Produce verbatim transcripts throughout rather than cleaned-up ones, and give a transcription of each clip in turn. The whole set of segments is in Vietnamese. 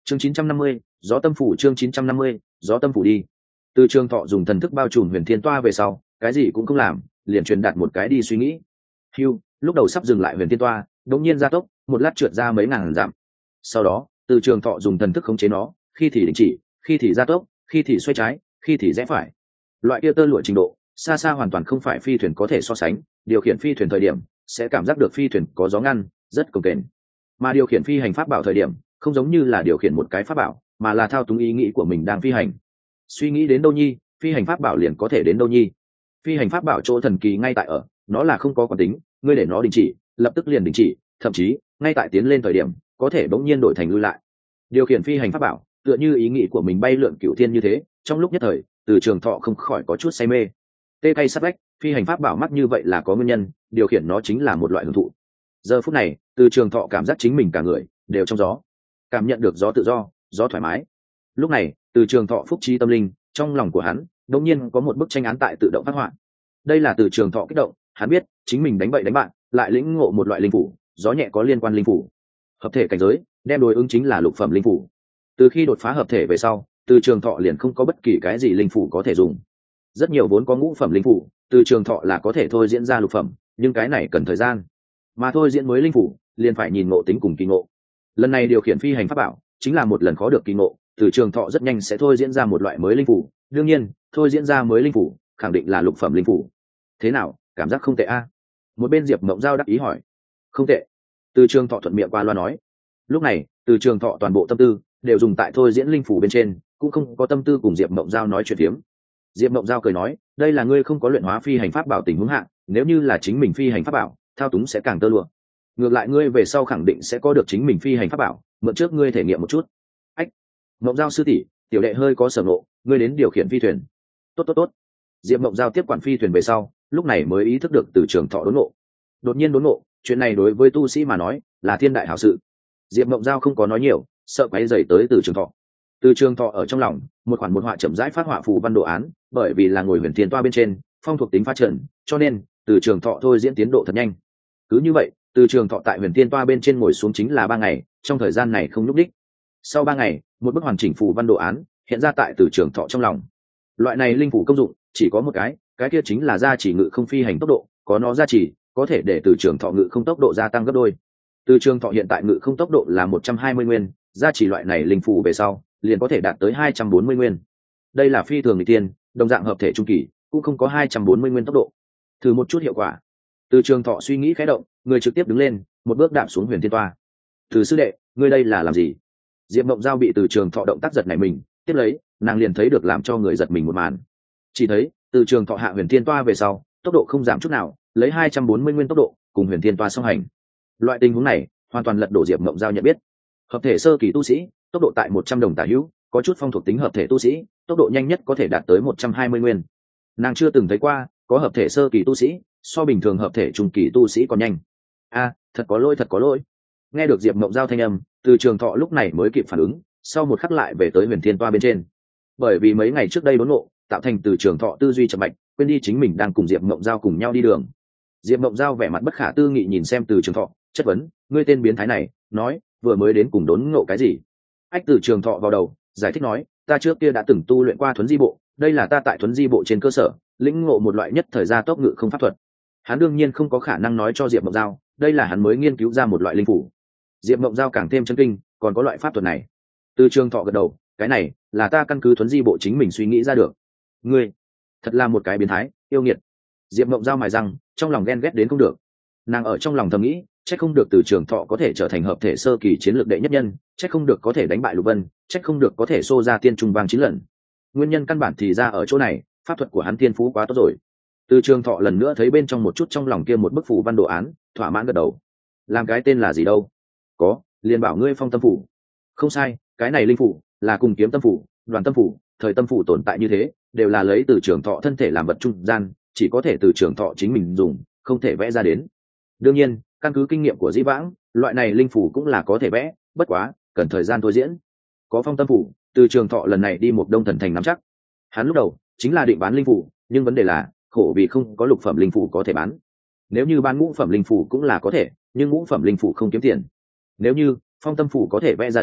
chương chín trăm năm mươi, gió tâm phủ. Chương chín trăm năm mươi, gió tâm phủ đi. Từ Trường Thọ dùng thần thức bao trùm huyền thiên toa về sau, cái gì cũng không làm, liền truyền đạt một cái đi suy nghĩ. Hưu, lúc đầu sắp dừng lại huyền thiên toa, đột nhiên gia tốc, một lát trượt ra mấy ngàn dặm. Sau đó, Từ Trường Thọ dùng thần thức khống chế nó, khi thì đình chỉ, khi thì gia tốc, khi thì xoay trái, khi thì rẽ phải. Loại kia tơ lụa trình độ, xa xa hoàn toàn không phải phi thuyền có thể so sánh. Điều khiển phi thuyền thời điểm, sẽ cảm giác được phi thuyền có gió ngăn, rất cồng kềnh. Mà điều khiển phi hành pháp bảo thời điểm, không giống như là điều khiển một cái pháp bảo, mà là thao túng ý nghĩ của mình đang phi hành. Suy nghĩ đến đâu nhi, phi hành pháp bảo liền có thể đến đâu nhi. Phi hành pháp bảo chỗ thần kỳ ngay tại ở, nó là không có quán tính, ngươi để nó đình chỉ, lập tức liền đình chỉ, thậm chí ngay tại tiến lên thời điểm, có thể bỗng nhiên đổi thành lui lại. Điều khiển phi hành pháp bảo, tựa như ý nghĩ của mình bay lượn cửu thiên như thế, trong lúc nhất thời, Từ Trường Thọ không khỏi có chút say mê. Tê cay sắt vách, phi hành pháp bảo mắc như vậy là có nguyên nhân, điều khiển nó chính là một loại hưởng thụ. Giờ phút này, Từ Trường Thọ cảm giác chính mình cả người đều trong gió, cảm nhận được gió tự do, gió thoải mái. Lúc này, Từ Trường Thọ phúc trí tâm linh, trong lòng của hắn đột nhiên có một bức tranh án tại tự động phát họa. Đây là Từ Trường Thọ kích động, hắn biết chính mình đánh bậy đánh bạn, lại lĩnh ngộ một loại linh phủ, gió nhẹ có liên quan linh phủ. Hợp thể cảnh giới, đem đối ứng chính là lục phẩm linh phủ. Từ khi đột phá hợp thể về sau, Từ Trường Thọ liền không có bất kỳ cái gì linh phủ có thể dùng. Rất nhiều vốn có ngũ phẩm linh phủ, Từ Trường Thọ là có thể thôi diễn ra lục phẩm, nhưng cái này cần thời gian. Mà thôi diễn mới linh phủ, liền phải nhìn ngộ tính cùng kỳ ngộ. Lần này điều khiển phi hành pháp bảo, chính là một lần khó được kỳ ngộ, Từ Trường Thọ rất nhanh sẽ thôi diễn ra một loại mới linh phủ. Đương nhiên, thôi diễn ra mới linh phủ, khẳng định là lục phẩm linh phủ. Thế nào, cảm giác không tệ a? Một bên Diệp Mộng Giao đắc ý hỏi. Không tệ. Từ Trường Thọ thuận miệng qua loa nói. Lúc này, Từ Trường Thọ toàn bộ tâm tư đều dùng tại thôi diễn linh phủ bên trên, cũng không có tâm tư cùng Diệp Mộng Giao nói chuyện phiếm. Diệp Mộng Giao cười nói, đây là ngươi không có luyện hóa phi hành pháp bảo tình huống hạ, nếu như là chính mình phi hành pháp bảo, thao túng sẽ càng tơ lụa. Ngược lại ngươi về sau khẳng định sẽ có được chính mình phi hành pháp bảo, mượn trước ngươi thể nghiệm một chút. Ách, Mộng Giao sư tỷ, tiểu đệ hơi có sở ngộ, ngươi đến điều khiển phi thuyền. Tốt tốt tốt. Diệp Mộng Giao tiếp quản phi thuyền về sau, lúc này mới ý thức được Từ Trường Thọ đốn ngộ. Đột nhiên đốn ngộ, chuyện này đối với tu sĩ mà nói là thiên đại hảo sự. Diệp Mộng Giao không có nói nhiều, sợ quấy rầy tới Từ Trường Thọ. Từ Trường Thọ ở trong lòng, một khoản một họa chậm rãi phát họa phù văn đồ án, bởi vì là ngồi huyền thiên toa bên trên, phong thuộc tính phá trận, cho nên Từ Trường Thọ thôi diễn tiến độ thật nhanh. Cứ như vậy, Từ Trường Thọ tại huyền thiên toa bên trên ngồi xuống chính là ba ngày, trong thời gian này không lúc đích. Sau ba ngày, một bức hoàn chỉnh phù văn đồ án hiện ra tại Từ Trường Thọ trong lòng. Loại này linh phủ công dụng chỉ có một cái, cái kia chính là gia trì ngự không phi hành tốc độ, có nó gia trì, có thể để Từ Trường Thọ ngự không tốc độ gia tăng gấp đôi. Từ Trường Thọ hiện tại ngự không tốc độ là một trăm hai mươi nguyên, gia trì loại này linh phủ về sau, liền có thể đạt tới hai trăm bốn mươi nguyên. Đây là phi thường nghịch tiên, đồng dạng hợp thể trung kỳ, cũng không có hai trăm bốn mươi nguyên tốc độ. Thử một chút hiệu quả. Từ Trường Thọ suy nghĩ khẽ động, người trực tiếp đứng lên, một bước đạp xuống huyền thiên toa. Từ sư đệ, ngươi đây là làm gì? Diệp Mộng Giao bị Từ Trường Thọ động tác giật nảy mình, tiếp lấy, nàng liền thấy được làm cho người giật mình một màn. Chỉ thấy, Từ Trường Thọ hạ huyền thiên toa về sau, tốc độ không giảm chút nào, lấy hai trăm bốn mươi nguyên tốc độ, cùng huyền thiên toa song hành. Loại tình huống này, hoàn toàn lật đổ Diệp Mộng Giao nhận biết. Hợp thể sơ kỳ tu sĩ, tốc độ tại một trăm đồng tả hữu, có chút phong thuộc tính hợp thể tu sĩ, tốc độ nhanh nhất có thể đạt tới một trăm hai mươi nguyên. Nàng chưa từng thấy qua, có hợp thể sơ kỳ tu sĩ, so bình thường hợp thể trung kỳ tu sĩ còn nhanh. A, thật có lỗi, thật có lỗi. Nghe được Diệp Mộng Giao thanh âm, Từ Trường Thọ lúc này mới kịp phản ứng, sau một khắc lại về tới huyền thiên toa bên trên. Bởi vì mấy ngày trước đây đốn ngộ, tạo thành Từ Trường Thọ tư duy chậm mạch, quên đi chính mình đang cùng Diệp Mộng Giao cùng nhau đi đường. Diệp Mộng Giao vẻ mặt bất khả tư nghị nhìn xem Từ Trường Thọ, chất vấn, ngươi tên biến thái này, nói, vừa mới đến cùng đốn ngộ cái gì? Ách Từ Trường Thọ vào đầu, giải thích nói, ta trước kia đã từng tu luyện qua thuấn di bộ, đây là ta tại thuấn di bộ trên cơ sở, lĩnh ngộ một loại nhất thời gia tốc ngự không pháp thuật. Hắn đương nhiên không có khả năng nói cho Diệp Mộng Giao, đây là hắn mới nghiên cứu ra một loại linh phủ. Diệp Mộng Giao càng thêm chấn kinh, còn có loại pháp thuật này. Từ Trường Thọ gật đầu, cái này là ta căn cứ thuấn di bộ chính mình suy nghĩ ra được. Ngươi thật là một cái biến thái, yêu nghiệt. Diệp Mộng Giao mài răng, trong lòng ghen ghét đến không được. Nàng ở trong lòng thầm nghĩ, trách không được Từ Trường Thọ có thể trở thành hợp thể sơ kỳ chiến lược đệ nhất nhân, trách không được có thể đánh bại Lục Vân, trách không được có thể xô ra tiên trung vang chín lần. Nguyên nhân căn bản thì ra ở chỗ này, pháp thuật của hắn tiên phú quá tốt rồi. Từ Trường Thọ lần nữa thấy bên trong một chút trong lòng kia một bức phủ văn đồ án, thỏa mãn gật đầu. Làm cái tên là gì đâu? Có, liền bảo ngươi Phong Tâm phủ. Không sai, cái này linh phủ là cùng Kiếm Tâm phủ, Đoàn Tâm phủ, Thời Tâm phủ tồn tại như thế, đều là lấy Từ Trường Thọ thân thể làm vật trung gian, chỉ có thể Từ Trường Thọ chính mình dùng, không thể vẽ ra đến. Đương nhiên, căn cứ kinh nghiệm của Dĩ Vãng, loại này linh phủ cũng là có thể vẽ, bất quá cần thời gian thôi diễn. Có Phong Tâm phủ, Từ Trường Thọ lần này đi một Đông Thần Thành nắm chắc. Hắn lúc đầu chính là định bán linh phủ, nhưng vấn đề là khổ vì không có lục phẩm linh phủ có thể bán. Nếu như bán ngũ phẩm linh phủ cũng là có thể, nhưng ngũ phẩm linh phủ không kiếm tiền. Nếu như Phong Tâm phủ có thể vẽ ra đến,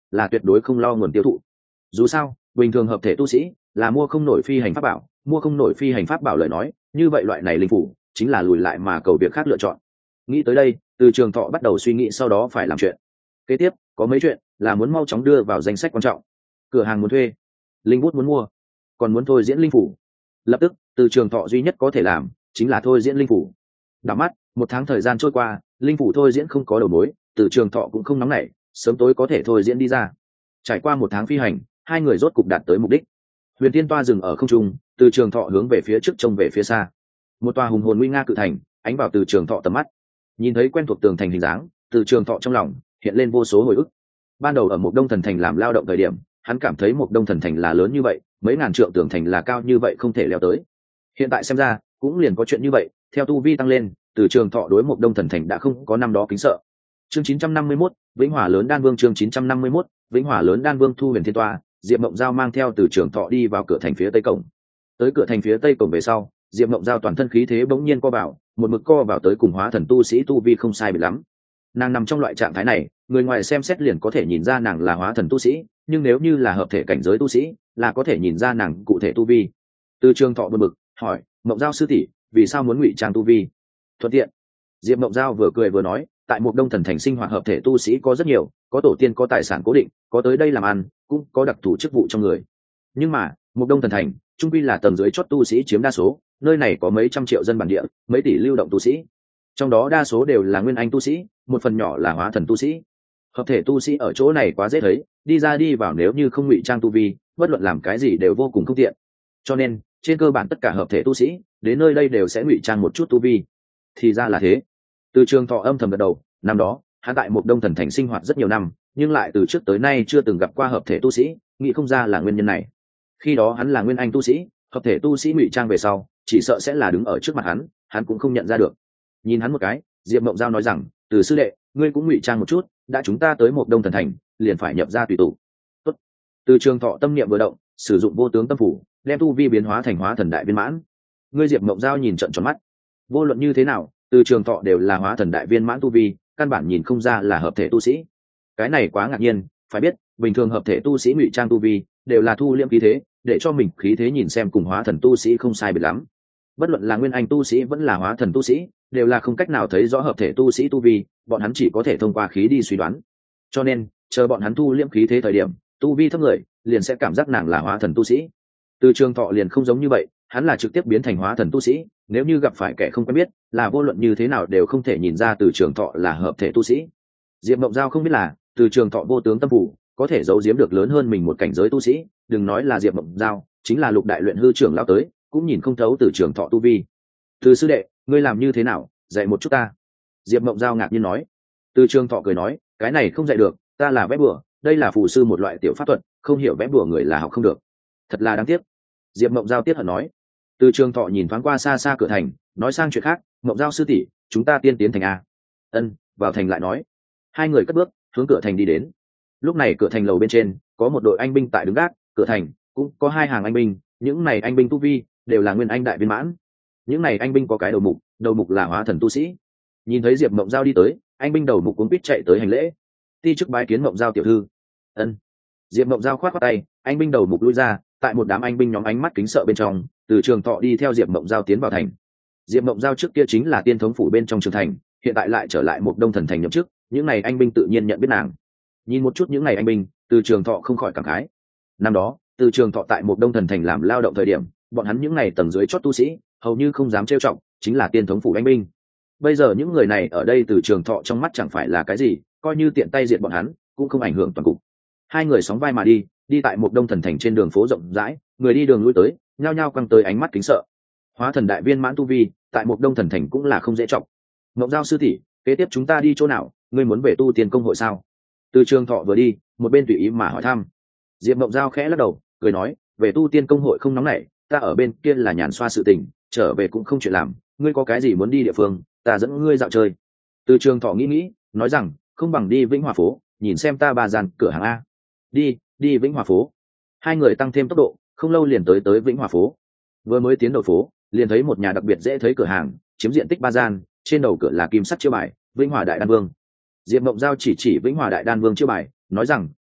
là tuyệt đối không lo nguồn tiêu thụ. Dù sao bình thường hợp thể tu sĩ là mua không nổi phi hành pháp bảo, mua không nổi phi hành pháp bảo lời nói, như vậy loại này linh phủ chính là lùi lại mà cầu việc khác lựa chọn. Nghĩ tới đây, Từ Trường Thọ bắt đầu suy nghĩ sau đó phải làm chuyện. Kế tiếp có mấy chuyện là muốn mau chóng đưa vào danh sách quan trọng. Cửa hàng muốn thuê, linh bút muốn mua, còn muốn thôi diễn linh phủ. Lập tức Từ Trường Thọ duy nhất có thể làm chính là thôi diễn linh phủ. Đảo mắt một tháng thời gian trôi qua, linh phủ thôi diễn không có đầu mối, Từ Trường Thọ cũng không nóng nảy, sớm tối có thể thôi diễn đi ra. Trải qua một tháng phi hành, hai người rốt cục đạt tới mục đích. Huyền Tiên Toa dừng ở không trung, Từ Trường Thọ hướng về phía trước trông về phía xa. Một tòa hùng hồn nguy nga cự thành ánh vào Từ Trường Thọ tầm mắt. Nhìn thấy quen thuộc tường thành hình dáng, Từ Trường Thọ trong lòng hiện lên vô số hồi ức. Ban đầu ở Mộc Đông Thần Thành làm lao động thời điểm, hắn cảm thấy Mộc Đông Thần Thành là lớn như vậy, mấy ngàn trượng tường thành là cao như vậy không thể leo tới. Hiện tại xem ra cũng liền có chuyện như vậy. Theo tu vi tăng lên, Từ Trường Thọ đối Mộc Đông Thần Thành đã không có năm đó kính sợ. Chương chín trăm năm mươi mốt, Vĩnh Hỏa Lớn Đan Vương. Chương chín trăm năm mươi mốt, Vĩnh Hỏa Lớn Đan Vương. Thu Huyền Thiên Toa, Diệp Mộng Giao mang theo Từ Trường Thọ đi vào cửa thành phía tây cổng. Tới cửa thành phía tây cổng về sau, Diệp Mộng Giao toàn thân khí thế bỗng nhiên co vào, một mực co vào tới cùng hóa thần tu sĩ tu vi không sai biệt lắm. Nàng nằm trong loại trạng thái này, người ngoài xem xét liền có thể nhìn ra nàng là hóa thần tu sĩ, nhưng nếu như là hợp thể cảnh giới tu sĩ, là có thể nhìn ra nàng cụ thể tu vi. Từ Trường Thọ bực bực hỏi, Mộng Giao sư tỷ, vì sao muốn ngụy trang tu vi? Thuận tiện. Diệp Mộng Giao vừa cười vừa nói, tại Mộc Đông Thần Thành sinh hoạt hợp thể tu sĩ có rất nhiều, có tổ tiên có tài sản cố định, có tới đây làm ăn, cũng có đặc thù chức vụ trong người. Nhưng mà Mộc Đông Thần Thành trung quy là tầng dưới chót tu sĩ chiếm đa số, nơi này có mấy trăm triệu dân bản địa, mấy tỷ lưu động tu sĩ, trong đó đa số đều là nguyên anh tu sĩ, một phần nhỏ là hóa thần tu sĩ. Hợp thể tu sĩ ở chỗ này quá dễ thấy, đi ra đi vào nếu như không ngụy trang tu vi, bất luận làm cái gì đều vô cùng không tiện. Cho nên trên cơ bản tất cả hợp thể tu sĩ đến nơi đây đều sẽ ngụy trang một chút tu vi. Thì ra là thế. Từ Trường Thọ âm thầm gật đầu. Năm đó hắn tại Mộc Đông Thần Thành sinh hoạt rất nhiều năm, nhưng lại từ trước tới nay chưa từng gặp qua hợp thể tu sĩ, nghĩ không ra là nguyên nhân này. Khi đó hắn là nguyên anh tu sĩ, hợp thể tu sĩ ngụy trang về sau chỉ sợ sẽ là đứng ở trước mặt hắn, hắn cũng không nhận ra được. Nhìn hắn một cái, Diệp Mộng Giao nói rằng, Từ sư đệ, ngươi cũng ngụy trang một chút, đã chúng ta tới Mộc Đông Thần Thành liền phải nhập ra tùy tụ. Tốt. Từ Trường Thọ tâm niệm vừa động, sử dụng vô tướng tâm phủ, đem tu vi biến hóa thành hóa thần đại viên mãn. Ngươi Diệp Mộng Giao nhìn trợn tròn mắt. Vô luận như thế nào, Từ Trường Thọ đều là hóa thần đại viên mãn tu vi, căn bản nhìn không ra là hợp thể tu sĩ. Cái này quá ngạc nhiên, phải biết bình thường hợp thể tu sĩ ngụy trang tu vi đều là thu liễm khí thế, để cho mình khí thế nhìn xem cùng hóa thần tu sĩ không sai biệt lắm. Bất luận là nguyên anh tu sĩ vẫn là hóa thần tu sĩ, đều là không cách nào thấy rõ hợp thể tu sĩ tu vi, bọn hắn chỉ có thể thông qua khí đi suy đoán. Cho nên chờ bọn hắn thu liễm khí thế thời điểm, tu vi thấp người liền sẽ cảm giác nàng là hóa thần tu sĩ. Từ Trường Thọ liền không giống như vậy, hắn là trực tiếp biến thành hóa thần tu sĩ, nếu như gặp phải kẻ không quen biết, là vô luận như thế nào đều không thể nhìn ra Từ Trường Thọ là hợp thể tu sĩ. Diệp Mộng Giao không biết là Từ Trường Thọ vô tướng tâm phủ có thể giấu giếm được lớn hơn mình một cảnh giới tu sĩ, đừng nói là Diệp Mộng Giao, chính là Lục Đại Luyện Hư trưởng lão tới cũng nhìn không thấu Từ Trường Thọ tu vi. Từ sư đệ, ngươi làm như thế nào, dạy một chút ta. Diệp Mộng Giao ngạc nhiên nói. Từ Trường Thọ cười nói, cái này không dạy được, ta là vẽ bùa, đây là phù sư một loại tiểu pháp thuật, không hiểu vẽ bùa người là học không được. Thật là đáng tiếc. Diệp Mộng Giao tiếc hận nói. Từ Trường Thọ nhìn thoáng qua xa xa cửa thành, nói sang chuyện khác, Mộng Giao sư tỷ, chúng ta tiên tiến thành a. Ân, vào thành lại nói. Hai người cất bước hướng cửa thành đi đến. Lúc này cửa thành lầu bên trên có một đội anh binh tại đứng gác, cửa thành cũng có hai hàng anh binh, những này anh binh tu vi đều là nguyên anh đại viên mãn. Những này anh binh có cái đầu mục, đầu mục là hóa thần tu sĩ. Nhìn thấy Diệp Mộng Giao đi tới, anh binh đầu mục cuống quýt chạy tới hành lễ. Ti chức bái kiến Mộng Giao tiểu thư. Ân. Diệp Mộng Giao khoát khoát tay, anh binh đầu mục lui ra, tại một đám anh binh nhóm ánh mắt kính sợ bên trong, Từ Trường Thọ đi theo Diệp Mộng Giao tiến vào thành. Diệp Mộng Giao trước kia chính là tiên thống phủ bên trong trường thành, hiện tại lại trở lại Mộc Đông Thần Thành nhậm chức, những này anh binh tự nhiên nhận biết nàng. Nhìn một chút những này anh binh, Từ Trường Thọ không khỏi cảm khái. Năm đó Từ Trường Thọ tại Mộc Đông Thần Thành làm lao động thời điểm, bọn hắn những này tầng dưới chót tu sĩ hầu như không dám trêu trọng, chính là tiên thống phủ anh binh. Bây giờ những người này ở đây Từ Trường Thọ trong mắt chẳng phải là cái gì, coi như tiện tay diệt bọn hắn cũng không ảnh hưởng toàn cục. Hai người sóng vai mà đi, đi tại Mộc Đông Thần Thành trên đường phố rộng rãi, người đi đường lui tới nhao nhao quăng tới ánh mắt kính sợ. Hóa thần đại viên mãn tu vi tại Mộc Đông Thần Thành cũng là không dễ trọng. Mộng Giao sư tỷ, kế tiếp chúng ta đi chỗ nào, ngươi muốn về tu tiên công hội sao? Từ Trường Thọ vừa đi một bên tùy ý mà hỏi thăm. Diệp Mộng Giao khẽ lắc đầu cười nói, về tu tiên công hội không nóng nảy, ta ở bên kia là nhàn xoa sự tình, trở về cũng không chuyện làm, ngươi có cái gì muốn đi địa phương, ta dẫn ngươi dạo chơi. Từ Trường Thọ nghĩ nghĩ nói rằng, không bằng đi Vĩnh Hòa phố, nhìn xem ta ba dàn cửa hàng a. Đi đi Vĩnh Hòa phố. Hai người tăng thêm tốc độ, không lâu liền tới tới Vĩnh Hòa phố. Vừa mới tiến đầu phố liền thấy một nhà đặc biệt dễ thấy cửa hàng, chiếm diện tích ba gian, trên đầu cửa là kim sắt chiêu bài Vĩnh Hòa Đại Đan Vương. Diệp Mộng Giao chỉ chỉ Vĩnh Hòa Đại Đan Vương chiêu bài, nói rằng,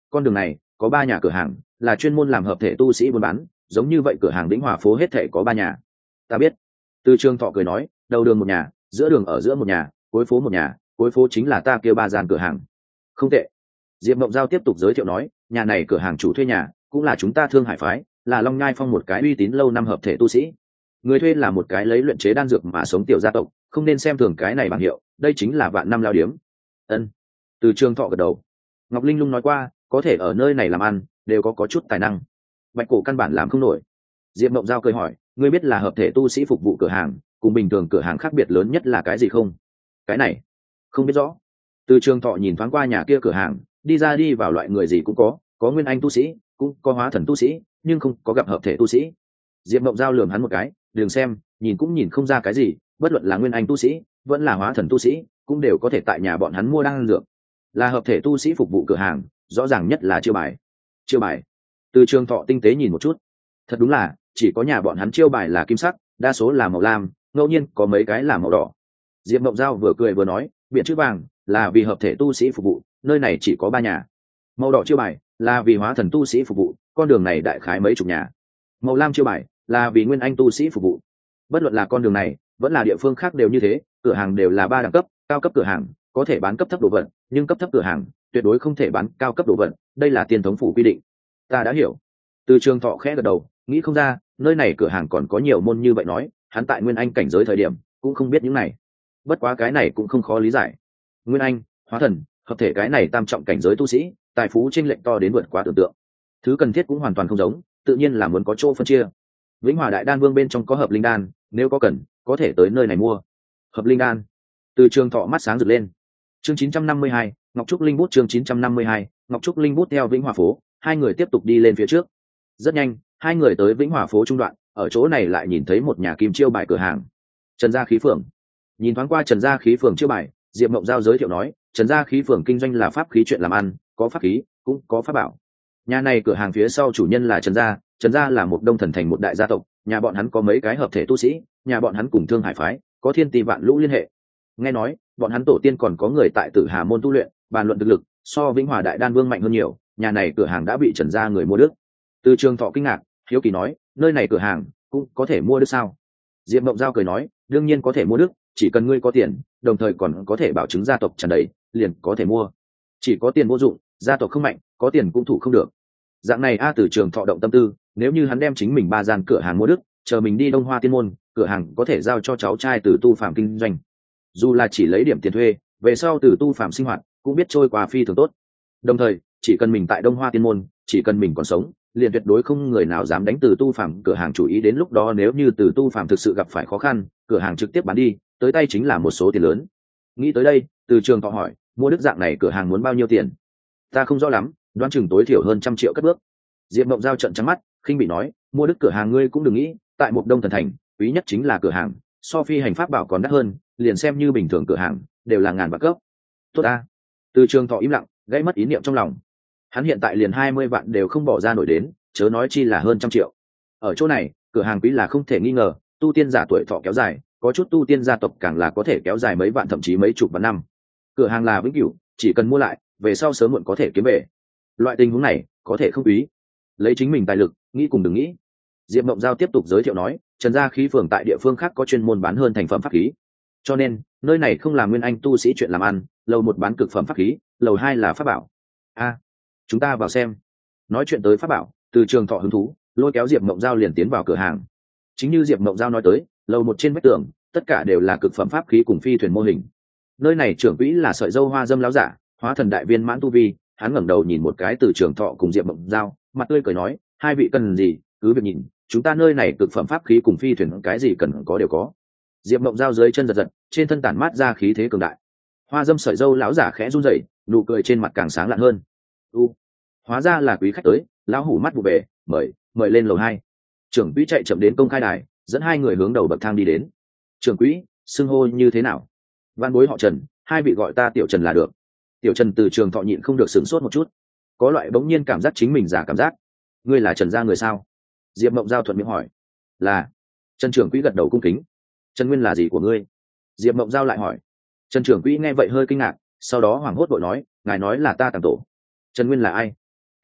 con đường này có ba nhà cửa hàng, là chuyên môn làm hợp thể tu sĩ buôn bán, giống như vậy cửa hàng Vĩnh Hòa phố hết thể có ba nhà. Ta biết. Từ Trường Thọ cười nói, đầu đường một nhà, giữa đường ở giữa một nhà, cuối phố một nhà, cuối phố chính là ta kêu ba gian cửa hàng. Không tệ. Diệp Mộng Giao tiếp tục giới thiệu nói, nhà này cửa hàng chủ thuê nhà cũng là chúng ta Thương Hải phái, là Long Nhai Phong một cái uy tín lâu năm hợp thể tu sĩ. Người thuê là một cái lấy luyện chế đan dược mà sống tiểu gia tộc, không nên xem thường cái này bảng hiệu, đây chính là vạn năm lao điếm. Ân. Từ Trường Thọ gật đầu. Ngọc Linh Lung nói qua, có thể ở nơi này làm ăn, đều có có chút tài năng. Bạch Cổ căn bản làm không nổi. Diệp Mộng Giao cười hỏi, ngươi biết là hợp thể tu sĩ phục vụ cửa hàng, cùng bình thường cửa hàng khác biệt lớn nhất là cái gì không? Cái này, không biết rõ. Từ Trường Thọ nhìn thoáng qua nhà kia cửa hàng, đi ra đi vào loại người gì cũng có, có nguyên anh tu sĩ, cũng có hóa thần tu sĩ, nhưng không có gặp hợp thể tu sĩ. Diệp Mộng Giao lườm hắn một cái, đừng xem, nhìn cũng nhìn không ra cái gì, bất luận là nguyên anh tu sĩ, vẫn là hóa thần tu sĩ, cũng đều có thể tại nhà bọn hắn mua đan dược. Là hợp thể tu sĩ phục vụ cửa hàng, rõ ràng nhất là chiêu bài. Chiêu bài. Từ Trường Thọ tinh tế nhìn một chút, thật đúng là chỉ có nhà bọn hắn chiêu bài là kim sắc, đa số là màu lam, ngẫu nhiên có mấy cái là màu đỏ. Diệp Mộng Giao vừa cười vừa nói, biện chữ vàng là vì hợp thể tu sĩ phục vụ, nơi này chỉ có ba nhà. Màu đỏ chiêu bài là vì hóa thần tu sĩ phục vụ, con đường này đại khái mấy chục nhà. Màu lam chiêu bài là vì nguyên anh tu sĩ phục vụ. Bất luận là con đường này vẫn là địa phương khác đều như thế, cửa hàng đều là ba đẳng cấp, cao cấp cửa hàng có thể bán cấp thấp đồ vật, nhưng cấp thấp cửa hàng tuyệt đối không thể bán cao cấp đồ vật, đây là tiên thống phủ quy định. Ta đã hiểu. Từ Trường Thọ khẽ gật đầu, nghĩ không ra nơi này cửa hàng còn có nhiều môn như vậy, nói hắn tại nguyên anh cảnh giới thời điểm cũng không biết những này. Bất quá cái này cũng không khó lý giải, nguyên anh, hóa thần, hợp thể cái này tam trọng cảnh giới tu sĩ, tài phú chênh lệch to đến vượt quá tưởng tượng, thứ cần thiết cũng hoàn toàn không giống, tự nhiên là muốn có chỗ phân chia. Vĩnh Hòa Đại Đan Vương bên trong có hợp linh đan, nếu có cần có thể tới nơi này mua. Hợp linh đan. Từ Trường Thọ mắt sáng rực lên. Chương chín trăm năm mươi hai, Ngọc Trúc Linh Bút. Chương chín trăm năm mươi hai, Ngọc Trúc Linh Bút. Theo Vĩnh Hòa phố, hai người tiếp tục đi lên phía trước. Rất nhanh, hai người tới Vĩnh Hòa phố trung đoạn, ở chỗ này lại nhìn thấy một nhà kim chiêu bài cửa hàng, Trần Gia Khí Phường. Nhìn thoáng qua Trần Gia Khí Phường chiêu bài, Diệp Mộng Giao giới thiệu nói, Trần Gia Khí Phường kinh doanh là pháp khí chuyện làm ăn, có pháp khí cũng có pháp bảo. Nhà này cửa hàng phía sau chủ nhân là Trần Gia, Trần Gia là một đông thần thành một đại gia tộc, nhà bọn hắn có mấy cái hợp thể tu sĩ, nhà bọn hắn cùng Thương Hải phái có thiên tỷ vạn lũ liên hệ. Nghe nói bọn hắn tổ tiên còn có người tại Tử Hà môn tu luyện, bàn luận thực lực so Vĩnh Hòa Đại Đan Vương mạnh hơn nhiều, nhà này cửa hàng đã bị Trần Gia người mua đức. Từ Trường Thọ kinh ngạc, hiếu kỳ nói, nơi này cửa hàng cũng có thể mua đức sao? Diệp Mộng Giao cười nói, đương nhiên có thể mua đức, chỉ cần ngươi có tiền, đồng thời còn có thể bảo chứng gia tộc tràn đầy, liền có thể mua. Chỉ có tiền vô dụng, gia tộc không mạnh, có tiền cũng thủ không được. Dạng này a Từ Trường Thọ động tâm tư, nếu như hắn đem chính mình ba gian cửa hàng mua đức, chờ mình đi Đông Hoa Tiên môn, cửa hàng có thể giao cho cháu trai Từ Tu Phạm kinh doanh. Dù là chỉ lấy điểm tiền thuê, về sau Từ Tu Phạm sinh hoạt cũng biết trôi qua phi thường tốt. Đồng thời, chỉ cần mình tại Đông Hoa Tiên môn, chỉ cần mình còn sống, liền tuyệt đối không người nào dám đánh Từ Tu Phạm cửa hàng chủ ý, đến lúc đó nếu như Từ Tu Phạm thực sự gặp phải khó khăn, cửa hàng trực tiếp bán đi, tới tay chính là một số tiền lớn. Nghĩ tới đây, Từ Trường Thọ hỏi, mua đức dạng này cửa hàng muốn bao nhiêu tiền? Ta không rõ lắm, đoán chừng tối thiểu hơn trăm triệu cất bước. Diệp Mộng Giao trợn trắng mắt, khinh bị nói, mua đức cửa hàng ngươi cũng đừng nghĩ, tại một đông thần thành, quý nhất chính là cửa hàng, so phi hành pháp bảo còn đắt hơn, liền xem như bình thường cửa hàng đều là ngàn vạn cấp. Tốt ta. Từ Trường Thọ im lặng, gãy mất ý niệm trong lòng. Hắn hiện tại liền hai mươi vạn đều không bỏ ra nổi đến, chớ nói chi là hơn trăm triệu. Ở chỗ này, cửa hàng quý là không thể nghi ngờ, tu tiên giả tuổi thọ kéo dài, có chút tu tiên gia tộc càng là có thể kéo dài mấy vạn thậm chí mấy chục vạn năm. Cửa hàng là vĩnh cửu, chỉ cần mua lại, về sau sớm muộn có thể kiếm về. Loại tình huống này có thể không quý, lấy chính mình tài lực, nghĩ cùng đừng nghĩ. Diệp Mộng Giao tiếp tục giới thiệu nói, Trần Gia Khí Phường tại địa phương khác có chuyên môn bán hơn thành phẩm pháp khí, cho nên nơi này không làm nguyên anh tu sĩ chuyện làm ăn, lầu một bán cực phẩm pháp khí, lầu hai là pháp bảo. A, chúng ta vào xem. Nói chuyện tới pháp bảo, Từ Trường Thọ hứng thú, lôi kéo Diệp Mộng Giao liền tiến vào cửa hàng. Chính như Diệp Mộng Giao nói tới, lầu một trên vách tường tất cả đều là cực phẩm pháp khí cùng phi thuyền mô hình. Nơi này trưởng quỹ là sợi dâu hoa dâm láo giả, hóa thần đại viên mãn tu vi, hắn ngẩng đầu nhìn một cái Từ Trường Thọ cùng Diệp Mộng Giao, mặt tươi cười nói, hai vị cần gì cứ việc nhìn, chúng ta nơi này cực phẩm pháp khí cùng phi thuyền cái gì cần có đều có. Diệp Mộng Giao dưới chân giật giật, trên thân tản mát ra khí thế cường đại. Hoa dâm sợi dâu lão giả khẽ run rẩy, nụ cười trên mặt càng sáng lạn hơn. U, hóa ra là quý khách tới, lão hủ mắt vụ về, mời mời lên lầu hai. Trưởng quỹ chạy chậm đến công khai đài, dẫn hai người hướng đầu bậc thang đi đến. Trưởng quỹ, xưng hô như thế nào? Văn bối họ Trần, hai vị gọi ta Tiểu Trần là được. Tiểu Trần Từ Trường Thọ nhịn không được sửng sốt một chút, có loại bỗng nhiên cảm giác chính mình giả cảm giác. Ngươi là Trần gia người sao? Diệp Mộng Giao thuận miệng hỏi. Là. Trần trưởng quỹ gật đầu cung kính. Trần Nguyên là gì của ngươi? Diệp Mộng Giao lại hỏi. Trần trưởng quỹ nghe vậy hơi kinh ngạc, sau đó hoảng hốt vội nói, ngài nói là ta tàng tổ. Trần Nguyên là ai?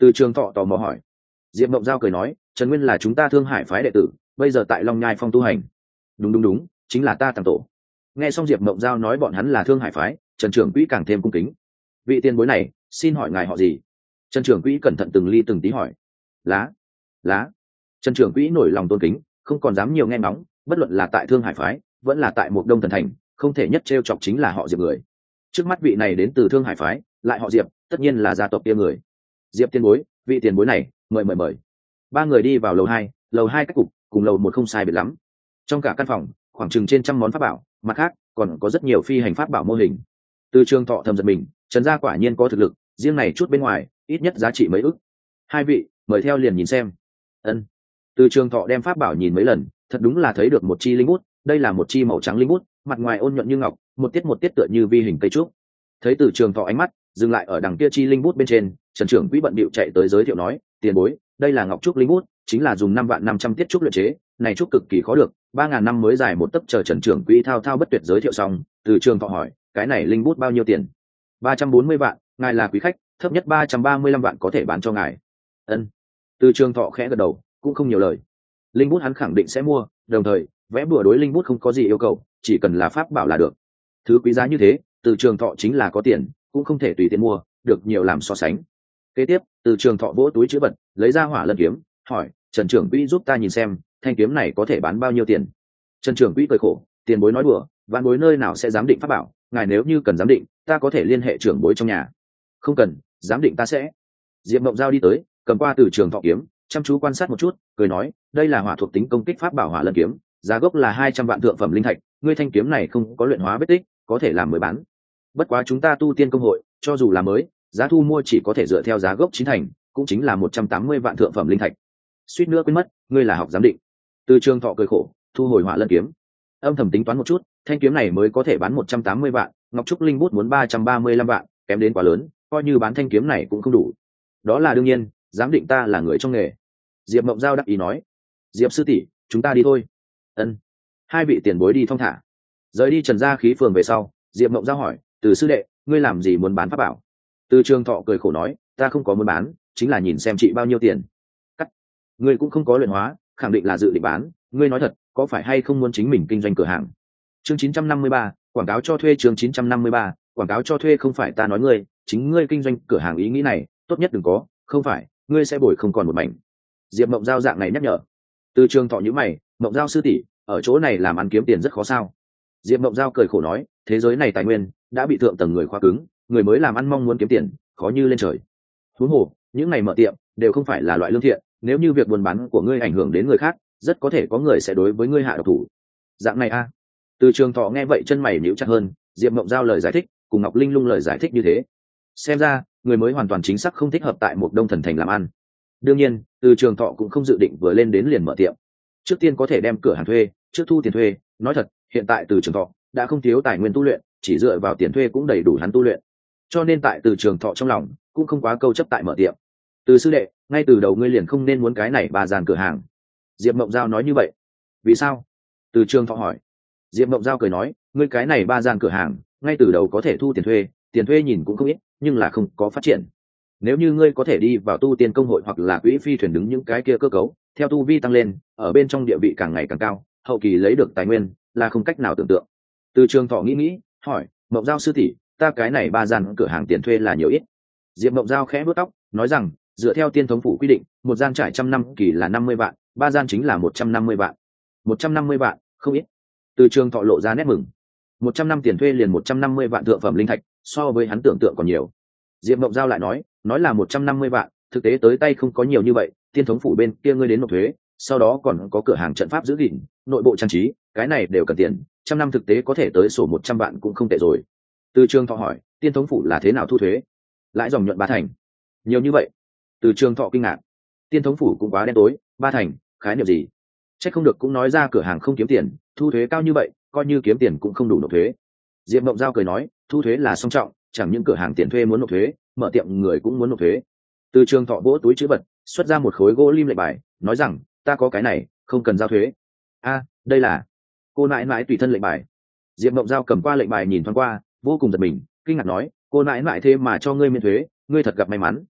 Từ Trường Thọ tò mò hỏi. Diệp Mộng Giao cười nói, Trần Nguyên là chúng ta Thương Hải phái đệ tử, bây giờ tại Long Nhai Phong tu hành. Đúng đúng đúng, chính là ta Tàng tổ. Nghe xong Diệp Mộng Giao nói bọn hắn là Thương Hải phái, Trần trưởng quỹ càng thêm cung kính. Vị tiền bối này, xin hỏi ngài họ gì? Trần trưởng quỹ cẩn thận từng ly từng tí hỏi. Lá, lá. Trần trưởng quỹ nổi lòng tôn kính, không còn dám nhiều nghe ngóng, bất luận là tại Thương Hải phái, vẫn là tại Mộc Đông Thần Thành, không thể nhất trêu chọc chính là họ Diệp người. Trước mắt vị này đến từ Thương Hải phái, lại họ Diệp, tất nhiên là gia tộc kia người. Diệp tiền bối, vị tiền bối này, mời mời mời. Ba người đi vào lầu hai, lầu hai cách cục, cùng lầu một không sai biệt lắm. Trong cả căn phòng, khoảng chừng trên trăm món pháp bảo, mặt khác còn có rất nhiều phi hành pháp bảo mô hình. Từ Trường Thọ thầm giật mình, Trần gia quả nhiên có thực lực, riêng này chút bên ngoài, ít nhất giá trị mấy ức. Hai vị, mời theo liền nhìn xem. Ân. Từ Trường Thọ đem pháp bảo nhìn mấy lần, thật đúng là thấy được một chi linh bút, đây là một chi màu trắng linh bút, mặt ngoài ôn nhuận như ngọc, một tiết một tiết tựa như vi hình cây trúc. Thấy Từ Trường Thọ ánh mắt dừng lại ở đằng kia chi linh bút bên trên, Trần trưởng quỹ bận bịu chạy tới giới thiệu nói, tiền bối, đây là ngọc trúc linh bút, chính là dùng năm vạn năm trăm tiết trúc luyện chế, này trúc cực kỳ khó được, ba ngàn năm mới dài một tấc. Chờ Trần trưởng quỹ thao thao bất tuyệt giới thiệu xong, Từ Trường Thọ hỏi, cái này linh bút bao nhiêu tiền? Ba trăm bốn mươi vạn, ngài là quý khách, thấp nhất ba trăm ba mươi lăm vạn có thể bán cho ngài. Ân. Từ Trường Thọ khẽ gật đầu, cũng không nhiều lời. Linh bút hắn khẳng định sẽ mua, đồng thời vẽ bùa đối linh bút không có gì yêu cầu, chỉ cần là pháp bảo là được. Thứ quý giá như thế, Từ Trường Thọ chính là có tiền, cũng không thể tùy tiện mua, được nhiều làm so sánh. Kế tiếp, Từ Trường Thọ vỗ túi trữ vật, lấy ra Hỏa Lân kiếm, hỏi, Trần trưởng quỹ giúp ta nhìn xem, thanh kiếm này có thể bán bao nhiêu tiền? Trần trưởng quỹ cười khổ, tiền bối nói đùa, vạn bối nơi nào sẽ giám định pháp bảo, ngài nếu như cần giám định, ta có thể liên hệ trưởng bối trong nhà. Không cần, giám định ta sẽ. Diệp Mộng Giao đi tới, cầm qua Từ Trường Thọ kiếm, chăm chú quan sát một chút, cười nói, đây là hỏa thuộc tính công kích pháp bảo Hỏa Lân kiếm, giá gốc là hai trăm vạn thượng phẩm linh thạch, ngươi thanh kiếm này không có luyện hóa vết tích, có thể làm mới bán. Bất quá chúng ta tu tiên công hội, cho dù là mới, giá thu mua chỉ có thể dựa theo giá gốc chính thành, cũng chính là một trăm tám mươi vạn thượng phẩm linh thạch. Suýt nữa quên mất, ngươi là học giám định. Từ Trường Thọ cười khổ, thu hồi Hỏa Lân kiếm, âm thầm tính toán một chút, thanh kiếm này mới có thể bán một trăm tám mươi vạn, ngọc trúc linh bút muốn ba trăm ba mươi lăm vạn, kém đến quá lớn, coi như bán thanh kiếm này cũng không đủ. Đó là đương nhiên, giám định ta là người trong nghề. Diệp Mộng Giao đắc ý nói. Diệp sư tỷ, chúng ta đi thôi. Ân. Hai vị tiền bối đi thong thả. Rời đi Trần gia khí phường về sau, Diệp Mộng Giao hỏi, Từ sư đệ, ngươi làm gì muốn bán pháp bảo? Từ Trường Thọ cười khổ nói, ta không có muốn bán, chính là nhìn xem chị bao nhiêu tiền. Cắt. Ngươi cũng không có luyện hóa, khẳng định là dự định bán, ngươi nói thật, có phải hay không muốn chính mình kinh doanh cửa hàng? Chương chín trăm năm mươi ba, quảng cáo cho thuê. Chương chín trăm năm mươi ba, quảng cáo cho thuê. Không phải ta nói ngươi, chính ngươi kinh doanh cửa hàng, ý nghĩ này tốt nhất đừng có, không phải ngươi sẽ bồi không còn một mảnh. Diệp Mộng Giao dạng này nhắc nhở. Từ Trường Thọ nhíu mày, Mộng Giao sư tỷ, ở chỗ này làm ăn kiếm tiền rất khó sao? Diệp Mộng Giao cười khổ nói, thế giới này tài nguyên đã bị thượng tầng người khóa cứng, người mới làm ăn mong muốn kiếm tiền khó như lên trời. Huống hồ những ngày mở tiệm đều không phải là loại lương thiện, nếu như việc buôn bán của ngươi ảnh hưởng đến người khác, rất có thể có người sẽ đối với ngươi hạ độc thủ. Dạng này a? À. Từ Trường Thọ nghe vậy chân mày nhíu chặt hơn, Diệp Mộng Giao lời giải thích cùng Ngọc Linh Lung lời giải thích như thế, xem ra người mới hoàn toàn chính xác không thích hợp tại một Đông Thần Thành làm ăn. Đương nhiên, Từ Trường Thọ cũng không dự định vừa lên đến liền mở tiệm, trước tiên có thể đem cửa hàng thuê, trước thu tiền thuê. Nói thật, hiện tại Từ Trường Thọ đã không thiếu tài nguyên tu luyện, chỉ dựa vào tiền thuê cũng đầy đủ hắn tu luyện, cho nên tại Từ Trường Thọ trong lòng cũng không quá câu chấp tại mở tiệm. Từ sư đệ, ngay từ đầu ngươi liền không nên muốn cái này ba gian cửa hàng. Diệp Mộng Giao nói như vậy. Vì sao? Từ Trường Thọ hỏi. Diệp Mộng Giao cười nói, ngươi cái này ba gian cửa hàng ngay từ đầu có thể thu tiền thuê, tiền thuê nhìn cũng không ít, nhưng là không có phát triển. Nếu như ngươi có thể đi vào tu tiên công hội hoặc là quỹ phi thuyền đứng những cái kia cơ cấu, theo tu vi tăng lên, ở bên trong địa vị càng ngày càng cao, hậu kỳ lấy được tài nguyên là không cách nào tưởng tượng. Từ Trường Thọ nghĩ nghĩ, hỏi, Mộng Giao sư tỷ, ta cái này ba gian cửa hàng tiền thuê là nhiều ít? Diệp Mộng Giao khẽ vuốt tóc, nói rằng, dựa theo tiên thống phủ quy định, một gian trải trăm năm kỳ là năm mươi vạn, ba gian chính là một trăm năm mươi vạn. Một trăm năm mươi vạn, không ít. Từ Trường Thọ lộ ra nét mừng. Một trăm năm tiền thuê liền một trăm năm mươi vạn thượng phẩm linh thạch, so với hắn tưởng tượng còn nhiều. Diệp Mộng Giao lại nói, nói là một trăm năm mươi vạn, thực tế tới tay không có nhiều như vậy, tiên thống phủ bên kia ngươi đến nộp thuế, sau đó còn có cửa hàng trận pháp giữ gìn, nội bộ trang trí, cái này đều cần tiền, trăm năm thực tế có thể tới sổ một trăm vạn cũng không tệ rồi. Từ Trường Thọ hỏi, tiên thống phủ là thế nào thu thuế? Lãi dòng nhuận ba thành. Nhiều như vậy? Từ Trường Thọ kinh ngạc. Tiên thống phủ cũng quá đen tối, ba thành, khái niệm gì? Chắc không được cũng nói ra cửa hàng không kiếm tiền, thu thuế cao như vậy, coi như kiếm tiền cũng không đủ nộp thuế. Diệp Mộng Giao cười nói, thu thuế là song trọng, chẳng những cửa hàng tiền thuê muốn nộp thuế, mở tiệm người cũng muốn nộp thuế. Từ Trường Thọ vỗ túi trữ vật, xuất ra một khối gỗ lim lệnh bài, nói rằng, ta có cái này, không cần giao thuế. A, đây là cô nãi nãi tùy thân lệnh bài. Diệp Mộng Giao cầm qua lệnh bài nhìn thoáng qua, vô cùng giật mình, kinh ngạc nói, cô nãi nãi thế mà cho ngươi miễn thuế, ngươi thật gặp may mắn.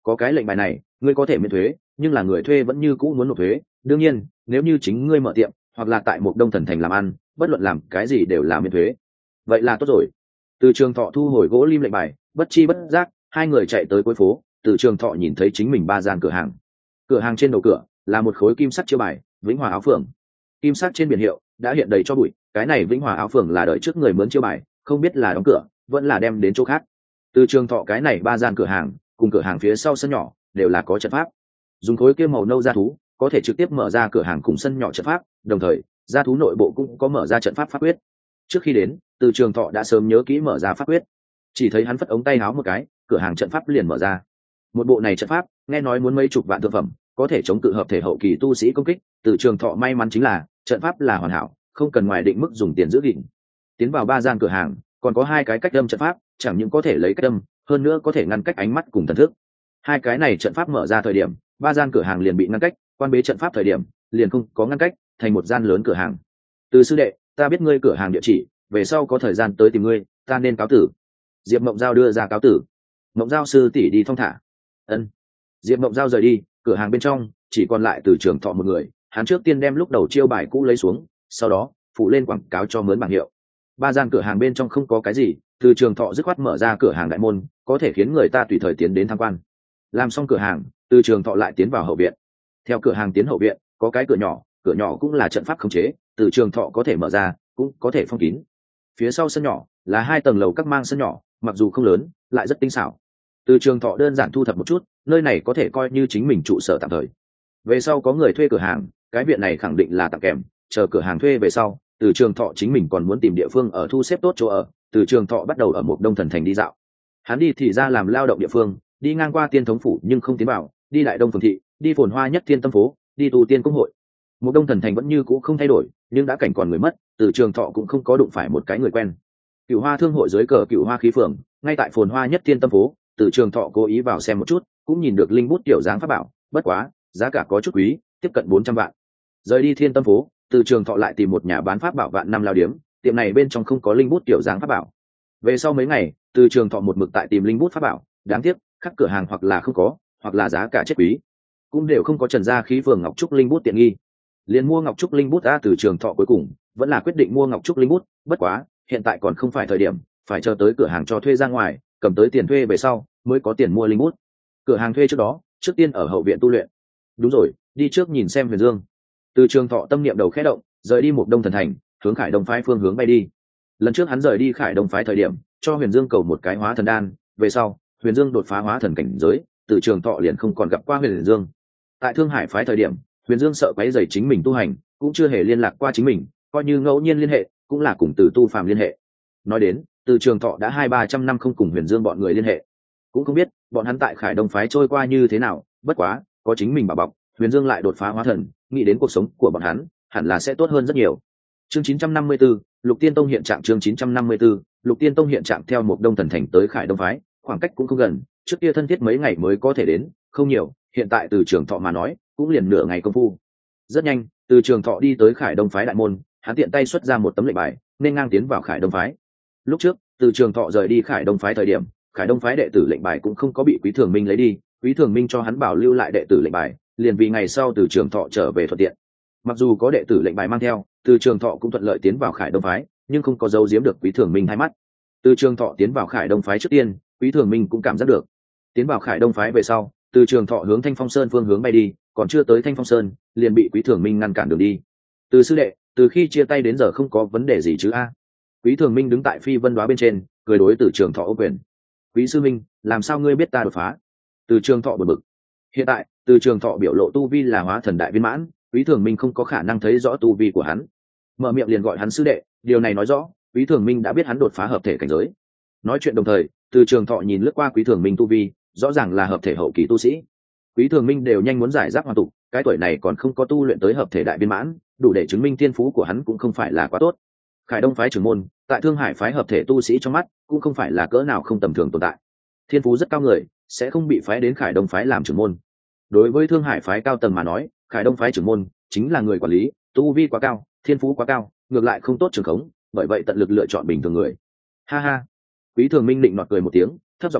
có cái lệnh bài này ngươi có thể miễn thuế, nhưng là người thuê vẫn như cũ muốn nộp thuế. Đương nhiên nếu như chính ngươi mở tiệm hoặc là tại một đông thần thành làm ăn, bất luận làm cái gì đều là miễn thuế. Vậy là tốt rồi. Từ Trường Thọ thu hồi gỗ lim lệnh bài, bất chi bất giác hai người chạy tới cuối phố. Từ Trường Thọ nhìn thấy chính mình ba gian cửa hàng. Cửa hàng trên đầu cửa là một khối kim sắt chiêu bài Vĩnh Hòa áo phường. Kim sắt trên biển hiệu đã hiện đầy cho bụi, cái này Vĩnh Hòa áo phường là đợi trước người mướn chiêu bài, không biết là đóng cửa vẫn là đem đến chỗ khác. Từ Trường Thọ cái này ba gian cửa hàng cùng cửa hàng phía sau sân nhỏ đều là có trận pháp, dùng khối kia màu nâu da thú có thể trực tiếp mở ra cửa hàng cùng sân nhỏ trận pháp, đồng thời da thú nội bộ cũng có mở ra trận pháp pháp quyết. Trước khi đến, Từ Trường Thọ đã sớm nhớ kỹ mở ra pháp quyết, chỉ thấy hắn phất ống tay áo một cái, cửa hàng trận pháp liền mở ra. Một bộ này trận pháp nghe nói muốn mấy chục vạn thượng phẩm, có thể chống cự hợp thể hậu kỳ tu sĩ công kích. Từ Trường Thọ may mắn chính là trận pháp là hoàn hảo, không cần ngoài định mức dùng tiền giữ gìn. Tiến vào ba gian cửa hàng còn có hai cái cách âm trận pháp, chẳng những có thể lấy cách âm, hơn nữa có thể ngăn cách ánh mắt cùng thần thức. Hai cái này trận pháp mở ra thời điểm, ba gian cửa hàng liền bị ngăn cách, quan bế trận pháp thời điểm liền không có ngăn cách, thành một gian lớn cửa hàng. Từ sư đệ, ta biết ngươi cửa hàng địa chỉ, về sau có thời gian tới tìm ngươi, ta nên cáo tử. Diệp Mộng Giao đưa ra cáo tử. Mộng Giao sư tỷ đi thong thả. Ân. Diệp Mộng Giao rời đi, cửa hàng bên trong chỉ còn lại Từ Trường Thọ một người. Hắn trước tiên đem lúc đầu chiêu bài cũ lấy xuống, sau đó phụ lên quảng cáo cho mướn bảng hiệu. Ba gian cửa hàng bên trong không có cái gì, Từ Trường Thọ dứt khoát mở ra cửa hàng đại môn, có thể khiến người ta tùy thời tiến đến tham quan. Làm xong cửa hàng, Từ Trường Thọ lại tiến vào hậu viện. Theo cửa hàng tiến hậu viện, có cái cửa nhỏ, cửa nhỏ cũng là trận pháp khống chế, Từ Trường Thọ có thể mở ra, cũng có thể phong kín. Phía sau sân nhỏ là hai tầng lầu các mang sân nhỏ, mặc dù không lớn, lại rất tinh xảo. Từ Trường Thọ đơn giản thu thập một chút, nơi này có thể coi như chính mình trụ sở tạm thời. Về sau có người thuê cửa hàng, cái viện này khẳng định là tặng kèm, chờ cửa hàng thuê về sau, Từ Trường Thọ chính mình còn muốn tìm địa phương ở thu xếp tốt chỗ ở. Từ Trường Thọ bắt đầu ở một đông thần thành đi dạo. Hắn đi thì ra làm lao động địa phương, đi ngang qua Tiên Thống phủ nhưng không tiến vào, đi lại Đông Phường thị, đi phồn hoa nhất Thiên Tâm phố, đi tu tiên công hội. Một đông thần thành vẫn như cũ không thay đổi, nhưng đã cảnh còn người mất, Từ Trường Thọ cũng không có đụng phải một cái người quen. Cựu Hoa thương hội dưới cờ Cựu Hoa khí phường, ngay tại phồn hoa nhất Thiên Tâm phố, Từ Trường Thọ cố ý vào xem một chút, cũng nhìn được linh bút tiểu dáng pháp bảo, bất quá giá cả có chút quý, tiếp cận bốn trăm vạn. Rời đi Thiên Tâm phố, Từ Trường Thọ lại tìm một nhà bán pháp bảo vạn năm lao điếm, tiệm này bên trong không có linh bút tiểu dáng pháp bảo. Về sau mấy ngày, Từ Trường Thọ một mực tại tìm linh bút pháp bảo, đáng tiếc các cửa hàng hoặc là không có, hoặc là giá cả chết quý, cũng đều không có Trần Gia khí phường ngọc trúc linh bút tiện nghi. Liền mua ngọc trúc linh bút ra, Từ Trường Thọ cuối cùng vẫn là quyết định mua ngọc trúc linh bút, bất quá hiện tại còn không phải thời điểm, phải chờ tới cửa hàng cho thuê ra ngoài, cầm tới tiền thuê về sau mới có tiền mua linh bút. Cửa hàng thuê trước đó, trước tiên ở hậu viện tu luyện. Đúng rồi, đi trước nhìn xem Huyền Dương. Từ Trường Thọ tâm niệm đầu khẽ động, rời đi một đông thần thành, hướng Khải Đông phái phương hướng bay đi. Lần trước hắn rời đi Khải Đông phái thời điểm, cho Huyền Dương cầu một cái hóa thần đan, về sau Huyền Dương đột phá hóa thần cảnh giới, Từ Trường Thọ liền không còn gặp qua Huyền Dương. Tại Thương Hải phái thời điểm, Huyền Dương sợ quấy rầy chính mình tu hành, cũng chưa hề liên lạc qua chính mình, coi như ngẫu nhiên liên hệ, cũng là cùng Từ Tu Phàm liên hệ. Nói đến, Từ Trường Thọ đã hai ba trăm năm không cùng Huyền Dương bọn người liên hệ, cũng không biết bọn hắn tại Khải Đông phái trôi qua như thế nào, bất quá có chính mình bảo bọc, Huyền Dương lại đột phá hóa thần, nghĩ đến cuộc sống của bọn hắn hẳn là sẽ tốt hơn rất nhiều. Chương chín trăm năm mươi 4, Lục Tiên Tông hiện trạng. Chương chín trăm năm mươi 4, Lục Tiên Tông hiện trạng. Theo một đông thần thành tới Khải Đông phái, khoảng cách cũng không gần, trước kia thân thiết mấy ngày mới có thể đến, không nhiều, hiện tại Từ Trường Thọ mà nói, cũng liền nửa ngày công phu. Rất nhanh, Từ Trường Thọ đi tới Khải Đông phái đại môn, hắn tiện tay xuất ra một tấm lệnh bài, nên ngang tiến vào Khải Đông phái. Lúc trước, Từ Trường Thọ rời đi Khải Đông phái thời điểm, Khải Đông phái đệ tử lệnh bài cũng không có bị Quý Thường Minh lấy đi, Quý Thường Minh cho hắn bảo lưu lại đệ tử lệnh bài, liền vì ngày sau Từ Trường Thọ trở về thuận tiện. Mặc dù có đệ tử lệnh bài mang theo, Từ Trường Thọ cũng thuận lợi tiến vào Khải Đông phái, nhưng không có giấu giếm được Quý Thường Minh hai mắt. Từ Trường Thọ tiến vào Khải Đông phái trước tiên, Quý Thường Minh cũng cảm giác được. Tiến vào Khải Đông phái về sau, Từ Trường Thọ hướng Thanh Phong Sơn phương hướng bay đi, còn chưa tới Thanh Phong Sơn, liền bị Quý Thường Minh ngăn cản đường đi. Từ sư đệ, từ khi chia tay đến giờ không có vấn đề gì chứ a? Quý Thường Minh đứng tại phi vân đoá bên trên, cười đối Từ Trường Thọ ô quyền. Quý sư minh, làm sao ngươi biết ta đột phá? Từ Trường Thọ bực bực. Hiện tại, Từ Trường Thọ biểu lộ tu vi là hóa thần đại viên mãn, Quý Thường Minh không có khả năng thấy rõ tu vi của hắn, mở miệng liền gọi hắn sư đệ, điều này nói rõ Quý Thường Minh đã biết hắn đột phá hợp thể cảnh giới. Nói chuyện đồng thời, Từ Trường Thọ nhìn lướt qua Quý Thường Minh tu vi, rõ ràng là hợp thể hậu kỳ tu sĩ. Quý Thường Minh đều nhanh muốn giải giáp hoàn tục, cái tuổi này còn không có tu luyện tới hợp thể đại viên mãn, đủ để chứng minh thiên phú của hắn cũng không phải là quá tốt. Khải Đông phái trưởng môn, tại Thương Hải phái hợp thể tu sĩ trong mắt, cũng không phải là cỡ nào không tầm thường tồn tại. Thiên phú rất cao người, sẽ không bị phái đến Khải Đông phái làm trưởng môn. Đối với Thương Hải phái cao tầng mà nói, Khải Đông phái trưởng môn chính là người quản lý, tu vi quá cao, thiên phú quá cao, ngược lại không tốt trường khống, bởi vậy tận lực lựa chọn bình thường người. Ha ha. Quý Thường Minh định nọt cười một tiếng, thấp giọng nói,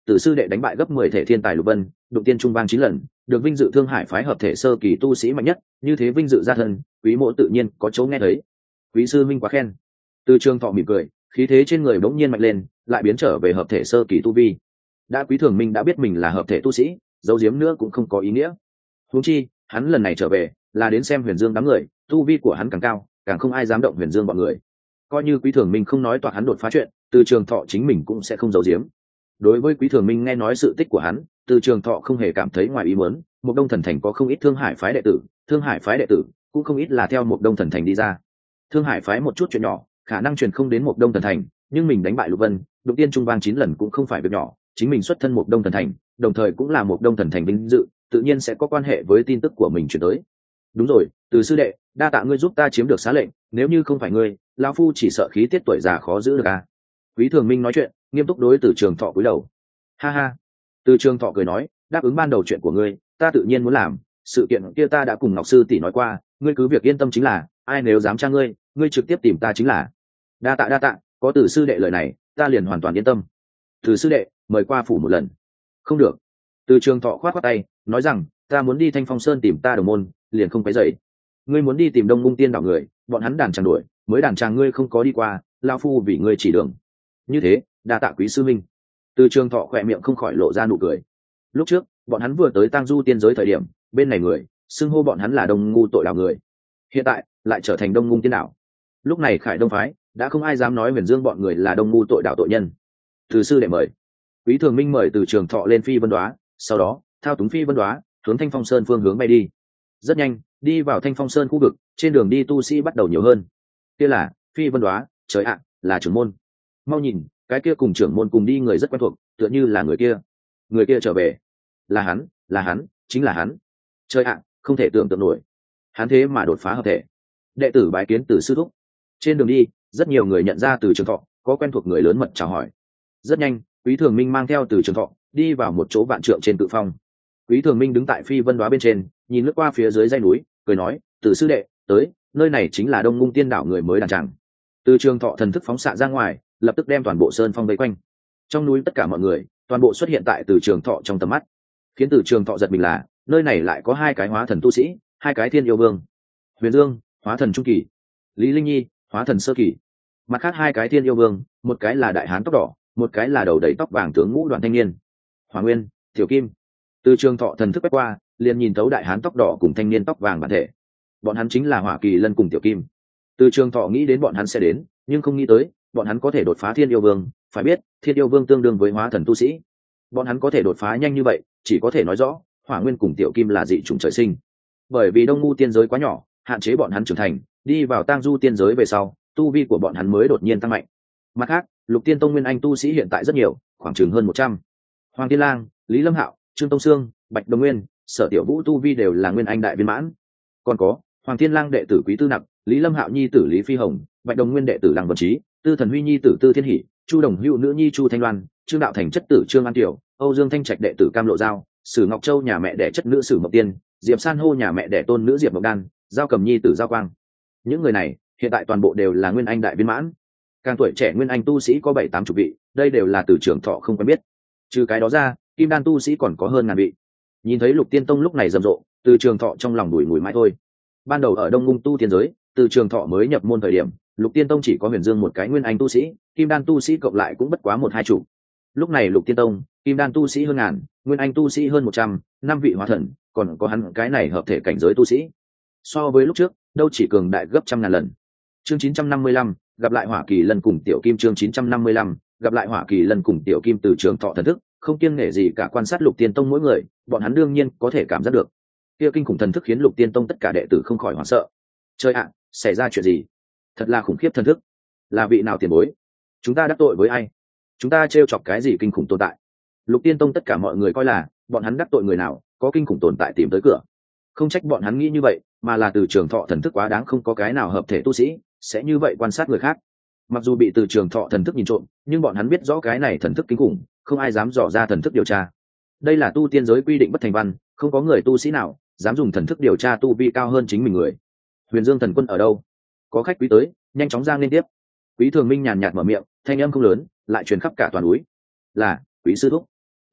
từ sư đệ đánh bại gấp mười thể thiên tài lục vân, đụng tiên trung vang chín lần, được vinh dự thương hải phái hợp thể sơ kỳ tu sĩ mạnh nhất, như thế vinh dự gia thân, quý mộ tự nhiên có chỗ nghe thấy. Quý sư minh quá khen. Từ Trường Thọ mỉm cười, khí thế trên người bỗng nhiên mạnh lên, lại biến trở về hợp thể sơ kỳ tu vi. Đã Quý Thường Minh đã biết mình là hợp thể tu sĩ, giấu giếm nữa cũng không có ý nghĩa. Huống chi, hắn lần này trở về là đến xem Huyền Dương đám người, tu vi của hắn càng cao, càng không ai dám động Huyền Dương bọn người. Coi như Quý Thường Minh không nói toạc hắn đột phá chuyện, Từ Trường Thọ chính mình cũng sẽ không giấu giếm. Đối với Quý Thường Minh nghe nói sự tích của hắn, Từ Trường Thọ không hề cảm thấy ngoài ý muốn. Một Đông Thần Thành có không ít Thương Hải phái đệ tử, Thương Hải phái đệ tử cũng không ít là theo Một Đông Thần Thành đi ra. Thương Hải phái một chút chuyện nhỏ, khả năng truyền không đến Một Đông Thần Thành, nhưng mình đánh bại Lục Vân, đụng tiên trung vang chín lần cũng không phải việc nhỏ. Chính mình xuất thân Một Đông Thần Thành, đồng thời cũng là Một Đông Thần Thành vinh dự, tự nhiên sẽ có quan hệ với tin tức của mình truyền tới. Đúng rồi, Từ sư đệ, đa tạ ngươi giúp ta chiếm được xá lệnh, nếu như không phải ngươi, lão phu chỉ sợ khí tiết tuổi già khó giữ được à. Quý Thường Minh nói chuyện, nghiêm túc đối Từ Trường Thọ cúi đầu. Ha ha. Từ Trường Thọ cười nói, đáp ứng ban đầu chuyện của ngươi, ta tự nhiên muốn làm, sự kiện kia ta đã cùng Ngọc sư tỷ nói qua, ngươi cứ việc yên tâm chính là, ai nếu dám tra ngươi, ngươi trực tiếp tìm ta chính là. Đa tạ đa tạ, có Từ sư đệ lời này, ta liền hoàn toàn yên tâm. Từ sư đệ, mời qua phủ một lần. Không được. Từ Trường Thọ khoát khoát tay, nói rằng, ta muốn đi Thanh Phong Sơn tìm ta đồng môn, liền không phải dậy. Ngươi muốn đi tìm Đông Ngung Tiên đảo người, bọn hắn đàn tràng đuổi, mới đàn tràng ngươi không có đi qua, lão phu vì ngươi chỉ đường. Như thế, đa tạ quý sư minh. Từ Trường Thọ khỏe miệng không khỏi lộ ra nụ cười. Lúc trước, bọn hắn vừa tới Tang Du tiên giới thời điểm, bên này người xưng hô bọn hắn là Đông Ngu tội đảo người. Hiện tại, lại trở thành Đông Ngung Tiên đảo. Lúc này Khải Đông phái đã không ai dám nói Huyền Dương bọn người là Đông Ngu tội đảo tội nhân. Từ sư đệ mời. Quý Thường Minh mời Từ Trường Thọ lên Phi Vân Đoá, sau đó thao túng Phi Vân Đoá hướng Thanh Phong Sơn phương hướng bay đi. Rất nhanh, đi vào Thanh Phong Sơn khu vực, trên đường đi tu sĩ bắt đầu nhiều hơn. Kia là Phi Vân Đoá, trời ạ, là trưởng môn. Mau nhìn, cái kia cùng trưởng môn cùng đi người rất quen thuộc, tựa như là người kia. Người kia trở về. Là hắn, là hắn, chính là hắn. Trời ạ, không thể tưởng tượng nổi. Hắn thế mà đột phá hợp thể. Đệ tử bái kiến Từ sư thúc. Trên đường đi, rất nhiều người nhận ra Từ Trường Thọ, có quen thuộc người lớn mật chào hỏi. Rất nhanh, Quý Thường Minh mang theo Từ Trường Thọ đi vào một chỗ vạn trượng trên tự phong. Quý Thường Minh đứng tại Phi Vân Đoá bên trên, nhìn lướt qua phía dưới dãy núi, cười nói, Từ sư đệ, tới, nơi này chính là Đông Ngung Tiên đảo người mới đàn tràng. Từ Trường Thọ thần thức phóng xạ ra ngoài, lập tức đem toàn bộ sơn phong vây quanh. Trong núi tất cả mọi người, toàn bộ xuất hiện tại Từ Trường Thọ trong tầm mắt. Khiến Từ Trường Thọ giật mình là, nơi này lại có hai cái hóa thần tu sĩ, hai cái thiên yêu vương. Huyền Dương, hóa thần trung kỳ; Lý Linh Nhi, hóa thần sơ kỳ. Mặt khác hai cái thiên yêu vương, một cái là đại hán tóc đỏ, một cái là đầu đầy tóc vàng tướng ngũ đoàn thanh niên. Hỏa Nguyên, Tiểu Kim. Từ Trường Thọ thần thức quét qua, liền nhìn thấu đại hán tóc đỏ cùng thanh niên tóc vàng bản thể. Bọn hắn chính là Hỏa Kỳ Lân cùng Tiểu Kim. Từ Trường Thọ nghĩ đến bọn hắn sẽ đến, nhưng không nghĩ tới bọn hắn có thể đột phá thiên yêu vương. Phải biết, thiên yêu vương tương đương với hóa thần tu sĩ, bọn hắn có thể đột phá nhanh như vậy, chỉ có thể nói rõ Hỏa Nguyên cùng Tiểu Kim là dị chủng trời sinh. Bởi vì Đông Ngu tiên giới quá nhỏ, hạn chế bọn hắn trưởng thành, đi vào Tang Du tiên giới về sau, tu vi của bọn hắn mới đột nhiên tăng mạnh. Mặt khác, Lục Tiên Tông nguyên anh tu sĩ hiện tại rất nhiều, khoảng chừng hơn một trăm. Hoàng Tiên Lang, Lý Lâm Hạo, Trương Tông Sương, Bạch Đồng Nguyên, Sở Tiểu Vũ tu vi đều là nguyên anh đại viên mãn. Còn có Hoàng Tiên Lang đệ tử Quý Tư Nặc, Lý Lâm Hạo nhi tử Lý Phi Hồng, Bạch Đồng Nguyên đệ tử Lăng Vân Trí, Tư Thần Huy nhi tử Tư Thiên Hỷ, Chu Đồng Hữu nữ nhi Chu Thanh Loan, Trương Đạo Thành chất tử Trương An Tiểu, Âu Dương Thanh Trạch đệ tử Cam Lộ Giao, Sử Ngọc Châu nhà mẹ đẻ chất nữ Sử Mộc Tiên, Diệp San Hô nhà mẹ đẻ tôn nữ Diệp Mộc Đan, Giao Cầm nhi tử Giao Quang. Những người này hiện tại toàn bộ đều là nguyên anh đại viên mãn. Càng tuổi trẻ nguyên anh tu sĩ có bảy tám chục vị, đây đều là Từ Trường Thọ không quen biết. Trừ cái đó ra, kim đan tu sĩ còn có hơn ngàn vị. Nhìn thấy Lục Tiên Tông lúc này rầm rộ, Từ Trường Thọ trong lòng đùi ngùi mãi thôi. Ban đầu ở Đông Ngung tu tiên giới, Từ Trường Thọ mới nhập môn thời điểm, Lục Tiên Tông chỉ có Huyền Dương một cái nguyên anh tu sĩ, kim đan tu sĩ cộng lại cũng bất quá một hai chục. Lúc này Lục Tiên Tông, kim đan tu sĩ hơn ngàn, nguyên anh tu sĩ hơn một trăm, năm vị hóa thần, còn có hắn cái này hợp thể cảnh giới tu sĩ. So với lúc trước, đâu chỉ cường đại gấp trăm ngàn lần. Chương chín trăm năm mươi lăm, gặp lại Hỏa Kỳ Lân cùng Tiểu Kim. Chương chín trăm năm mươi lăm, gặp lại Hỏa Kỳ Lân cùng Tiểu Kim. Từ Trường Thọ thần thức không kiêng nể gì cả quan sát Lục Tiên Tông mỗi người, bọn hắn đương nhiên có thể cảm giác được. Kia kinh khủng thần thức khiến Lục Tiên Tông tất cả đệ tử không khỏi hoảng sợ. Trời ạ, xảy ra chuyện gì? Thật là khủng khiếp thần thức. Là vị nào tiền bối? Chúng ta đắc tội với ai? Chúng ta trêu chọc cái gì kinh khủng tồn tại? Lục Tiên Tông tất cả mọi người coi là bọn hắn đắc tội người nào, có kinh khủng tồn tại tìm tới cửa. Không trách bọn hắn nghĩ như vậy, mà là Từ Trường Thọ thần thức quá đáng, không có cái nào hợp thể tu sĩ sẽ như vậy quan sát người khác. Mặc dù bị Từ Trường Thọ thần thức nhìn trộm, nhưng bọn hắn biết rõ cái này thần thức kinh khủng, không ai dám dò ra thần thức điều tra. Đây là tu tiên giới quy định bất thành văn, không có người tu sĩ nào dám dùng thần thức điều tra tu vi cao hơn chính mình người. Huyền Dương thần quân ở đâu? Có khách quý tới, nhanh chóng ra liên tiếp. Quý Thường Minh nhàn nhạt mở miệng, thanh âm không lớn, lại truyền khắp cả toàn núi. Là Quý sư thúc.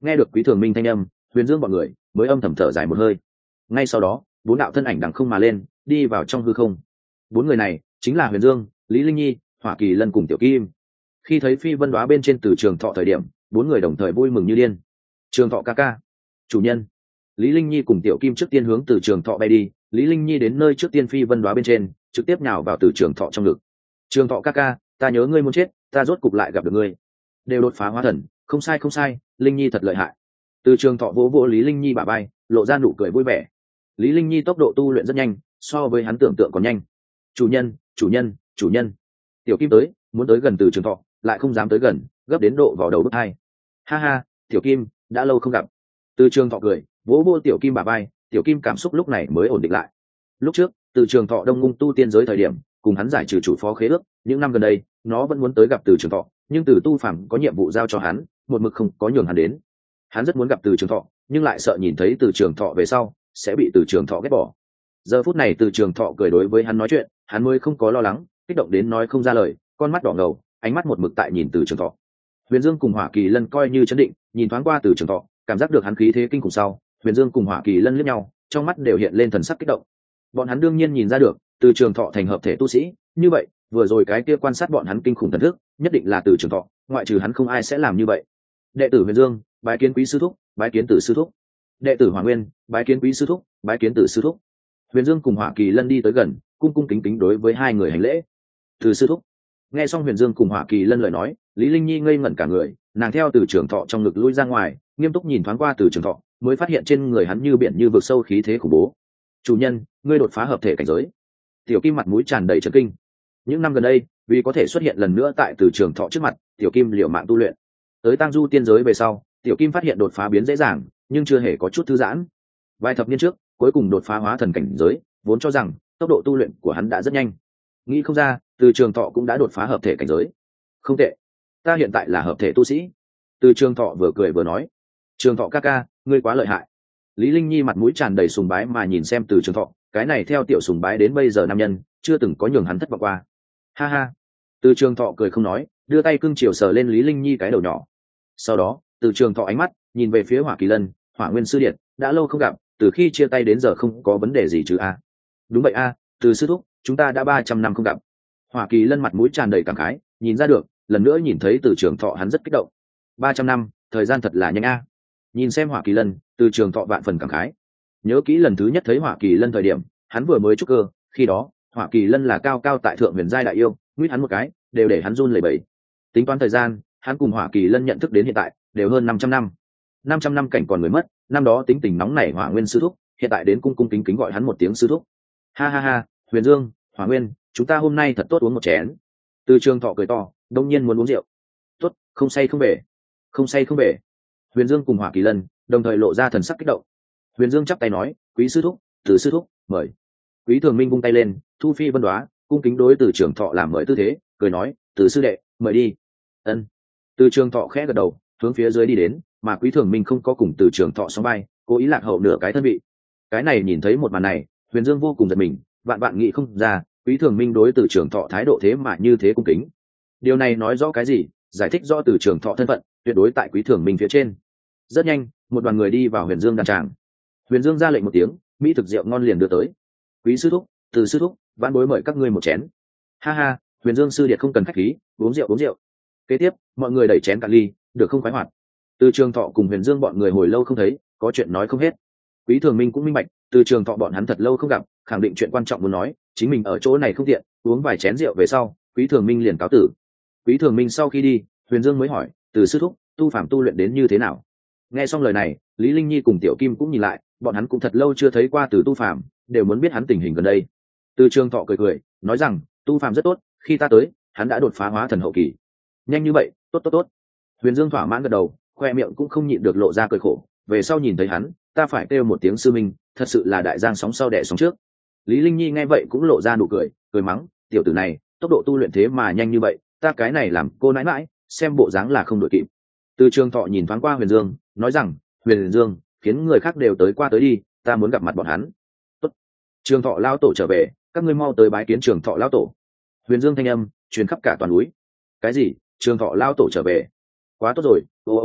Nghe được Quý Thường Minh thanh âm, Huyền Dương bọn người mới âm thầm thở dài một hơi. Ngay sau đó, bốn đạo thân ảnh đằng không mà lên, đi vào trong hư không. Bốn người này chính là Huyền Dương, Lý Linh Nhi, Hỏa Kỳ Lân cùng Tiểu Kim. Khi thấy phi vân đoá bên trên Từ Trường Thọ thời điểm, bốn người đồng thời vui mừng như điên. Trường Thọ ca ca, chủ nhân. Lý Linh Nhi cùng Tiểu Kim trước tiên hướng Từ Trường Thọ bay đi. Lý Linh Nhi đến nơi trước tiên phi vân đoá bên trên, trực tiếp nhào vào Từ Trường Thọ trong ngực. Trường Thọ ca ca, ta nhớ ngươi muốn chết, ta rốt cục lại gặp được ngươi. Đều đột phá hóa thần, không sai không sai, Linh Nhi thật lợi hại. Từ Trường Thọ vỗ vỗ Lý Linh Nhi bả vai, lộ ra nụ cười vui vẻ. Lý Linh Nhi tốc độ tu luyện rất nhanh, so với hắn tưởng tượng còn nhanh. Chủ nhân, chủ nhân, chủ nhân. Tiểu Kim tới, muốn tới gần Từ Trường Thọ, lại không dám tới gần, gấp đến độ vào đầu bức hai. Ha ha, Tiểu Kim, đã lâu không gặp. Từ Trường Thọ cười, vỗ vỗ Tiểu Kim bả vai, Tiểu Kim cảm xúc lúc này mới ổn định lại. Lúc trước, Từ Trường Thọ đông ngung tu tiên giới thời điểm, cùng hắn giải trừ chủ phó khế ước, những năm gần đây, nó vẫn muốn tới gặp Từ Trường Thọ, nhưng Từ Tu Phàm có nhiệm vụ giao cho hắn, một mực không có nhường hắn đến. Hắn rất muốn gặp Từ Trường Thọ, nhưng lại sợ nhìn thấy Từ Trường Thọ về sau sẽ bị Từ Trường Thọ ghét bỏ. Giờ phút này Từ Trường Thọ cười đối với hắn nói chuyện, hắn mới không có lo lắng, kích động đến nói không ra lời, con mắt đỏ ngầu, ánh mắt một mực tại nhìn Từ Trường Thọ. Huyền Dương cùng Hỏa Kỳ Lân coi như chấn định, nhìn thoáng qua Từ Trường Thọ, cảm giác được hắn khí thế kinh khủng sau, Huyền Dương cùng Hỏa Kỳ Lân liếc nhau, trong mắt đều hiện lên thần sắc kích động. Bọn hắn đương nhiên nhìn ra được, Từ Trường Thọ thành hợp thể tu sĩ, như vậy, vừa rồi cái kia quan sát bọn hắn kinh khủng thần thức, nhất định là Từ Trường Thọ, ngoại trừ hắn không ai sẽ làm như vậy. Đệ tử Huyền Dương, bái kiến quý sư thúc, bái kiến tử sư thúc. Đệ tử Hỏa Nguyên, bái kiến quý sư thúc, bái kiến tử sư thúc. Huyền Dương cùng Hỏa Kỳ Lân đi tới gần, cung cung kính kính đối với hai người hành lễ. Từ sư thúc. Nghe xong Huyền Dương cùng Hỏa Kỳ Lân lời nói, Lý Linh Nhi ngây ngẩn cả người, nàng theo Từ Trường Thọ trong ngực lui ra ngoài, nghiêm túc nhìn thoáng qua Từ Trường Thọ, mới phát hiện trên người hắn như biển như vực sâu khí thế khủng bố. Chủ nhân, ngươi đột phá hợp thể cảnh giới. Tiểu Kim mặt mũi tràn đầy chấn kinh. Những năm gần đây, vì có thể xuất hiện lần nữa tại Từ Trường Thọ trước mặt, Tiểu Kim liều mạng tu luyện. Tới Tang Du tiên giới về sau, Tiểu Kim phát hiện đột phá biến dễ dàng, nhưng chưa hề có chút thư giãn. Vài thập niên trước, cuối cùng đột phá hóa thần cảnh giới, vốn cho rằng tốc độ tu luyện của hắn đã rất nhanh. Nghĩ không ra, Từ Trường Thọ cũng đã đột phá hợp thể cảnh giới. Không tệ, ta hiện tại là hợp thể tu sĩ. Từ Trường Thọ vừa cười vừa nói. Trường Thọ ca ca, ngươi quá lợi hại. Lý Linh Nhi mặt mũi tràn đầy sùng bái mà nhìn xem Từ Trường Thọ, cái này theo tiểu sùng bái đến bây giờ nam nhân, chưa từng có nhường hắn thất vọng qua. Ha ha. Từ Trường Thọ cười không nói, đưa tay cưng chiều sờ lên Lý Linh Nhi cái đầu nhỏ. Sau đó, Từ Trường Thọ ánh mắt nhìn về phía Hỏa Kỳ Lân, Hỏa Nguyên sư điện, đã lâu không gặp, từ khi chia tay đến giờ không có vấn đề gì chứ a? Đúng vậy a, Từ sư thúc, chúng ta đã ba trăm năm không gặp. Hỏa Kỳ Lân mặt mũi tràn đầy cảm khái, nhìn ra được, lần nữa nhìn thấy Từ Trường Thọ hắn rất kích động. ba trăm năm, thời gian thật là nhanh a. Nhìn xem Hỏa Kỳ Lân, Từ Trường Thọ vạn phần cảm khái. Nhớ kỹ lần thứ nhất thấy Hỏa Kỳ Lân thời điểm, hắn vừa mới trúc cơ, khi đó, Hỏa Kỳ Lân là cao cao tại thượng huyền giai đại yêu, nguyết hắn một cái, đều để hắn run lẩy bẩy. Tính toán thời gian, hắn cùng Hỏa Kỳ Lân nhận thức đến hiện tại, đều hơn năm trăm năm. năm trăm năm cảnh còn người mất, năm đó tính tình nóng nảy Hỏa Nguyên sư thúc, hiện tại đến cung cung kính kính gọi hắn một tiếng sư thúc. Ha ha ha, Huyền Dương, Hỏa Nguyên, chúng ta hôm nay thật tốt uống một chén. Từ Trường Thọ cười to, đông nhiên muốn uống rượu. Tốt, không say không bể. Không say không bể. Huyền Dương cùng Hỏa Kỳ Lân đồng thời lộ ra thần sắc kích động. Huyền Dương chắp tay nói, quý sư thúc, Từ sư thúc, mời. Quý Thường Minh vung tay lên, thu phi vân đoá, cung kính đối Từ Trường Thọ làm mời tư thế, cười nói, Từ sư đệ, mời đi. Ân. Từ Trường Thọ khẽ gật đầu, hướng phía dưới đi đến, mà Quý Thường Minh không có cùng Từ Trường Thọ sóng bay, cố ý lạc hậu nửa cái thân vị. Cái này nhìn thấy một màn này, Huyền Dương vô cùng giật mình, vạn vạn nghĩ không ra, Quý Thường Minh đối Từ Trường Thọ thái độ thế mà như thế cung kính. Điều này nói rõ cái gì? Giải thích rõ Từ Trường Thọ thân phận tuyệt đối tại Quý Thường Minh phía trên. Rất nhanh, một đoàn người đi vào Huyền Dương đàn tràng. Huyền Dương ra lệnh một tiếng, mỹ thực rượu ngon liền đưa tới. Quý sư thúc, Từ sư thúc, vãn bối mời các ngươi một chén. Ha ha, Huyền Dương sư điệt không cần khách khí, uống rượu uống rượu. Kế tiếp, mọi người đẩy chén cạn ly, được không khoái hoạt. Từ Trường Thọ cùng Huyền Dương bọn người hồi lâu không thấy, có chuyện nói không hết. Quý Thường Minh cũng minh bạch, Từ Trường Thọ bọn hắn thật lâu không gặp, khẳng định chuyện quan trọng muốn nói, chính mình ở chỗ này không tiện, uống vài chén rượu về sau, Quý Thường Minh liền cáo tử. Quý Thường Minh sau khi đi, Huyền Dương mới hỏi, Từ sư thúc, tu phàm tu luyện đến như thế nào? Nghe xong lời này, Lý Linh Nhi cùng Tiểu Kim cũng nhìn lại, bọn hắn cũng thật lâu chưa thấy qua Từ tu phàm, đều muốn biết hắn tình hình gần đây. Từ Trường Thọ cười cười, nói rằng, tu phàm rất tốt, khi ta tới, hắn đã đột phá hóa thần hậu kỳ. Nhanh như vậy, tốt tốt tốt. Huyền Dương thỏa mãn gật đầu, khoe miệng cũng không nhịn được lộ ra cười khổ, về sau nhìn thấy hắn, ta phải kêu một tiếng sư minh, thật sự là đại giang sóng sau đẻ sóng trước. Lý Linh Nhi nghe vậy cũng lộ ra nụ cười, cười mắng, tiểu tử này, tốc độ tu luyện thế mà nhanh như vậy, ta cái này làm cô nãi nãi, xem bộ dáng là không đội kịp. Từ Trường Thọ nhìn thoáng qua Huyền Dương, nói rằng, Huyền Dương, khiến người khác đều tới qua tới đi, ta muốn gặp mặt bọn hắn. Tốt. Trường Thọ lão tổ trở về, các ngươi mau tới bái kiến Trường Thọ lão tổ. Huyền Dương thanh âm truyền khắp cả toàn núi. Cái gì? Trường Thọ lão tổ trở về? Quá tốt rồi, ô ô ô,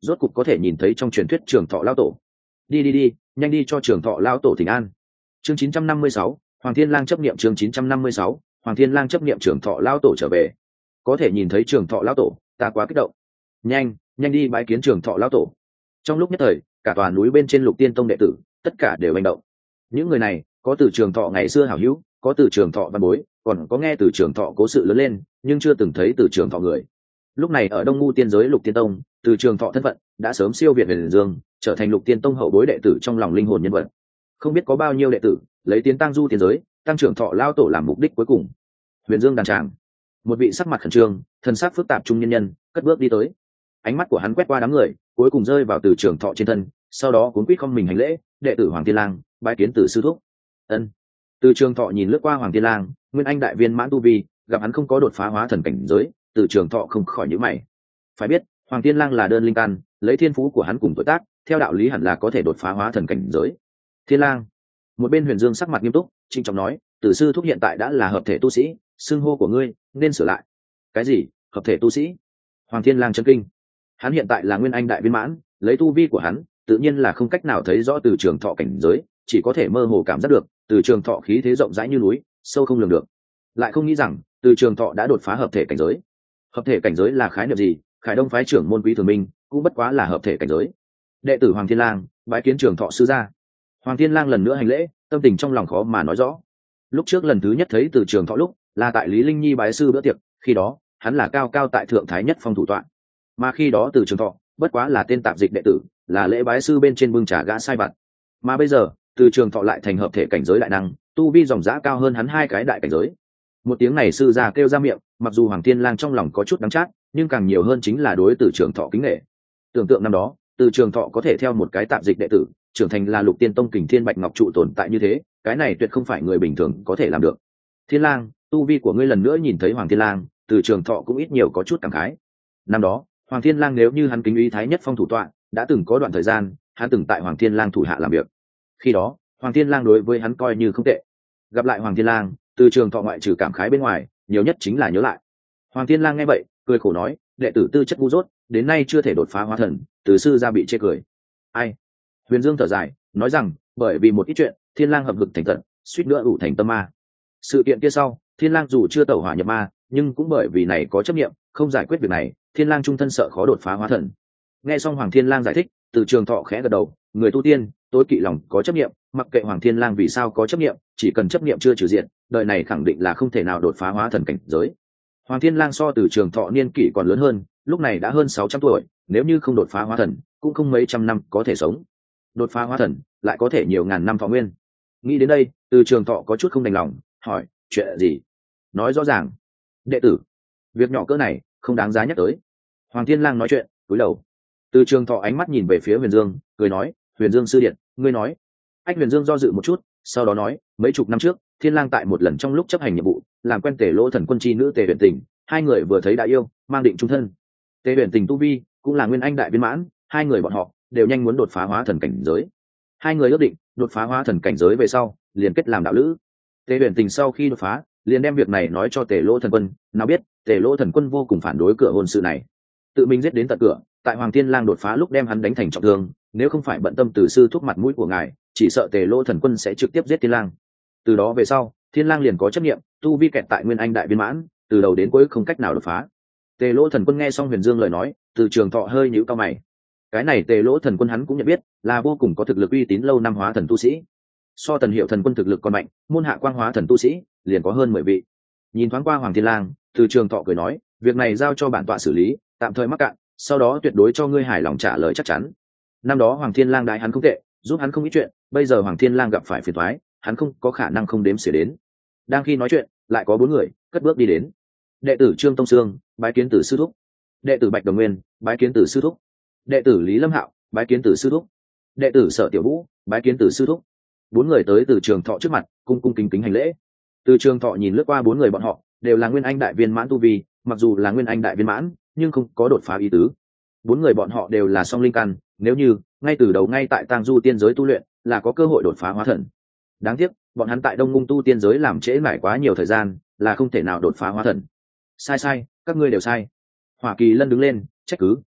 rốt cục có thể nhìn thấy trong truyền thuyết trường thọ lao tổ. Đi đi đi, nhanh đi cho trường thọ lao tổ thỉnh an. Chương chín trăm năm mươi sáu, Hoàng Thiên Lang chấp niệm. Chương chín trăm năm mươi sáu, Hoàng Thiên Lang chấp niệm trường thọ lao tổ trở về. Có thể nhìn thấy trường thọ lao tổ, ta quá kích động. Nhanh, nhanh đi bái kiến trường thọ lao tổ. Trong lúc nhất thời, cả tòa núi bên trên Lục Tiên Tông đệ tử, tất cả đều hành động. Những người này, có từ trường thọ ngày xưa hảo hữu, có từ trường thọ văn bối, còn có nghe từ trường thọ cố sự lớn lên, nhưng chưa từng thấy từ trường thọ người. Lúc này ở Đông Ngu tiên giới Lục Tiên Tông, từ trường thọ thân phận đã sớm siêu việt Huyền Dương, trở thành Lục Tiên Tông hậu bối đệ tử trong lòng linh hồn nhân vật. Không biết có bao nhiêu đệ tử lấy tiến tăng du tiên giới, tăng trưởng thọ lao tổ làm mục đích cuối cùng. Huyền Dương đàn tràng, một vị sắc mặt khẩn trương, thân sắc phức tạp trung nhân nhân, cất bước đi tới. Ánh mắt của hắn quét qua đám người, cuối cùng rơi vào từ trường thọ trên thân, sau đó cuốn quýt không mình hành lễ, đệ tử Hoàng Thiên Lang, bái kiến từ sư thúc. Ân. Từ trường thọ nhìn lướt qua Hoàng Thiên Lang, nguyên anh đại viên mãn tu vi, gặp hắn không có đột phá hóa thần cảnh giới, từ trường thọ không khỏi nhíu mày. Phải biết, Hoàng Thiên Lang là đơn linh căn, lấy thiên phú của hắn cùng tuổi tác, theo đạo lý hẳn là có thể đột phá hóa thần cảnh giới. Thiên Lang. Một bên Huyền Dương sắc mặt nghiêm túc, trịnh trọng nói, từ sư thúc hiện tại đã là hợp thể tu sĩ, xưng hô của ngươi nên sửa lại. Cái gì? Hợp thể tu sĩ? Hoàng Thiên Lang chấn kinh. Hắn hiện tại là nguyên anh đại viên mãn, lấy tu vi của hắn, tự nhiên là không cách nào thấy rõ từ trường thọ cảnh giới, chỉ có thể mơ hồ cảm giác được, từ trường thọ khí thế rộng rãi như núi, sâu không lường được. Lại không nghĩ rằng, từ trường thọ đã đột phá hợp thể cảnh giới. Hợp thể cảnh giới là khái niệm gì? Khải Đông phái trưởng môn Quý Thường Minh cũng bất quá là hợp thể cảnh giới. Đệ tử Hoàng Thiên Lang, bái kiến trường thọ sư gia. Hoàng Thiên Lang lần nữa hành lễ, tâm tình trong lòng khó mà nói rõ. Lúc trước lần thứ nhất thấy từ trường thọ lúc, là tại Lý Linh Nhi bái sư bữa tiệc, khi đó, hắn là cao cao tại thượng thái nhất phong thủ tọa. Mà khi đó từ trường thọ, bất quá là tên tạp dịch đệ tử, là lễ bái sư bên trên bưng trà gã sai vặt. Mà bây giờ, từ trường thọ lại thành hợp thể cảnh giới đại năng, tu vi dòng dã cao hơn hắn hai cái đại cảnh giới. Một tiếng này sư gia kêu ra miệng, mặc dù Hoàng Thiên Lang trong lòng có chút đắng chát, nhưng càng nhiều hơn chính là đối từ trường thọ kính nể. Tưởng tượng năm đó, từ trường thọ có thể theo một cái tạp dịch đệ tử, trưởng thành là Lục Tiên Tông Kình Thiên Bạch Ngọc trụ tồn tại như thế, cái này tuyệt không phải người bình thường có thể làm được. Thiên Lang, tu vi của ngươi lần nữa nhìn thấy Hoàng Thiên Lang, từ trường thọ cũng ít nhiều có chút cảm khái. Năm đó, Hoàng Thiên Lang nếu như hắn kính ý thái nhất phong thủ tọa, đã từng có đoạn thời gian, hắn từng tại Hoàng Thiên Lang thủ hạ làm việc. Khi đó, Hoàng Thiên Lang đối với hắn coi như không tệ. Gặp lại Hoàng Thiên Lang, từ trường thọ ngoại trừ cảm khái bên ngoài, nhiều nhất chính là nhớ lại. Hoàng Thiên Lang nghe vậy, cười khổ nói, đệ tử tư chất ngu dốt, đến nay chưa thể đột phá hóa thần, từ sư gia bị chê cười. Ai? Huyền Dương thở dài, nói rằng, bởi vì một ít chuyện, Thiên Lang hợp lực thành tận, suýt nữa ủ thành tâm ma. Sự kiện kia sau, Thiên Lang dù chưa tẩu hỏa nhập ma, nhưng cũng bởi vì này có chấp niệm, không giải quyết việc này, Thiên Lang trung thân sợ khó đột phá hóa thần. Nghe xong Hoàng Thiên Lang giải thích, từ trường thọ khẽ gật đầu, người tu tiên, tối kỵ lòng có chấp niệm, mặc kệ Hoàng Thiên Lang vì sao có chấp niệm, chỉ cần chấp niệm chưa trừ diện, đời này khẳng định là không thể nào đột phá hóa thần cảnh giới. Hoàng Thiên Lang so từ trường thọ niên kỷ còn lớn hơn, lúc này đã hơn sáu trăm tuổi, nếu như không đột phá hóa thần, cũng không mấy trăm năm có thể sống. Đột phá hóa thần, lại có thể nhiều ngàn năm thọ nguyên. Nghĩ đến đây, từ trường thọ có chút không đành lòng, hỏi, chuyện gì? Nói rõ ràng. Đệ tử, việc nhỏ cỡ này, không đáng giá nhắc tới. Hoàng Thiên Lang nói chuyện, cúi đầu. Từ trường thọ ánh mắt nhìn về phía Huyền Dương, cười nói, Huyền Dương sư điện, ngươi nói. Anh Huyền Dương do dự một chút, sau đó nói, mấy chục năm trước, Thiên Lang tại một lần trong lúc chấp hành nhiệm vụ, làm quen Tề Lỗ Thần Quân chi nữ Tề Huyền Tình, hai người vừa thấy đã yêu, mang định chung thân. Tề Huyền Tình tu vi cũng là nguyên anh đại viên mãn, hai người bọn họ đều nhanh muốn đột phá hóa thần cảnh giới. Hai người ước định, đột phá hóa thần cảnh giới về sau, liền kết làm đạo lữ. Tề Huyền Tình sau khi đột phá, liền đem việc này nói cho Tề Lỗ Thần Quân, nào biết, Tề Lỗ Thần Quân vô cùng phản đối cửa hôn sự này, tự mình giết đến tận cửa, tại Hoàng Thiên Lang đột phá lúc đem hắn đánh thành trọng thương, nếu không phải bận tâm từ sư thúc mặt mũi của ngài, chỉ sợ Tề Lỗ Thần Quân sẽ trực tiếp giết Thiên Lang. Từ đó về sau, Thiên Lang liền có chấp niệm, tu vi kẹt tại nguyên anh đại viên mãn, từ đầu đến cuối không cách nào đột phá. Tề Lỗ Thần Quân nghe xong Huyền Dương lời nói, từ trường thọ hơi nhíu cao mày. Cái này Tề Lỗ Thần Quân hắn cũng nhận biết, là vô cùng có thực lực uy tín lâu năm hóa thần tu sĩ. So Tần Hiệu Thần Quân thực lực còn mạnh, môn hạ quang hóa thần tu sĩ liền có hơn mười vị. Nhìn thoáng qua Hoàng Thiên Lang, từ trường thọ cười nói, việc này giao cho bản tọa xử lý, tạm thời mắc cạn, sau đó tuyệt đối cho ngươi hài lòng trả lời chắc chắn. Năm đó Hoàng Thiên Lang đại hắn không tệ, giúp hắn không ít chuyện, bây giờ Hoàng Thiên Lang gặp phải phiền toái, hắn không có khả năng không đếm xỉa đến. Đang khi nói chuyện, lại có bốn người cất bước đi đến. Đệ tử Trương Tông Sương, bái kiến tử sư thúc. Đệ tử Bạch Đồng Nguyên, bái kiến tử sư thúc. Đệ tử Lý Lâm Hạo, bái kiến tử sư thúc. Đệ tử Sở Tiểu Vũ, bái kiến tử sư thúc. Bốn người tới từ trường thọ trước mặt, cung cung kính kính hành lễ. Từ trường thọ nhìn lướt qua bốn người bọn họ, đều là nguyên anh đại viên mãn tu vi, mặc dù là nguyên anh đại viên mãn, nhưng không có đột phá ý tứ. Bốn người bọn họ đều là song linh căn, nếu như ngay từ đầu ngay tại Tang Du tiên giới tu luyện, là có cơ hội đột phá hóa thần. Đáng tiếc, bọn hắn tại Đông Ngung tu tiên giới làm trễ mãi quá nhiều thời gian, là không thể nào đột phá hóa thần. Sai sai, các ngươi đều sai. Hỏa Kỳ Lân đứng lên, trách cứ,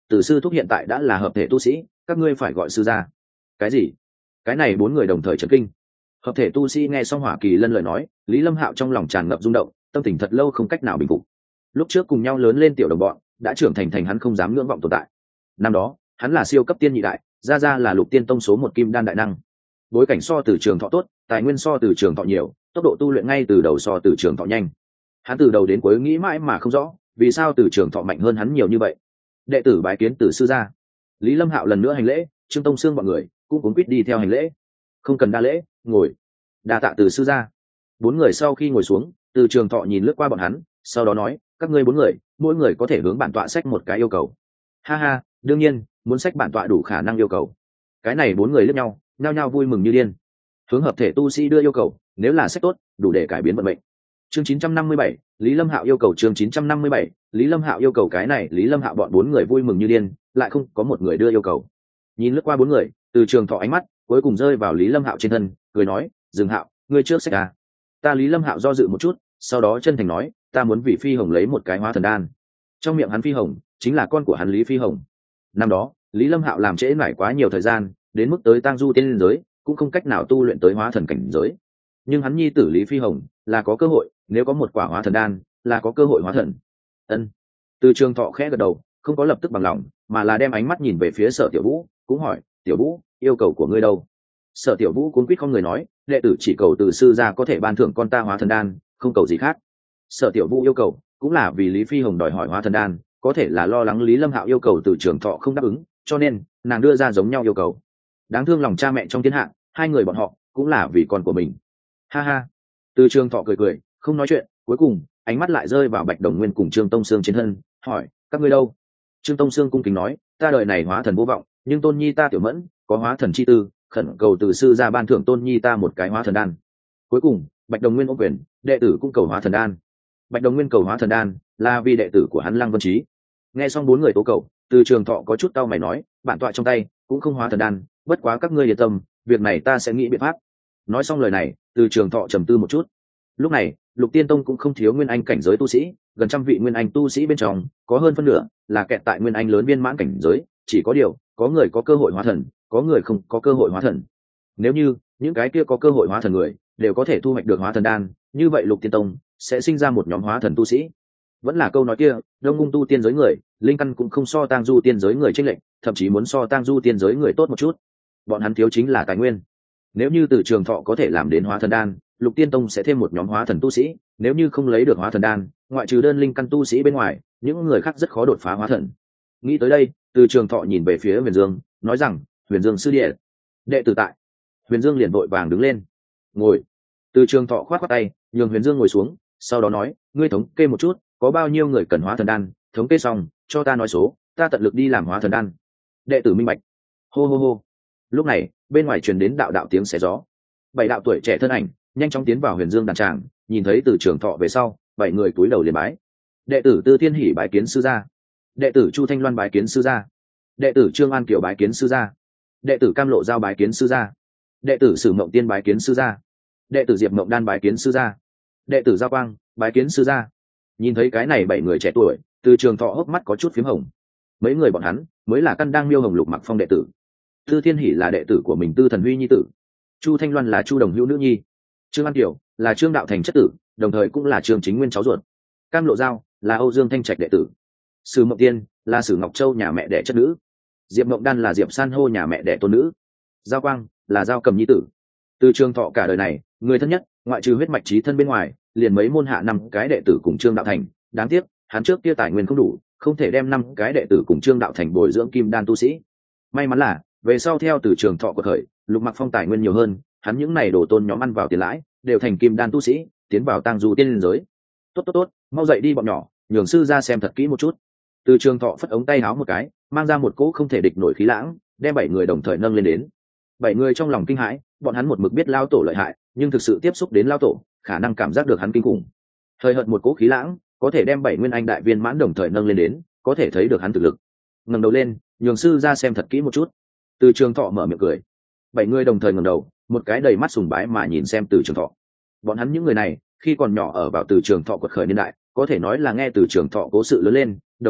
từ sư thúc hiện tại đã là hợp thể tu sĩ, các ngươi phải gọi sư gia. Cái gì? Cái này bốn người đồng thời chấn kinh. Hợp thể tu sĩ nghe xong Hỏa Kỳ Lân lời nói, Lý Lâm Hạo trong lòng tràn ngập rung động, tâm tình thật lâu không cách nào bình phục. Lúc trước cùng nhau lớn lên tiểu đồng bọn, đã trưởng thành thành hắn không dám ngưỡng vọng tồn tại. Năm đó, hắn là siêu cấp tiên nhị đại, ra ra là lục tiên tông số một kim đan đại năng. Bối cảnh so từ trường thọ tốt, tài nguyên so từ trường thọ nhiều, tốc độ tu luyện ngay từ đầu so từ trường thọ nhanh. Hắn từ đầu đến cuối nghĩ mãi mà không rõ, vì sao từ trường thọ mạnh hơn hắn nhiều như vậy. Đệ tử bái kiến từ sư gia. Lý Lâm Hạo lần nữa hành lễ, Trương Tông Sương bọn người cũng cuống quýt đi theo hành lễ. Không cần đa lễ, ngồi. Đa tạ từ sư gia. Bốn người sau khi ngồi xuống, từ trường thọ nhìn lướt qua bọn hắn, sau đó nói, các ngươi bốn người, mỗi người có thể hướng bản tọa sách một cái yêu cầu. Ha ha, đương nhiên, muốn sách bản tọa đủ khả năng yêu cầu. Cái này bốn người liếc nhau, nhao nhao vui mừng như điên. Hướng hợp thể tu sĩ đưa yêu cầu, nếu là sách tốt, đủ để cải biến vận mệnh. Chương chín trăm năm mươi bảy, Lý Lâm Hạo yêu cầu chương chín trăm năm mươi bảy, Lý Lâm Hạo yêu cầu cái này, Lý Lâm Hạo bọn bốn người vui mừng như điên, lại không có một người đưa yêu cầu. Nhìn lướt qua bốn người, từ trường thọ ánh mắt cuối cùng rơi vào Lý Lâm Hạo trên thân, cười nói, "Dương Hạo, ngươi trước sách à?" Ta Lý Lâm Hạo do dự một chút, sau đó chân thành nói, "Ta muốn vì Phi Hồng lấy một cái hóa thần đan." Trong miệng hắn Phi Hồng chính là con của hắn Lý Phi Hồng. Năm đó, Lý Lâm Hạo làm trễ nải quá nhiều thời gian, đến mức tới tang du tiên giới, cũng không cách nào tu luyện tới hóa thần cảnh giới. Nhưng hắn nhi tử Lý Phi Hồng là có cơ hội, nếu có một quả hóa thần đan, là có cơ hội hóa thần. Ân. Từ trường thọ khẽ gật đầu, không có lập tức bằng lòng, mà là đem ánh mắt nhìn về phía Sở Tiểu Vũ, cũng hỏi, "Tiểu Vũ, yêu cầu của ngươi đâu?" Sở Tiểu Vũ cuống quýt không người nói, "Đệ tử chỉ cầu từ sư gia có thể ban thưởng con ta hóa thần đan, không cầu gì khác." Sở Tiểu Vũ yêu cầu cũng là vì Lý Phi Hồng đòi hỏi hóa thần đan, có thể là lo lắng Lý Lâm Hạo yêu cầu từ trường thọ không đáp ứng, cho nên nàng đưa ra giống nhau yêu cầu. Đáng thương lòng cha mẹ trong thiên hạ, hai người bọn họ cũng là vì con của mình. Ha ha. Từ trường thọ cười cười, không nói chuyện, cuối cùng ánh mắt lại rơi vào Bạch Đồng Nguyên cùng Trương Tông Sương trên thân, hỏi, "Các ngươi đâu?" Trương Tông Sương cung kính nói, "Ta đời này hóa thần vô vọng, nhưng tôn nhi ta Tiểu Mẫn có hóa thần chi tư, khẩn cầu từ sư gia ban thưởng tôn nhi ta một cái hóa thần đan." Cuối cùng Bạch Đồng Nguyên ôm quyền, đệ tử cũng cầu hóa thần đan. Bạch Đồng Nguyên cầu hóa thần đan là vì đệ tử của hắn Lăng Vân Trí. Nghe xong bốn người tố cầu, từ trường thọ có chút cau mày nói, "Bản tọa trong tay cũng không hóa thần đan, bất quá các ngươi yên tâm, việc này ta sẽ nghĩ biện pháp." Nói xong lời này, từ trường thọ trầm tư một chút. Lúc này Lục Tiên Tông cũng không thiếu nguyên anh cảnh giới tu sĩ, gần trăm vị nguyên anh tu sĩ bên trong có hơn phân nửa là kẹt tại nguyên anh lớn viên mãn cảnh giới, chỉ có điều có người có cơ hội hóa thần, có người không có cơ hội hóa thần. Nếu như những cái kia có cơ hội hóa thần người đều có thể thu hoạch được hóa thần đan, như vậy Lục Tiên Tông sẽ sinh ra một nhóm hóa thần tu sĩ. Vẫn là câu nói kia, đông ngung tu tiên giới người, linh căn cũng không so tang du tiên giới người chênh lệch, thậm chí muốn so tang du tiên giới người tốt một chút. Bọn hắn thiếu chính là tài nguyên. Nếu như từ trường thọ có thể làm đến hóa thần đan, Lục Tiên Tông sẽ thêm một nhóm hóa thần tu sĩ, nếu như không lấy được hóa thần đan, ngoại trừ đơn linh căn tu sĩ bên ngoài, những người khác rất khó đột phá hóa thần. Nghĩ tới đây, từ trường thọ nhìn về phía Huyền Dương, nói rằng, "Huyền Dương sư đệ." Đệ tử tại. Huyền Dương liền vội vàng đứng lên. "Ngồi." Từ trường thọ khoát khoát tay, nhường Huyền Dương ngồi xuống, sau đó nói, "Ngươi thống kê một chút, có bao nhiêu người cần hóa thần đan, thống kê xong, cho ta nói số, ta tận lực đi làm hóa thần đan." Đệ tử minh bạch. Hô hô hô. Lúc này, bên ngoài truyền đến đạo đạo tiếng xé gió. Bảy đạo tuổi trẻ thân ảnh nhanh chóng tiến vào Huyền Dương đàn tràng, nhìn thấy từ trường thọ về sau, bảy người cúi đầu liền bái. Đệ tử Tư Thiên Hỷ bái kiến sư gia. Đệ tử Chu Thanh Loan bái kiến sư gia. Đệ tử Trương An Kiều bái kiến sư gia. Đệ tử Cam Lộ Giao bái kiến sư gia. Đệ tử Sử Mộng Tiên bái kiến sư gia. Đệ tử Diệp Mộng Đan bái kiến sư gia. Đệ tử Giao Quang bái kiến sư gia. Nhìn thấy cái này bảy người trẻ tuổi, từ trường thọ hốc mắt có chút phím hồng. Mấy người bọn hắn mới là căn đang miêu hồng lục mặc phong đệ tử. Tư Thiên Hỷ là đệ tử của mình Tư Thần Huy nhi tử. Chu Thanh Loan là Chu Đồng Hữu nữ nhi. Trương An Kiều là Trương Đạo Thành chất tử, đồng thời cũng là Trương Chính Nguyên cháu ruột. Cam Lộ Giao là Âu Dương Thanh Trạch đệ tử. Sử Mộng Tiên là Sử Ngọc Châu nhà mẹ đẻ chất nữ. Diệp Mộng Đan là Diệp San Hô nhà mẹ đẻ tôn nữ. Giao Quang là Giao Cầm nhi tử. Từ Trường Thọ cả đời này, người thân nhất, ngoại trừ huyết mạch chí thân bên ngoài, liền mấy môn hạ năm cái đệ tử cùng Trương Đạo Thành, đáng tiếc, hắn trước kia tài nguyên không đủ, không thể đem năm cái đệ tử cùng Trương Đạo Thành bồi dưỡng kim đan tu sĩ. May mắn là, về sau theo Từ Trường Thọ của khởi, Lục Mặc Phong tài nguyên nhiều hơn, hắn những này đổ tôn nhóm ăn vào tiền lãi, đều thành kim đan tu sĩ, tiến vào tang du tiên giới. Tốt tốt tốt, mau dậy đi bọn nhỏ, nhường sư ra xem thật kỹ một chút. Từ Trường Thọ phất ống tay áo một cái, mang ra một cỗ không thể địch nổi khí lãng, đem bảy người đồng thời nâng lên đến. Bảy người trong lòng kinh hãi, bọn hắn một mực biết lao tổ lợi hại, nhưng thực sự tiếp xúc đến lao tổ, khả năng cảm giác được hắn kinh khủng. Thời hợt một cỗ khí lãng, có thể đem bảy nguyên anh đại viên mãn đồng thời nâng lên đến, có thể thấy được hắn thực lực. Ngẩng đầu lên, nhường sư ra xem thật kỹ một chút. Từ Trường Thọ mở miệng cười. Bảy người đồng thời ngẩng đầu, một cái đầy mắt sùng bái mà nhìn xem Từ Trường Thọ. Bọn hắn những người này, khi còn nhỏ ở vào Từ Trường Thọ quật khởi niên đại, có thể nói là nghe Từ Trường Thọ cố sự lớn lên, đồng thời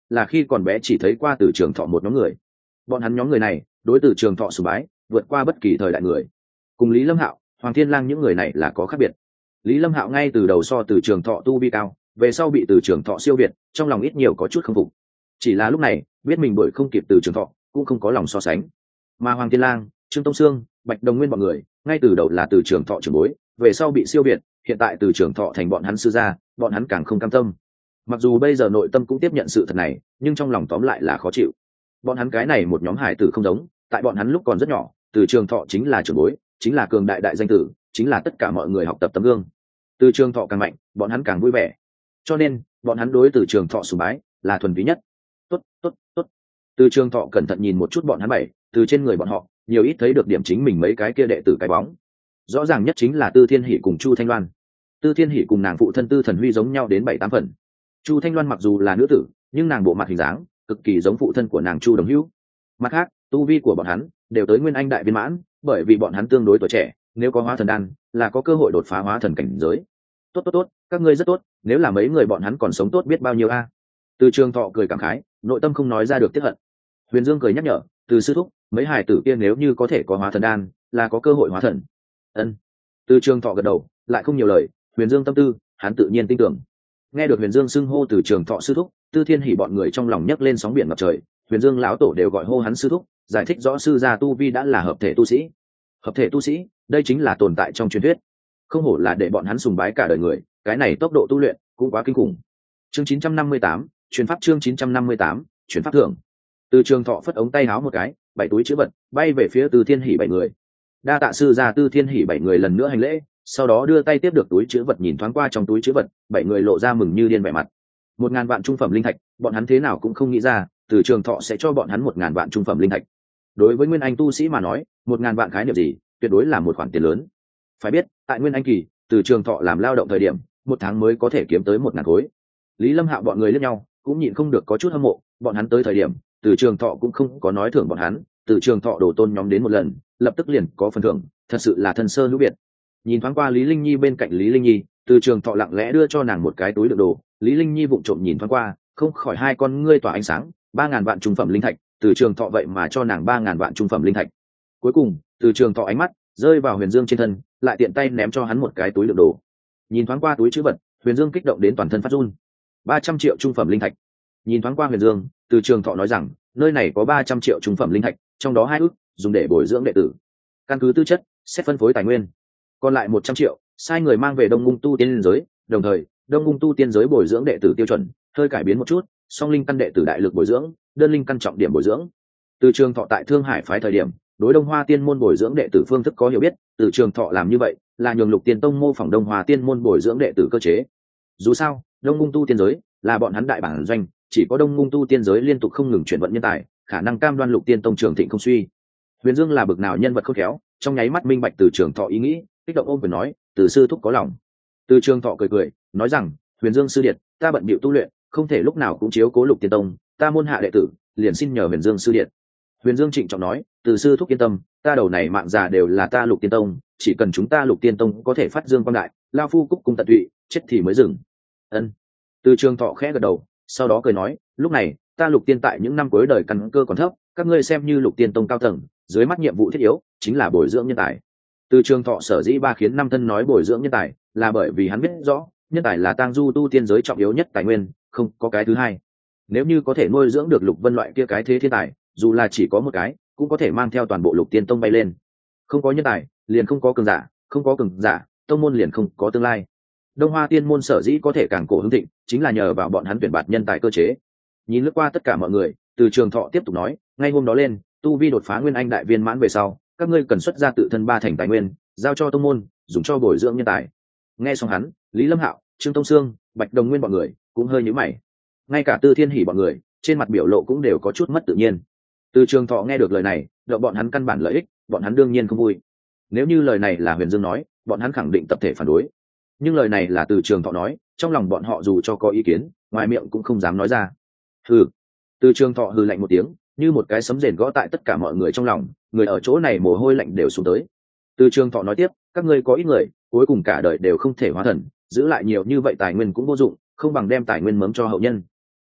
là khi còn bé chỉ thấy qua Từ Trường Thọ một nhóm người. Bọn hắn nhóm người này đối Từ Trường Thọ sùng bái vượt qua bất kỳ thời đại người. Cùng Lý Lâm Hạo, Hoàng Thiên Lang những người này là có khác biệt. Lý Lâm Hạo ngay từ đầu so Từ Trường Thọ tu vi cao, về sau bị Từ Trường Thọ siêu việt, trong lòng ít nhiều có chút không phục. Chỉ là lúc này biết mình đuổi không kịp Từ Trường Thọ, cũng không có lòng so sánh. Mà Hoàng Thiên Lang, Trương Tông Sương, Bạch Đồng Nguyên bọn người ngay từ đầu là Từ Trường Thọ trưởng bối, về sau bị siêu việt, hiện tại Từ Trường Thọ thành bọn hắn sư gia, bọn hắn càng không cam tâm. Mặc dù bây giờ nội tâm cũng tiếp nhận sự thật này, nhưng trong lòng tóm lại là khó chịu. Bọn hắn cái này một nhóm hải tử không giống, tại bọn hắn lúc còn rất nhỏ, Từ Trường Thọ chính là trưởng bối, chính là cường đại đại danh tử, chính là tất cả mọi người học tập tấm gương. Từ Trường Thọ càng mạnh, bọn hắn càng vui vẻ. Cho nên, bọn hắn đối Từ Trường Thọ sùng bái là thuần túy nhất. Tốt, tốt, tốt. Từ Trường Thọ cẩn thận nhìn một chút bọn hắn bảy, từ trên người bọn họ, nhiều ít thấy được điểm chính mình mấy cái kia đệ tử cái bóng. Rõ ràng nhất chính là Tư Thiên Hỷ cùng Chu Thanh Loan. Tư Thiên Hỷ cùng nàng phụ thân Tư Thần Huy giống nhau đến bảy tám phần. Chu Thanh Loan mặc dù là nữ tử, nhưng nàng bộ mặt hình dáng cực kỳ giống phụ thân của nàng Chu Đồng Hữu. Mặt khác, tu vi của bọn hắn đều tới Nguyên Anh đại viên mãn, bởi vì bọn hắn tương đối tuổi trẻ, nếu có hóa thần đan, là có cơ hội đột phá hóa thần cảnh giới. Tốt tốt tốt, các ngươi rất tốt, nếu là mấy người bọn hắn còn sống tốt biết bao nhiêu a. Từ Trường Thọ cười cảm khái, nội tâm không nói ra được tiếc hận. Huyền Dương cười nhắc nhở, Từ sư thúc, mấy hải tử kia nếu như có thể có hóa thần đan, là có cơ hội hóa thần. Ân. Từ Trường Thọ gật đầu, lại không nhiều lời, Huyền Dương tâm tư, hắn tự nhiên tin tưởng. Nghe được Huyền Dương xưng hô Từ Trường Thọ sư thúc, Tư Thiên Hỷ bọn người trong lòng nhấc lên sóng biển ngập trời, Huyền Dương lão tổ đều gọi hô hắn sư thúc, giải thích rõ sư gia tu vi đã là hợp thể tu sĩ. Hợp thể tu sĩ, đây chính là tồn tại trong truyền thuyết. Không hổ là để bọn hắn sùng bái cả đời người, cái này tốc độ tu luyện cũng quá kinh khủng. Chương chín trăm năm mươi tám, truyền pháp chương chín trăm năm mươi tám, truyền pháp thưởng. Từ Trường Thọ phất ống tay áo một cái, bảy túi chữ vật bay về phía Tư Thiên Hỷ bảy người. Đa tạ sư gia. Tư Thiên Hỷ bảy người lần nữa hành lễ, sau đó đưa tay tiếp được túi chữ vật, nhìn thoáng qua trong túi chữ vật, bảy người lộ ra mừng như điên vẻ mặt. Một ngàn vạn trung phẩm linh thạch, bọn hắn thế nào cũng không nghĩ ra, Từ Trường Thọ sẽ cho bọn hắn một ngàn vạn trung phẩm linh thạch. Đối với Nguyên Anh tu sĩ mà nói, một ngàn vạn khái niệm gì, tuyệt đối là một khoản tiền lớn. Phải biết, tại Nguyên Anh kỳ, Từ Trường Thọ làm lao động thời điểm, một tháng mới có thể kiếm tới một ngàn khối. Lý Lâm Hạo bọn người liếc nhau, cũng nhịn không được có chút hâm mộ, bọn hắn tới thời điểm, Từ Trường Thọ cũng không có nói thưởng bọn hắn, Từ Trường Thọ đổ tôn nhóm đến một lần, lập tức liền có phần thưởng, thật sự là thân sơ hữu biệt. Nhìn thoáng qua Lý Linh Nhi bên cạnh Lý Linh Nhi, Từ Trường Thọ lặng lẽ đưa cho nàng một cái túi đựng đồ, Lý Linh Nhi vụng trộm nhìn thoáng qua, không khỏi hai con ngươi tỏa ánh sáng, ba ngàn vạn trung phẩm linh thạch, Từ Trường Thọ vậy mà cho nàng ba ngàn vạn trung phẩm linh thạch. Cuối cùng, Từ Trường Thọ ánh mắt rơi vào Huyền Dương trên thân, lại tiện tay ném cho hắn một cái túi đựng đồ. Nhìn thoáng qua túi trữ vật, Huyền Dương kích động đến toàn thân phát run. ba trăm triệu trung phẩm linh thạch. Nhìn thoáng qua Huyền Dương, Từ Trường Thọ nói rằng, nơi này có ba trăm triệu trung phẩm linh thạch, trong đó hai ức dùng để bồi dưỡng đệ tử. Căn cứ tư chất, xét phân phối tài nguyên. Còn lại một trăm triệu, sai người mang về Đông Ngung tu tiên giới, đồng thời, Đông Ngung tu tiên giới bồi dưỡng đệ tử tiêu chuẩn, hơi cải biến một chút, song linh căn đệ tử đại lực bồi dưỡng, đơn linh căn trọng điểm bồi dưỡng. Từ Trường Thọ tại Thương Hải phái thời điểm, đối Đông Hoa Tiên môn bồi dưỡng đệ tử phương thức có hiểu biết, Từ Trường Thọ làm như vậy, là nhường Lục Tiên Tông mô phỏng Đông Hoa Tiên môn bồi dưỡng đệ tử cơ chế. Dù sao, Đông Ngung tu tiên giới là bọn hắn đại bản doanh, chỉ có Đông Ngung tu tiên giới liên tục không ngừng chuyển vận nhân tài, khả năng cam đoan Lục Tiên Tông trường thịnh không suy. Huyền Dương là bực nào nhân vật khôn khéo, trong nháy mắt minh bạch Từ Trường Thọ ý nghĩ, kích động ôm quyền nói, Từ sư thúc có lòng. Từ Trường Thọ cười cười, nói rằng, Huyền Dương sư điệt, ta bận bịu tu luyện, không thể lúc nào cũng chiếu cố Lục Tiên Tông, ta môn hạ đệ tử, liền xin nhờ Huyền Dương sư điệt. Huyền Dương trịnh trọng nói, Từ sư thúc yên tâm, ta đầu này mạng già đều là ta Lục Tiên Tông, chỉ cần chúng ta Lục Tiên Tông có thể phát dương quang đại, lao phu cúc cung tận tụy, chết thì mới dừng. Ân. Từ Trường Thọ khẽ gật đầu, sau đó cười nói, lúc này, ta Lục Tiên tại những năm cuối đời căn cơ còn thấp, các ngươi xem như Lục Tiên Tông cao tầng, dưới mắt nhiệm vụ thiết yếu chính là bồi dưỡng nhân tài. Từ Trường Thọ sở dĩ ba khiến năm thân nói bồi dưỡng nhân tài, là bởi vì hắn biết rõ, nhân tài là tang du tu tiên giới trọng yếu nhất tài nguyên, không có cái thứ hai. Nếu như có thể nuôi dưỡng được Lục Vân loại kia cái thế thiên tài, dù là chỉ có một cái, cũng có thể mang theo toàn bộ Lục Tiên Tông bay lên. Không có nhân tài, liền không có cường giả, không có cường giả, tông môn liền không có tương lai. Đông Hoa Tiên môn sở dĩ có thể càng cổ hưng thịnh, chính là nhờ vào bọn hắn tuyển bạt nhân tài cơ chế. Nhìn lướt qua tất cả mọi người, Từ Trường Thọ tiếp tục nói, ngay hôm đó lên, tu vi đột phá Nguyên Anh đại viên mãn về sau, các ngươi cần xuất ra tự thân ba thành tài nguyên, giao cho tông môn, dùng cho bồi dưỡng nhân tài. Nghe xong hắn, Lý Lâm Hạo, Trương Tông Sương, Bạch Đồng Nguyên bọn người cũng hơi nhíu mày. Ngay cả Tư Thiên Hỷ bọn người, trên mặt biểu lộ cũng đều có chút mất tự nhiên. Từ Trường Thọ nghe được lời này, đợi bọn hắn căn bản lợi ích, bọn hắn đương nhiên không vui. Nếu như lời này là Huyền Dương nói, bọn hắn khẳng định tập thể phản đối. Nhưng lời này là Từ Trường Thọ nói, trong lòng bọn họ dù cho có ý kiến, ngoài miệng cũng không dám nói ra. Hừ. Từ Trường Thọ hừ lạnh một tiếng, như một cái sấm rền gõ tại tất cả mọi người trong lòng, người ở chỗ này mồ hôi lạnh đều xuống tới. Từ Trường Thọ nói tiếp, các ngươi có ít người, cuối cùng cả đời đều không thể hóa thần, giữ lại nhiều như vậy tài nguyên cũng vô dụng, không bằng đem tài nguyên mớm cho hậu nhân.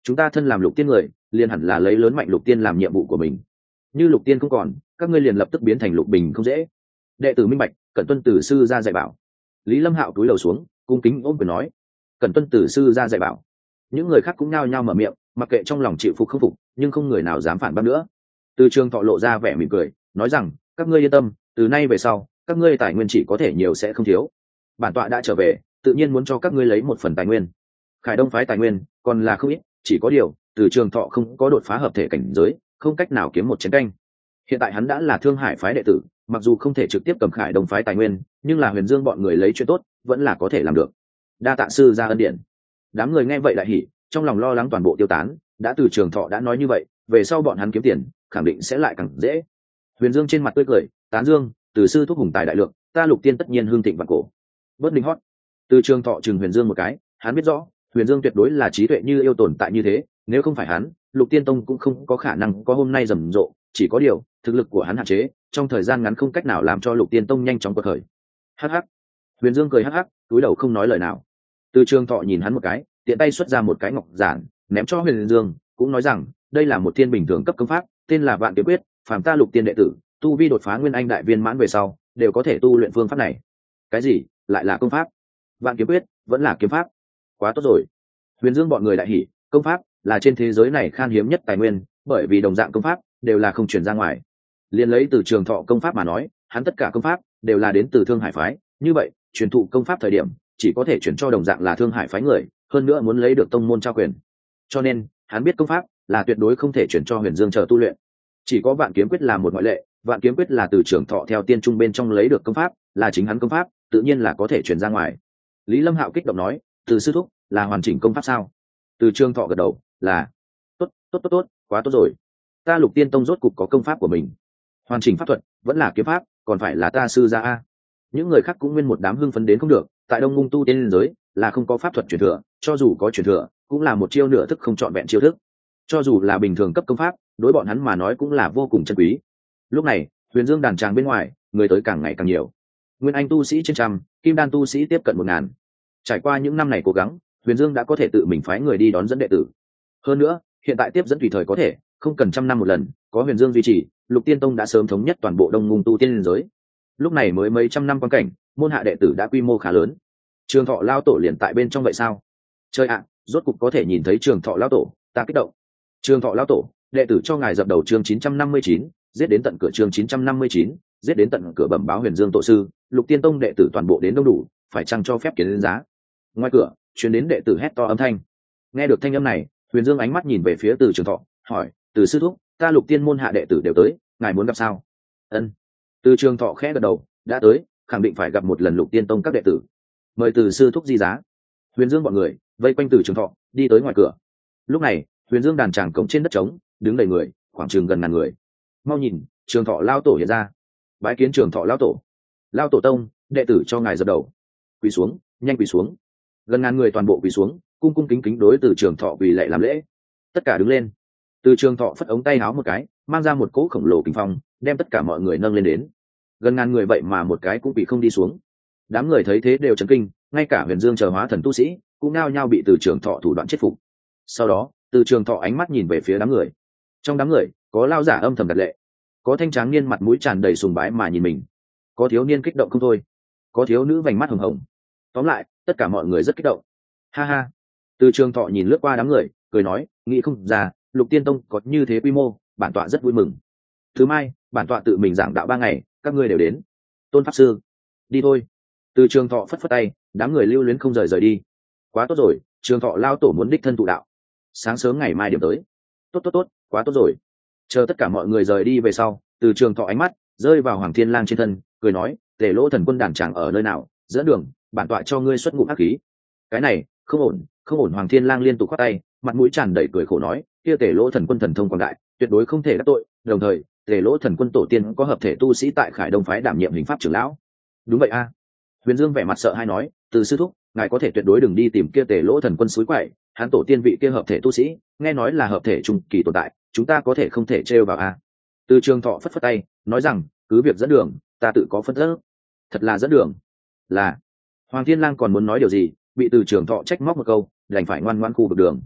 chúng ta thân làm lục tiên người liền hẳn là lấy lớn mạnh lục tiên làm nhiệm vụ của mình, như lục tiên không còn, các ngươi liền lập tức biến thành lục bình không dễ. Đệ tử minh bạch, cẩn tuân tử sư ra dạy bảo. Lý Lâm Hạo cúi đầu xuống cung kính ôm quyền nói, cẩn tuân tử sư ra dạy bảo. Những người khác cũng nhao nhao mở miệng, mặc kệ trong lòng chịu phục không phục, nhưng không người nào dám phản bác nữa. Từ Trường Thọ lộ ra vẻ mỉm cười, nói rằng, các ngươi yên tâm, từ nay về sau các ngươi tài nguyên chỉ có thể nhiều sẽ không thiếu. Bản tọa đã trở về, tự nhiên muốn cho các ngươi lấy một phần tài nguyên. Khải Đông phái tài nguyên còn là không ít, chỉ có điều Từ Trường Thọ không có đột phá hợp thể cảnh giới, không cách nào kiếm một chén canh. Hiện tại hắn đã là Thương Hải phái đệ tử, mặc dù không thể trực tiếp cầm Khải Đông phái tài nguyên, nhưng là Huyền Dương bọn người lấy chuyện tốt vẫn là có thể làm được. Đa tạ sư ra ân điển. Đám người nghe vậy đại hỉ, trong lòng lo lắng toàn bộ tiêu tán. Đã Từ Trường Thọ đã nói như vậy, về sau bọn hắn kiếm tiền khẳng định sẽ lại càng dễ. Huyền Dương trên mặt tươi cười tán dương, từ sư thúc hùng tài đại lượng, ta lục tiên tất nhiên hương thịnh vạn cổ. Bớt linh hót. Từ Trường Thọ chừng Huyền Dương một cái, hắn biết rõ Huyền Dương tuyệt đối là trí tuệ như yêu tồn tại như thế, nếu không phải hắn, Lục Tiên Tông cũng không có khả năng có hôm nay rầm rộ. Chỉ có điều thực lực của hắn hạn chế, trong thời gian ngắn không cách nào làm cho Lục Tiên Tông nhanh chóng quật khởi. Hắc hắc. Huyền Dương cười hắc hắc, cúi đầu không nói lời nào. Từ Trường Thọ nhìn hắn một cái, tiện tay xuất ra một cái ngọc giản ném cho Huyền Dương, cũng nói rằng đây là một thiên bình thường cấp công pháp, tên là Vạn Kiếm Quyết, phàm ta Lục Tiên đệ tử tu vi đột phá nguyên anh đại viên mãn về sau đều có thể tu luyện phương pháp này. Cái gì lại là công pháp? Vạn Kiếm Quyết vẫn là kiếm pháp? Quá tốt rồi. Huyền Dương bọn người đại hỉ, công pháp là trên thế giới này khan hiếm nhất tài nguyên, bởi vì đồng dạng công pháp đều là không truyền ra ngoài. Liên lấy Từ Trường Thọ công pháp mà nói, hắn tất cả công pháp đều là đến từ Thương Hải phái, như vậy truyền thụ công pháp thời điểm chỉ có thể chuyển cho đồng dạng là Thương Hải phái người, hơn nữa muốn lấy được tông môn trao quyền, cho nên hắn biết công pháp là tuyệt đối không thể chuyển cho Huyền Dương chờ tu luyện. Chỉ có Vạn Kiếm Quyết là một ngoại lệ, Vạn Kiếm Quyết là Từ Trường Thọ theo tiên trung bên trong lấy được công pháp, là chính hắn công pháp, tự nhiên là có thể truyền ra ngoài. Lý Lâm Hạo kích động nói, từ sư thúc là hoàn chỉnh công pháp sao? Từ Trường Thọ gật đầu, là. Tốt, tốt, tốt, tốt, quá tốt rồi. Ta Lục Tiên Tông rốt cục có công pháp của mình. Hoàn chỉnh pháp thuật, vẫn là kiếm pháp, còn phải là ta sư gia a. Những người khác cũng nguyên một đám hưng phấn đến không được, tại Đông Ngung tu tiên giới là không có pháp thuật truyền thừa, cho dù có truyền thừa, cũng là một chiêu nửa thức không trọn vẹn chiêu thức. Cho dù là bình thường cấp công pháp, đối bọn hắn mà nói cũng là vô cùng chân quý. Lúc này, Huyền Dương đàn tràng bên ngoài, người tới càng ngày càng nhiều. Nguyên Anh tu sĩ trên trăm, Kim Đan tu sĩ tiếp cận một ngàn. Trải qua những năm này cố gắng, Huyền Dương đã có thể tự mình phái người đi đón dẫn đệ tử. Hơn nữa, hiện tại tiếp dẫn tùy thời có thể, không cần trăm năm một lần, có Huyền Dương duy trì, Lục Tiên Tông đã sớm thống nhất toàn bộ Đông Ngung tu tiên giới. Lúc này mới mấy trăm năm quan cảnh, môn hạ đệ tử đã quy mô khá lớn. Trường Thọ lao tổ liền tại bên trong vậy sao? Chơi ạ, rốt cục có thể nhìn thấy Trường Thọ lao tổ, ta kích động. Trường Thọ lao tổ, đệ tử cho ngài dập đầu chương chín trăm năm mươi chín, giết đến tận cửa chương chín trăm năm mươi chín, giết đến tận cửa bẩm báo Huyền Dương tổ sư, Lục Tiên Tông đệ tử toàn bộ đến đông đủ, phải chăng cho phép kiến lên giá? Ngoài cửa, truyền đến đệ tử hét to âm thanh. Nghe được thanh âm này, Huyền Dương ánh mắt nhìn về phía Từ Trường Thọ, hỏi, Từ sư thúc, ta Lục Tiên môn hạ đệ tử đều tới, ngài muốn gặp sao? Ân. Từ Trường Thọ khẽ gật đầu, đã tới, khẳng định phải gặp một lần Lục Tiên Tông các đệ tử. Mời Từ sư thúc di giá. Huyền Dương bọn người vây quanh Từ Trường Thọ, đi tới ngoài cửa. Lúc này, Huyền Dương đàn tràng cổng trên đất trống, đứng đầy người, khoảng chừng gần ngàn người. Mau nhìn, Trường Thọ lao tổ hiện ra. Bái kiến Trường Thọ lao tổ. Lao tổ tông, đệ tử cho ngài dập đầu. Quỳ xuống, nhanh quỳ xuống. Gần ngàn người toàn bộ quỳ xuống, cung cung kính kính đối Từ Trường Thọ quỳ lạy làm lễ. Tất cả đứng lên. Từ Trường Thọ phất ống tay áo một cái, mang ra một cỗ khổng lồ kình phong, đem tất cả mọi người nâng lên đến. Gần ngàn người vậy mà một cái cũng bị không đi xuống. Đám người thấy thế đều chấn kinh, ngay cả Huyền Dương chờ hóa thần tu sĩ cũng nao nhao bị Từ Trường Thọ thủ đoạn chết phục. Sau đó, Từ Trường Thọ ánh mắt nhìn về phía đám người. Trong đám người, có lao giả âm thầm đặt lệ, có thanh tráng niên mặt mũi tràn đầy sùng bái mà nhìn mình, có thiếu niên kích động không thôi, có thiếu nữ vành mắt hồng hồng. Tóm lại, tất cả mọi người rất kích động. Ha ha. Từ Trường Thọ nhìn lướt qua đám người, cười nói, nghĩ không ra, Lục Tiên Tông có như thế quy mô, bản tọa rất vui mừng. Thứ mai, bản tọa tự mình giảng đạo ba ngày, các ngươi đều đến. Tôn pháp sư, đi thôi. Từ Trường Thọ phất phất tay, đám người lưu luyến không rời rời đi. Quá tốt rồi, Trường Thọ lao tổ muốn đích thân tụ đạo. Sáng sớm ngày mai điểm tới. Tốt tốt tốt, quá tốt rồi. Chờ tất cả mọi người rời đi về sau, Từ Trường Thọ ánh mắt rơi vào Hoàng Thiên Lang trên thân, cười nói, Tề Lỗ Thần Quân đàn tràng ở nơi nào, dẫn đường, bản tọa cho ngươi xuất ngụm hắc khí. Cái này, không ổn, không ổn. Hoàng Thiên Lang liên tục khoát tay, mặt mũi tràn đầy cười khổ nói, kia Tề Lỗ Thần Quân thần thông quảng đại, tuyệt đối không thể đắc tội, đồng thời, Tề Lỗ Thần Quân tổ tiên có hợp thể tu sĩ tại Khải Đông phái đảm nhiệm hình pháp trưởng lão. Đúng vậy a. Huyền Dương vẻ mặt sợ hãi nói, Từ sư thúc, ngài có thể tuyệt đối đừng đi tìm kia Tề Lỗ Thần Quân suối quậy, hắn tổ tiên vị kia hợp thể tu sĩ, nghe nói là hợp thể trung kỳ tồn tại, chúng ta có thể không thể trêu vào a. Từ Trường Thọ phất phất tay, nói rằng, cứ việc dẫn đường, ta tự có phân tích. Thật là dẫn đường. Là. Hoàng Thiên Lang còn muốn nói điều gì, bị Từ Trường Thọ trách móc một câu, đành phải ngoan ngoãn khu vực đường.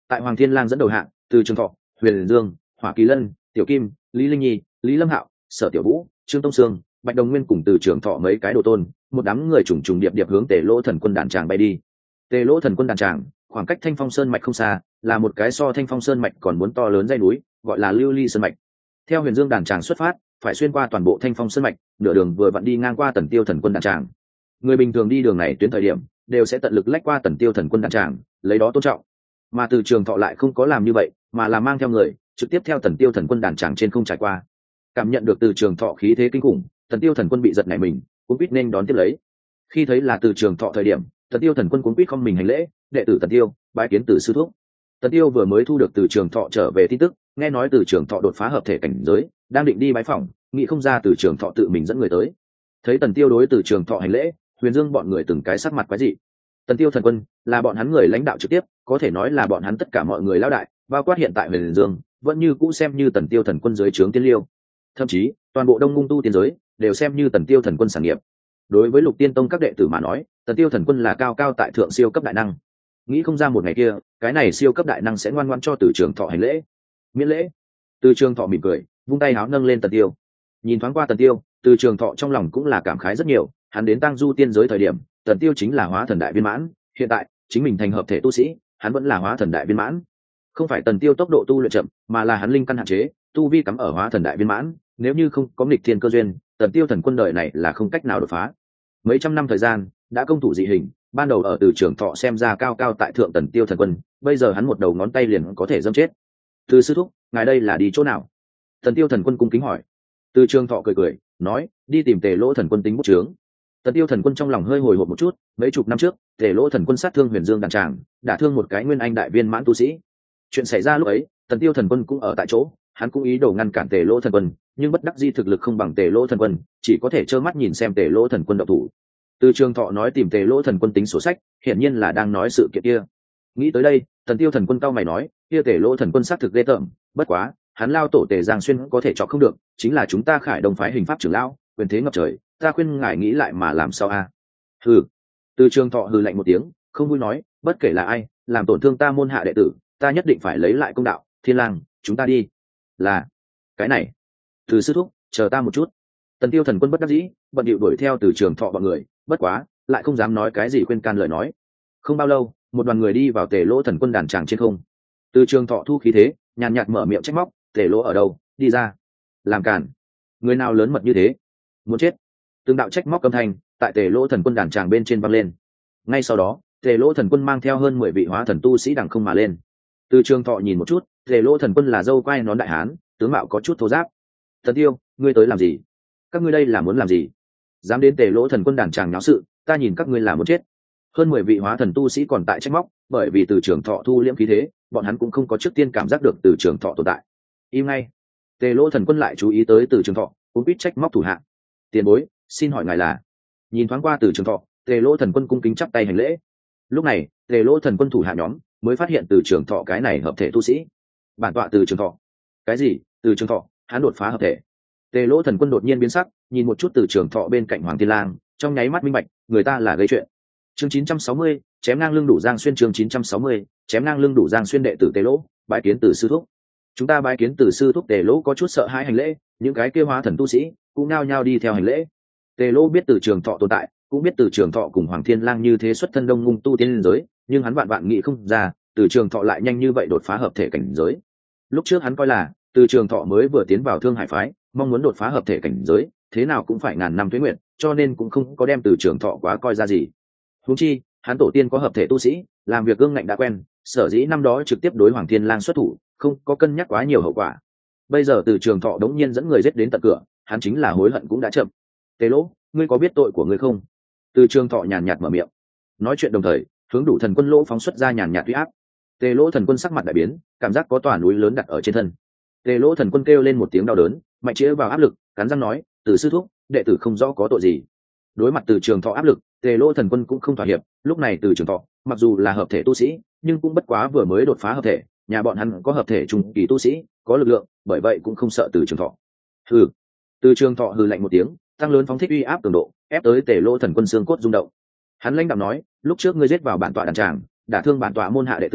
tại Hoàng Thiên Lang dẫn đầu hạng, từ Trường Thọ, Huyền Dương, Hỏa Kỳ Lân, Tiểu Kim, Lý Linh Nhi, Lý Lâm Hạo, Sở Tiểu Vũ, Trương Tông Sương, Bạch Đồng Nguyên cùng từ Trường Thọ mấy cái đồ tôn, một đám người trùng trùng điệp điệp hướng Tề Lỗ Thần Quân đàn tràng bay đi. Tề Lỗ Thần Quân đàn tràng, khoảng cách Thanh Phong Sơn mạch không xa, là một cái so Thanh Phong Sơn mạch còn muốn to lớn dãy núi, gọi là Lưu Ly Sơn mạch. Theo Huyền Dương đàn tràng xuất phát, phải xuyên qua toàn bộ Thanh Phong Sơn mạch, nửa đường vừa vặn đi ngang qua Tần Tiêu Thần Quân đàn tràng. Người bình thường đi đường này tuyến thời điểm, đều sẽ tận lực lách qua Tần Tiêu Thần Quân đàn tràng, lấy đó tôn trọng. Mà từ Trường Thọ lại không có làm như vậy, mà là mang theo người, trực tiếp theo Tần Tiêu Thần Quân đàn tràng trên không trải qua. Cảm nhận được từ Trường Thọ khí thế kinh khủng, Tần Tiêu Thần Quân bị giật nảy mình, cũng biết nên đón tiếp lấy. Khi thấy là từ Trường Thọ thời điểm, Tần Tiêu Thần Quân cũng biết không mình hành lễ, đệ tử Tần Tiêu, bái kiến từ sư thúc. Tần Tiêu vừa mới thu được từ Trường Thọ trở về tin tức, nghe nói từ Trường Thọ đột phá hợp thể cảnh giới, đang định đi bái phỏng, nghĩ không ra từ Trường Thọ tự mình dẫn người tới. Thấy Tần Tiêu đối từ Trường Thọ hành lễ, Huyền Dương bọn người từng cái sắc mặt quái dị. Tần Tiêu Thần Quân là bọn hắn người lãnh đạo trực tiếp, có thể nói là bọn hắn tất cả mọi người lão đại, bao quát hiện tại Huyền Dương, vẫn như cũ xem như Tần Tiêu Thần Quân dưới trướng tiên liêu. Thậm chí, toàn bộ Đông Ngung tu tiên giới đều xem như Tần Tiêu Thần Quân sản nghiệp. Đối với Lục Tiên Tông các đệ tử mà nói, Tần Tiêu Thần Quân là cao cao tại thượng siêu cấp đại năng. Nghĩ không ra một ngày kia, cái này siêu cấp đại năng sẽ ngoan ngoãn cho Từ Trường Thọ hành lễ. Miễn lễ. Từ Trường Thọ mỉm cười, vung tay háo nâng lên Tần Tiêu. Nhìn thoáng qua Tần Tiêu, Từ Trường Thọ trong lòng cũng là cảm khái rất nhiều, hắn đến Tăng Du tiên giới thời điểm, Tần Tiêu chính là hóa thần đại viên mãn, hiện tại, chính mình thành hợp thể tu sĩ, hắn vẫn là hóa thần đại viên mãn. Không phải Tần Tiêu tốc độ tu luyện chậm, mà là hắn linh căn hạn chế, tu vi cắm ở hóa thần đại viên mãn, nếu như không có nghịch thiên cơ duyên, Tần Tiêu Thần Quân đời này là không cách nào đột phá. Mấy trăm năm thời gian, đã công thủ dị hình, ban đầu ở Từ Trường Thọ xem ra cao cao tại thượng Tần Tiêu Thần Quân, bây giờ hắn một đầu ngón tay liền có thể dâm chết. Từ sư thúc, ngài đây là đi chỗ nào? Tần Tiêu Thần Quân cung kính hỏi. Từ Trường Thọ cười cười, nói, đi tìm Tề Lỗ Thần Quân tính bút chướng. Tần Tiêu Thần Quân trong lòng hơi hồi hộp một chút, mấy chục năm trước, Tề Lỗ Thần Quân sát thương Huyền Dương đàn tràng, đả thương một cái nguyên anh đại viên mãn tu sĩ. Chuyện xảy ra lúc ấy, Tần Tiêu Thần Quân cũng ở tại chỗ, hắn cũng ý đồ ngăn cản Tề Lỗ Thần Quân, nhưng bất đắc dĩ thực lực không bằng Tề Lỗ Thần Quân, chỉ có thể trơ mắt nhìn xem Tề Lỗ Thần Quân động thủ. Từ Trường Thọ nói tìm Tề Lỗ Thần Quân tính sổ sách, hiển nhiên là đang nói sự kiện kia. Nghĩ tới đây, Tần Tiêu Thần Quân cao mày nói, kia Tề Lỗ Thần Quân xác thực ghê tởm, bất quá, hắn lao tổ Tề Giang Xuyên có thể chọc không được, chính là chúng ta Khải Đông phái hình pháp trưởng lão, quyền thế ngập trời, ta khuyên ngài nghĩ lại mà làm sao a? Hừ. Từ Trường Thọ hừ lạnh một tiếng, không vui nói, bất kể là ai, làm tổn thương ta môn hạ đệ tử, ta nhất định phải lấy lại công đạo. Thiên Lang, chúng ta đi. Là cái này. Từ sư thúc, chờ ta một chút. Tần Tiêu Thần Quân bất đắc dĩ, bận điệu đuổi theo Từ Trường Thọ bọn người, bất quá, lại không dám nói cái gì khuyên can lời nói. Không bao lâu, một đoàn người đi vào Tề Lỗ Thần Quân đàn tràng trên không. Từ Trường Thọ thu khí thế, nhàn nhạt mở miệng trách móc, Tề Lỗ ở đâu, đi ra. Làm cản. Người nào lớn mật như thế? Muốn chết. Từng đạo trách móc âm thanh tại Tề Lỗ Thần Quân đàn tràng bên trên vang lên. Ngay sau đó, Tề Lỗ Thần Quân mang theo hơn mười vị hóa thần tu sĩ đằng không mà lên. Từ Trường Thọ nhìn một chút, Tề Lỗ Thần Quân là dâu quai nón đại hán, tướng mạo có chút thô ráp. Thần Tiêu, ngươi tới làm gì? Các ngươi đây là muốn làm gì? Dám đến Tề Lỗ Thần Quân đàn tràng náo sự, ta nhìn các ngươi là muốn chết. Hơn mười vị hóa thần tu sĩ còn tại trách móc, bởi vì Từ Trường Thọ thu liễm khí thế, bọn hắn cũng không có trước tiên cảm giác được Từ Trường Thọ tồn tại. Im ngay. Tề Lỗ Thần Quân lại chú ý tới Từ Trường Thọ, cũng biết trách móc thủ hạ. Tiền bối, xin hỏi ngài là? Nhìn thoáng qua Từ Trường Thọ, Tề Lỗ Thần Quân cung kính chắp tay hành lễ. Lúc này, Tề Lỗ Thần Quân thủ hạ nhóm mới phát hiện Từ Trường Thọ cái này hợp thể tu sĩ. Bản tọa Từ Trường Thọ. Cái gì? Từ Trường Thọ, hắn đột phá hợp thể. Tề Lỗ Thần Quân đột nhiên biến sắc, nhìn một chút Từ Trường Thọ bên cạnh Hoàng Thiên Lang, trong nháy mắt minh bạch, người ta là gây chuyện. Chương chín trăm sáu mươi, chém ngang lưng đủ Giang Xuyên chương chín trăm sáu mươi, chém ngang lưng đủ Giang Xuyên đệ tử Tề Lỗ, bái kiến Từ sư thúc. Chúng ta bái kiến Từ sư thúc. Tề Lỗ có chút sợ hãi hành lễ, những cái kia hóa thần tu sĩ cũng nao nhao đi theo hành lễ. Tề Lỗ biết Từ Trường Thọ tồn tại, cũng biết Từ Trường Thọ cùng Hoàng Thiên Lang như thế xuất thân Đông Ngung tu tiên giới, nhưng hắn vạn vạn nghĩ không ra, Từ Trường Thọ lại nhanh như vậy đột phá hợp thể cảnh giới. Lúc trước hắn coi là Từ Trường Thọ mới vừa tiến vào Thương Hải phái, mong muốn đột phá hợp thể cảnh giới, thế nào cũng phải ngàn năm tuế nguyện, cho nên cũng không có đem Từ Trường Thọ quá coi ra gì. Huống chi, hắn tổ tiên có hợp thể tu sĩ, làm việc gương ngạnh đã quen, sở dĩ năm đó trực tiếp đối Hoàng Thiên Lang xuất thủ, không có cân nhắc quá nhiều hậu quả. Bây giờ Từ Trường Thọ đống nhiên dẫn người giết đến tận cửa, hắn chính là hối hận cũng đã chậm. Tề Lỗ, ngươi có biết tội của ngươi không? Từ Trường Thọ nhàn nhạt mở miệng, nói chuyện đồng thời hướng đủ thần quân Lỗ phóng xuất ra nhàn nhạt uy áp. Tề Lỗ thần quân sắc mặt đại biến, cảm giác có tòa núi lớn đặt ở trên thân. Tề Lỗ thần quân kêu lên một tiếng đau đớn, mạnh chĩa vào áp lực, cắn răng nói, Từ sư thúc, đệ tử không rõ có tội gì. Đối mặt Từ Trường Thọ áp lực, Tề Lỗ thần quân cũng không thỏa hiệp. Lúc này Từ Trường Thọ mặc dù là hợp thể tu sĩ, nhưng cũng bất quá vừa mới đột phá hợp thể, nhà bọn hắn có hợp thể trung kỳ tu sĩ, có lực lượng, bởi vậy cũng không sợ Từ Trường Thọ. Hừ. Từ Trường Thọ hừ lạnh một tiếng, tăng lớn phóng thích uy áp cường độ, ép tới Tề Lỗ thần quân xương cốt rung động. Hắn lãnh đạm nói, lúc trước ngươi giết vào bản tọa đàn tràng, đả thương bản tọa môn hạ đệ tử,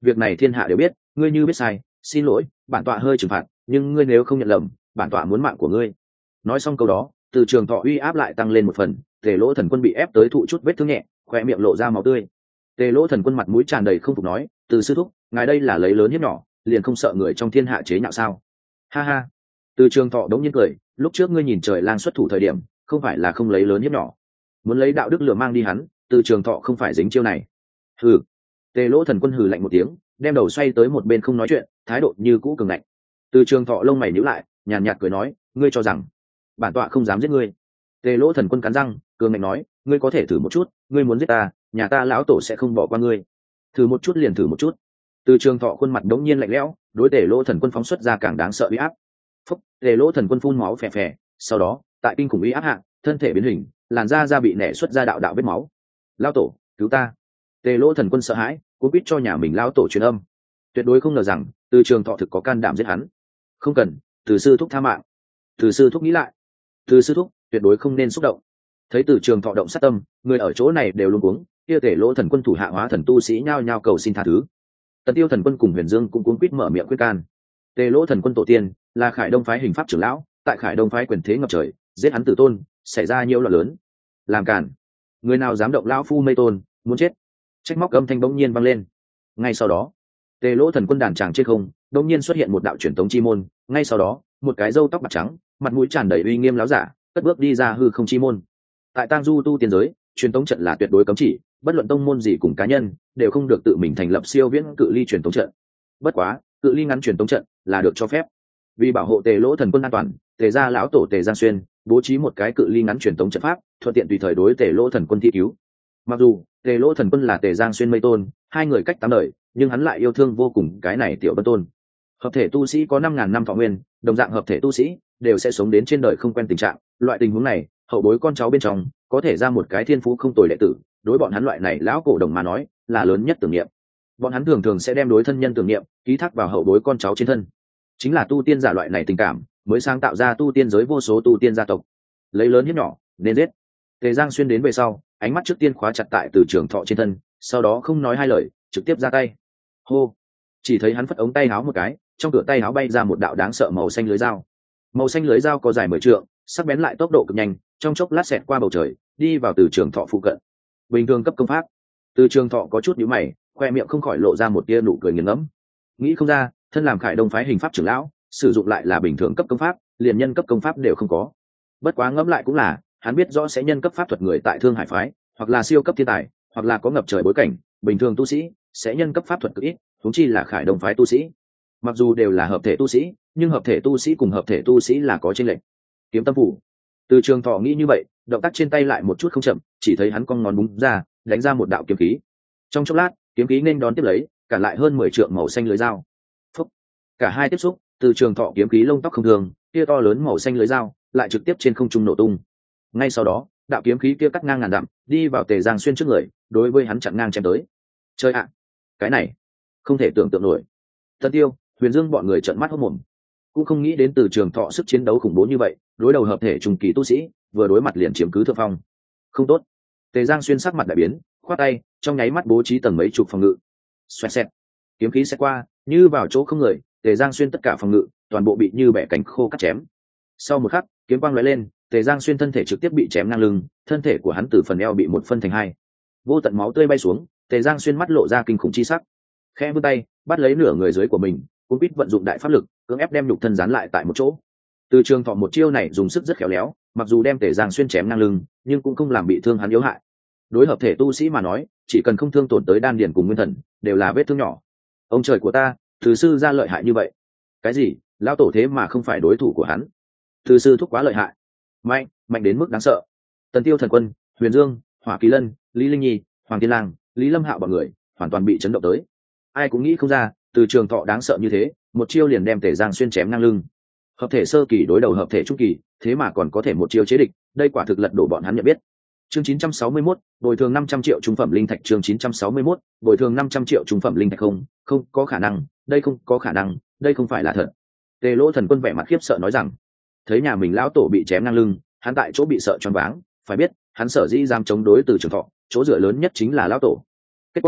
việc này thiên hạ đều biết, ngươi như biết sai, xin lỗi, bản tọa hơi trừng phạt, nhưng ngươi nếu không nhận lầm, bản tọa muốn mạng của ngươi. Nói xong câu đó, từ trường thọ uy áp lại tăng lên một phần, tề lỗ thần quân bị ép tới thụ chút vết thương nhẹ, khoe miệng lộ ra máu tươi. Tề lỗ thần quân mặt mũi tràn đầy không phục nói, từ sư thúc, ngài đây là lấy lớn hiếp nhỏ, liền không sợ người trong thiên hạ chế nhạo sao? Ha ha. Từ trường thọ đống nhiên cười, lúc trước ngươi nhìn trời lang xuất thủ thời điểm, không phải là không lấy lớn hiếp nhỏ, muốn lấy đạo đức lừa mang đi hắn, từ trường thọ không phải dính chiêu này. Hừ. Tề lỗ thần quân hừ lạnh một tiếng, đem đầu xoay tới một bên không nói chuyện, thái độ như cũ cường ngạnh. Từ trường thọ lông mày nhíu lại, nhàn nhạt cười nói, ngươi cho rằng bản tọa không dám giết ngươi? Tề lỗ thần quân cắn răng, cường ngạnh nói, ngươi có thể thử một chút, ngươi muốn giết ta, nhà ta lão tổ sẽ không bỏ qua ngươi. Thử một chút liền thử một chút. Từ trường thọ khuôn mặt đống nhiên lạnh lẽo, đối tề lỗ thần quân phóng xuất ra càng đáng sợ uy áp. Phúc, tề lỗ thần quân phun máu phè phè, sau đó, tại kinh khủng uy áp hạ, thân thể biến hình, làn da da bị nẻ xuất ra đạo đạo vết máu. Lão tổ, cứu ta! Tề lỗ thần quân sợ hãi, cố biết cho nhà mình lão tổ truyền âm. Tuyệt đối không ngờ rằng, từ trường thọ thực có can đảm giết hắn. Không cần, từ sư thúc tha mạng. Từ sư thúc nghĩ lại. Từ sư thúc, tuyệt đối không nên xúc động. Thấy từ trường thọ động sát tâm, người ở chỗ này đều luống cuống, kia tề lỗ thần quân thủ hạ hóa thần tu sĩ nhao nhao cầu xin tha thứ. Tần Tiêu thần quân cùng Huyền Dương cũng cuống quýt mở miệng khuyên can. Tề lỗ thần quân tổ tiên là Khải Đông phái hình pháp trưởng lão, tại Khải Đông phái quyền thế ngập trời, giết hắn tử tôn, xảy ra nhiều loạn lớn. Làm cản, người nào dám động lão phu mây tôn, muốn chết. Trách móc âm thanh bỗng nhiên vang lên. Ngay sau đó, tề lỗ thần quân đàn tràng trên không, bỗng nhiên xuất hiện một đạo truyền tống chi môn, ngay sau đó, một cái râu tóc bạc trắng, mặt mũi tràn đầy uy nghiêm láo giả, cất bước đi ra hư không chi môn. Tại Tang Du tu tiên giới, truyền tống trận là tuyệt đối cấm chỉ, bất luận tông môn gì cùng cá nhân đều không được tự mình thành lập siêu viễn cự ly truyền tống trận. Bất quá, cự ly ngắn truyền tống trận là được cho phép. Vì bảo hộ tề lỗ thần quân an toàn, tề gia lão tổ tề giang xuyên bố trí một cái cự ly ngắn truyền tống trận pháp, thuận tiện tùy thời đối tề lỗ thần quân thi cứu. Mặc dù tề lỗ thần quân là tề giang xuyên mây tôn, hai người cách tám đời, nhưng hắn lại yêu thương vô cùng cái này tiểu bân tôn. Hợp thể tu sĩ có năm ngàn năm thọ nguyên, đồng dạng hợp thể tu sĩ đều sẽ sống đến trên đời không quen tình trạng. Loại tình huống này, hậu bối con cháu bên trong có thể ra một cái thiên phú không tồi đệ tử, đối bọn hắn loại này lão cổ đồng mà nói là lớn nhất tưởng niệm. Bọn hắn thường thường sẽ đem đối thân nhân tưởng niệm ký thác vào hậu bối con cháu trên thân. Chính là tu tiên giả loại này tình cảm mới sáng tạo ra tu tiên giới vô số tu tiên gia tộc. Lấy lớn hiếp nhỏ nên giết. Tề Giang Xuyên đến về sau, ánh mắt trước tiên khóa chặt tại từ trường thọ trên thân, sau đó không nói hai lời, trực tiếp ra tay. Hô! Chỉ thấy hắn phất ống tay áo một cái, trong cửa tay áo bay ra một đạo đáng sợ màu xanh lưới dao. Màu xanh lưới dao có dài mười trượng, sắc bén lại tốc độ cực nhanh, trong chốc lát xẹt qua bầu trời, đi vào từ trường thọ phụ cận. Bình thường cấp công pháp. Từ trường thọ có chút nhíu mày, khoe miệng không khỏi lộ ra một tia nụ cười nghiền ngẫm. Nghĩ không ra, thân làm Khải Đông phái hình pháp trưởng lão, sử dụng lại là bình thường cấp công pháp, liền nhân cấp công pháp đều không có. Bất quá ngẫm lại cũng là, hắn biết rõ sẽ nhân cấp pháp thuật người tại Thương Hải phái, hoặc là siêu cấp thiên tài, hoặc là có ngập trời bối cảnh, bình thường tu sĩ sẽ nhân cấp pháp thuật cực ít, huống chi là Khải Đông phái tu sĩ. Mặc dù đều là hợp thể tu sĩ, nhưng hợp thể tu sĩ cùng hợp thể tu sĩ là có chênh lệch. Kiếm tâm phủ. Từ trường thọ nghĩ như vậy, động tác trên tay lại một chút không chậm, chỉ thấy hắn cong ngón búng ra, đánh ra một đạo kiếm khí. Trong chốc lát, kiếm khí nên đón tiếp lấy, cản lại hơn mười trượng màu xanh lưới dao. Phúc. Cả hai tiếp xúc, từ trường thọ kiếm khí lông tóc không thường, kia to lớn màu xanh lưới dao lại trực tiếp trên không trung nổ tung. Ngay sau đó, đạo kiếm khí kia cắt ngang ngàn dặm, đi vào Tề Giang Xuyên trước người, đối với hắn chặn ngang chém tới. Chơi ạ, cái này không thể tưởng tượng nổi. Tần Tiêu, Huyền Dương bọn người trợn mắt hốt mồm, cũng không nghĩ đến từ trường thọ sức chiến đấu khủng bố như vậy, đối đầu hợp thể trùng kỳ tu sĩ, vừa đối mặt liền chiếm cứ thượng phong. Không tốt. Tề Giang Xuyên sắc mặt đại biến, khoát tay, trong nháy mắt bố trí tầng mấy chục phòng ngự. Xoẹt xẹt, kiếm khí sẽ qua, như vào chỗ không người, Tề Giang Xuyên tất cả phòng ngự toàn bộ bị như bẻ cánh khô cắt chém. Sau một khắc, kiếm quang lóe lên, Tề Giang Xuyên thân thể trực tiếp bị chém ngang lưng, thân thể của hắn từ phần eo bị một phân thành hai, vô tận máu tươi bay xuống. Tề Giang Xuyên mắt lộ ra kinh khủng chi sắc, khẽ vươn tay bắt lấy nửa người dưới của mình, cũng biết vận dụng đại pháp lực cưỡng ép đem nhục thân dán lại tại một chỗ. Từ trường thọ một chiêu này dùng sức rất khéo léo, mặc dù đem Tề Giang Xuyên chém ngang lưng, nhưng cũng không làm bị thương hắn yếu hại. Đối hợp thể tu sĩ mà nói, chỉ cần không thương tổn tới đan điền cùng nguyên thần, đều là vết thương nhỏ. Ông trời của ta, từ sư ra lợi hại như vậy. Cái gì? Lão tổ thế mà không phải đối thủ của hắn? Từ sư thúc quá lợi hại, mạnh mạnh đến mức đáng sợ. Tần Tiêu thần quân, Huyền Dương, Hỏa Kỳ Lân, Lý Linh Nhi, Hoàng Thiên Lang, Lý Lâm Hạo bọn người hoàn toàn bị chấn động tới. Ai cũng nghĩ không ra, từ trường thọ đáng sợ như thế, một chiêu liền đem Tề Giang Xuyên chém ngang lưng. Hợp thể sơ kỳ đối đầu hợp thể trung kỳ, thế mà còn có thể một chiêu chế địch, đây quả thực lật đổ bọn hắn nhận biết. Chương chín trăm sáu mươi mốt, bồi thường năm trăm triệu trung phẩm linh thạch. Chương chín trăm sáu mươi mốt, bồi thường năm trăm triệu trung phẩm linh thạch. Không, không có khả năng, đây không có khả năng, đây không phải là thật. Tề Lỗ thần quân vẻ mặt khiếp sợ nói rằng, thấy nhà mình lão tổ bị chém ngang lưng, hắn tại chỗ bị sợ choáng váng, phải biết, hắn sở dĩ dám chống đối từ trường thọ, chỗ dựa lớn nhất chính là lão tổ. Kết quả,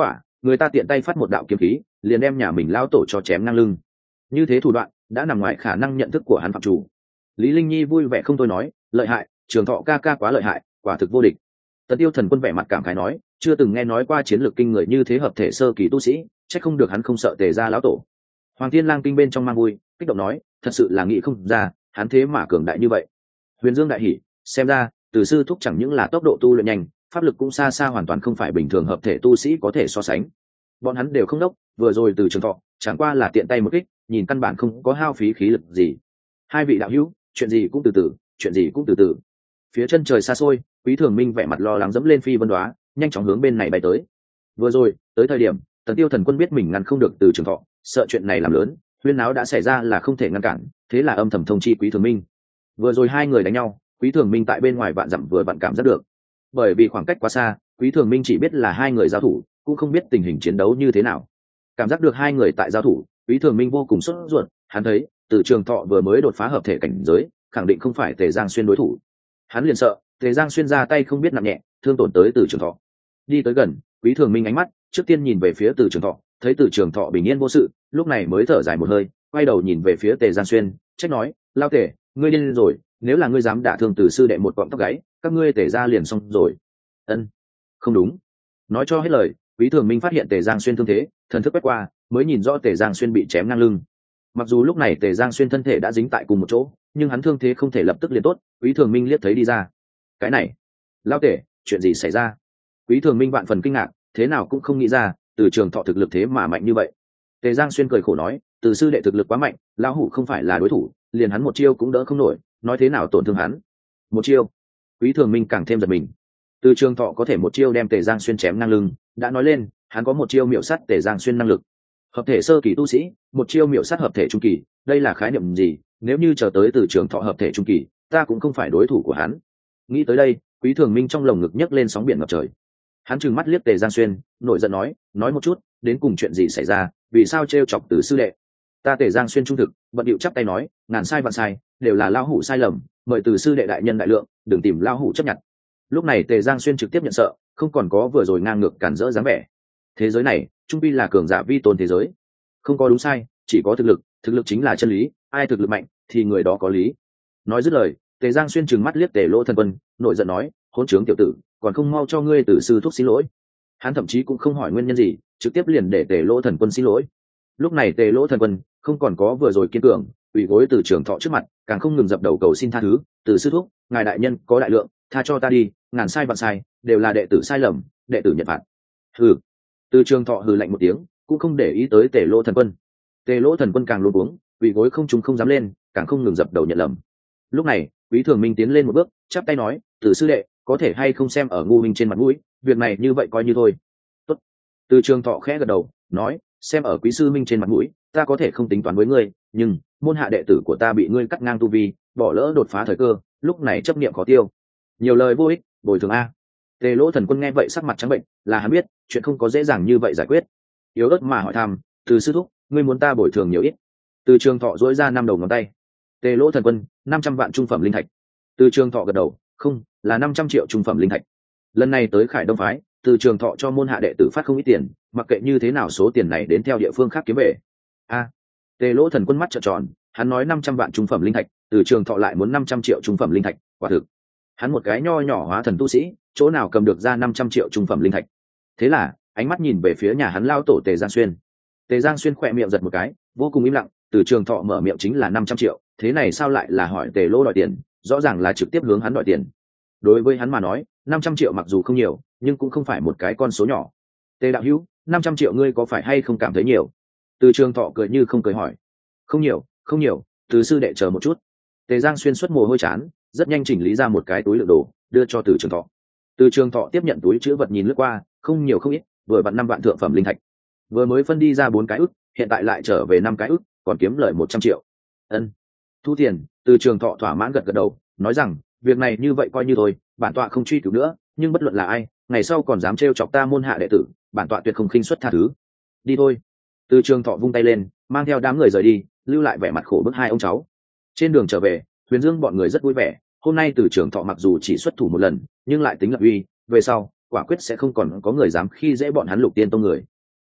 người ta tiện tay phát một đạo kiếm khí liền đem nhà mình lao tổ cho chém ngang lưng. Như thế thủ đoạn đã nằm ngoài khả năng nhận thức của hắn phạm chủ. Lý Linh Nhi vui vẻ không thôi nói, lợi hại, Trường Thọ ca ca quá lợi hại, quả thực vô địch. Tần Tiêu Thần Quân vẻ mặt cảm khái nói, chưa từng nghe nói qua chiến lược kinh người như thế hợp thể sơ kỳ tu sĩ, chắc không được hắn không sợ Tề gia lão tổ. Hoàng Thiên Lang kinh bên trong mang vui, kích động nói, thật sự là nghĩ không ra, hắn thế mà cường đại như vậy. Huyền Dương đại hỉ, xem ra Từ sư thúc chẳng những là tốc độ tu luyện nhanh, pháp lực cũng xa xa hoàn toàn không phải bình thường hợp thể tu sĩ có thể so sánh. Bọn hắn đều không đốc, vừa rồi Từ Trường Thọ chẳng qua là tiện tay một kích, nhìn căn bản không có hao phí khí lực gì. Hai vị đạo hữu, chuyện gì cũng từ từ, chuyện gì cũng từ từ. Phía chân trời xa xôi, Quý Thường Minh vẻ mặt lo lắng dẫm lên phi vân đoá, nhanh chóng hướng bên này bay tới. Vừa rồi tới thời điểm Tần Tiêu Thần Quân biết mình ngăn không được Từ Trường Thọ, sợ chuyện này làm lớn, huyên náo đã xảy ra là không thể ngăn cản, thế là âm thầm thông chi Quý Thường Minh. Vừa rồi hai người đánh nhau, Quý Thường Minh tại bên ngoài vạn dặm vừa vặn cảm giác được. Bởi vì khoảng cách quá xa, Quý Thường Minh chỉ biết là hai người giao thủ, cũng không biết tình hình chiến đấu như thế nào. Cảm giác được hai người tại giao thủ, Quý Thường Minh vô cùng sốt ruột, hắn thấy Từ Trường Thọ vừa mới đột phá hợp thể cảnh giới, khẳng định không phải Tề Giang Xuyên đối thủ. Hắn liền sợ Tề Giang Xuyên ra tay không biết nặng nhẹ, thương tổn tới Từ Trường Thọ. Đi tới gần, Quý Thường Minh ánh mắt trước tiên nhìn về phía Từ Trường Thọ, thấy Từ Trường Thọ bình yên vô sự, lúc này mới thở dài một hơi, quay đầu nhìn về phía Tề Giang Xuyên, trách nói, lao Tề, ngươi điên rồi, nếu là ngươi dám đả thương Từ sư đệ một cọng tóc gáy, các ngươi Tề ra liền xong rồi. Ân, không đúng. Nói cho hết lời, Quý Thường Minh phát hiện Tề Giang Xuyên thương thế, thần thức quét qua, mới nhìn rõ Tề Giang Xuyên bị chém ngang lưng. Mặc dù lúc này Tề Giang Xuyên thân thể đã dính tại cùng một chỗ, nhưng hắn thương thế không thể lập tức liền tốt. Quý Thường Minh liếc thấy đi ra. Cái này, lao Tề, chuyện gì xảy ra? Quý Thường Minh vạn phần kinh ngạc, thế nào cũng không nghĩ ra, Từ Trường Thọ thực lực thế mà mạnh như vậy. Tề Giang Xuyên cười khổ nói, Từ sư đệ thực lực quá mạnh, lão hủ không phải là đối thủ, liền hắn một chiêu cũng đỡ không nổi, nói thế nào tổn thương hắn? Một chiêu? Quý Thường Minh càng thêm giật mình. Từ Trường Thọ có thể một chiêu đem Tề Giang Xuyên chém ngang lưng, đã nói lên, hắn có một chiêu miểu sát Tề Giang Xuyên năng lực. Hợp thể sơ kỳ tu sĩ, một chiêu miểu sát hợp thể trung kỳ, đây là khái niệm gì? Nếu như chờ tới Từ Trường Thọ hợp thể trung kỳ, ta cũng không phải đối thủ của hắn. Nghĩ tới đây, Quý Thường Minh trong lồng ngực nhấc lên sóng biển ngập trời. Hắn trừng mắt liếc Tề Giang Xuyên, nổi giận nói, nói một chút, đến cùng chuyện gì xảy ra, vì sao trêu chọc Từ sư đệ? Ta Tề Giang Xuyên trung thực, bận điệu chắp tay nói, ngàn sai vạn sai, đều là lão hủ sai lầm, mời Từ sư đệ đại nhân đại lượng, đừng tìm lão hủ chấp nhận. Lúc này Tề Giang Xuyên trực tiếp nhận sợ, không còn có vừa rồi ngang ngược cản rỡ dáng vẻ. Thế giới này, trung quy là cường giả vi tôn thế giới, không có đúng sai, chỉ có thực lực, thực lực chính là chân lý, ai thực lực mạnh thì người đó có lý. Nói dứt lời, Tề Giang Xuyên trừng mắt liếc Tề Lỗ Thần Quân, nổi giận nói, hỗn trướng tiểu tử, còn không mau cho ngươi Từ sư thúc xin lỗi. Hắn thậm chí cũng không hỏi nguyên nhân gì, trực tiếp liền để Tề Lỗ Thần Quân xin lỗi. Lúc này Tề Lỗ Thần Quân không còn có vừa rồi kiên cường, ủy gối Từ Trường Thọ trước mặt, càng không ngừng dập đầu cầu xin tha thứ, Từ sư thúc, ngài đại nhân có đại lượng, tha cho ta đi, ngàn sai vạn sai, đều là đệ tử sai lầm, đệ tử nhận phạt. Hừ. Từ Trường Thọ hừ lạnh một tiếng, cũng không để ý tới Tề Lỗ Thần Quân. Tề Lỗ Thần Quân càng luống cuống, ủy gối không trùng không dám lên, càng không ngừng dập đầu nhận lầm. Lúc này, Quý Thường Minh tiến lên một bước, chắp tay nói, Từ sư đệ, có thể hay không xem ở ngu minh trên mặt mũi, việc này như vậy coi như thôi. Tốt. Từ Trường Thọ khẽ gật đầu, nói, xem ở Quý sư minh trên mặt mũi, ta có thể không tính toán với ngươi, nhưng môn hạ đệ tử của ta bị ngươi cắt ngang tu vi, bỏ lỡ đột phá thời cơ, lúc này chấp niệm khó tiêu. Nhiều lời vô ích, bồi thường a. Tề Lỗ Thần Quân nghe vậy sắc mặt trắng bệnh, là hắn biết, chuyện không có dễ dàng như vậy giải quyết. Yếu ớt mà hỏi thăm, Từ sư thúc, ngươi muốn ta bồi thường nhiều ít? Từ Trường Thọ duỗi ra năm đầu ngón tay. Tề Lỗ Thần Quân, năm trăm vạn trung phẩm linh thạch. Từ Trường Thọ gật đầu, không, là năm trăm triệu trung phẩm linh thạch. Lần này tới Khải Đông phái, Từ Trường Thọ cho môn hạ đệ tử phát không ít tiền, mặc kệ như thế nào số tiền này đến theo địa phương khác kiếm về. A. Tề Lỗ Thần Quân mắt trợn tròn, hắn nói năm trăm vạn trung phẩm linh thạch, Từ Trường Thọ lại muốn năm trăm triệu trung phẩm linh thạch, quả thực. Hắn một cái nho nhỏ hóa thần tu sĩ, chỗ nào cầm được ra năm trăm triệu trung phẩm linh thạch. Thế là, ánh mắt nhìn về phía nhà hắn lao tổ Tề Giang Xuyên. Tề Giang Xuyên khỏe miệng giật một cái, vô cùng im lặng, Từ Trường Thọ mở miệng chính là năm trăm triệu, thế này sao lại là hỏi Tề Lỗ đòi tiền, rõ ràng là trực tiếp hướng hắn đòi tiền. Đối với hắn mà nói, năm trăm triệu mặc dù không nhiều, nhưng cũng không phải một cái con số nhỏ. Tề đạo hữu, năm trăm triệu ngươi có phải hay không cảm thấy nhiều? Từ Trường Thọ cười như không cười hỏi. Không nhiều, không nhiều, Từ sư đệ chờ một chút. Tề Giang Xuyên xuất mồ hôi chán, rất nhanh chỉnh lý ra một cái túi đựng đồ, đưa cho Từ Trường Thọ. Từ Trường Thọ tiếp nhận túi chữ vật nhìn lướt qua, không nhiều không ít, vừa vặn năm vạn thượng phẩm linh thạch. Vừa mới phân đi ra bốn cái ức, hiện tại lại trở về năm cái ức, còn kiếm lời một trăm triệu. Ân. Thu tiền, Từ Trường Thọ thỏa mãn gật gật đầu, nói rằng, việc này như vậy coi như thôi, bản tọa không truy cứu nữa, nhưng bất luận là ai, ngày sau còn dám trêu chọc ta môn hạ đệ tử, bản tọa tuyệt không khinh suất tha thứ. Đi thôi. Từ Trường Thọ vung tay lên, mang theo đám người rời đi, lưu lại vẻ mặt khổ bức hai ông cháu. Trên đường trở về, Huyền Dương bọn người rất vui vẻ, hôm nay Từ Trường Thọ mặc dù chỉ xuất thủ một lần, nhưng lại tính lập uy, về sau, quả quyết sẽ không còn có người dám khi dễ bọn hắn Lục Tiên tông người.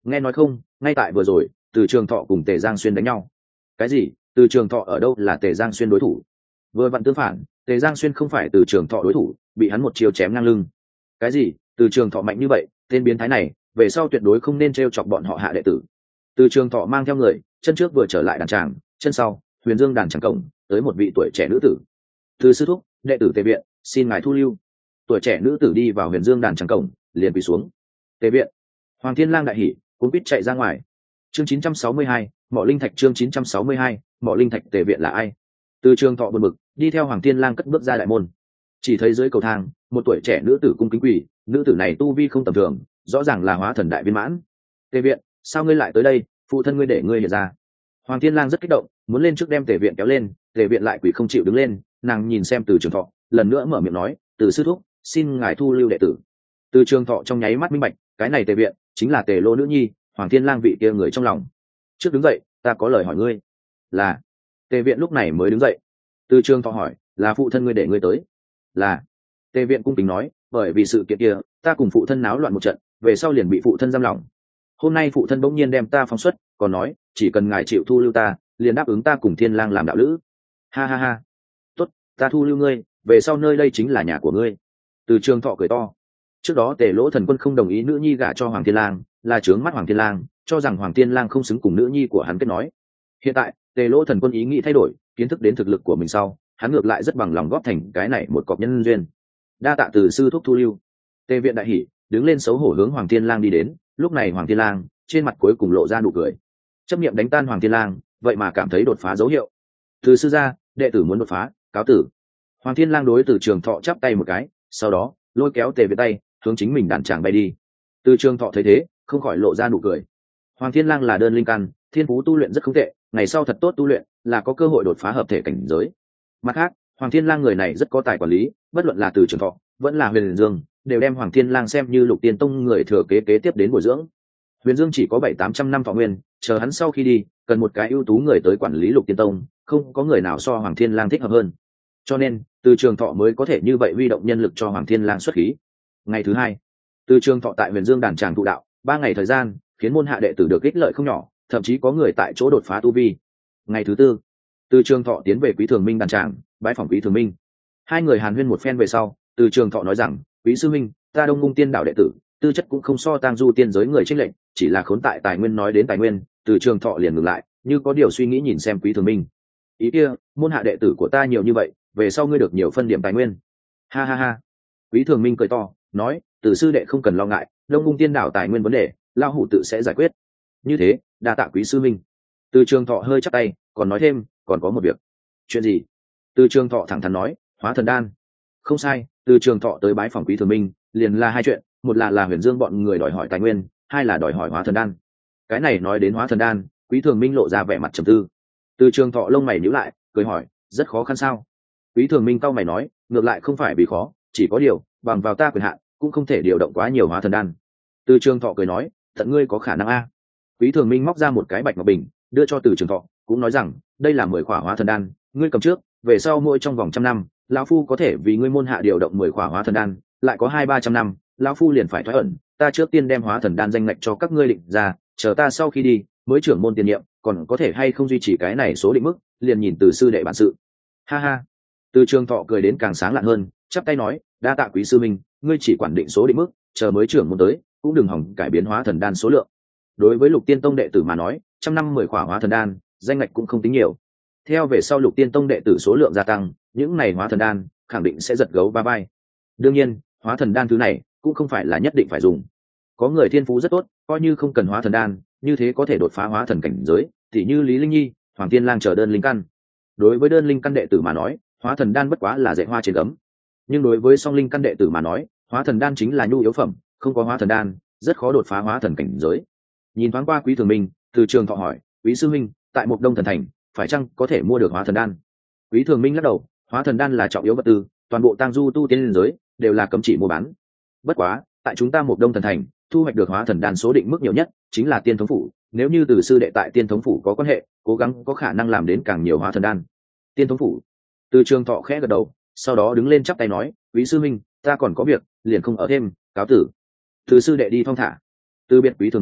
Nghe nói không, ngay tại vừa rồi Từ Trường Thọ cùng Tề Giang Xuyên đánh nhau. Cái gì? Từ Trường Thọ ở đâu là Tề Giang Xuyên đối thủ? Vừa vặn tương phản, Tề Giang Xuyên không phải Từ Trường Thọ đối thủ, bị hắn một chiều chém ngang lưng. Cái gì? Từ Trường Thọ mạnh như vậy, tên biến thái này về sau tuyệt đối không nên t chọc bọn họ hạ đệ tử. Từ Trường Thọ mang theo người, chân trước vừa trở lại đàn tràng, chân sau Huyền Dương đàn tràng cổng tới một vị tuổi trẻ nữ tử. Từ sư thúc, đệ tử Tề viện xin ngài thu lưu. Tuổi trẻ nữ tử đi vào Huyền Dương đàn tràng cổng, liền quỳ xuống. Tề viện. Hoàng Thiên Lang đại hỉ, cuống quýt chạy ra ngoài. Chương chín trăm sáu mươi hai, Mộ Linh Thạch. Chương chín trăm sáu mươi hai, Mộ Linh Thạch. Tề viện là ai? Từ Trường Thọ buồn bực, đi theo Hoàng Thiên Lang cất bước ra đại môn. Chỉ thấy dưới cầu thang, một tuổi trẻ nữ tử cung kính quỳ, nữ tử này tu vi không tầm thường, rõ ràng là hóa thần đại viên mãn. Tề viện, sao ngươi lại tới đây? Phụ thân ngươi để ngươi hiện ra. Hoàng Thiên Lang rất kích động, muốn lên trước đem Tề viện kéo lên, Tề viện lại quỳ không chịu đứng lên, nàng nhìn xem Từ Trường Thọ, lần nữa mở miệng nói, "Từ sư thúc, xin ngài thu lưu đệ tử." Từ Trường Thọ trong nháy mắt minh bạch, cái này Tề viện chính là Tề Lô nữ nhi, Hoàng Thiên Lang vị kia người trong lòng. Trước đứng dậy, ta có lời hỏi ngươi. Là. Tề viện lúc này mới đứng dậy. Từ Trường Thọ hỏi, là phụ thân ngươi để ngươi tới? Là. Tề viện cung kính nói, bởi vì sự kiện kia, ta cùng phụ thân náo loạn một trận, về sau liền bị phụ thân giam lỏng. Hôm nay phụ thân bỗng nhiên đem ta phóng xuất, còn nói, chỉ cần ngài chịu thu lưu ta, liền đáp ứng ta cùng Thiên Lang làm đạo lữ. Ha ha ha. Tốt, ta thu lưu ngươi, về sau nơi đây chính là nhà của ngươi. Từ Trường Thọ cười to. Trước đó Tề Lỗ Thần Quân không đồng ý nữ nhi gả cho Hoàng Thiên Lang, là trướng mắt Hoàng Thiên Lang, cho rằng Hoàng Thiên Lang không xứng cùng nữ nhi của hắn kết nói. Hiện tại, Tề Lỗ Thần Quân ý nghĩ thay đổi, kiến thức đến thực lực của mình sau, hắn ngược lại rất bằng lòng góp thành cái này một cọc nhân duyên. Đa tạ Từ sư thúc thu lưu. Tề viện đại hỉ, đứng lên xấu hổ hướng Hoàng Thiên Lang đi đến, lúc này Hoàng Thiên Lang trên mặt cuối cùng lộ ra nụ cười. Chấp niệm đánh tan Hoàng Thiên Lang, vậy mà cảm thấy đột phá dấu hiệu. Từ sư gia, đệ tử muốn đột phá, cáo tử. Hoàng Thiên Lang đối Từ Trường Thọ chắp tay một cái, sau đó lôi kéo Tề viện tay, hướng chính mình đàn tràng bay đi. Từ Trường Thọ thấy thế, không khỏi lộ ra nụ cười. Hoàng Thiên Lang là đơn linh căn, thiên phú tu luyện rất không tệ, ngày sau thật tốt tu luyện, là có cơ hội đột phá hợp thể cảnh giới. Mặt khác, Hoàng Thiên Lang người này rất có tài quản lý, bất luận là Từ Trường Thọ, vẫn là Huyền Dương, đều đem Hoàng Thiên Lang xem như Lục Tiên Tông người thừa kế kế tiếp đến bồi dưỡng. Huyền Dương chỉ có bảy tám trăm năm thọ nguyên, chờ hắn sau khi đi, cần một cái ưu tú người tới quản lý Lục Tiên Tông, không có người nào so Hoàng Thiên Lang thích hợp hơn. Cho nên, Từ Trường Thọ mới có thể như vậy huy động nhân lực cho Hoàng Thiên Lang xuất khí. Ngày thứ hai, Từ Trường Thọ tại Huyền Dương đàn tràng tụ đạo, ba ngày thời gian, khiến môn hạ đệ tử được ích lợi không nhỏ, thậm chí có người tại chỗ đột phá tu vi. Ngày thứ tư, Từ Trường Thọ tiến về Quý Thường Minh đàn tràng, bái phỏng Quý Thường Minh. Hai người hàn huyên một phen về sau, Từ Trường Thọ nói rằng, Quý sư minh, ta Đông Ngung Tiên đạo đệ tử, tư chất cũng không so Tang Du tiên giới người chênh lệch, chỉ là khốn tại tài nguyên. Nói đến tài nguyên, Từ Trường Thọ liền ngừng lại, như có điều suy nghĩ nhìn xem Quý Thường Minh. Ý kia, môn hạ đệ tử của ta nhiều như vậy, về sau ngươi được nhiều phân điểm tài nguyên. Ha ha ha. Quý Thường Minh cười to, nói, Từ sư đệ không cần lo ngại, Đông Ngung Tiên đạo tài nguyên vấn đề, lão hủ tự sẽ giải quyết. Như thế, đa tạ Quý sư minh. Từ Trường Thọ hơi chắp tay, còn nói thêm, còn có một việc. Chuyện gì? Từ Trường Thọ thẳng thắn nói, hóa thần đan. Không sai, Từ Trường Thọ tới bái phỏng Quý Thường Minh, liền là hai chuyện, một là là Huyền Dương bọn người đòi hỏi tài nguyên, hai là đòi hỏi hóa thần đan. Cái này nói đến hóa thần đan, Quý Thường Minh lộ ra vẻ mặt trầm tư. Từ Trường Thọ lông mày nhíu lại, cười hỏi, rất khó khăn sao? Quý Thường Minh cau mày nói, ngược lại không phải vì khó, chỉ có điều, bằng vào ta quyền hạn, cũng không thể điều động quá nhiều hóa thần đan. Từ Trường Thọ cười nói, tận ngươi có khả năng a. Quý Thường Minh móc ra một cái bạch ngọc bình, đưa cho Từ Trường Thọ, cũng nói rằng, đây là mười khỏa hóa thần đan, ngươi cầm trước, về sau mỗi trong vòng trăm năm, lão phu có thể vì ngươi môn hạ điều động mười khỏa hóa thần đan, lại có hai ba trăm năm, lão phu liền phải thoái ẩn, ta trước tiên đem hóa thần đan danh ngạch cho các ngươi định ra, chờ ta sau khi đi, mới trưởng môn tiền nhiệm, còn có thể hay không duy trì cái này số định mức, liền nhìn Từ sư đệ bản sự. Ha ha. Từ Trường Thọ cười đến càng sáng lạn hơn, chắp tay nói, đa tạ Quý sư minh, ngươi chỉ quản định số định mức, chờ mới trưởng môn tới, cũng đừng hỏng cải biến hóa thần đan số lượng. Đối với Lục Tiên Tông đệ tử mà nói, trăm năm mười khỏa hóa thần đan, danh ngạch cũng không tính nhiều. Theo về sau Lục Tiên Tông đệ tử số lượng gia tăng, những này hóa thần đan khẳng định sẽ giật gấu ba bay. Đương nhiên, hóa thần đan thứ này cũng không phải là nhất định phải dùng. Có người thiên phú rất tốt, coi như không cần hóa thần đan, như thế có thể đột phá hóa thần cảnh giới, tỉ như Lý Linh Nhi, Hoàng Thiên Lang chờ đơn linh căn. Đối với đơn linh căn đệ tử mà nói, hóa thần đan bất quá là dạy hoa trên gấm. Nhưng đối với song linh căn đệ tử mà nói, hóa thần đan chính là nhu yếu phẩm, không có hóa thần đan, rất khó đột phá hóa thần cảnh giới. Nhìn thoáng qua Quý Thường Minh, Từ Trường Thọ hỏi, Quý sư minh, tại Mộc Đông thần thành, phải chăng có thể mua được hóa thần đan? Quý Thường Minh lắc đầu, hóa thần đan là trọng yếu vật tư, toàn bộ Tang Du tu tiên liên giới đều là cấm chỉ mua bán. Bất quá, tại chúng ta Mộc Đông thần thành, thu hoạch được hóa thần đan số định mức nhiều nhất chính là Tiên thống phủ, nếu như Từ sư đệ tại Tiên thống phủ có quan hệ, cố gắng có khả năng làm đến càng nhiều hóa thần đan. Tiên thống phủ. Từ Trường Thọ khẽ gật đầu, sau đó đứng lên chắp tay nói, Quý sư minh, ta còn có việc, liền không ở thêm, cáo tử. Từ sư đệ đi thong thả. Từ biệt Quý Thường Minh,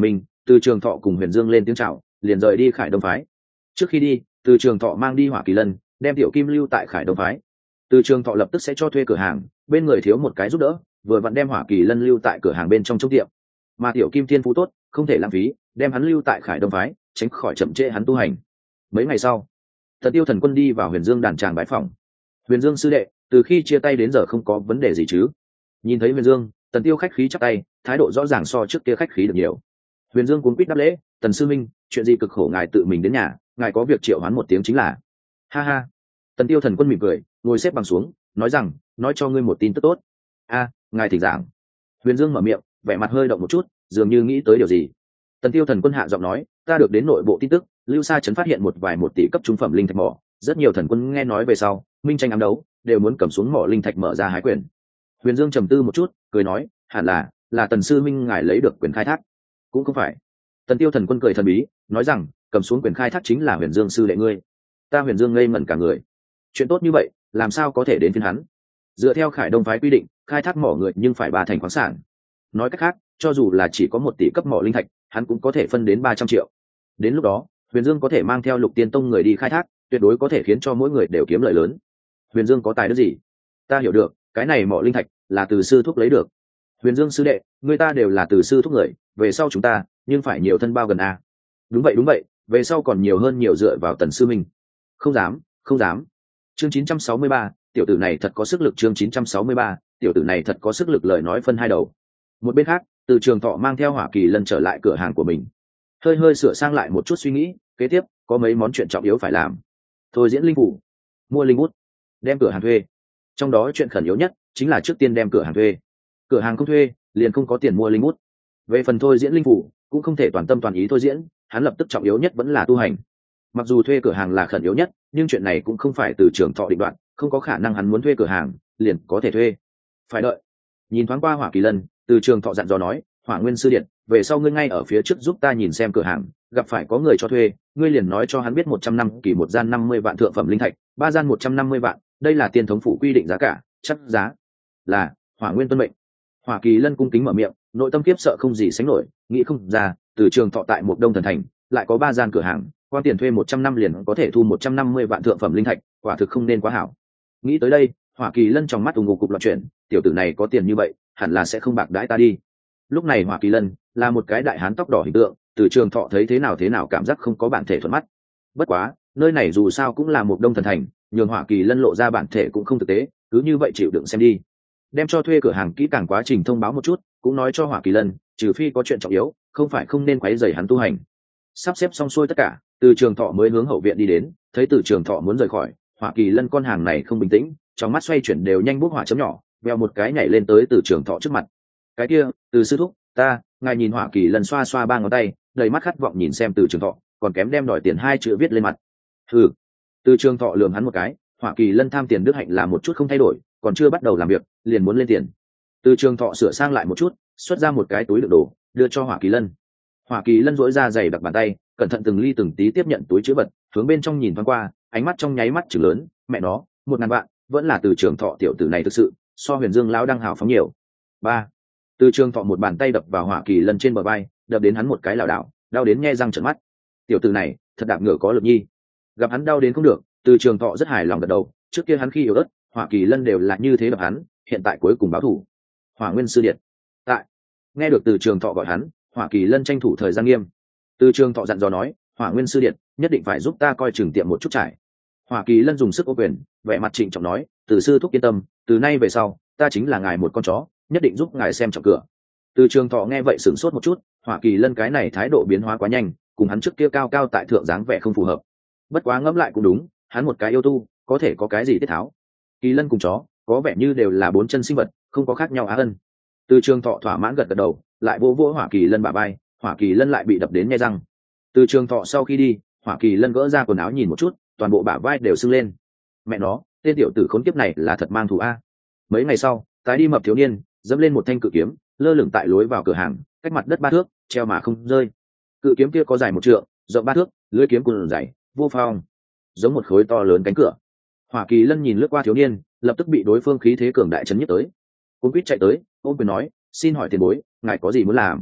Từ Trường Thọ cùng Huyền Dương lên tiếng chào, liền rời đi Khải Đông phái. Trước khi đi, Từ Trường Thọ mang đi Hỏa Kỳ Lân, đem Tiểu Kim lưu tại Khải Đông phái. Từ Trường Thọ lập tức sẽ cho thuê cửa hàng, bên người thiếu một cái giúp đỡ, vừa vặn đem Hỏa Kỳ Lân lưu tại cửa hàng bên trong trong tiệm. Mà Tiểu Kim thiên phú tốt, không thể lãng phí, đem hắn lưu tại Khải Đông phái, tránh khỏi chậm trễ hắn tu hành. Mấy ngày sau, Tần Tiêu Thần Quân đi vào Huyền Dương đàn tràng bái phỏng. Huyền Dương sư đệ, từ khi chia tay đến giờ không có vấn đề gì chứ? Nhìn thấy Huyền Dương, Tần Tiêu khách khí chắp tay, thái độ rõ ràng so trước kia khách khí được nhiều. Huyền Dương cuống quýt đáp lễ, Tần sư minh, chuyện gì cực khổ ngài tự mình đến nhà, ngài có việc triệu hoán một tiếng chính là. Ha ha. Tần Tiêu Thần Quân mỉm cười, ngồi xếp bằng xuống, nói rằng, nói cho ngươi một tin tức tốt. A, ngài thỉnh giảng. Huyền Dương mở miệng, vẻ mặt hơi động một chút, dường như nghĩ tới điều gì. Tần Tiêu Thần Quân hạ giọng nói, ta được đến nội bộ tin tức, Lưu Sa trấn phát hiện một vài một tỷ cấp trung phẩm linh thạch mỏ, rất nhiều thần quân nghe nói về sau, minh tranh ám đấu, đều muốn cầm xuống mỏ linh thạch mở ra hái quyền. Huyền Dương trầm tư một chút, cười nói, hẳn là, là Tần sư minh ngài lấy được quyền khai thác. Cũng không phải. Tần Tiêu Thần Quân cười thần bí, nói rằng, cầm xuống quyền khai thác chính là Huyền Dương sư đệ ngươi. Ta Huyền Dương ngây ngẩn cả người. Chuyện tốt như vậy, làm sao có thể đến phiên hắn? Dựa theo Khải Đông phái quy định, khai thác mỏ người nhưng phải ba thành khoáng sản. Nói cách khác, cho dù là chỉ có một tỷ cấp mỏ linh thạch, hắn cũng có thể phân đến ba trăm triệu. Đến lúc đó, Huyền Dương có thể mang theo Lục Tiên Tông người đi khai thác, tuyệt đối có thể khiến cho mỗi người đều kiếm lợi lớn. Huyền Dương có tài đức gì? Ta hiểu được, cái này mỏ linh thạch là từ sư thúc lấy được. Huyền Dương sư đệ, người ta đều là từ sư thúc người, về sau chúng ta, nhưng phải nhiều thân bao gần a. Đúng vậy đúng vậy, về sau còn nhiều hơn nhiều dựa vào Tần sư minh. Không dám, không dám. Chương chín trăm sáu mươi ba, tiểu tử này thật có sức lực. Chương chín trăm sáu mươi ba, tiểu tử này thật có sức lực. Lời nói phân hai đầu. Một bên khác, Từ Trường Thọ mang theo Hỏa Kỳ Lân trở lại cửa hàng của mình, hơi hơi sửa sang lại một chút suy nghĩ, kế tiếp có mấy món chuyện trọng yếu phải làm. Thôi diễn linh phủ, mua linh bút, đem cửa hàng thuê. Trong đó chuyện khẩn yếu nhất chính là trước tiên đem cửa hàng thuê. Cửa hàng không thuê, liền không có tiền mua linh bút. Về phần thôi diễn linh phủ, cũng không thể toàn tâm toàn ý thôi diễn, hắn lập tức trọng yếu nhất vẫn là tu hành. Mặc dù thuê cửa hàng là khẩn yếu nhất, nhưng chuyện này cũng không phải Từ Trường Thọ định đoạt, không có khả năng hắn muốn thuê cửa hàng liền có thể thuê, phải đợi. Nhìn thoáng qua Hỏa Kỳ Lân, Từ Trường Thọ dặn dò nói, Hỏa Nguyên sư điện, về sau ngươi ngay ở phía trước giúp ta nhìn xem cửa hàng, gặp phải có người cho thuê, ngươi liền nói cho hắn biết một trăm năm kỳ một gian năm mươi vạn thượng phẩm linh thạch, ba gian một trăm năm mươi vạn, đây là tiên thống phủ quy định giá cả, chắc giá là. Hỏa Nguyên tuân mệnh. Hỏa Kỳ Lân cung kính mở miệng, nội tâm kiếp sợ không gì sánh nổi, nghĩ không ra, Từ Trường Thọ tại một Đông Thần Thành lại có ba gian cửa hàng, qua tiền thuê một trăm năm liền có thể thu một trăm năm mươi vạn thượng phẩm linh thạch, quả thực không nên quá hảo. Nghĩ tới đây, Hỏa Kỳ Lân trong mắt ù ngục cục loạn chuyển, tiểu tử này có tiền như vậy, hẳn là sẽ không bạc đãi ta đi. Lúc này Hỏa Kỳ Lân là một cái đại hán tóc đỏ hình tượng, Từ Trường Thọ thấy thế nào thế nào cảm giác không có bản thể thuận mắt. Bất quá, nơi này dù sao cũng là một Đông Thần Thành, nhường Hỏa Kỳ Lân lộ ra bản thể cũng không thực tế, cứ như vậy chịu đựng xem đi. Đem cho thuê cửa hàng kỹ càng quá trình thông báo một chút, cũng nói cho Hỏa Kỳ Lân, trừ phi có chuyện trọng yếu, không phải không nên quấy rầy hắn tu hành. Sắp xếp xong xuôi tất cả, Từ Trường Thọ mới hướng hậu viện đi đến, thấy Từ Trường Thọ muốn rời khỏi, Hỏa Kỳ Lân con hàng này không bình tĩnh, trong mắt xoay chuyển đều nhanh bút hỏa chấm nhỏ, veo một cái nhảy lên tới Từ Trường Thọ trước mặt. Cái kia, Từ sư thúc, ta, ngài nhìn. Hỏa Kỳ Lân xoa xoa ba ngón tay, đầy mắt khát vọng nhìn xem Từ Trường Thọ, còn kém đem đòi tiền hai chữ viết lên mặt. Hừ. Từ Trường Thọ lườm hắn một cái, Hỏa Kỳ Lân tham tiền đức hạnh là một chút không thay đổi, còn chưa bắt đầu làm việc, liền muốn lên tiền. Từ Trường Thọ sửa sang lại một chút, xuất ra một cái túi đựng đồ, đưa cho Hỏa Kỳ Lân. Hỏa Kỳ Lân duỗi ra dày đặc bàn tay, cẩn thận từng ly từng tí tiếp nhận túi chữ vật, hướng bên trong nhìn thoáng qua, ánh mắt trong nháy mắt chừng lớn, mẹ nó, một ngàn vạn, vẫn là Từ Trường Thọ tiểu tử này thực sự, so Huyền Dương lão đang hào phóng nhiều. Ba. Từ Trường Thọ một bàn tay đập vào Hỏa Kỳ Lân trên bờ vai, đập đến hắn một cái lảo đảo, đau đến nhe răng trợn mắt. Tiểu tử này, thật đạp ngựa có lực nhi. Gặp hắn đau đến không được, Từ Trường Thọ rất hài lòng gật đầu, trước kia hắn khi yếu ớt, Hỏa Kỳ Lân đều là như thế đập hắn, hiện tại cuối cùng báo thù. Hỏa Nguyên sư điện. Tại. Nghe được Từ Trường Thọ gọi hắn, Hỏa Kỳ Lân tranh thủ thời gian nghiêm. Từ Trường Thọ dặn dò nói, Hỏa Nguyên sư điện, nhất định phải giúp ta coi chừng tiệm một chút trải. Hỏa Kỳ Lân dùng sức ô quyền, vẻ mặt trịnh trọng nói, Từ sư thúc yên tâm, từ nay về sau, ta chính là ngài một con chó, nhất định giúp ngài xem trọng cửa. Từ Trường Thọ nghe vậy sửng sốt một chút, Hỏa Kỳ Lân cái này thái độ biến hóa quá nhanh, cùng hắn trước kia cao cao tại thượng dáng vẻ không phù hợp. Bất quá ngẫm lại cũng đúng, hắn một cái yêu tu, có thể có cái gì tiết tháo. Kỳ Lân cùng chó, có vẻ như đều là bốn chân sinh vật, không có khác nhau á ân. Từ Trường Thọ thỏa mãn gật gật đầu, lại vỗ vỗ Hỏa Kỳ Lân bả vai, Hỏa Kỳ Lân lại bị đập đến nhe răng. Từ Trường Thọ sau khi đi, Hỏa Kỳ Lân gỡ ra quần áo nhìn một chút, toàn bộ bả vai đều sưng lên. Mẹ nó, tên tiểu tử khốn kiếp này là thật mang thù a. Mấy ngày sau, tái đi mập thiếu niên, dẫm lên một thanh cự kiếm, lơ lửng tại lối vào cửa hàng, cách mặt đất ba thước, treo mà không rơi. Cự kiếm kia có dài một trượng, rộng ba thước, lưỡi kiếm cuồn dày, vô phong, giống một khối to lớn cánh cửa. Hỏa Kỳ Lân nhìn lướt qua thiếu niên, lập tức bị đối phương khí thế cường đại chấn nhất tới. Cuốn quýt chạy tới, ôm quyền nói, xin hỏi tiền bối, ngài có gì muốn làm?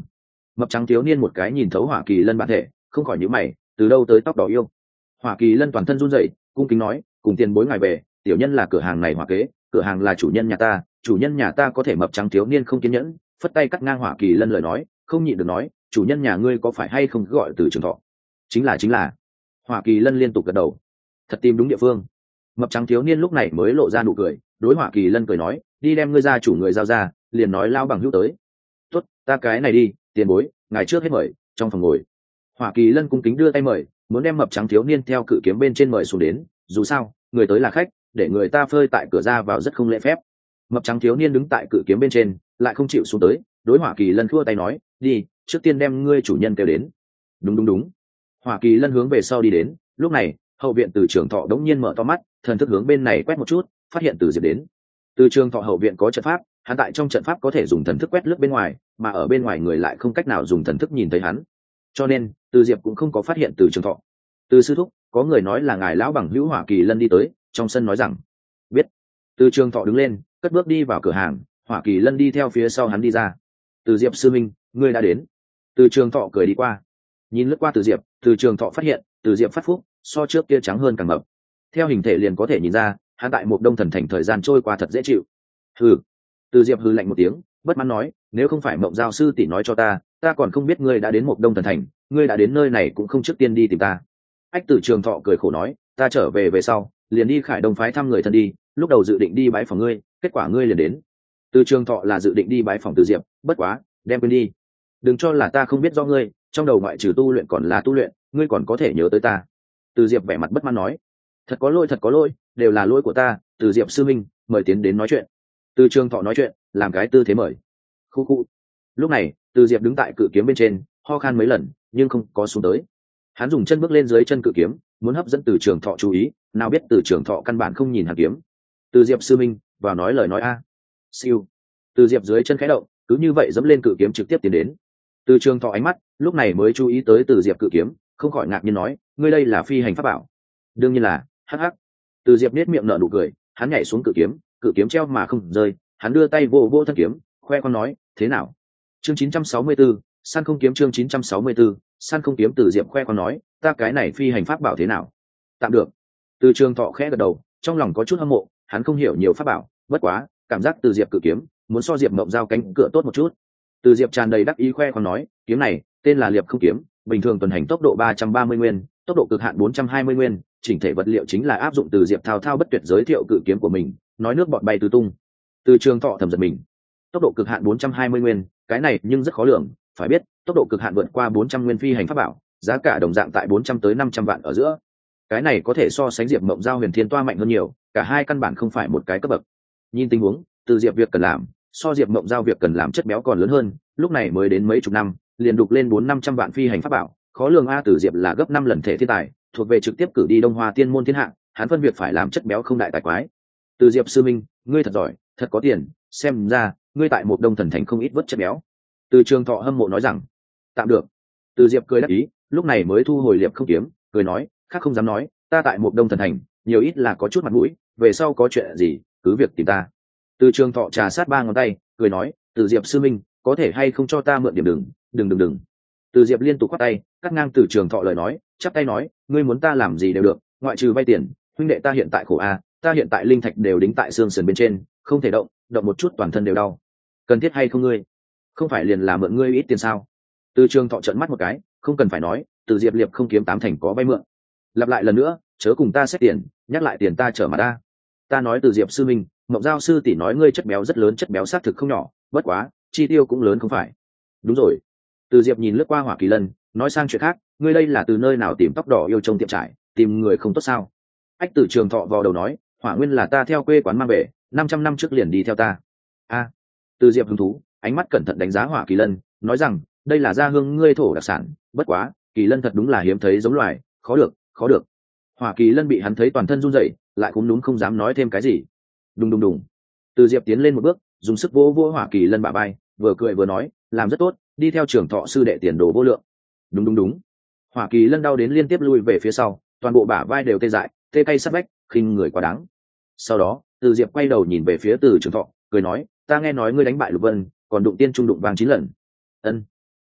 Mập trắng thiếu niên một cái nhìn thấu hỏa kỳ lân bản thể, không khỏi nhíu mày, từ đâu tới tóc đỏ yêu. Hỏa kỳ lân toàn thân run rẩy, cung kính nói, cùng tiền bối ngài về, tiểu nhân là cửa hàng này hỏa kế, cửa hàng là chủ nhân nhà ta, chủ nhân nhà ta có thể. Mập trắng thiếu niên không kiên nhẫn, phất tay cắt ngang hỏa kỳ lân lời nói, không nhịn được nói, chủ nhân nhà ngươi có phải hay không gọi Từ Trường Thọ? Chính là chính là. Hỏa kỳ lân liên tục gật đầu, thật tìm đúng địa phương. Mập trắng thiếu niên lúc này mới lộ ra nụ cười, đối hỏa kỳ lân cười nói, đi đem ngươi ra chủ người giao ra, liền nói lao bằng hữu tới. Tốt, ta cái này đi, tiền bối, ngài trước hết mời, trong phòng ngồi. Hỏa kỳ lân cung kính đưa tay mời, muốn đem mập trắng thiếu niên theo cự kiếm bên trên mời xuống đến, dù sao người tới là khách, để người ta phơi tại cửa ra vào rất không lễ phép. Mập trắng thiếu niên đứng tại cự kiếm bên trên, lại không chịu xuống tới, đối hỏa kỳ lân khua tay nói, đi, trước tiên đem ngươi chủ nhân kêu đến. Đúng đúng đúng. Hỏa kỳ lân hướng về sau đi đến, lúc này hậu viện Từ Trường Thọ đống nhiên mở to mắt, thần thức hướng bên này quét một chút, phát hiện Từ Diệp đến. Từ Trường Thọ hậu viện có trận pháp, hắn tại trong trận pháp có thể dùng thần thức quét lướt bên ngoài, mà ở bên ngoài người lại không cách nào dùng thần thức nhìn thấy hắn, cho nên Từ Diệp cũng không có phát hiện Từ Trường Thọ. Từ sư thúc, có người nói là ngài lão bằng hữu hỏa kỳ lân đi tới, trong sân nói rằng. Biết. Từ Trường Thọ đứng lên, cất bước đi vào cửa hàng, hỏa kỳ lân đi theo phía sau hắn đi ra. Từ Diệp sư minh, ngươi đã đến. Từ Trường Thọ cười đi qua, nhìn lướt qua Từ Diệp, Từ Trường Thọ phát hiện Từ Diệp phát phúc so trước kia trắng hơn càng mập, theo hình thể liền có thể nhìn ra hắn tại một đông thần thành thời gian trôi qua thật dễ chịu. Hừ. Từ Diệp hừ lạnh một tiếng, bất mãn nói, nếu không phải Mộng Giao sư tỷ nói cho ta, ta còn không biết ngươi đã đến một đông thần thành, ngươi đã đến nơi này cũng không trước tiên đi tìm ta. Ách Từ Trường Thọ cười khổ nói, ta trở về về sau liền đi Khải Đông phái thăm người thân đi, lúc đầu dự định đi bái phòng ngươi, kết quả ngươi liền đến. Từ Trường Thọ là dự định đi bái phòng Từ Diệp, bất quá đem quên đi. Đừng cho là ta không biết do ngươi, trong đầu ngoại trừ tu luyện còn là tu luyện, ngươi còn có thể nhớ tới ta. Từ Diệp vẻ mặt bất mãn nói, thật có lỗi thật có lỗi, đều là lỗi của ta. Từ Diệp sư minh, mời tiến đến nói chuyện. Từ Trường Thọ nói chuyện, làm cái tư thế mời. Khu khu. Lúc này Từ Diệp đứng tại cự kiếm bên trên, ho khan mấy lần nhưng không có xuống tới. Hắn dùng chân bước lên dưới chân cự kiếm, muốn hấp dẫn Từ Trường Thọ chú ý, nào biết Từ Trường Thọ căn bản không nhìn hàng kiếm. Từ Diệp sư minh, vào nói lời nói a. Siêu. Từ Diệp dưới chân khẽ động, cứ như vậy dẫm lên cự kiếm trực tiếp tiến đến. Từ Trường Thọ ánh mắt lúc này mới chú ý tới Từ Diệp cự kiếm, không khỏi ngạc nhiên nói, ngươi đây là phi hành pháp bảo? Đương nhiên là. Hắc hắc. Từ Diệp nét miệng nở nụ cười, hắn nhảy xuống cự kiếm, cự kiếm treo mà không rơi, hắn đưa tay vô vô thân kiếm, khoe con nói, thế nào? Chương chín trăm sáu mươi tư, săn không kiếm. Chương chín trăm sáu mươi tư, săn không kiếm. Từ Diệp khoe con nói, ta cái này phi hành pháp bảo thế nào? Tạm được. Từ Trường Thọ khẽ gật đầu, trong lòng có chút hâm mộ, hắn không hiểu nhiều pháp bảo, bất quá cảm giác Từ Diệp cự kiếm muốn so Diệp Mộng Giao cánh cửa tốt một chút. Từ Diệp tràn đầy đắc ý khoe con nói, kiếm này tên là Liệp Không kiếm, bình thường tuần hành tốc độ ba trăm ba mươi nguyên, tốc độ cực hạn bốn trăm hai mươi nguyên, chỉnh thể vật liệu chính là áp dụng Từ Diệp thao thao bất tuyệt giới thiệu cự kiếm của mình, nói nước bọt bay tứ tung. Từ Trường Thọ thầm giật mình, tốc độ cực hạn bốn trăm hai mươi nguyên, cái này nhưng rất khó lường, phải biết tốc độ cực hạn vượt qua bốn trăm nguyên phi hành pháp bảo, giá cả đồng dạng tại bốn trăm tới năm trăm vạn ở giữa. Cái này có thể so sánh Diệp Mộng Giao Huyền Thiên Toa mạnh hơn nhiều, cả hai căn bản không phải một cái cấp bậc. Nhìn tình huống, Từ Diệp việc cần làm so Diệp Mộng Giao việc cần làm chất béo còn lớn hơn, lúc này mới đến mấy chục năm liền đục lên bốn năm trăm vạn phi hành pháp bảo, khó lường a. Từ Diệp là gấp năm lần thể thiên tài, thuộc về trực tiếp cử đi Đông Hoa Tiên môn thiên hạ, hắn phân việc phải làm chất béo không đại tài quái. Từ Diệp sư minh, ngươi thật giỏi, thật có tiền, xem ra ngươi tại một đông thần thành không ít vớt chất béo. Từ Trường Thọ hâm mộ nói rằng, tạm được. Từ Diệp cười đáp ý, lúc này mới thu hồi Liệp Không kiếm, cười nói, khác không dám nói, ta tại một đông thần thành nhiều ít là có chút mặt mũi, về sau có chuyện gì cứ việc tìm ta. Từ Trường Thọ trà sát ba ngón tay, cười nói, Từ Diệp sư minh, có thể hay không cho ta mượn điểm đừng đừng đừng đừng. Từ Diệp liên tục quát tay, cắt ngang Từ Trường Thọ lời nói, chắp tay nói, ngươi muốn ta làm gì đều được, ngoại trừ vay tiền. Huynh đệ ta hiện tại khổ a, ta hiện tại linh thạch đều đính tại xương sườn bên trên, không thể động, động một chút toàn thân đều đau. Cần thiết hay không ngươi? Không phải liền là mượn ngươi ít tiền sao? Từ Trường Thọ trợn mắt một cái, không cần phải nói, Từ Diệp Liệp Không kiếm tám thành có vay mượn. Lặp lại lần nữa, chớ cùng ta xét tiền, nhắc lại tiền ta trở mà ta. Ta nói Từ Diệp sư minh, Mộng Giao sư tỷ nói ngươi chất béo rất lớn, chất béo xác thực không nhỏ, bất quá chi tiêu cũng lớn không phải? Đúng rồi. Từ Diệp nhìn lướt qua Hỏa Kỳ Lân, nói sang chuyện khác, ngươi đây là từ nơi nào tìm tóc đỏ yêu trông tiệm trải, tìm người không tốt sao? Ách Từ Trường Thọ vào đầu nói, Hỏa Nguyên là ta theo quê quán mang về, năm trăm năm trước liền đi theo ta. A. Từ Diệp hứng thú, ánh mắt cẩn thận đánh giá Hỏa Kỳ Lân, nói rằng, đây là gia hương ngươi thổ đặc sản, bất quá Kỳ Lân thật đúng là hiếm thấy giống loài, khó được, khó được. Hỏa Kỳ Lân bị hắn thấy toàn thân run rẩy, lại cũng đúng không dám nói thêm cái gì. Đùng đùng đùng. Từ Diệp tiến lên một bước, dùng sức vỗ vỗ Hỏa Kỳ Lân bả vai, vừa cười vừa nói, làm rất tốt, đi theo Trường Thọ sư đệ tiền đồ vô lượng. Đúng đúng đúng. Hỏa Kỳ Lân đau đến liên tiếp lui về phía sau, toàn bộ bả vai đều tê dại, tê cay sắt vách, khinh người quá đáng. Sau đó Từ Diệp quay đầu nhìn về phía Từ Trường Thọ, cười nói, ta nghe nói ngươi đánh bại Lục Vân, còn đụng tiên trung đụng vàng chín lần. Ân.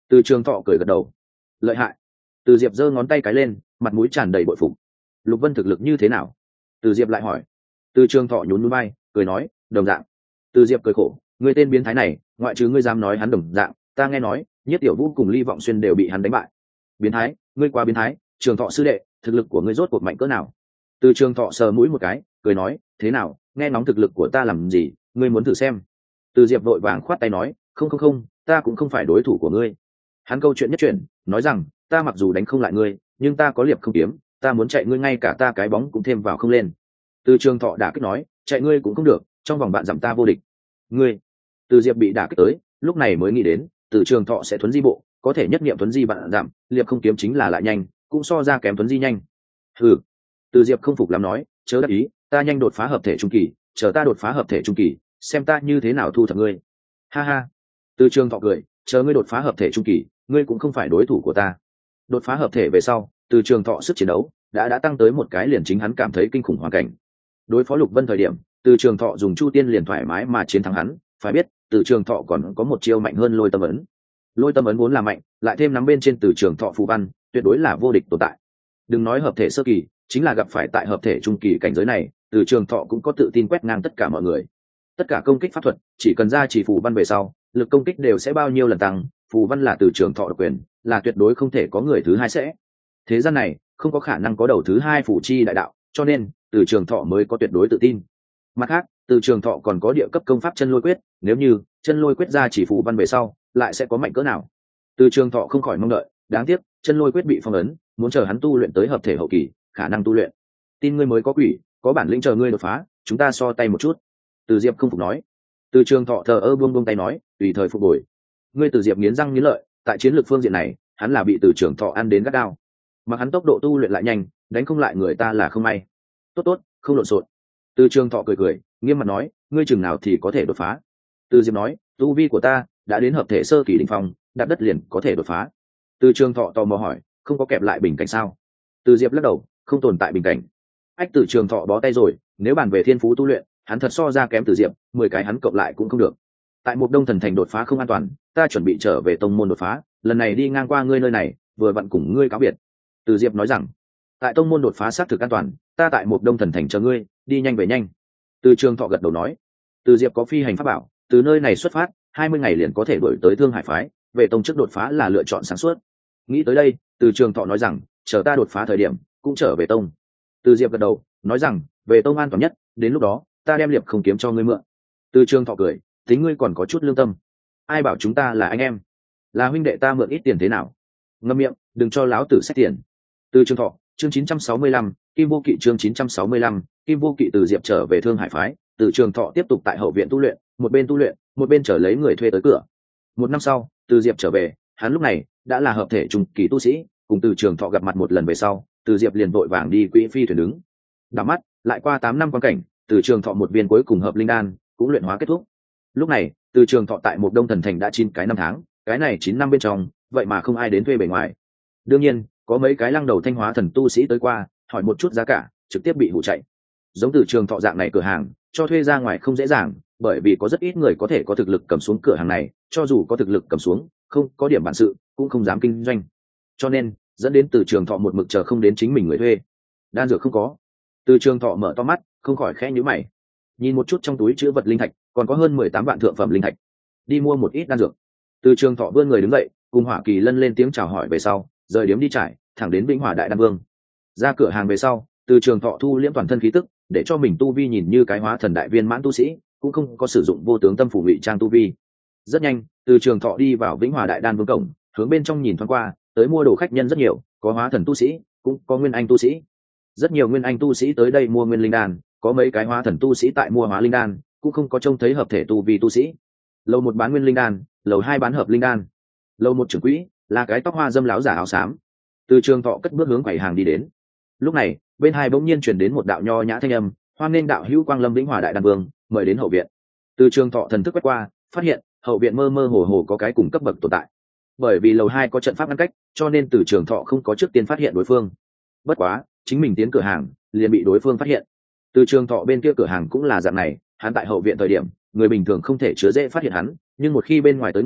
Từ Trường Thọ cười gật đầu. Lợi hại. Từ Diệp giơ ngón tay cái lên, mặt mũi tràn đầy bội phục. Lục Vân thực lực như thế nào? Từ Diệp lại hỏi. Từ Trường Thọ nhún nhún vai, cười nói, đồng dạng. Từ Diệp cười khổ, người tên biến thái này, ngoại trừ ngươi dám nói hắn đồng dạng, ta nghe nói, Nhiếp Tiểu Vũ cùng Ly Vọng Xuyên đều bị hắn đánh bại. Biến thái, ngươi quá biến thái, Trường Thọ sư đệ, thực lực của ngươi rốt cuộc mạnh cỡ nào? Từ Trường Thọ sờ mũi một cái, cười nói, thế nào, nghe nóng thực lực của ta làm gì, ngươi muốn thử xem? Từ Diệp vội vàng khoát tay nói, không không không, ta cũng không phải đối thủ của ngươi. Hắn câu chuyện nhất chuyển, nói rằng, ta mặc dù đánh không lại ngươi, nhưng ta có liệp không kiếm, ta muốn chạy ngươi ngay cả ta cái bóng cũng thêm vào không lên. Từ Trường Thọ đả kích nói, chạy ngươi cũng không được, trong vòng bạn giảm ta vô địch. Ngươi. Từ Diệp bị đả kích tới, lúc này mới nghĩ đến, Từ Trường Thọ sẽ thuấn di bộ, có thể nhất niệm thuấn di bạn giảm, liệp không kiếm chính là lại nhanh, cũng so ra kém thuấn di nhanh. Hừ. Từ Diệp không phục lắm nói, chớ đắc ý, ta nhanh đột phá hợp thể trung kỳ, chờ ta đột phá hợp thể trung kỳ, xem ta như thế nào thu thập ngươi. Ha ha. Từ Trường Thọ cười, chờ ngươi đột phá hợp thể trung kỳ, ngươi cũng không phải đối thủ của ta. Đột phá hợp thể về sau, Từ Trường Thọ sức chiến đấu đã đã tăng tới một cái liền chính hắn cảm thấy kinh khủng hoàn cảnh. Đối phó Lục Vân thời điểm, Từ Trường Thọ dùng Chu Tiên liền thoải mái mà chiến thắng hắn, phải biết, Từ Trường Thọ còn có một chiêu mạnh hơn Lôi Tâm ấn. Lôi Tâm ấn vốn là mạnh, lại thêm nắm bên trên Từ Trường Thọ phù văn, tuyệt đối là vô địch tồn tại. Đừng nói hợp thể sơ kỳ, chính là gặp phải tại hợp thể trung kỳ cảnh giới này, Từ Trường Thọ cũng có tự tin quét ngang tất cả mọi người. Tất cả công kích pháp thuật, chỉ cần ra chỉ phù văn về sau, lực công kích đều sẽ bao nhiêu lần tăng, phù văn là Từ Trường Thọ độc quyền, là tuyệt đối không thể có người thứ hai sẽ. Thế gian này không có khả năng có đầu thứ hai phủ chi đại đạo, cho nên Từ Trường Thọ mới có tuyệt đối tự tin. Mặt khác, Từ Trường Thọ còn có địa cấp công pháp chân lôi quyết, nếu như chân lôi quyết ra chỉ phù văn về sau, lại sẽ có mạnh cỡ nào. Từ Trường Thọ không khỏi mong đợi, đáng tiếc chân lôi quyết bị phong ấn, muốn chờ hắn tu luyện tới hợp thể hậu kỳ, khả năng tu luyện. Tin ngươi mới có quỷ, có bản lĩnh chờ ngươi đột phá, chúng ta so tay một chút. Từ Diệp không phục nói. Từ Trường Thọ thờ ơ buông buông tay nói, tùy thời phục hồi. Ngươi Từ Diệp nghiến răng nghiến lợi, tại chiến lược phương diện này, hắn là bị Từ Trường Thọ ăn đến gắt gao. Mà hắn tốc độ tu luyện lại nhanh, đánh không lại người ta là không may. Tốt tốt, không lộn xộn. Từ Trường Thọ cười cười, nghiêm mặt nói, ngươi chừng nào thì có thể đột phá? Từ Diệp nói, tu vi của ta đã đến hợp thể sơ kỳ đỉnh phong, đạp đất liền có thể đột phá. Từ Trường Thọ tò mò hỏi, không có kẹp lại bình cảnh sao? Từ Diệp lắc đầu, không tồn tại bình cảnh. Ách, Từ Trường Thọ bó tay rồi, nếu bàn về thiên phú tu luyện, hắn thật so ra kém Từ Diệp, mười cái hắn cộng lại cũng không được. Tại một Đông Thần Thành đột phá không an toàn, ta chuẩn bị trở về tông môn đột phá, lần này đi ngang qua ngươi nơi này, vừa vặn cùng ngươi cáo biệt. Từ Diệp nói rằng, tại tông môn đột phá xác thực an toàn, ta tại một Đông Thần Thành chờ ngươi, đi nhanh về nhanh. Từ Trường Thọ gật đầu nói. Từ Diệp có phi hành pháp bảo, từ nơi này xuất phát, hai mươi ngày liền có thể đuổi tới Thương Hải phái, về tông trước đột phá là lựa chọn sáng suốt. Nghĩ tới đây, Từ Trường Thọ nói rằng, chờ ta đột phá thời điểm, cũng trở về tông. Từ Diệp gật đầu, nói rằng, về tông an toàn nhất, đến lúc đó, ta đem liệp không kiếm cho ngươi mượn. Từ Trường Thọ cười, tính ngươi còn có chút lương tâm. Ai bảo chúng ta là anh em? Là huynh đệ ta mượn ít tiền thế nào? Ngậm miệng, đừng cho láo tử xét tiền. Từ Trường Thọ, chương chín trăm sáu mươi lăm, Kim Vô Kỵ chương chín trăm sáu mươi lăm, Kim Vô Kỵ Từ Diệp trở về Thương Hải phái, Từ Trường Thọ tiếp tục tại hậu viện tu luyện, một bên tu luyện, một bên chờ lấy người thuê tới cửa. Một năm sau, Từ Diệp trở về, hắn lúc này đã là hợp thể trung kỳ tu sĩ, cùng Từ Trường Thọ gặp mặt một lần về sau, Từ Diệp liền vội vàng đi quỹ phi thuyền đứng. Đảo mắt, lại qua tám năm quan cảnh, Từ Trường Thọ một viên cuối cùng hợp linh đan cũng luyện hóa kết thúc. Lúc này, Từ Trường Thọ tại một Đông Thần Thành đã chín cái năm tháng, cái này chín năm bên trong, vậy mà không ai đến thuê bề ngoài. Đương nhiên, có mấy cái lăng đầu thanh hóa thần tu sĩ tới qua, hỏi một chút giá cả, trực tiếp bị hủ chạy. Giống Từ Trường Thọ dạng này cửa hàng, cho thuê ra ngoài không dễ dàng, bởi vì có rất ít người có thể có thực lực cầm xuống cửa hàng này, cho dù có thực lực cầm xuống, không có điểm bản sự, cũng không dám kinh doanh. Cho nên, dẫn đến Từ Trường Thọ một mực chờ không đến chính mình người thuê. Đan dược không có. Từ Trường Thọ mở to mắt, không khỏi khẽ nhíu mày. Nhìn một chút trong túi chứa vật linh thạch, còn có hơn mười tám vạn thượng phẩm linh thạch. Đi mua một ít đan dược. Từ Trường Thọ vươn người đứng dậy, cùng Hỏa Kỳ Lân lên tiếng chào hỏi về sau, rời điếm đi trải, thẳng đến Vĩnh Hỏa Đại Đan Vương. Ra cửa hàng về sau, Từ Trường Thọ thu liễm toàn thân khí tức, để cho mình tu vi nhìn như cái hóa thần đại viên mãn tu sĩ, cũng không có sử dụng vô tướng tâm phủ ngụy trang tu vi. Rất nhanh, Từ Trường Thọ đi vào Vĩnh Hòa Đại Đan Vương cổng, hướng bên trong nhìn thoáng qua, tới mua đồ khách nhân rất nhiều, có hóa thần tu sĩ, cũng có nguyên anh tu sĩ. Rất nhiều nguyên anh tu sĩ tới đây mua nguyên linh đan, có mấy cái hóa thần tu sĩ tại mua hóa linh đan, cũng không có trông thấy hợp thể tu vi tu sĩ. Lầu một bán nguyên linh đan, lầu hai bán hợp linh đan. Lầu một trưởng quỹ là cái tóc hoa dâm láo giả áo xám. Từ Trường Thọ cất bước hướng quầy hàng đi đến. Lúc này, bên hai bỗng nhiên truyền đến một đạo nho nhã thanh âm, hoan nghênh đạo hữu Quang Lâm Vĩnh Hòa Đại Đan Vương, mời đến hậu viện. Từ Trường Thọ thần thức quét qua, phát hiện hậu viện mơ mơ hồ hồ có cái cùng cấp bậc tồn tại. Bởi vì lầu hai có trận pháp ngăn cách, cho nên Từ Trường Thọ không có trước tiên phát hiện đối phương. Bất quá, chính mình tiến cửa hàng, liền bị đối phương phát hiện. Từ Trường Thọ bên kia cửa hàng cũng là dạng này, hắn tại hậu viện thời điểm, người bình thường không thể chứa dễ phát hiện hắn, nhưng một khi bên ngoài tới người,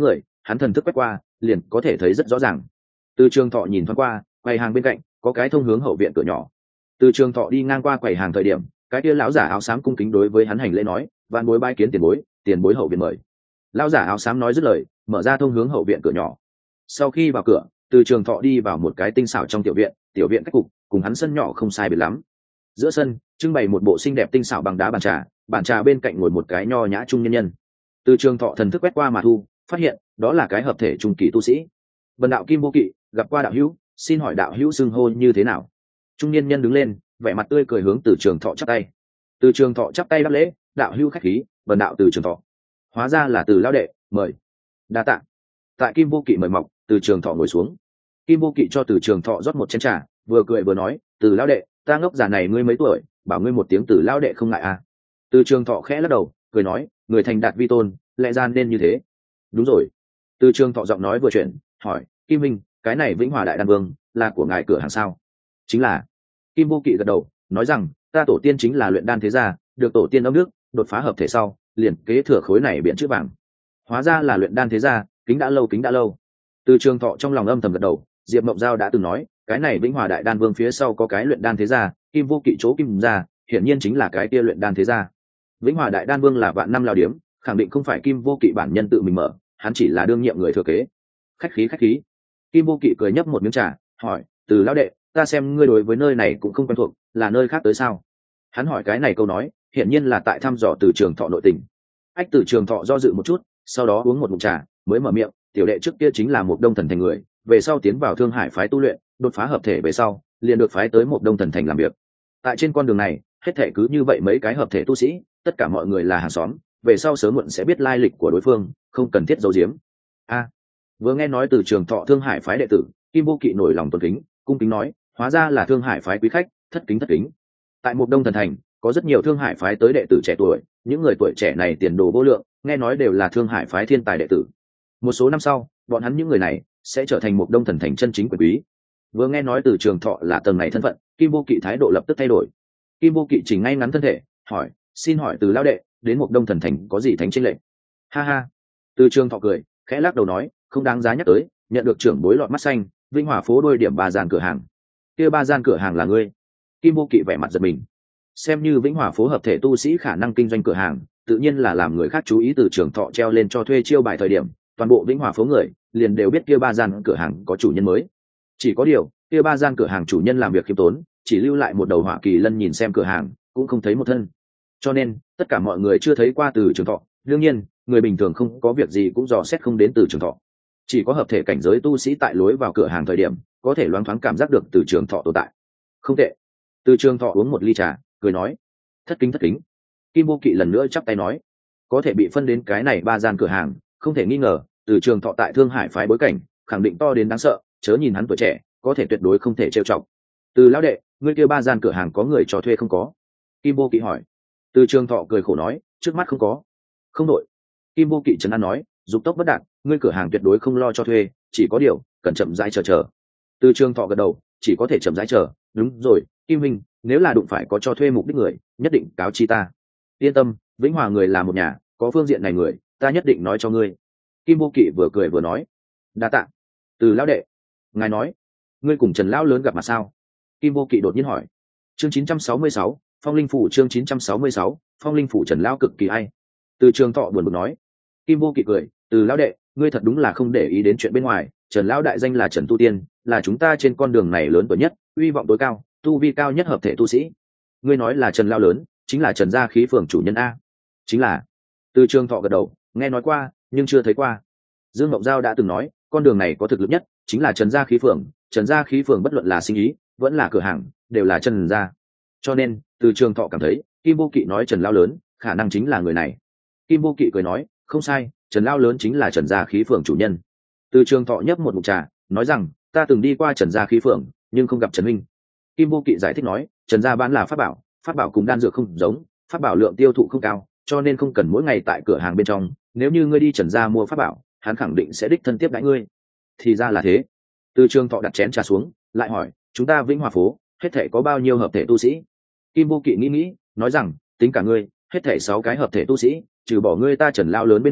hắn thần thức quét qua liền có thể thấy rất rõ ràng. Từ Trường Thọ nhìn thoáng qua quầy hàng bên cạnh có cái thông hướng hậu viện cửa nhỏ. Từ Trường Thọ đi ngang qua quầy hàng thời điểm, cái kia lão giả áo xám cung kính đối với hắn hành lễ nói, vạn bối bái kiến tiền bối, tiền bối hậu viện mời. Lão giả áo xám nói dứt lời, mở ra thông hướng hậu viện cửa nhỏ. Sau khi vào cửa, Từ Trường Thọ đi vào một cái tinh xảo trong tiểu viện, tiểu viện cách cục cùng hắn sân nhỏ không sai biệt lắm. Giữa sân trưng bày một bộ xinh đẹp tinh xảo bằng đá bàn trà, bàn trà bên cạnh ngồi một cái nho nhã trung nhân nhân. Từ Trường Thọ thần thức quét qua mà thu, phát hiện đó là cái hợp thể trung kỳ tu sĩ. Bần đạo Kim Vô Kỵ gặp qua đạo hữu, xin hỏi đạo hữu xưng hô như thế nào? Trung niên nhân đứng lên, vẻ mặt tươi cười hướng Từ Trường Thọ chắp tay. Từ Trường Thọ chắp tay đáp lễ, đạo hữu khách khí, bần đạo Từ Trường Thọ. Hóa ra là Từ lão đệ, mời. Đa tạ. Tại Kim Vô Kỵ mời mọc, Từ Trường Thọ ngồi xuống. Kim Vô Kỵ cho Từ Trường Thọ rót một chén trà, vừa cười vừa nói, Từ lão đệ, ta ngốc già này ngươi mấy tuổi, bảo ngươi một tiếng Từ lão đệ không ngại à? Từ Trường Thọ khẽ lắc đầu, cười nói, người thành đạt vi tôn, lẽ ra nên như thế. Đúng rồi. Từ Trường Thọ giọng nói vừa chuyển, hỏi, Kim Minh, cái này Vĩnh Hòa Đại Đan Vương là của ngài cửa hàng sao? Chính là. Kim Vô Kỵ gật đầu, nói rằng, ta tổ tiên chính là luyện đan thế gia, được tổ tiên âm nước, đột phá hợp thể sau, liền kế thừa khối này biển chữ vàng. Hóa ra là luyện đan thế gia, kính đã lâu kính đã lâu. Từ Trường Thọ trong lòng âm thầm gật đầu, Diệp Mộng Giao đã từng nói, cái này Vĩnh Hòa Đại Đan Vương phía sau có cái luyện đan thế gia, Kim Vô Kỵ chỗ Kim gia, hiển nhiên chính là cái kia luyện đan thế gia. Vĩnh Hòa Đại Đan Vương là vạn năm lao điếm, khẳng định không phải Kim Vô Kỵ bản nhân tự mình mở, hắn chỉ là đương nhiệm người thừa kế. Khách khí khách khí. Kim Vô Kỵ cười nhấp một miếng trà, hỏi, Từ lão đệ, ta xem ngươi đối với nơi này cũng không quen thuộc, là nơi khác tới sao? Hắn hỏi cái này câu nói, hiển nhiên là tại thăm dò Từ Trường Thọ nội tình. Ách Từ Trường Thọ do dự một chút, sau đó uống một ngụm trà, mới mở miệng, tiểu đệ trước kia chính là một Đông Thần Thành người, về sau tiến vào Thương Hải phái tu luyện, đột phá hợp thể về sau, liền được phái tới một Đông Thần Thành làm việc. Tại trên con đường này, hết thể cứ như vậy mấy cái hợp thể tu sĩ, tất cả mọi người là hàng xóm, về sau sớm muộn sẽ biết lai lịch của đối phương, không cần thiết giấu giếm. A, vừa nghe nói Từ Trường Thọ Thương Hải phái đệ tử, Kim Vô Kỵ nổi lòng tôn kính, cung kính nói, hóa ra là Thương Hải phái quý khách, thất kính thất kính. Tại một Đông Thần Thành, có rất nhiều Thương Hải phái tới đệ tử trẻ tuổi, những người tuổi trẻ này tiền đồ vô lượng, nghe nói đều là Thương Hải phái thiên tài đệ tử. Một số năm sau, bọn hắn những người này sẽ trở thành một Đông Thần Thành chân chính quyền quý. Vừa nghe nói Từ Trường Thọ là tầng này thân phận, Kim Vô Kỵ thái độ lập tức thay đổi. Kim Vô Kỵ chỉnh ngay ngắn thân thể, hỏi, xin hỏi Từ lão đệ, đến một Đông Thần Thành có gì thánh chênh lệnh? Ha ha. Từ Trường Thọ cười, khẽ lắc đầu nói, không đáng giá nhắc tới, nhận được trưởng bối lọt mắt xanh, Vĩnh Hòa phố đôi điểm ba gian cửa hàng. Kia ba gian cửa hàng là ngươi? Kim Vô Kỵ vẻ mặt giật mình. Xem như Vĩnh Hòa phố hợp thể tu sĩ khả năng kinh doanh cửa hàng, tự nhiên là làm người khác chú ý. Từ Trường Thọ treo lên cho thuê chiêu bài thời điểm, toàn bộ Vĩnh Hòa phố người liền đều biết kia ba gian cửa hàng có chủ nhân mới. Chỉ có điều, kia ba gian cửa hàng chủ nhân làm việc khiêm tốn, chỉ lưu lại một đầu hỏa kỳ lân nhìn xem cửa hàng, cũng không thấy một thân. Cho nên, tất cả mọi người chưa thấy qua Từ Trường Thọ, đương nhiên, người bình thường không có việc gì cũng dò xét không đến Từ Trường Thọ. Chỉ có hợp thể cảnh giới tu sĩ tại lối vào cửa hàng thời điểm, có thể loáng thoáng cảm giác được Từ Trường Thọ tồn tại. Không tệ. Từ Trường Thọ uống một ly trà, cười nói, thất kính thất kính. Kim Vô Kỵ lần nữa chắp tay nói, có thể bị phân đến cái này ba gian cửa hàng, không thể nghi ngờ, Từ Trường Thọ tại Thương Hải phái bối cảnh, khẳng định to đến đáng sợ, chớ nhìn hắn tuổi trẻ, có thể tuyệt đối không thể trêu chọc. Từ lão đệ, ngươi kia ba gian cửa hàng có người cho thuê không có? Kim Vô Kỵ hỏi. Từ Trường Thọ cười khổ nói, trước mắt không có. Không đội. Kim Vô Kỵ trấn an nói, dục tốc bất đạt, ngươi cửa hàng tuyệt đối không lo cho thuê, chỉ có điều cần chậm rãi chờ chờ. Từ Trường Thọ gật đầu, chỉ có thể chậm rãi chờ. Đúng rồi, Kim Minh, nếu là đụng phải có cho thuê mục đích người, nhất định cáo chi ta. Yên tâm, Vĩnh Hòa người là một nhà, có phương diện này người, ta nhất định nói cho ngươi. Kim Vô Kỵ vừa cười vừa nói, đa tạ. Từ lão đệ, ngài nói, ngươi cùng Trần lão lớn gặp mặt sao? Kim Vô Kỵ đột nhiên hỏi. Chương chín trăm sáu mươi sáu, Phong Linh phủ. Chương chín trăm sáu mươi sáu, Phong Linh phủ. Trần lão cực kỳ hay. Từ Trường Thọ buồn bực nói. Kim Vô Kỵ cười, Từ lão đệ, ngươi thật đúng là không để ý đến chuyện bên ngoài. Trần lão đại danh là Trần Tu Tiên, là chúng ta trên con đường này lớn tuổi nhất, uy vọng tối cao, tu vi cao nhất hợp thể tu sĩ. Ngươi nói là Trần lão lớn, chính là Trần gia khí phường chủ nhân a? Chính là. Từ Trường Thọ gật đầu, nghe nói qua, nhưng chưa thấy qua. Dương Ngọc Giao đã từng nói, con đường này có thực lực nhất, chính là Trần gia khí phường. Trần gia khí phường bất luận là sinh ý, vẫn là cửa hàng, đều là Trần gia. Cho nên, Từ Trường Thọ cảm thấy, Kim Vô Kỵ nói Trần lão lớn, khả năng chính là người này. Kim Vô Kỵ cười nói, không sai, Trần lão lớn chính là Trần gia khí phường chủ nhân. Từ Trường Thọ nhấp một ngụm trà, nói rằng, ta từng đi qua Trần gia khí phường, nhưng không gặp Trần Minh. Kim Vô Kỵ giải thích nói, Trần gia bán là pháp bảo, pháp bảo cùng đan dược không giống, pháp bảo lượng tiêu thụ không cao, cho nên không cần mỗi ngày tại cửa hàng bên trong. Nếu như ngươi đi Trần gia mua pháp bảo, hắn khẳng định sẽ đích thân tiếp đãi ngươi. Thì ra là thế. Từ Trường Thọ đặt chén trà xuống, lại hỏi, chúng ta Vĩnh Hòa phố hết thể có bao nhiêu hợp thể tu sĩ? Kim Vô Kỵ nghĩ nghĩ, nói rằng, tính cả ngươi, hết thể sáu cái hợp thể tu sĩ, trừ bỏ ngươi ta Trần lão lớn bên ngoài,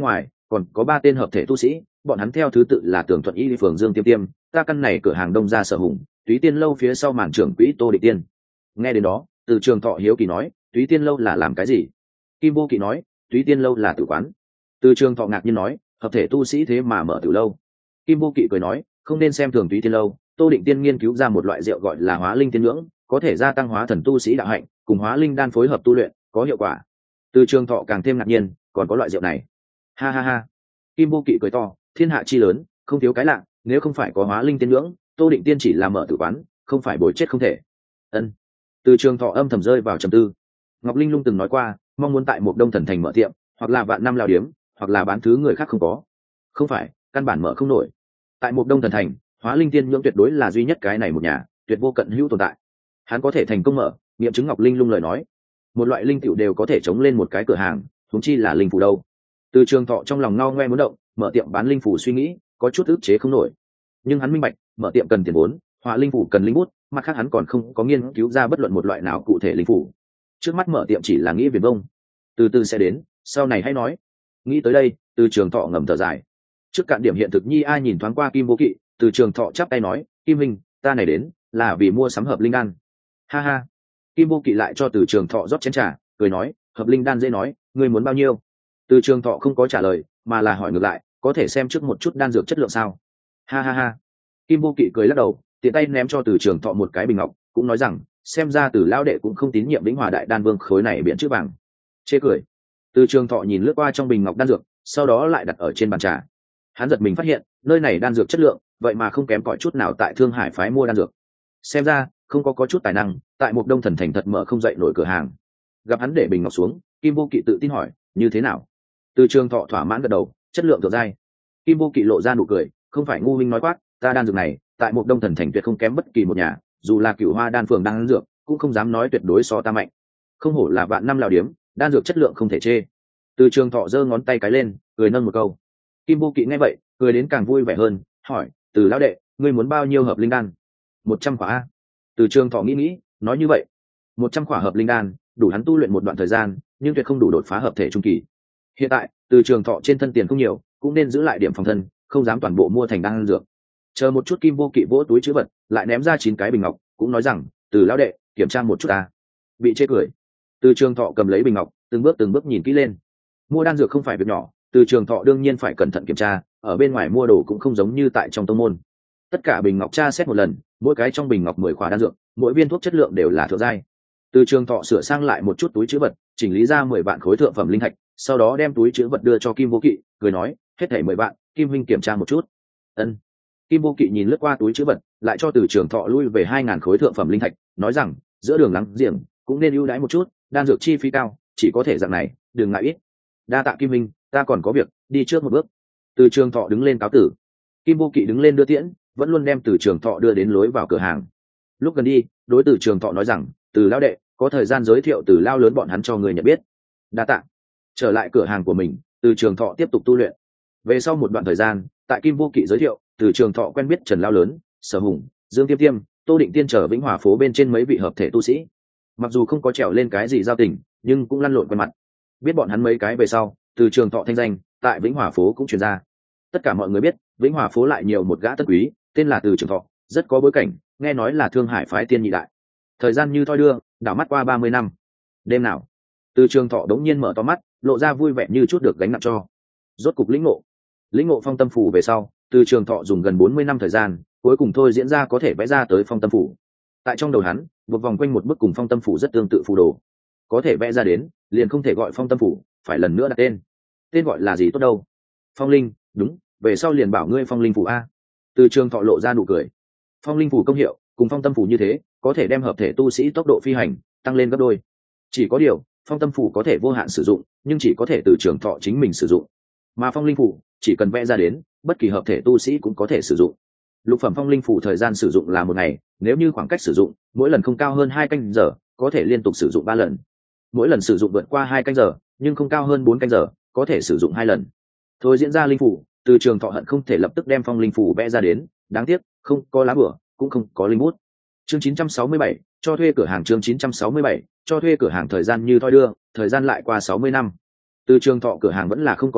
còn có ba tên hợp thể tu sĩ, bọn hắn theo thứ tự là Tường Thuận Y, Phường Dương Tiêm Tiêm, ta căn này cửa hàng Đông Gia Sở Hùng, Túy Tiên lâu phía sau màn trưởng quỹ Tô Định Tiên. Nghe đến đó, Từ Trường Thọ hiếu kỳ nói, Túy Tiên lâu là làm cái gì? Kim Vô Kỵ nói, Túy Tiên lâu là tử quán. Từ Trường Thọ ngạc nhiên nói, hợp thể tu sĩ thế mà mở tử lâu. Kim Vô Kỵ cười nói, không nên xem thường Túy Tiên lâu, Tô Định Tiên nghiên cứu ra một loại rượu gọi là Hóa Linh Tiên Nhưỡng, có thể gia tăng hóa thần tu sĩ đạo hạnh, cùng Hóa Linh đan phối hợp tu luyện, có hiệu quả. Từ Trường Thọ càng thêm ngạc nhiên, còn có loại rượu này. Ha ha ha. Kim Vô Kỵ cười to, thiên hạ chi lớn, không thiếu cái lạ, nếu không phải có Hóa Linh Tiên Nhưỡng, Tô Định Tiên chỉ là mở tử quán, không phải bồi chết không thể. Ân. Từ Trường Thọ âm thầm rơi vào trầm tư. Ngọc Linh Lung từng nói qua, mong muốn tại một Đông Thần thành mở tiệm, hoặc là vạn năm lao điếm, hoặc là bán thứ người khác không có. Không phải, căn bản mở không nổi. Tại một Đông Thần thành, Hóa Linh Tiên Nhưỡng tuyệt đối là duy nhất cái này một nhà, tuyệt vô cận hữu tồn tại. Hắn có thể thành công mở, nghiệm chứng Ngọc Linh Lung lời nói. Một loại linh tiểu đều có thể chống lên một cái cửa hàng, huống chi là linh phủ đâu. Từ Trường Thọ trong lòng ngao ngoe muốn động, mở tiệm bán linh phủ suy nghĩ, có chút ức chế không nổi. Nhưng hắn minh bạch, mở tiệm cần tiền vốn, Hóa linh phủ cần linh bút, mặt khác hắn còn không có nghiên cứu ra bất luận một loại nào cụ thể linh phủ. Trước mắt mở tiệm chỉ là nghĩ viển vông, từ từ sẽ đến, sau này hãy nói. Nghĩ tới đây, Từ Trường Thọ ngầm thở dài. Trước cạn điểm hiện thực nhi ai nhìn thoáng qua Kim Vô Kỵ, Từ Trường Thọ chắp tay nói, Kim Minh, ta này đến là vì mua sắm hợp linh đan. Ha ha. Kim Vô Kỵ lại cho Từ Trường Thọ rót chén trà, cười nói, hợp linh đan dễ nói, ngươi muốn bao nhiêu? Từ Trường Thọ không có trả lời, mà là hỏi ngược lại, có thể xem trước một chút đan dược chất lượng sao? Ha ha ha. Kim Vô Kỵ cười lắc đầu, tiện tay ném cho Từ Trường Thọ một cái bình ngọc, cũng nói rằng, xem ra Từ lão đệ cũng không tín nhiệm Vĩnh Hòa Đại Đan Vương khối này biển chữ vàng. Chê cười. Từ Trường Thọ nhìn lướt qua trong bình ngọc đan dược, sau đó lại đặt ở trên bàn trà. Hắn giật mình phát hiện, nơi này đan dược chất lượng, vậy mà không kém cỏi chút nào tại Thương Hải phái mua đan dược. Xem ra, không có có chút tài năng, tại một Đông Thần thành thật mở không dậy nổi cửa hàng. Gặp hắn để bình ngọc xuống, Kim Vô Kỵ tự tin hỏi, như thế nào? Từ Trường Thọ thỏa mãn gật đầu, chất lượng thượng giai. Kim Vô Kỵ lộ ra nụ cười, không phải ngu minh nói quát, ta đan dược này, tại một Đông Thần thành tuyệt không kém bất kỳ một nhà, dù là Cửu Hoa đan phường đan dược, cũng không dám nói tuyệt đối so ta mạnh. Không hổ là vạn năm lão điếm, đan dược chất lượng không thể chê. Từ Trường Thọ giơ ngón tay cái lên, cười nâng một câu. Kim Vô Kỵ nghe vậy, cười đến càng vui vẻ hơn, hỏi, Từ lão đệ, ngươi muốn bao nhiêu hợp linh đan? Một trăm quả a. Từ Trường Thọ nghĩ nghĩ, nói như vậy, một trăm quả hợp linh đan, đủ hắn tu luyện một đoạn thời gian, nhưng tuyệt không đủ đột phá hợp thể trung kỳ. Hiện tại, Từ Trường Thọ trên thân tiền không nhiều, cũng nên giữ lại điểm phòng thân, không dám toàn bộ mua thành đan dược. Chờ một chút, Kim Vô Kỵ vỗ túi trữ vật, lại ném ra chín cái bình ngọc, cũng nói rằng, Từ lão đệ, kiểm tra một chút ta. Bị chê cười. Từ Trường Thọ cầm lấy bình ngọc, từng bước từng bước nhìn kỹ lên. Mua đan dược không phải việc nhỏ, Từ Trường Thọ đương nhiên phải cẩn thận kiểm tra, ở bên ngoài mua đồ cũng không giống như tại trong tông môn. Tất cả bình ngọc tra xét một lần, mỗi cái trong bình ngọc mười khỏa đan dược, mỗi viên thuốc chất lượng đều là thượng giai. Từ Trường Thọ sửa sang lại một chút túi trữ vật, chỉnh lý ra mười vạn khối thượng phẩm linh thạch, sau đó đem túi trữ vật đưa cho Kim Vô Kỵ, cười nói, hết thảy mười vạn, Kim huynh kiểm tra một chút. Ân. Kim Vô Kỵ nhìn lướt qua túi trữ vật, lại cho Từ Trường Thọ lui về hai ngàn khối thượng phẩm linh thạch, nói rằng, giữa đường lắng giềng, cũng nên ưu đãi một chút, đan dược chi phí cao, chỉ có thể dạng này, đừng ngại ít. Đa tạ Kim huynh, ta còn có việc, đi trước một bước. Từ Trường Thọ đứng lên cáo tử. Kim Vô Kỵ đứng lên đưa tiễn, vẫn luôn đem Từ Trường Thọ đưa đến lối vào cửa hàng. Lúc gần đi, đối Từ Trường Thọ nói rằng, Từ lão đệ, có thời gian giới thiệu Từ lao lớn bọn hắn cho người nhận biết. Đa tạ. Trở lại cửa hàng của mình, Từ Trường Thọ tiếp tục tu luyện. Về sau một đoạn thời gian, tại Kim Vô Kỵ giới thiệu, Từ Trường Thọ quen biết Trần lao lớn, Sở Hùng, Dương Tiêm Tiêm, Tô Định Tiên trở Vĩnh Hòa phố bên trên mấy vị hợp thể tu sĩ. Mặc dù không có trèo lên cái gì giao tình, nhưng cũng lăn lộn quen mặt. Biết bọn hắn mấy cái về sau, Từ Trường Thọ thanh danh tại Vĩnh Hòa phố cũng truyền ra. Tất cả mọi người biết, Vĩnh Hòa phố lại nhiều một gã tân quý, tên là Từ Trường Thọ, rất có bối cảnh, nghe nói là Thương Hải phái tiên nhị đại. Thời gian như thoi đưa, đảo mắt qua ba mươi năm. Đêm nào, Từ Trường Thọ đống nhiên mở to mắt, lộ ra vui vẻ như chút được gánh nặng cho. Rốt cục lĩnh ngộ. Lĩnh ngộ phong tâm phủ về sau, Từ Trường Thọ dùng gần bốn mươi năm thời gian, cuối cùng thôi diễn ra có thể vẽ ra tới phong tâm phủ. Tại trong đầu hắn, một vòng quanh một bức cùng phong tâm phủ rất tương tự phù đồ. Có thể vẽ ra đến, liền không thể gọi phong tâm phủ, phải lần nữa đặt tên. Tên gọi là gì tốt đâu? Phong linh, đúng, về sau liền bảo ngươi phong linh phủ a. Từ Trường Thọ lộ ra nụ cười. Phong linh phủ công hiệu, cùng phong tâm phủ như thế, có thể đem hợp thể tu sĩ tốc độ phi hành tăng lên gấp đôi. Chỉ có điều, phong tâm phủ có thể vô hạn sử dụng, nhưng chỉ có thể Từ Trường Thọ chính mình sử dụng. Mà phong linh phủ, chỉ cần vẽ ra đến, bất kỳ hợp thể tu sĩ cũng có thể sử dụng. Lục phẩm phong linh phủ thời gian sử dụng là một ngày, nếu như khoảng cách sử dụng mỗi lần không cao hơn hai canh giờ, có thể liên tục sử dụng ba lần. Mỗi lần sử dụng vượt qua hai canh giờ, nhưng không cao hơn bốn canh giờ, có thể sử dụng hai lần. Thôi diễn ra linh phủ, Từ Trường Thọ hận không thể lập tức đem phong linh phủ vẽ ra đến, đáng tiếc, không có lá bửa, cũng không có linh bút. Chương chín trăm sáu mươi bảy, cho thuê cửa hàng. Chương chín trăm sáu mươi bảy, cho thuê cửa hàng. Thời gian như thoi đưa, thời gian lại qua sáu mươi năm. Từ Trường Thọ cửa hàng vẫn là không có thuê,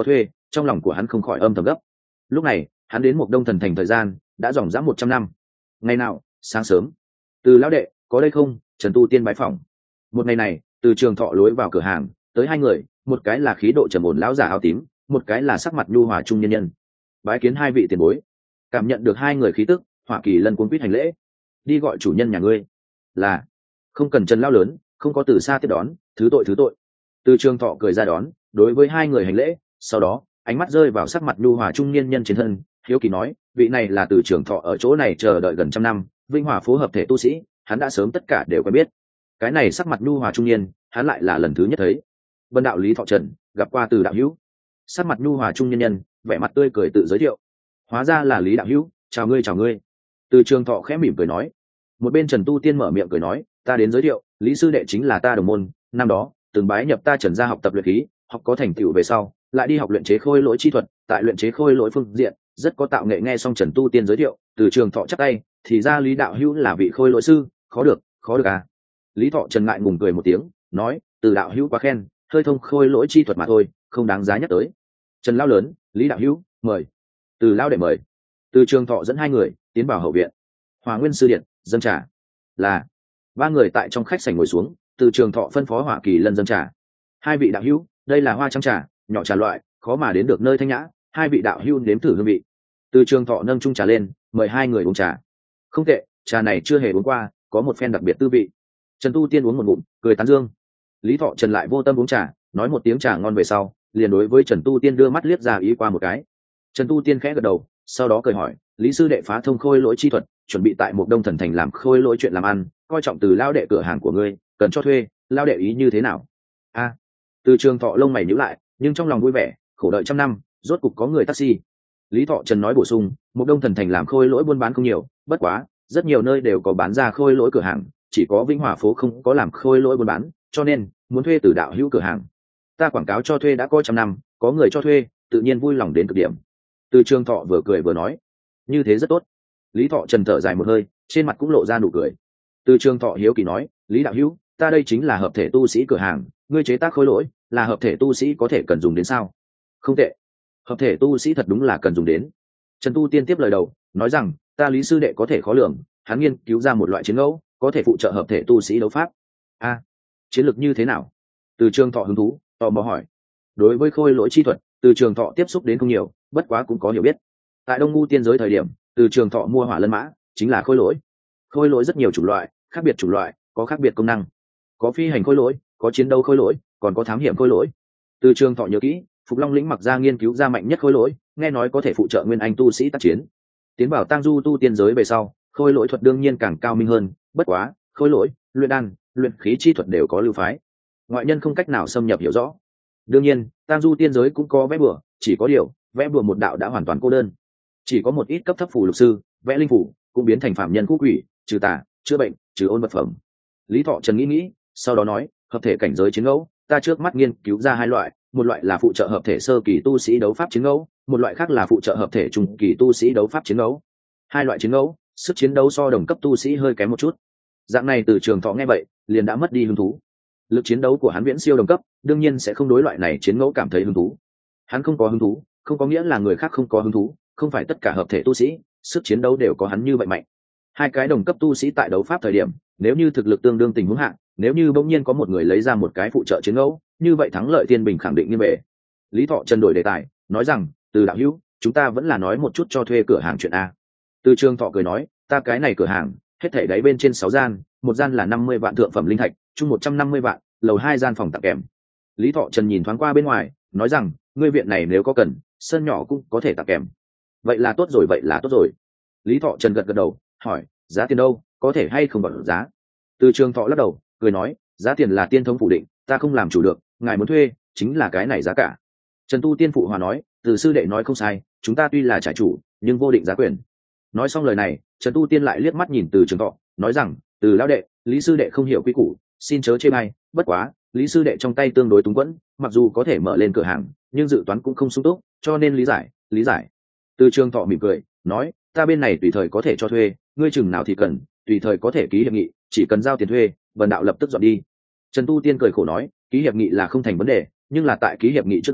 trong lòng của hắn không khỏi âm thầm gấp. Lúc này hắn đến một đông thần thành thời gian đã dòng dã một trăm năm. Ngày nào sáng sớm, Từ lão đệ có đây không? Trần Tu Tiên bái phỏng. Một ngày này, từ Trường Thọ lối vào cửa hàng tới hai người, một cái là khí độ trầm ổn lão giả áo tím, một cái là sắc mặt nhu hòa trung nhân nhân. Bái kiến hai vị tiền bối. Cảm nhận được hai người khí tức, Hỏa Kỳ Lân cuống quýt hành lễ. Đi gọi chủ nhân nhà ngươi. Là. Không cần Trần lão lớn, không có từ xa tiếp đón, thứ tội thứ tội. Từ Trường Thọ cười ra đón, đối với hai người hành lễ, sau đó ánh mắt rơi vào sắc mặt nhu hòa trung niên nhân trên thân, hiếu kỳ nói, vị này là Từ Trường Thọ ở chỗ này chờ đợi gần trăm năm, Vinh Hòa phố hợp thể tu sĩ, hắn đã sớm tất cả đều quen biết. Cái này sắc mặt nhu hòa trung niên, hắn lại là lần thứ nhất thấy. Vân đạo Lý Thọ Trần, gặp qua Từ đạo hữu. Sắc mặt nhu hòa trung niên nhân, vẻ mặt tươi cười tự giới thiệu. Hóa ra là Lý đạo hữu, chào ngươi chào ngươi. Từ Trường Thọ khẽ mỉm cười nói. Một bên Trần Tu Tiên mở miệng cười nói, ta đến giới thiệu, Lý sư đệ chính là ta đồng môn, năm đó từng bái nhập ta Trần gia học tập luyện khí, học có thành tựu về sau, lại đi học luyện chế khôi lỗi chi thuật, tại luyện chế khôi lỗi phương diện rất có tạo nghệ. Nghe xong Trần Tu Tiên giới thiệu, Từ Trường Thọ chắp tay, thì ra Lý đạo hữu là vị khôi lỗi sư, khó được, khó được à. Lý Thọ Trần ngại ngùng cười một tiếng, nói, Từ đạo hữu quá khen, hơi thông khôi lỗi chi thuật mà thôi, không đáng giá nhắc tới. Trần lão lớn, Lý đạo hữu, mời. Từ lão để mời. Từ Trường Thọ dẫn hai người tiến vào hậu viện. Hỏa Nguyên sư điện, dâng trà. Là. Ba người tại trong khách sảnh ngồi xuống, Từ Trường Thọ phân phó Hỏa Kỳ Lân dâng trà. Hai vị đạo hữu, đây là hoa trắng trà, nhỏ trà loại, khó mà đến được nơi thanh nhã, hai vị đạo hữu nếm thử hương vị. Từ Trường Thọ nâng chung trà lên, mời hai người uống trà. Không tệ, trà này chưa hề uống qua, có một phen đặc biệt tư vị. Trần Tu Tiên uống một ngụm, cười tán dương. Lý Thọ Trần lại vô tâm uống trà, nói một tiếng trà ngon về sau, liền đối với Trần Tu Tiên đưa mắt liếc ra ý qua một cái. Trần Tu Tiên khẽ gật đầu, sau đó cười hỏi, Lý sư đệ phá thông khôi lỗi chi thuật, chuẩn bị tại một đông thần thành làm khôi lỗi chuyện làm ăn, coi trọng Từ lao đệ cửa hàng của ngươi, cần cho thuê, lao đệ ý như thế nào? A. À, Từ Trường Thọ lông mày nhíu lại, nhưng trong lòng vui vẻ, khổ đợi trăm năm, rốt cục có người taxi. Lý Thọ Trần nói bổ sung, một đông thần thành làm khôi lỗi buôn bán không nhiều, bất quá rất nhiều nơi đều có bán ra khôi lỗi cửa hàng, chỉ có Vĩnh Hòa phố không có làm khôi lỗi buôn bán, cho nên muốn thuê Từ đạo hữu cửa hàng. Ta quảng cáo cho thuê đã có trăm năm, có người cho thuê, tự nhiên vui lòng đến cực điểm. Từ Trường Thọ vừa cười vừa nói, như thế rất tốt. Lý Thọ Trần thở dài một hơi, trên mặt cũng lộ ra nụ cười. Từ Trường Thọ hiếu kỳ nói, Lý đạo hữu, ta đây chính là hợp thể tu sĩ cửa hàng, ngươi chế tác khôi lỗi là hợp thể tu sĩ có thể cần dùng đến sao? Không tệ, hợp thể tu sĩ thật đúng là cần dùng đến. Trần Tu Tiên tiếp lời đầu, nói rằng, ta Lý sư đệ có thể khó lường, hắn nghiên cứu ra một loại chiến ngẫu có thể phụ trợ hợp thể tu sĩ đấu pháp. A, à, chiến lược như thế nào? Từ Trường Thọ hứng thú tò mò hỏi. Đối với khôi lỗi chi thuật, Từ Trường Thọ tiếp xúc đến không nhiều, bất quá cũng có hiểu biết. Tại Đông Ngu tiên giới thời điểm, Từ Trường Thọ mua hỏa lân mã chính là khôi lỗi. Khôi lỗi rất nhiều chủng loại, khác biệt chủng loại có khác biệt công năng, có phi hành khôi lỗi, có chiến đấu khôi lỗi, còn có thám hiểm khôi lỗi. Từ Trường Thọ nhớ kỹ, Phục Long lĩnh mặc ra nghiên cứu ra mạnh nhất khôi lỗi, nghe nói có thể phụ trợ nguyên anh tu sĩ tác chiến. Tiến vào Tang Du tu tiên giới về sau, khôi lỗi thuật đương nhiên càng cao minh hơn, bất quá khôi lỗi, luyện đan, luyện khí chi thuật đều có lưu phái, ngoại nhân không cách nào xâm nhập hiểu rõ. Đương nhiên Tang Du tiên giới cũng có vẽ bùa, chỉ có điều vẽ bùa một đạo đã hoàn toàn cô đơn, chỉ có một ít cấp thấp phù lục sư vẽ linh phủ cũng biến thành phạm nhân khu quỷ, trừ tà chữa bệnh trừ ôn vật phẩm. Lý Thọ Trần nghĩ nghĩ, sau đó nói, hợp thể cảnh giới chiến ngẫu ta trước mắt nghiên cứu ra hai loại, một loại là phụ trợ hợp thể sơ kỳ tu sĩ đấu pháp chiến ngẫu, một loại khác là phụ trợ hợp thể trung kỳ tu sĩ đấu pháp chiến ngẫu. Hai loại chiến ngẫu sức chiến đấu so đồng cấp tu sĩ hơi kém một chút. Dạng này Từ Trường Thọ nghe vậy liền đã mất đi hứng thú. Lực chiến đấu của hắn viễn siêu đồng cấp, đương nhiên sẽ không đối loại này chiến ngẫu cảm thấy hứng thú. Hắn không có hứng thú không có nghĩa là người khác không có hứng thú, không phải tất cả hợp thể tu sĩ sức chiến đấu đều có hắn như vậy mạnh. Hai cái đồng cấp tu sĩ tại đấu pháp thời điểm, nếu như thực lực tương đương tình huống hạng, nếu như bỗng nhiên có một người lấy ra một cái phụ trợ chiến ngẫu, như vậy thắng lợi thiên bình khẳng định như vậy. Lý Thọ Trần đổi đề tài, nói rằng, Từ đạo hữu, chúng ta vẫn là nói một chút cho thuê cửa hàng chuyện a. Từ Trường Thọ cười nói, ta cái này cửa hàng hết thảy đáy bên trên sáu gian, một gian là năm mươi vạn thượng phẩm linh thạch, chung một trăm năm mươi vạn, lầu hai gian phòng tặng kèm. Lý Thọ Trần nhìn thoáng qua bên ngoài, nói rằng, ngươi viện này nếu có cần, sân nhỏ cũng có thể tặng kèm. Vậy là tốt rồi, vậy là tốt rồi. Lý Thọ Trần gật gật đầu, hỏi, giá tiền đâu, có thể hay không bằng giá? Từ Trường Thọ lắc đầu, cười nói, giá tiền là tiên thống phủ định, ta không làm chủ được, ngài muốn thuê chính là cái này giá cả. Trần Tu Tiên phụ hòa nói, Từ sư đệ nói không sai, chúng ta tuy là trại chủ nhưng vô định giá quyền. Nói xong lời này, Trần Tu Tiên lại liếc mắt nhìn Từ Trường Thọ, nói rằng, Từ lão đệ, Lý sư đệ không hiểu quy củ, xin chớ chê bai, bất quá Lý sư đệ trong tay tương đối túng quẫn, mặc dù có thể mở lên cửa hàng nhưng dự toán cũng không sung túc, cho nên lý giải lý giải. Từ Trường Thọ mỉm cười nói, ta bên này tùy thời có thể cho thuê, ngươi chừng nào thì cần tùy thời có thể ký hiệp nghị, chỉ cần giao tiền thuê, Vân đạo lập tức dọn đi. Trần Tu Tiên cười khổ nói, ký hiệp nghị là không thành vấn đề, nhưng là tại ký hiệp nghị trước đó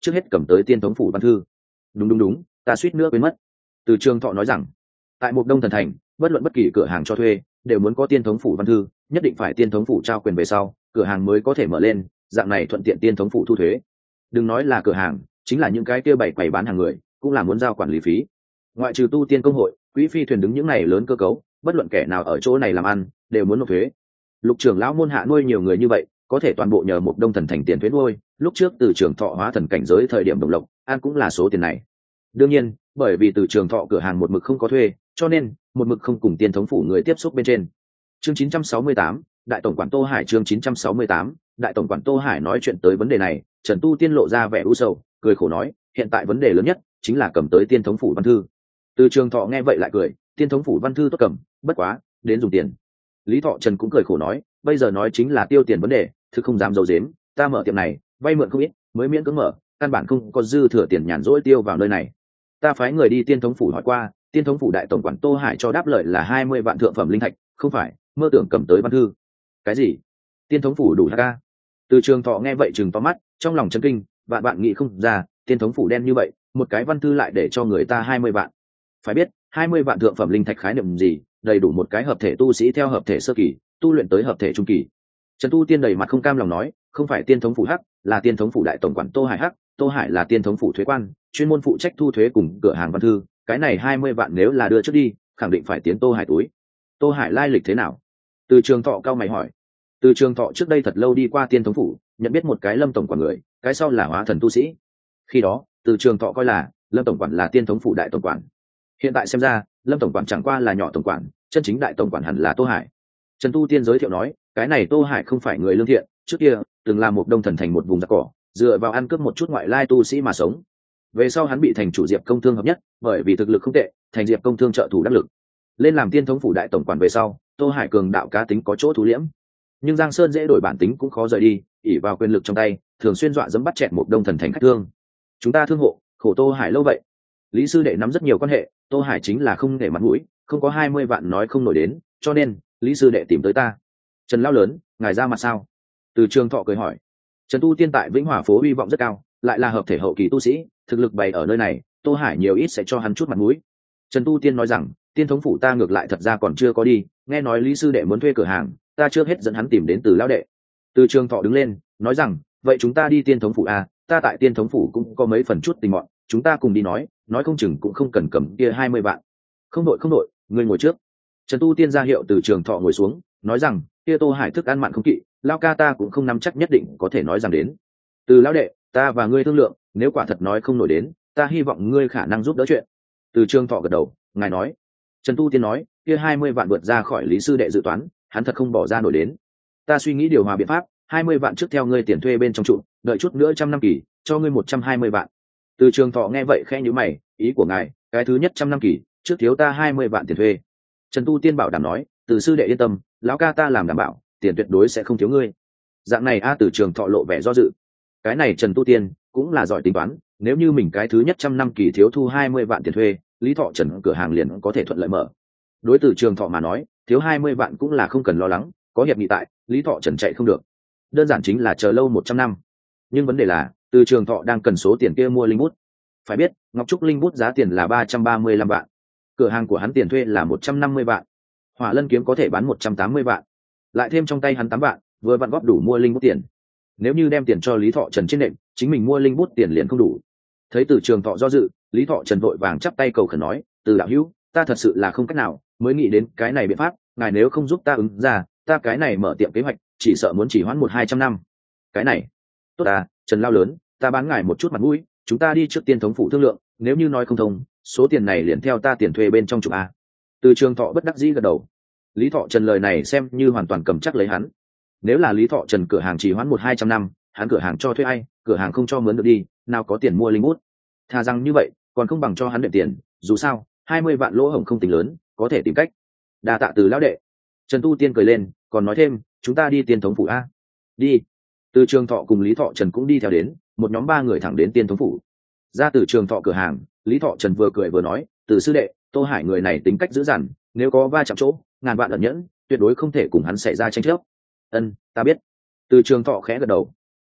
trước hết cầm tới tiên thống phủ văn thư. Đúng đúng đúng, ta suýt nữa quên mất. Từ trường thọ nói rằng tại Mục Đông Thần Thành, bất luận bất kỳ cửa hàng cho thuê đều muốn có tiên thống phủ văn thư, nhất định phải tiên thống phủ trao quyền về sau cửa hàng mới có thể mở lên, dạng này thuận tiện tiên thống phủ thu thuế. Đừng nói là cửa hàng, chính là những cái kia bày quầy bán hàng người cũng là muốn giao quản lý phí. Ngoại trừ tu tiên công hội, quỹ phi thuyền đứng những này lớn cơ cấu, bất luận kẻ nào ở chỗ này làm ăn đều muốn nộp thuế. Lục trưởng lão môn hạ nuôi nhiều người như vậy, có thể toàn bộ nhờ Mục Đông Thần Thành tiền thuế nuôi. Lúc trước từ trường thọ hóa thần cảnh giới thời điểm đồng lộc an cũng là số tiền này. Đương nhiên, bởi vì từ trường thọ cửa hàng một mực không có thuê, cho nên một mực không cùng tiên thống phủ người tiếp xúc bên trên. Chương chín trăm sáu mươi tám, đại tổng quản Tô Hải. Chương chín trăm sáu mươi tám, đại tổng quản Tô Hải nói chuyện tới vấn đề này, Trần Tu Tiên lộ ra vẻ u sầu, cười khổ nói, hiện tại vấn đề lớn nhất chính là cầm tới tiên thống phủ văn thư. Từ trường thọ nghe vậy lại cười, tiên thống phủ văn thư tốt cầm, bất quá đến dùng tiền. Lý Thọ Trần cũng cười khổ nói, bây giờ nói chính là tiêu tiền vấn đề, thực không dám giấu giếm, ta mở tiệm này vay mượn không ít mới miễn cưỡng mở, căn bản không có dư thừa tiền nhàn rỗi tiêu vào nơi này. Ta phái người đi tiên thống phủ hỏi qua, tiên thống phủ đại tổng quản Tô Hải cho đáp lời là hai mươi vạn thượng phẩm linh thạch, không phải mơ tưởng cầm tới văn thư. Cái gì? Tiên thống phủ đủ ca? Từ trường thọ nghe vậy chừng to mắt, trong lòng chấn kinh, vạn bạn nghĩ không ra, tiên thống phủ đen như vậy, một cái văn thư lại để cho người ta hai mươi vạn. Phải biết, hai mươi vạn thượng phẩm linh thạch khái niệm gì, đầy đủ một cái hợp thể tu sĩ theo hợp thể sơ kỳ tu luyện tới hợp thể trung kỳ. Trần Tu Tiên đầy mặt không cam lòng nói, không phải tiên thống phủ hắc, là tiên thống phủ đại tổng quản Tô Hải hắc. Tô Hải là tiên thống phủ thuế quan, chuyên môn phụ trách thu thuế cùng cửa hàng văn thư, cái này hai mươi vạn nếu là đưa trước đi, khẳng định phải tiến Tô Hải túi. Tô Hải lai lịch thế nào? Từ trường thọ cao mày hỏi. Từ trường thọ trước đây thật lâu đi qua tiên thống phủ, nhận biết một cái Lâm tổng quản người, cái sau là hóa thần tu sĩ. Khi đó từ trường thọ coi là Lâm tổng quản là tiên thống phủ đại tổng quản, hiện tại xem ra Lâm tổng quản chẳng qua là nhỏ tổng quản, chân chính đại tổng quản hẳn là Tô Hải. Trần Tu Tiên giới thiệu nói, cái này Tô Hải không phải người lương thiện, trước kia từng là một Đông Thần Thành một vùng giặc cỏ, dựa vào ăn cướp một chút ngoại lai tu sĩ mà sống. Về sau hắn bị thành chủ Diệp Công Thương hợp nhất, bởi vì thực lực không tệ, thành Diệp Công Thương trợ thủ đắc lực. Lên làm tiên thống phủ đại tổng quản về sau, Tô Hải cường đạo cá tính có chỗ thú liễm, nhưng Giang Sơn dễ đổi bản tính cũng khó rời đi, ỷ vào quyền lực trong tay, thường xuyên dọa dẫm bắt chẹt một Đông Thần Thành khách thương. Chúng ta thương hộ, khổ Tô Hải lâu vậy. Lý sư đệ nắm rất nhiều quan hệ, Tô Hải chính là không để mặt mũi, không có hai mươi vạn nói không nổi đến, cho nên Lý sư đệ tìm tới ta. Trần lão lớn, ngài ra mặt sao? Từ trường thọ cười hỏi. Trần Tu Tiên tại Vĩnh Hòa phố uy vọng rất cao, lại là hợp thể hậu kỳ tu sĩ, thực lực bày ở nơi này, Tô Hải nhiều ít sẽ cho hắn chút mặt mũi. Trần Tu Tiên nói rằng, tiên thống phủ ta ngược lại thật ra còn chưa có đi, nghe nói Lý sư đệ muốn thuê cửa hàng, ta trước hết dẫn hắn tìm đến Từ lão đệ. Từ trường thọ đứng lên, nói rằng, vậy chúng ta đi tiên thống phủ a, ta tại tiên thống phủ cũng có mấy phần chút tình mọn, chúng ta cùng đi nói, nói không chừng cũng không cần cầm kia hai mươi vạn. Không đội không đội, ngươi ngồi trước. Trần Tu Tiên ra hiệu Từ trường thọ ngồi xuống, nói rằng, kia Tô Hải thức ăn mặn không kỵ, lao ca ta cũng không nắm chắc nhất định có thể nói rằng đến. Từ lão đệ, ta và ngươi thương lượng, nếu quả thật nói không nổi đến, ta hy vọng ngươi khả năng giúp đỡ chuyện. Từ trường thọ gật đầu, ngài nói. Trần Tu Tiên nói, kia hai mươi vạn vượt ra khỏi Lý sư đệ dự toán, hắn thật không bỏ ra nổi đến. Ta suy nghĩ điều hòa biện pháp, hai mươi vạn trước theo ngươi tiền thuê bên trong trụ, đợi chút nữa trăm năm kỳ, cho ngươi một trăm hai mươi vạn. Từ trường thọ nghe vậy khẽ nhíu mày, ý của ngài, cái thứ nhất trăm năm kỳ, trước thiếu ta hai mươi vạn tiền thuê. Trần Tu Tiên bảo đảm nói, Từ sư đệ yên tâm, lão ca ta làm đảm bảo, tiền tuyệt đối sẽ không thiếu ngươi. Dạng này a Từ trường thọ lộ vẻ do dự. Cái này Trần Tu Tiên cũng là giỏi tính toán, nếu như mình cái thứ nhất trăm năm kỳ thiếu thu hai mươi vạn tiền thuê, Lý Thọ Trần cửa hàng liền có thể thuận lợi mở. Đối từ trường thọ mà nói, thiếu hai mươi vạn cũng là không cần lo lắng, có hiệp nghị tại, Lý Thọ Trần chạy không được. Đơn giản chính là chờ lâu một trăm năm. Nhưng vấn đề là, từ trường thọ đang cần số tiền kia mua linh bút. Phải biết, Ngọc Trúc linh bút giá tiền là ba trăm ba mươi lăm vạn. Cửa hàng của hắn tiền thuê là một trăm năm mươi vạn. Hỏa Lân kiếm có thể bán một trăm tám mươi vạn. Lại thêm trong tay hắn tám vạn, vừa vặn góp đủ mua linh bút tiền. Nếu như đem tiền cho Lý Thọ Trần trên nệm, chính mình mua linh bút tiền liền không đủ. Thấy từ trường thọ do dự, Lý Thọ Trần vội vàng chắp tay cầu khẩn nói, từ đạo hữu, ta thật sự là không cách nào mới nghĩ đến cái này biện pháp, ngài nếu không giúp ta ứng ra, ta cái này mở tiệm kế hoạch chỉ sợ muốn chỉ hoãn một hai trăm năm. Cái này tốt à, Trần lao lớn, ta bán ngài một chút mặt mũi, chúng ta đi trước tiên thống phủ thương lượng, nếu như nói không thông, số tiền này liền theo ta tiền thuê bên trong chục a. Từ trường thọ bất đắc dĩ gật đầu. Lý Thọ Trần lời này xem như hoàn toàn cầm chắc lấy hắn. Nếu là Lý Thọ Trần cửa hàng chỉ hoãn một hai trăm năm, hắn cửa hàng cho thuê ai, cửa hàng không cho mướn được đi, nào có tiền mua linh bút. Thà rằng như vậy, còn không bằng cho hắn đệm tiền, dù sao hai mươi vạn lỗ hổng không tính lớn, có thể tìm cách. Đa tạ từ lão đệ. Trần Tu Tiên cười lên, còn nói thêm, chúng ta đi tiên thống phủ a. Đi. Từ trường thọ cùng Lý Thọ Trần cũng đi theo đến, một nhóm ba người thẳng đến tiên thống phủ. Ra từ trường thọ cửa hàng, Lý Thọ Trần vừa cười vừa nói, từ sư đệ, Tô Hải người này tính cách dữ dằn, nếu có va chạm chỗ, ngàn vạn ẩn nhẫn, tuyệt đối không thể cùng hắn xảy ra tranh chấp. Ân, ta biết. Từ trường thọ khẽ gật đầu.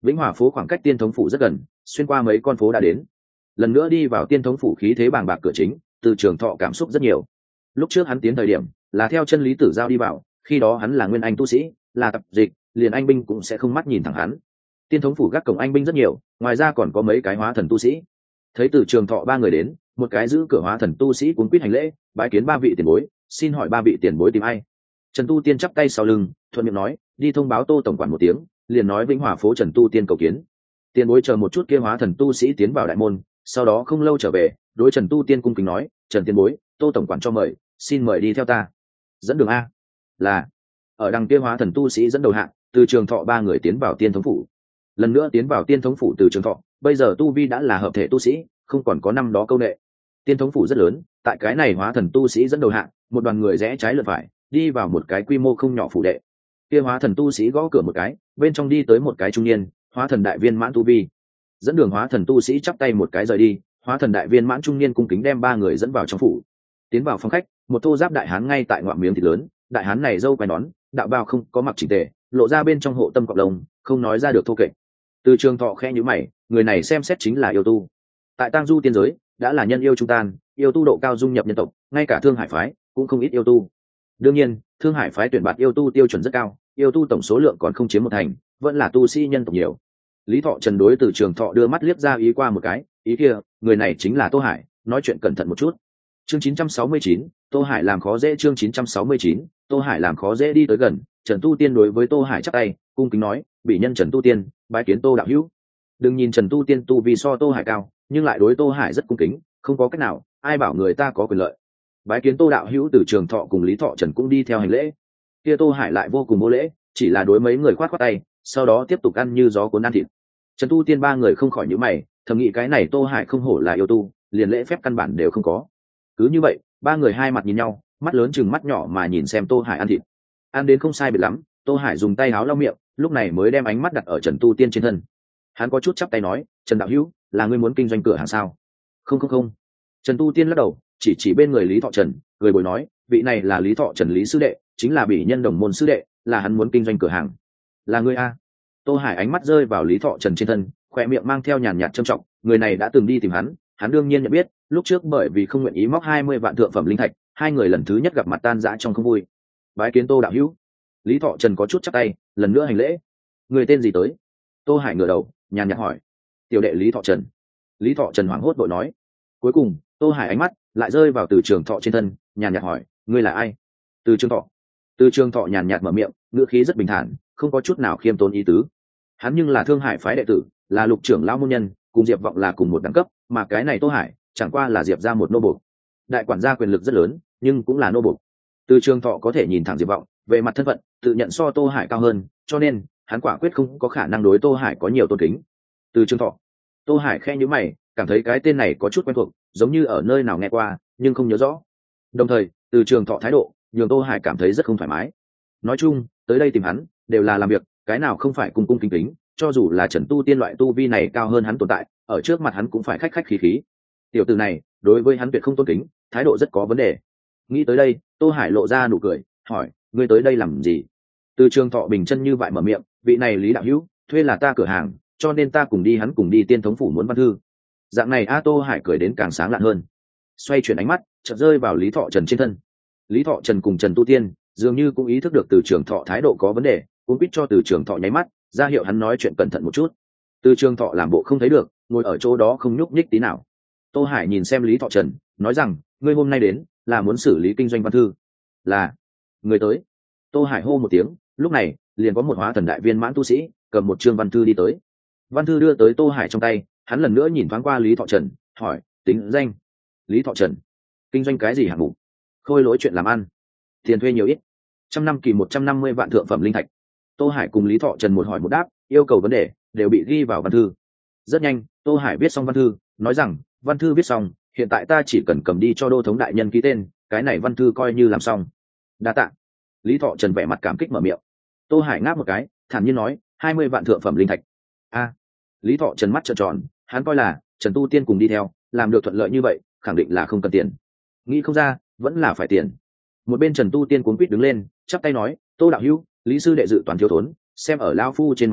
Vĩnh Hòa phố khoảng cách tiên thống phủ rất gần, xuyên qua mấy con phố đã đến. Lần nữa đi vào tiên thống phủ, khí thế bàng bạc cửa chính, Từ Trường Thọ cảm xúc rất nhiều. Lúc trước hắn tiến thời điểm là theo chân Lý Tử Giao đi vào, khi đó hắn là nguyên anh tu sĩ, là tập dịch, liền anh binh cũng sẽ không mắt nhìn thẳng hắn. Tiên thống phủ gác cổng anh binh rất nhiều, ngoài ra còn có mấy cái hóa thần tu sĩ. Thấy Từ Trường Thọ ba người đến, một cái giữ cửa hóa thần tu sĩ cuống quýt hành lễ, bái kiến ba vị tiền bối, xin hỏi ba vị tiền bối tìm ai? Trần Tu Tiên chắp tay sau lưng, thuận miệng nói, đi thông báo Tô tổng quản một tiếng, liền nói Vĩnh Hòa phố Trần Tu Tiên cầu kiến. Tiền bối chờ một chút, kia hóa thần tu sĩ tiến vào đại môn, sau đó không lâu trở về, đối Trần Tu Tiên cung kính nói, Trần tiền bối, Tô tổng quản cho mời, xin mời đi theo ta. Dẫn đường a. Là. Ở đằng kia hóa thần tu sĩ dẫn đầu hạng, Từ Trường Thọ ba người tiến vào tiên thống phủ. Lần nữa tiến vào tiên thống phủ Từ Trường Thọ, bây giờ tu vi đã là hợp thể tu sĩ, không còn có năm đó câu nệ. Tiên thống phủ rất lớn, tại cái này hóa thần tu sĩ dẫn đầu hạng, một đoàn người rẽ trái lượt phải, đi vào một cái quy mô không nhỏ phủ đệ. Kia hóa thần tu sĩ gõ cửa một cái, bên trong đi tới một cái trung niên, hóa thần đại viên mãn tu vi. Dẫn đường hóa thần tu sĩ chắp tay một cái rời đi, hóa thần đại viên mãn trung niên cung kính đem ba người dẫn vào trong phủ. Tiến vào phòng khách, một thô giáp đại hán ngay tại ngoạm miếng thịt lớn, đại hán này râu quai nón, đạo bào không có mặc chỉnh tề, lộ ra bên trong hộ tâm cọc lông, không nói ra được thô kệch. Từ Trường Thọ khẽ nhíu mày, người này xem xét chính là yêu tu. Tại Tang Du tiên giới, đã là nhân yêu trung tan, yêu tu độ cao dung nhập nhân tộc, ngay cả Thương Hải phái cũng không ít yêu tu. Đương nhiên, Thương Hải phái tuyển bạt yêu tu tiêu chuẩn rất cao, yêu tu tổng số lượng còn không chiếm một thành, vẫn là tu sĩ nhân tộc nhiều. Lý Thọ Trần đối Từ Trường Thọ đưa mắt liếc ra ý qua một cái, ý kia, người này chính là Tô Hải, nói chuyện cẩn thận một chút. Chương chín trăm sáu mươi chín, Tô Hải làm khó dễ. Chương chín trăm sáu mươi chín, Tô Hải làm khó dễ. Đi tới gần, Trần Tu Tiên đối với Tô Hải chắp tay, cung kính nói, bị nhân Trần Tu Tiên, bái kiến Tô đạo hữu. Đừng nhìn Trần Tu Tiên tu vì so Tô Hải cao, nhưng lại đối Tô Hải rất cung kính, không có cách nào, ai bảo người ta có quyền lợi. Bái kiến Tô đạo hữu. Từ Trường Thọ cùng Lý Thọ Trần cũng đi theo hành lễ. Kia Tô Hải lại vô cùng vô lễ, chỉ là đối mấy người khoát khoát tay, sau đó tiếp tục ăn như gió cuốn ăn thịt. Trần Tu Tiên ba người không khỏi nhíu mày, thầm nghĩ cái này Tô Hải không hổ là yêu tu, liền lễ phép căn bản đều không có. Cứ như vậy, ba người hai mặt nhìn nhau, mắt lớn chừng mắt nhỏ mà nhìn xem Tô Hải ăn thịt. Ăn đến không sai biệt lắm, Tô Hải dùng tay háo lau miệng, lúc này mới đem ánh mắt đặt ở Trần Tu Tiên trên thân. Hắn có chút chắp tay nói, Trần đạo hữu, là ngươi muốn kinh doanh cửa hàng sao? Không không không. Trần Tu Tiên lắc đầu, chỉ chỉ bên người Lý Thọ Trần, người bồi nói, vị này là Lý Thọ Trần Lý sư đệ, chính là bỉ nhân đồng môn sư đệ, là hắn muốn kinh doanh cửa hàng. Là ngươi a? Tô Hải ánh mắt rơi vào Lý Thọ Trần trên thân, khoe miệng mang theo nhàn nhạt trầm trọng, người này đã từng đi tìm hắn, hắn đương nhiên nhận biết, lúc trước bởi vì không nguyện ý móc hai mươi vạn thượng phẩm linh thạch, hai người lần thứ nhất gặp mặt tan rã trong không vui. Bái kiến Tô đạo hữu. Lý Thọ Trần có chút chắp tay, lần nữa hành lễ. Người tên gì tới? Tô Hải ngửa đầu, nhàn nhạt hỏi. Tiểu đệ Lý Thọ Trần. Lý Thọ Trần hoảng hốt vội nói. Cuối cùng, Tô Hải ánh mắt lại rơi vào Từ Trường Thọ trên thân, nhàn nhạt hỏi, ngươi là ai? Từ Trường Thọ. Từ Trường Thọ nhàn nhạt mở miệng, ngữ khí rất bình thản, không có chút nào khiêm tốn ý tứ. Hắn nhưng là Thương Hải phái đệ tử, là lục trưởng lão môn nhân, cùng Diệp Vọng là cùng một đẳng cấp, mà cái này Tô Hải chẳng qua là Diệp ra một nô bộc. Đại quản gia quyền lực rất lớn, nhưng cũng là nô bộc. Từ Trường Thọ có thể nhìn thẳng Diệp Vọng, về mặt thân phận, tự nhận so Tô Hải cao hơn, cho nên hắn quả quyết không có khả năng đối Tô Hải có nhiều tôn kính. Từ Trường Thọ. Tô Hải khẽ nhíu mày, cảm thấy cái tên này có chút quen thuộc, giống như ở nơi nào nghe qua, nhưng không nhớ rõ. Đồng thời, Từ Trường Thọ thái độ, nhường Tô Hải cảm thấy rất không thoải mái. Nói chung, tới đây tìm hắn, đều là làm việc, cái nào không phải cung cung kính kính, cho dù là Trần Tu Tiên loại tu vi này cao hơn hắn tồn tại, ở trước mặt hắn cũng phải khách khách khí khí. Tiểu tử này, đối với hắn tuyệt không tôn kính, thái độ rất có vấn đề. Nghĩ tới đây, Tô Hải lộ ra nụ cười, hỏi, ngươi tới đây làm gì? Từ Trường Thọ bình chân như vậy mở miệng, vị này Lý đạo hữu, thuê là ta cửa hàng, cho nên ta cùng đi, hắn cùng đi tiên thống phủ muốn văn thư. Dạng này a. Tô Hải cười đến càng sáng lạn hơn, xoay chuyển ánh mắt, chợt rơi vào Lý Thọ Trần trên thân. Lý Thọ Trần cùng Trần Tu Tiên dường như cũng ý thức được Từ Trường Thọ thái độ có vấn đề, cũng biết cho Từ Trường Thọ nháy mắt, ra hiệu hắn nói chuyện cẩn thận một chút. Từ Trường Thọ làm bộ không thấy được, ngồi ở chỗ đó không nhúc nhích tí nào. Tô Hải nhìn xem Lý Thọ Trần, nói rằng, ngươi hôm nay đến là muốn xử lý kinh doanh văn thư? Là. Người tới. Tô Hải hô một tiếng, lúc này liền có một hóa thần đại viên mãn tu sĩ cầm một chương văn thư đi tới. Văn thư đưa tới Tô Hải trong tay, hắn lần nữa nhìn thoáng qua Lý Thọ Trần, hỏi, tính danh? Lý Thọ Trần. Kinh doanh cái gì hạng mục? Khôi lỗi chuyện làm ăn. Tiền thuê nhiều ít? Trăm năm kỳ một trăm năm mươi vạn thượng phẩm linh thạch. Tô Hải cùng Lý Thọ Trần một hỏi một đáp, yêu cầu vấn đề đều bị ghi vào văn thư. Rất nhanh, Tô Hải viết xong văn thư, nói rằng, văn thư viết xong, hiện tại ta chỉ cần cầm đi cho đô thống đại nhân ký tên, cái này văn thư coi như làm xong. Đa tạ. Lý Thọ Trần vẻ mặt cảm kích mở miệng. Tô Hải ngáp một cái, thản nhiên nói, hai mươi vạn thượng phẩm linh thạch. A. Lý Thọ Trần mắt trợn tròn, hắn coi là Trần Tu Tiên cùng đi theo, làm được thuận lợi như vậy, khẳng định là không cần tiền. Nghĩ không ra, vẫn là phải tiền. Một bên Trần Tu Tiên cuống quýt đứng lên, chắp tay nói, Tô đạo hữu, Lý sư đệ dự toàn thiếu thốn, xem ở lao phu trên mặt mũi,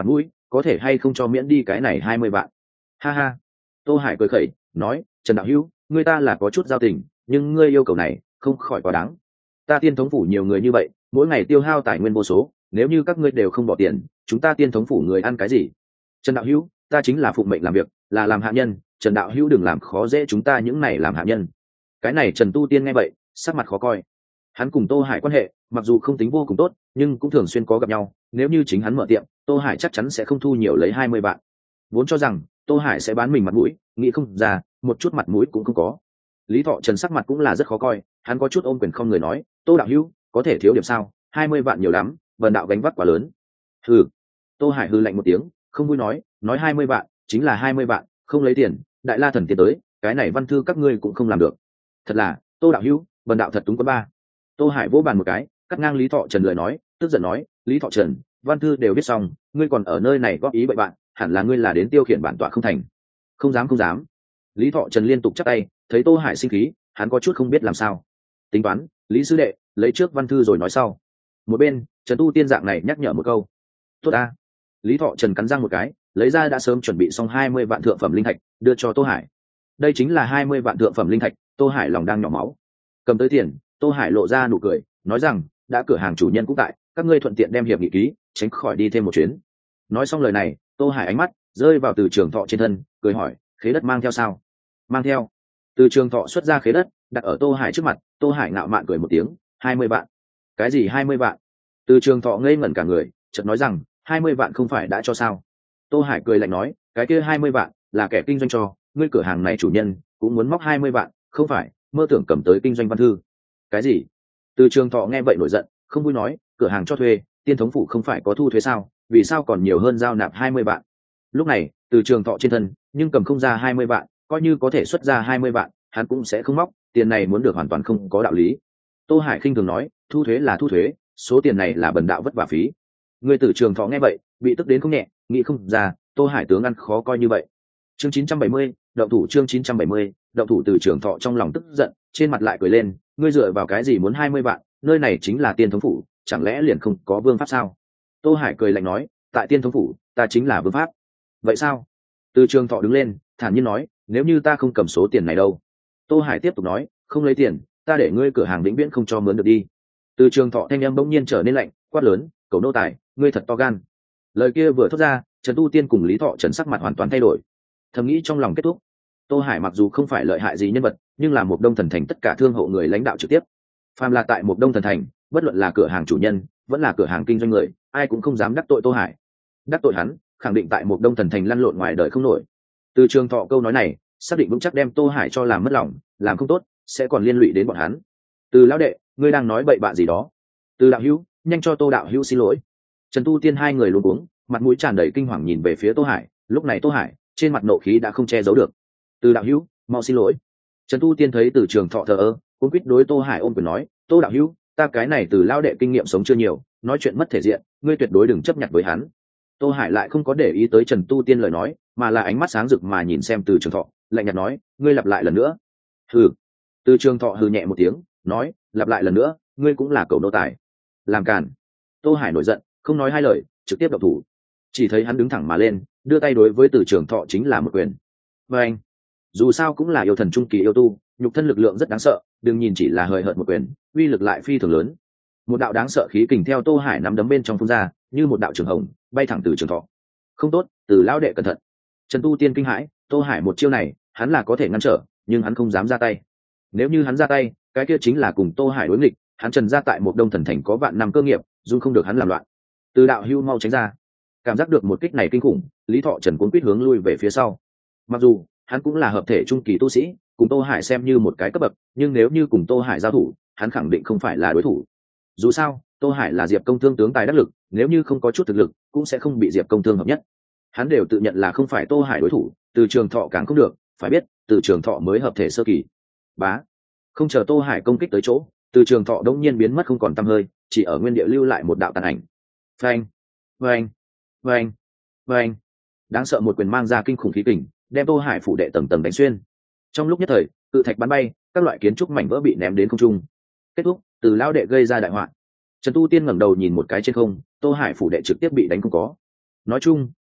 có thể hay không cho miễn đi cái này hai mươi vạn? Ha ha. Tô Hải cười khẩy nói, Trần đạo hữu, ngươi ta là có chút giao tình, nhưng ngươi yêu cầu này không khỏi quá đáng. Ta tiên thống phủ nhiều người như vậy, mỗi ngày tiêu hao tài nguyên vô số, nếu như các ngươi đều không bỏ tiền, chúng ta tiên thống phủ người ăn cái gì? Trần đạo hữu, ta chính là phụng mệnh làm việc, là làm hạ nhân, Trần đạo hữu đừng làm khó dễ chúng ta những này làm hạ nhân. Cái này Trần Tu Tiên nghe vậy, sắc mặt khó coi. Hắn cùng Tô Hải quan hệ mặc dù không tính vô cùng tốt, nhưng cũng thường xuyên có gặp nhau, nếu như chính hắn mở tiệm, Tô Hải chắc chắn sẽ không thu nhiều lấy hai mươi vạn. Vốn cho rằng Tô Hải sẽ bán mình mặt mũi, nghĩ không ra, một chút mặt mũi cũng không có. Lý Thọ Trần sắc mặt cũng là rất khó coi, hắn có chút ôm quyền không người nói, Tô đạo hữu, có thể thiếu điểm sao, hai mươi vạn nhiều lắm, bần đạo gánh vác quá lớn. Hừ. Tô Hải hừ lạnh một tiếng, không vui nói, nói hai mươi vạn chính là hai mươi vạn, không lấy tiền, đại la thần tiền tới, cái này văn thư các ngươi cũng không làm được. Thật là, Tô đạo hữu, bần đạo thật túng có ba. Tô Hải vỗ bàn một cái, cắt ngang Lý Thọ Trần lời nói, tức giận nói, Lý Thọ Trần, văn thư đều viết xong, ngươi còn ở nơi này góp ý bậy bạn, hẳn là ngươi là đến tiêu khiển bản tọa không thành. Không dám không dám. Lý Thọ Trần liên tục chắp tay, thấy Tô Hải sinh khí, hắn có chút không biết làm sao. Tính toán, Lý sư đệ, lấy trước văn thư rồi nói sau. Một bên, Trần Tu Tiên dạng này nhắc nhở một câu. Tốt a. Lý Thọ Trần cắn răng một cái, lấy ra đã sớm chuẩn bị xong hai mươi vạn thượng phẩm linh thạch, đưa cho Tô Hải. Đây chính là hai mươi vạn thượng phẩm linh thạch, Tô Hải lòng đang nhỏ máu. Cầm tới tiền, Tô Hải lộ ra nụ cười, nói rằng, đã cửa hàng chủ nhân cũng tại, các ngươi thuận tiện đem hiệp nghị ký, tránh khỏi đi thêm một chuyến. Nói xong lời này, Tô Hải ánh mắt rơi vào Từ Trường Thọ trên thân, cười hỏi, khế đất mang theo sao? Mang theo. Từ Trường Thọ xuất ra khế đất, đặt ở Tô Hải trước mặt, Tô Hải ngạo mạn cười một tiếng, hai mươi vạn. Cái gì hai mươi vạn? Từ Trường Thọ ngây ngẩn cả người, chợt nói rằng, hai mươi vạn không phải đã cho sao? Tô Hải cười lạnh nói, cái kia hai mươi vạn là kẻ kinh doanh cho, ngươi cửa hàng này chủ nhân cũng muốn móc hai mươi vạn, không phải, mơ tưởng cầm tới kinh doanh văn thư. Cái gì? Từ Trường Thọ nghe vậy nổi giận, không vui nói, cửa hàng cho thuê, tiên thống phủ không phải có thu thuế sao, vì sao còn nhiều hơn giao nạp hai mươi vạn? Lúc này, Từ Trường Thọ trên thân, nhưng cầm không ra hai mươi vạn, coi như có thể xuất ra hai mươi vạn, hắn cũng sẽ không móc, tiền này muốn được hoàn toàn không có đạo lý. Tô Hải khinh thường nói, thu thuế là thu thuế, số tiền này là bần đạo vất vả phí. Người Từ Trường Thọ nghe vậy, bị tức đến không nhẹ, nghĩ không ra, Tô Hải tướng ăn khó coi như vậy. Chương chín trăm bảy mươi, động thủ chương chín trăm bảy mươi, động thủ. Từ Trường Thọ trong lòng tức giận, trên mặt lại cười lên, ngươi dựa vào cái gì muốn hai mươi vạn, nơi này chính là tiên thống phủ, chẳng lẽ liền không có vương pháp sao? Tô Hải cười lạnh nói, tại tiên thống phủ, ta chính là vương pháp. Vậy sao? Từ Trường Thọ đứng lên, thản nhiên nói, nếu như ta không cầm số tiền này đâu? Tô Hải tiếp tục nói, không lấy tiền, ta để ngươi cửa hàng vĩnh viễn không cho mướn được đi. Từ Trường Thọ thanh âm bỗng nhiên trở nên lạnh, quát lớn, cẩu nô tài, ngươi thật to gan. Lời kia vừa thốt ra, Trần Tu Tiên cùng Lý Thọ Trần sắc mặt hoàn toàn thay đổi. Thầm nghĩ trong lòng kết thúc. Tô Hải mặc dù không phải lợi hại gì nhân vật, nhưng là một Đông Thần Thành tất cả thương hộ người lãnh đạo trực tiếp. Phàm là tại một Đông Thần Thành, bất luận là cửa hàng chủ nhân, vẫn là cửa hàng kinh doanh người, ai cũng không dám đắc tội Tô Hải. Đắc tội hắn, khẳng định tại một Đông Thần Thành lăn lộn ngoài đời không nổi. Từ Trường Thọ câu nói này, xác định vững chắc đem Tô Hải cho làm mất lòng, làm không tốt, sẽ còn liên lụy đến bọn hắn. Từ lão đệ, ngươi đang nói bậy bạ gì đó? Từ đạo hữu, nhanh cho Tô đạo hữu xin lỗi. Trần Tu Tiên hai người luống cuống, mặt mũi tràn đầy kinh hoàng nhìn về phía Tô Hải, lúc này Tô Hải trên mặt nộ khí đã không che giấu được. Từ đạo hữu, mau xin lỗi. Trần Tu Tiên thấy Từ Trường Thọ thờ ơ, cũng quyết đối Tô Hải ôm quyền nói, Tô đạo hữu, ta cái này Từ lao đệ kinh nghiệm sống chưa nhiều, nói chuyện mất thể diện, ngươi tuyệt đối đừng chấp nhận với hắn. Tô Hải lại không có để ý tới Trần Tu Tiên lời nói, mà là ánh mắt sáng rực mà nhìn xem Từ Trường Thọ, lạnh nhạt nói, ngươi lặp lại lần nữa. Hừ. Từ Trường Thọ hừ nhẹ một tiếng, nói, lặp lại lần nữa, ngươi cũng là cẩu nô tài. Làm càn. Tô Hải nổi giận, không nói hai lời, trực tiếp động thủ. Chỉ thấy hắn đứng thẳng mà lên, đưa tay đối với Từ Trường Thọ chính là một quyền. Và anh, dù sao cũng là yêu thần trung kỳ yêu tu, nhục thân lực lượng rất đáng sợ, đừng nhìn chỉ là hời hợt một quyền, uy lực lại phi thường lớn. Một đạo đáng sợ khí kình theo Tô Hải nắm đấm bên trong phun ra, như một đạo trường hồng, bay thẳng Từ Trường Thọ. Không tốt, Từ lão đệ cẩn thận. Trần Tu Tiên kinh hãi, Tô Hải một chiêu này, hắn là có thể ngăn trở, nhưng hắn không dám ra tay. Nếu như hắn ra tay, cái kia chính là cùng Tô Hải đối nghịch, hắn Trần gia tại một Đông Thần Thành có vạn năm cơ nghiệp, dung không được hắn làm loạn. Từ đạo hưu mau tránh ra. Cảm giác được một kích này kinh khủng, Lý Thọ Trần cuốn quýt hướng lui về phía sau. Mặc dù hắn cũng là hợp thể trung kỳ tu sĩ, cùng Tô Hải xem như một cái cấp bậc, nhưng nếu như cùng Tô Hải giao thủ, hắn khẳng định không phải là đối thủ. Dù sao, Tô Hải là Diệp Công Thương tướng tài đắc lực, nếu như không có chút thực lực, cũng sẽ không bị Diệp Công Thương hợp nhất. Hắn đều tự nhận là không phải Tô Hải đối thủ, Từ Trường Thọ càng không được, phải biết, Từ Trường Thọ mới hợp thể sơ kỳ. Bá. Không chờ Tô Hải công kích tới chỗ, Từ Trường Thọ đống nhiên biến mất không còn tăm hơi, chỉ ở nguyên địa lưu lại một đạo tàn ảnh. Phanh, phanh, phanh, phanh. Đáng sợ một quyền mang ra kinh khủng khí kình, đem Tô Hải phủ đệ tầng tầng đánh xuyên. Trong lúc nhất thời, cự thạch bắn bay, các loại kiến trúc mảnh vỡ bị ném đến không trung. Kết thúc, Từ lão đệ gây ra đại họa. Trần Tu Tiên ngẩng đầu nhìn một cái trên không, Tô Hải phủ đệ trực tiếp bị đánh không có. Nói chung,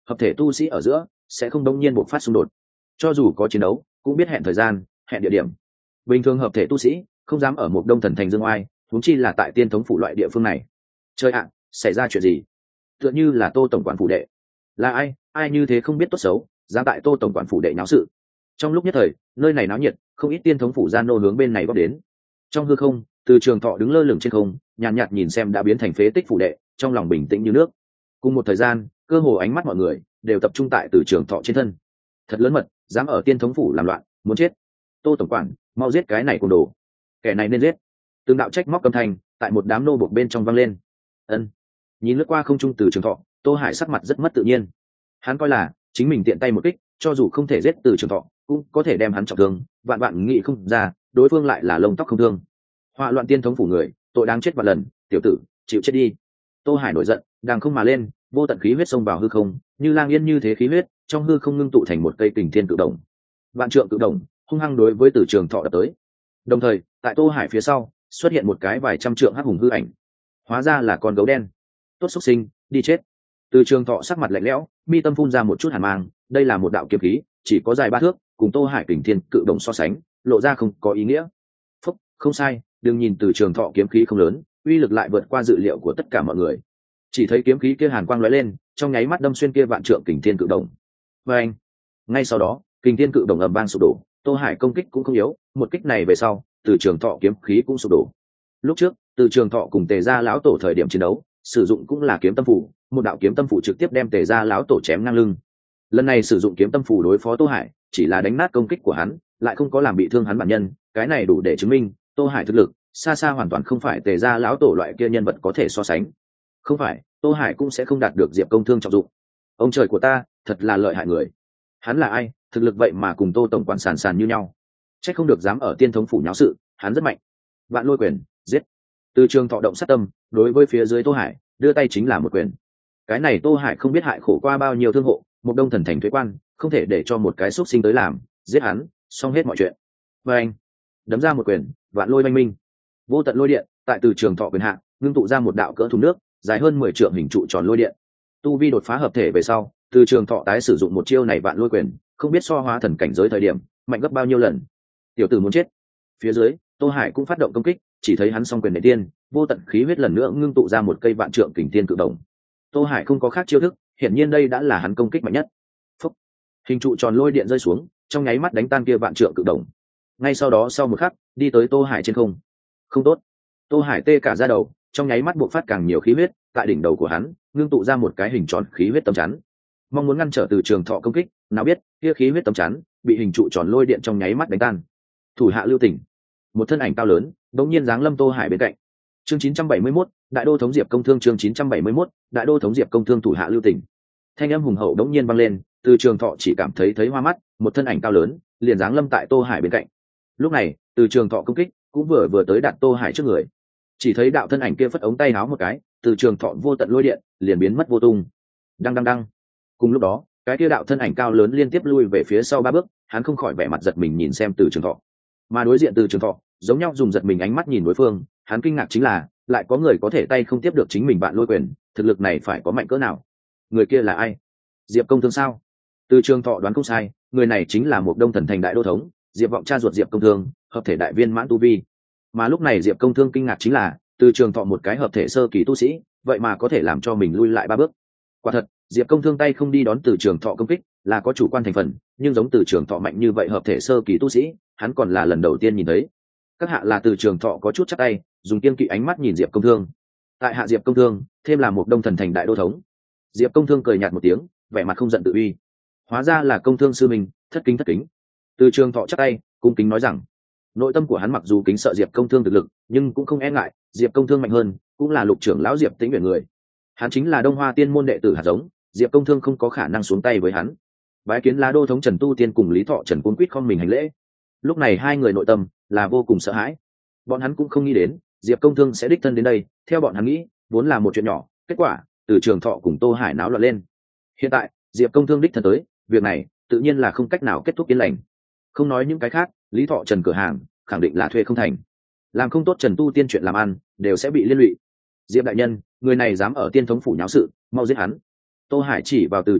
hợp thể tu sĩ ở giữa sẽ không đông nhiên bộc phát xung đột, cho dù có chiến đấu cũng biết hẹn thời gian, hẹn địa điểm. Bình thường hợp thể tu sĩ không dám ở một đông thần thành dương oai, huống chi là tại tiên thống phủ loại địa phương này. Chơi ạ, xảy ra chuyện gì? Tựa như là Tô tổng quản phủ đệ. Là ai? Ai như thế không biết tốt xấu, dám tại Tô tổng quản phủ đệ náo sự? Trong lúc nhất thời, nơi này náo nhiệt, không ít tiên thống phủ gian nô hướng bên này góp đến. Trong hư không, Từ Trường Thọ đứng lơ lửng trên không, nhàn nhạt, nhạt nhìn xem đã biến thành phế tích phủ đệ, trong lòng bình tĩnh như nước. Cùng một thời gian, cơ hồ ánh mắt mọi người đều tập trung tại Từ Trường Thọ trên thân. Thật lớn mật, dám ở tiên thống phủ làm loạn, muốn chết. Tô tổng quản, mau giết cái này côn đồ, kẻ này nên giết. Từng đạo trách móc âm thanh tại một đám nô buộc bên trong vang lên. Ân. Nhìn lướt qua không trung Từ Trường Thọ, Tô Hải sắc mặt rất mất tự nhiên. Hắn coi là chính mình tiện tay một kích, cho dù không thể giết Từ Trường Thọ, cũng có thể đem hắn trọng thương, vạn vạn nghĩ không ra, đối phương lại là lông tóc không thương. Họa loạn tiên thống phủ người, tội đáng chết vạn lần, tiểu tử, chịu chết đi. Tô Hải nổi giận, đàng không mà lên, vô tận khí huyết xông vào hư không, như lang yên như thế khí huyết, trong hư không ngưng tụ thành một cây kình thiên cự đồng. Vạn trượng cự đồng, hung hăng đối với Từ Trường Thọ đập tới. Đồng thời, tại Tô Hải phía sau, xuất hiện một cái vài trăm trượng hắc hùng hư ảnh. Hóa ra là con gấu đen. Tốt xúc sinh, đi chết. Từ Trường Thọ sắc mặt lạnh lẽo, mi tâm phun ra một chút hàn mang, đây là một đạo kiếm khí, chỉ có dài ba thước, cùng Tô Hải kình thiên cự đồng so sánh, lộ ra không có ý nghĩa. Phúc, không sai, đừng nhìn Từ Trường Thọ kiếm khí không lớn, uy lực lại vượt qua dự liệu của tất cả mọi người. Chỉ thấy kiếm khí kia hàn quang lóe lên, trong nháy mắt đâm xuyên kia vạn trượng kình thiên cự đồng. Và anh, ngay sau đó, kình thiên cự đồng ầm vang sụp đổ, Tô Hải công kích cũng không yếu, một kích này về sau, Từ Trường Thọ kiếm khí cũng sụp đổ. Lúc trước, Từ Trường Thọ cùng Tề Gia lão tổ thời điểm chiến đấu, sử dụng cũng là kiếm tâm phủ, một đạo kiếm tâm phủ trực tiếp đem Tề Gia lão tổ chém ngang lưng. Lần này sử dụng kiếm tâm phủ đối phó Tô Hải, chỉ là đánh nát công kích của hắn, lại không có làm bị thương hắn bản nhân, cái này đủ để chứng minh Tô Hải thực lực xa xa hoàn toàn không phải Tề Gia lão tổ loại kia nhân vật có thể so sánh. Không phải, Tô Hải cũng sẽ không đạt được Diệp Công Thương trọng dụng. Ông trời của ta, thật là lợi hại người. Hắn là ai, thực lực vậy mà cùng Tô tổng quản sàn sàn như nhau. Chắc không được dám ở tiên thống phủ nháo sự, hắn rất mạnh. Vạn Lôi quyền, giết. Từ Trường Thọ động sát tâm, đối với phía dưới Tô Hải, đưa tay chính là một quyền. Cái này Tô Hải không biết hại khổ qua bao nhiêu thương hộ, một đông thần thành thuế quan, không thể để cho một cái xúc sinh tới làm, giết hắn, xong hết mọi chuyện. Và anh, đấm ra một quyền, vạn lôi oanh minh, vô tận lôi điện tại Từ Trường Thọ quyền hạ, ngưng tụ ra một đạo cỡ thùng nước, dài hơn mười trượng hình trụ tròn lôi điện. Tu vi đột phá hợp thể về sau, Từ Trường Thọ tái sử dụng một chiêu này vạn lôi quyền, không biết so hóa thần cảnh giới thời điểm mạnh gấp bao nhiêu lần. Tiểu tử muốn chết. Phía dưới, Tô Hải cũng phát động công kích, chỉ thấy hắn song quyền nệ tiên, vô tận khí huyết lần nữa ngưng tụ ra một cây vạn trượng kình thiên cự đồng. Tô Hải không có khác chiêu thức, hiển nhiên đây đã là hắn công kích mạnh nhất. Phúc. Hình trụ tròn lôi điện rơi xuống, trong nháy mắt đánh tan kia vạn trượng cự đồng. Ngay sau đó sau một khắc, đi tới Tô Hải trên không. Không tốt. Tô Hải tê cả da đầu, trong nháy mắt bộc phát càng nhiều khí huyết, tại đỉnh đầu của hắn, ngưng tụ ra một cái hình tròn khí huyết tấm chắn. Mong muốn ngăn trở Từ Trường Thọ công kích, nào biết, kia khí huyết tấm chắn bị hình trụ tròn lôi điện trong nháy mắt đánh tan. Thủ hạ lưu tình. Một thân ảnh cao lớn, đột nhiên giáng lâm Tô Hải bên cạnh. Chương chín trăm bảy mươi mốt, Đại đô thống Diệp Công Thương chương chín trăm bảy mươi mốt, Đại đô thống Diệp Công Thương thủ hạ lưu tình. Thanh âm hùng hậu đột nhiên vang lên, Từ Trường Thọ chỉ cảm thấy thấy hoa mắt, một thân ảnh cao lớn, liền giáng lâm tại Tô Hải bên cạnh. Lúc này, Từ Trường Thọ công kích cũng vừa vừa tới đạt Tô Hải trước người. Chỉ thấy đạo thân ảnh kia phất ống tay áo một cái, Từ Trường Thọ vô tận lôi điện liền biến mất vô tung. Đăng đăng đăng. Cùng lúc đó, cái kia đạo thân ảnh cao lớn liên tiếp lui về phía sau ba bước, hắn không khỏi vẻ mặt giật mình nhìn xem Từ Trường Thọ. Mà đối diện Từ Trường Thọ, giống nhau dùng giật mình ánh mắt nhìn đối phương, hắn kinh ngạc chính là, lại có người có thể tay không tiếp được chính mình bạn lôi quyền, thực lực này phải có mạnh cỡ nào? Người kia là ai? Diệp Công Thương sao? Từ Trường Thọ đoán không sai, người này chính là một đông thần thành đại đô thống, Diệp Vọng cha ruột Diệp Công Thương, hợp thể đại viên mãn tu vi. Mà lúc này Diệp Công Thương kinh ngạc chính là, Từ Trường Thọ một cái hợp thể sơ kỳ tu sĩ, vậy mà có thể làm cho mình lui lại ba bước. Quả thật, Diệp Công Thương tay không đi đón Từ Trường Thọ công kích, là có chủ quan thành phần, nhưng giống Từ Trường Thọ mạnh như vậy hợp thể sơ kỳ tu sĩ, hắn còn là lần đầu tiên nhìn thấy. Các hạ là Từ Trường Thọ có chút chắp tay, dùng kiên kỵ ánh mắt nhìn Diệp Công Thương. Tại hạ Diệp Công Thương, thêm là một đông thần thành đại đô thống. Diệp Công Thương cười nhạt một tiếng, vẻ mặt không giận tự uy. Hóa ra là Công Thương sư mình, thất kính thất kính. Từ Trường Thọ chắp tay, cung kính nói rằng, nội tâm của hắn mặc dù kính sợ Diệp Công Thương thực lực, nhưng cũng không e ngại, Diệp Công Thương mạnh hơn, cũng là lục trưởng lão Diệp Tĩnh Uyển người. Hắn chính là Đông Hoa Tiên môn đệ tử hạt giống, Diệp Công Thương không có khả năng xuống tay với hắn. Bái kiến lá đô thống Trần Tu Tiên cùng Lý Thọ Trần cuốn quýt không mình hành lễ. Lúc này hai người nội tâm là vô cùng sợ hãi. Bọn hắn cũng không nghĩ đến Diệp Công Thương sẽ đích thân đến đây, theo bọn hắn nghĩ vốn là một chuyện nhỏ, kết quả Từ Trường Thọ cùng Tô Hải náo loạn lên. Hiện tại Diệp Công Thương đích thân tới, việc này tự nhiên là không cách nào kết thúc yên lành. Không nói những cái khác, Lý Thọ Trần cửa hàng khẳng định là thuê không thành, làm không tốt Trần Tu Tiên chuyện làm ăn đều sẽ bị liên lụy. Diệp đại nhân, người này dám ở tiên thống phủ nháo sự, mau giết hắn. Tô Hải chỉ vào Từ Trường Thọ,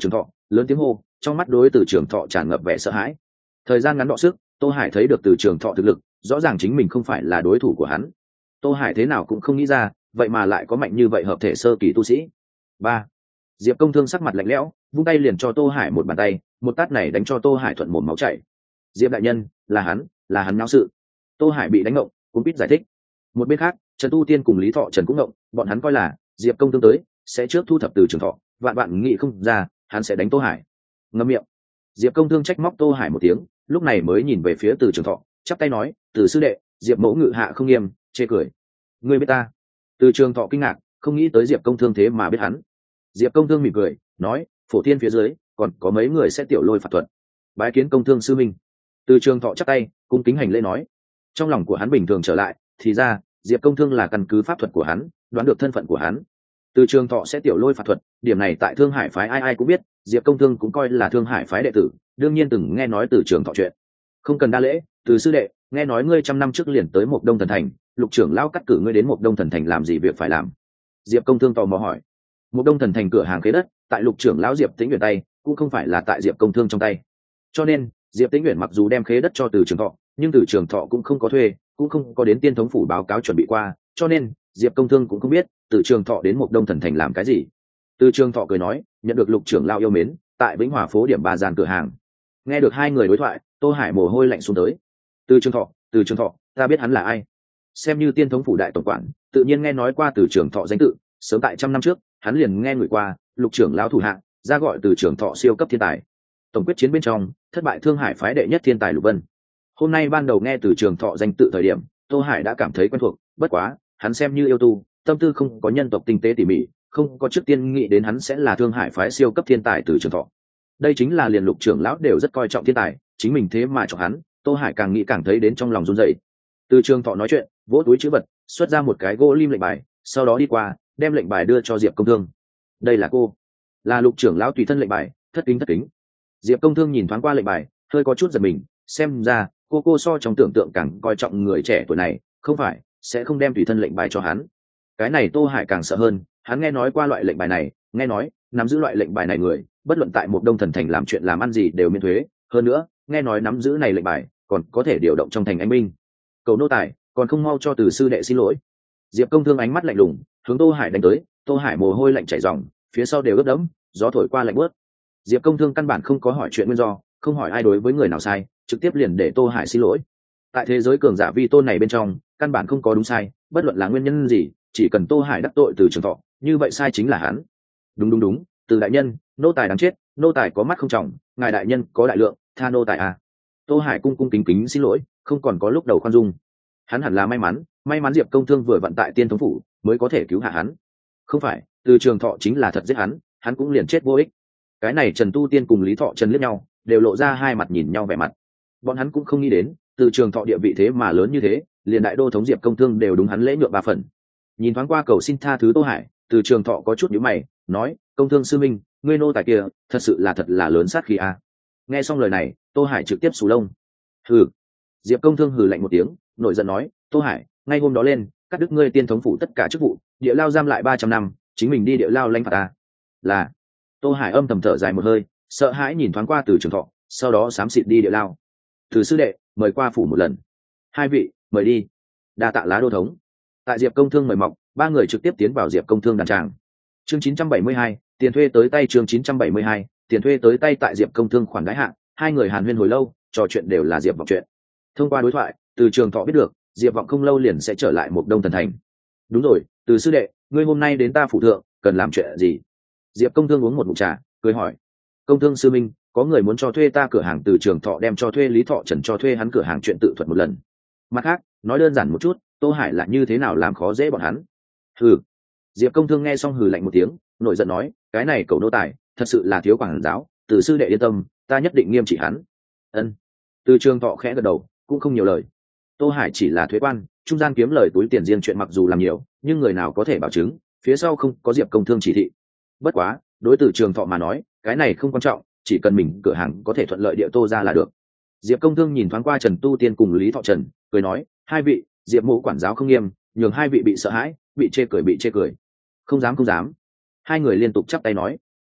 lớn tiếng hô, trong mắt đối từ trường thọ tràn ngập vẻ sợ hãi. Thời gian ngắn đọ sức, Tô Hải thấy được từ trường thọ thực lực, rõ ràng chính mình không phải là đối thủ của hắn. Tô Hải thế nào cũng không nghĩ ra, vậy mà lại có mạnh như vậy hợp thể sơ kỳ tu sĩ. Ba. Diệp Công Thương sắc mặt lạnh lẽo, vung tay liền cho Tô Hải một bàn tay, một tát này đánh cho Tô Hải thuận mồm máu chảy. Diệp đại nhân, là hắn, là hắn náo sự. Tô Hải bị đánh ngộng, cũng biết giải thích. Một bên khác, Trần Tu Tiên cùng Lý Thọ Trần cũng ngộng, bọn hắn coi là Diệp Công Thương tới sẽ trước thu thập từ trường thọ, vạn vạn nghĩ không ra, hắn sẽ đánh Tô Hải. Ngậm miệng. Diệp Công Thương trách móc Tô Hải một tiếng, lúc này mới nhìn về phía từ trường thọ, chắp tay nói, từ sư đệ, Diệp mẫu ngự hạ không nghiêm, chê cười. Ngươi biết ta? Từ trường thọ kinh ngạc, không nghĩ tới Diệp Công Thương thế mà biết hắn. Diệp Công Thương mỉm cười nói, phổ thiên phía dưới còn có mấy người sẽ tiểu lôi phạt thuật, bái kiến Công Thương sư minh. Từ trường thọ chắp tay cung kính hành lễ nói. Trong lòng của hắn bình thường trở lại, thì ra Diệp Công Thương là căn cứ pháp thuật của hắn đoán được thân phận của hắn. Từ trường thọ sẽ tiểu lôi phạt thuật, điểm này tại Thương Hải phái ai ai cũng biết, Diệp Công Thương cũng coi là Thương Hải phái đệ tử, đương nhiên từng nghe nói từ trường thọ chuyện. Không cần đa lễ, từ sư đệ, nghe nói ngươi trăm năm trước liền tới một Đông Thần Thành, Lục trưởng lão cắt cử ngươi đến một Đông Thần Thành làm gì việc phải làm? Diệp Công Thương tò mò hỏi. Một Đông Thần Thành cửa hàng khế đất tại Lục trưởng lão Diệp Tĩnh Uyển tay, cũng không phải là tại Diệp Công Thương trong tay. Cho nên Diệp Tĩnh Uyển mặc dù đem khế đất cho từ trường thọ, nhưng từ trường thọ cũng không có thuê, cũng không có đến Tiên Thống phủ báo cáo chuẩn bị qua, cho nên Diệp Công Thương cũng không biết từ trường thọ đến một Đông Thần Thành làm cái gì. Từ trường thọ cười nói, nhận được Lục trưởng lão yêu mến, tại Vĩnh Hòa phố điểm ba gian cửa hàng. Nghe được hai người đối thoại, Tô Hải mồ hôi lạnh xuống tới. Từ trường thọ, từ trường thọ, ta biết hắn là ai. Xem như Tiên Thống phủ đại tổng quản, tự nhiên nghe nói qua từ trường thọ danh tự, sớm tại trăm năm trước hắn liền nghe người qua Lục trưởng lão thủ hạ ra gọi từ trường thọ siêu cấp thiên tài, tổng quyết chiến bên trong thất bại Thương Hải phái đệ nhất thiên tài Lục Vân. Hôm nay ban đầu nghe từ trường thọ danh tự thời điểm, Tô Hải đã cảm thấy quen thuộc, bất quá hắn xem như yêu tu, tâm tư không có nhân tộc tinh tế tỉ mỉ, không có trước tiên nghĩ đến hắn sẽ là Thương Hải phái siêu cấp thiên tài từ trường thọ. Đây chính là liền Lục trưởng lão đều rất coi trọng thiên tài, chính mình thế mà chọn hắn, Tô Hải càng nghĩ càng thấy đến trong lòng run rẩy. Từ trường thọ nói chuyện, vỗ túi chữ vật, xuất ra một cái gỗ lim lệnh bài, sau đó đi qua đem lệnh bài đưa cho Diệp Công Thương. Đây là cô, là Lục trưởng lão tùy thân lệnh bài, thất kính thất kính. Diệp Công Thương nhìn thoáng qua lệnh bài, hơi có chút giật mình, xem ra cô cô so trong tưởng tượng càng coi trọng người trẻ tuổi này, không phải sẽ không đem tùy thân lệnh bài cho hắn. Cái này Tô Hải càng sợ hơn, hắn nghe nói qua loại lệnh bài này, nghe nói nắm giữ loại lệnh bài này người, bất luận tại một Đông Thần Thành làm chuyện làm ăn gì đều miễn thuế, hơn nữa nghe nói nắm giữ này lệnh bài còn có thể điều động trong thành anh binh. Cầu nô tài, còn không mau cho từ sư đệ xin lỗi. Diệp Công Thương ánh mắt lạnh lùng hướng Tô Hải đánh tới, Tô Hải mồ hôi lạnh chảy ròng, phía sau đều ướt đẫm, gió thổi qua lạnh bớt. Diệp Công Thương căn bản không có hỏi chuyện nguyên do, không hỏi ai đối với người nào sai, trực tiếp liền để Tô Hải xin lỗi. Tại thế giới cường giả vi tôn này bên trong, căn bản không có đúng sai, bất luận là nguyên nhân gì, chỉ cần Tô Hải đắc tội từ trường thọ, như vậy sai chính là hắn. Đúng đúng đúng, từ đại nhân, nô tài đáng chết, nô tài có mắt không trọng, ngài đại nhân có đại lượng, tha nô tài à. Tô Hải cung cung kính kính xin lỗi, không còn có lúc đầu khoan dung. Hắn hẳn là may mắn, may mắn Diệp Công Thương vừa vận tại Tiên Thống phủ mới có thể cứu hạ hắn. Không phải, từ trường thọ chính là thật giết hắn, hắn cũng liền chết vô ích. Cái này Trần Tu Tiên cùng Lý Thọ Trần liếc nhau, đều lộ ra hai mặt nhìn nhau vẻ mặt. Bọn hắn cũng không nghĩ đến, từ trường thọ địa vị thế mà lớn như thế, liền đại đô thống Diệp Công Thương đều đúng hắn lễ nhượng ba phần. Nhìn thoáng qua cầu xin tha thứ Tô Hải, từ trường thọ có chút nhíu mày, nói, Công Thương sư minh, ngươi nô tài kia, thật sự là thật là lớn sát khí a. À. Nghe xong lời này, Tô Hải trực tiếp xù lông. Hừ. Diệp Công Thương hừ lạnh một tiếng, nổi giận nói, Tô Hải, ngay hôm đó lên, cắt đứt ngươi Tiên Thống phủ tất cả chức vụ, địa lao giam lại ba trăm năm, chính mình đi địa lao lãnh phạt ta. Là. Tô Hải âm thầm thở dài một hơi, sợ hãi nhìn thoáng qua từ trường thọ, sau đó xám xịt đi địa lao. Từ sư đệ, mời qua phủ một lần. Hai vị, mời đi. Đa tạ lá đô thống. Tại Diệp Công Thương mời mọc, ba người trực tiếp tiến vào Diệp Công Thương đàn tràng. Chương chín trăm bảy mươi hai, tiền thuê tới tay. Chương chín trăm bảy mươi hai, tiền thuê tới tay. Tại Diệp Công Thương khoản đãi hạng, hai người hàn huyên hồi lâu, trò chuyện đều là Diệp Vọng chuyện. Thông qua đối thoại, từ trường thọ biết được Diệp Vọng không lâu liền sẽ trở lại một Đông Thần Thành. Đúng rồi, từ sư đệ, ngươi hôm nay đến ta phủ thượng, cần làm chuyện gì? Diệp Công Thương uống một ngụm trà, cười hỏi. Công Thương sư minh, có người muốn cho thuê ta cửa hàng. Từ trường thọ đem cho thuê Lý Thọ Trần cho thuê hắn cửa hàng chuyện tự thuật một lần. Mặt khác, nói đơn giản một chút, Tô Hải là như thế nào làm khó dễ bọn hắn. Hừ. Diệp Công Thương nghe xong hừ lạnh một tiếng, nổi giận nói, cái này cẩu nô tài, thật sự là thiếu quản giáo, từ sư đệ yên tâm, ta nhất định nghiêm trị hắn. Ân. Từ trường thọ khẽ gật đầu, cũng không nhiều lời. Tô Hải chỉ là thuế quan, trung gian kiếm lời túi tiền riêng chuyện mặc dù làm nhiều, nhưng người nào có thể bảo chứng phía sau không có Diệp Công Thương chỉ thị. Bất quá, đối từ trường thọ mà nói, cái này không quan trọng, chỉ cần mình cửa hàng có thể thuận lợi địa Tô ra là được. Diệp Công Thương nhìn thoáng qua Trần Tu Tiên cùng Lý Thọ Trần, cười nói, hai vị, Diệp mộ quản giáo không nghiêm, nhường hai vị bị sợ hãi, bị chê cười bị chê cười. Không dám không dám. Hai người liên tục chắp tay nói.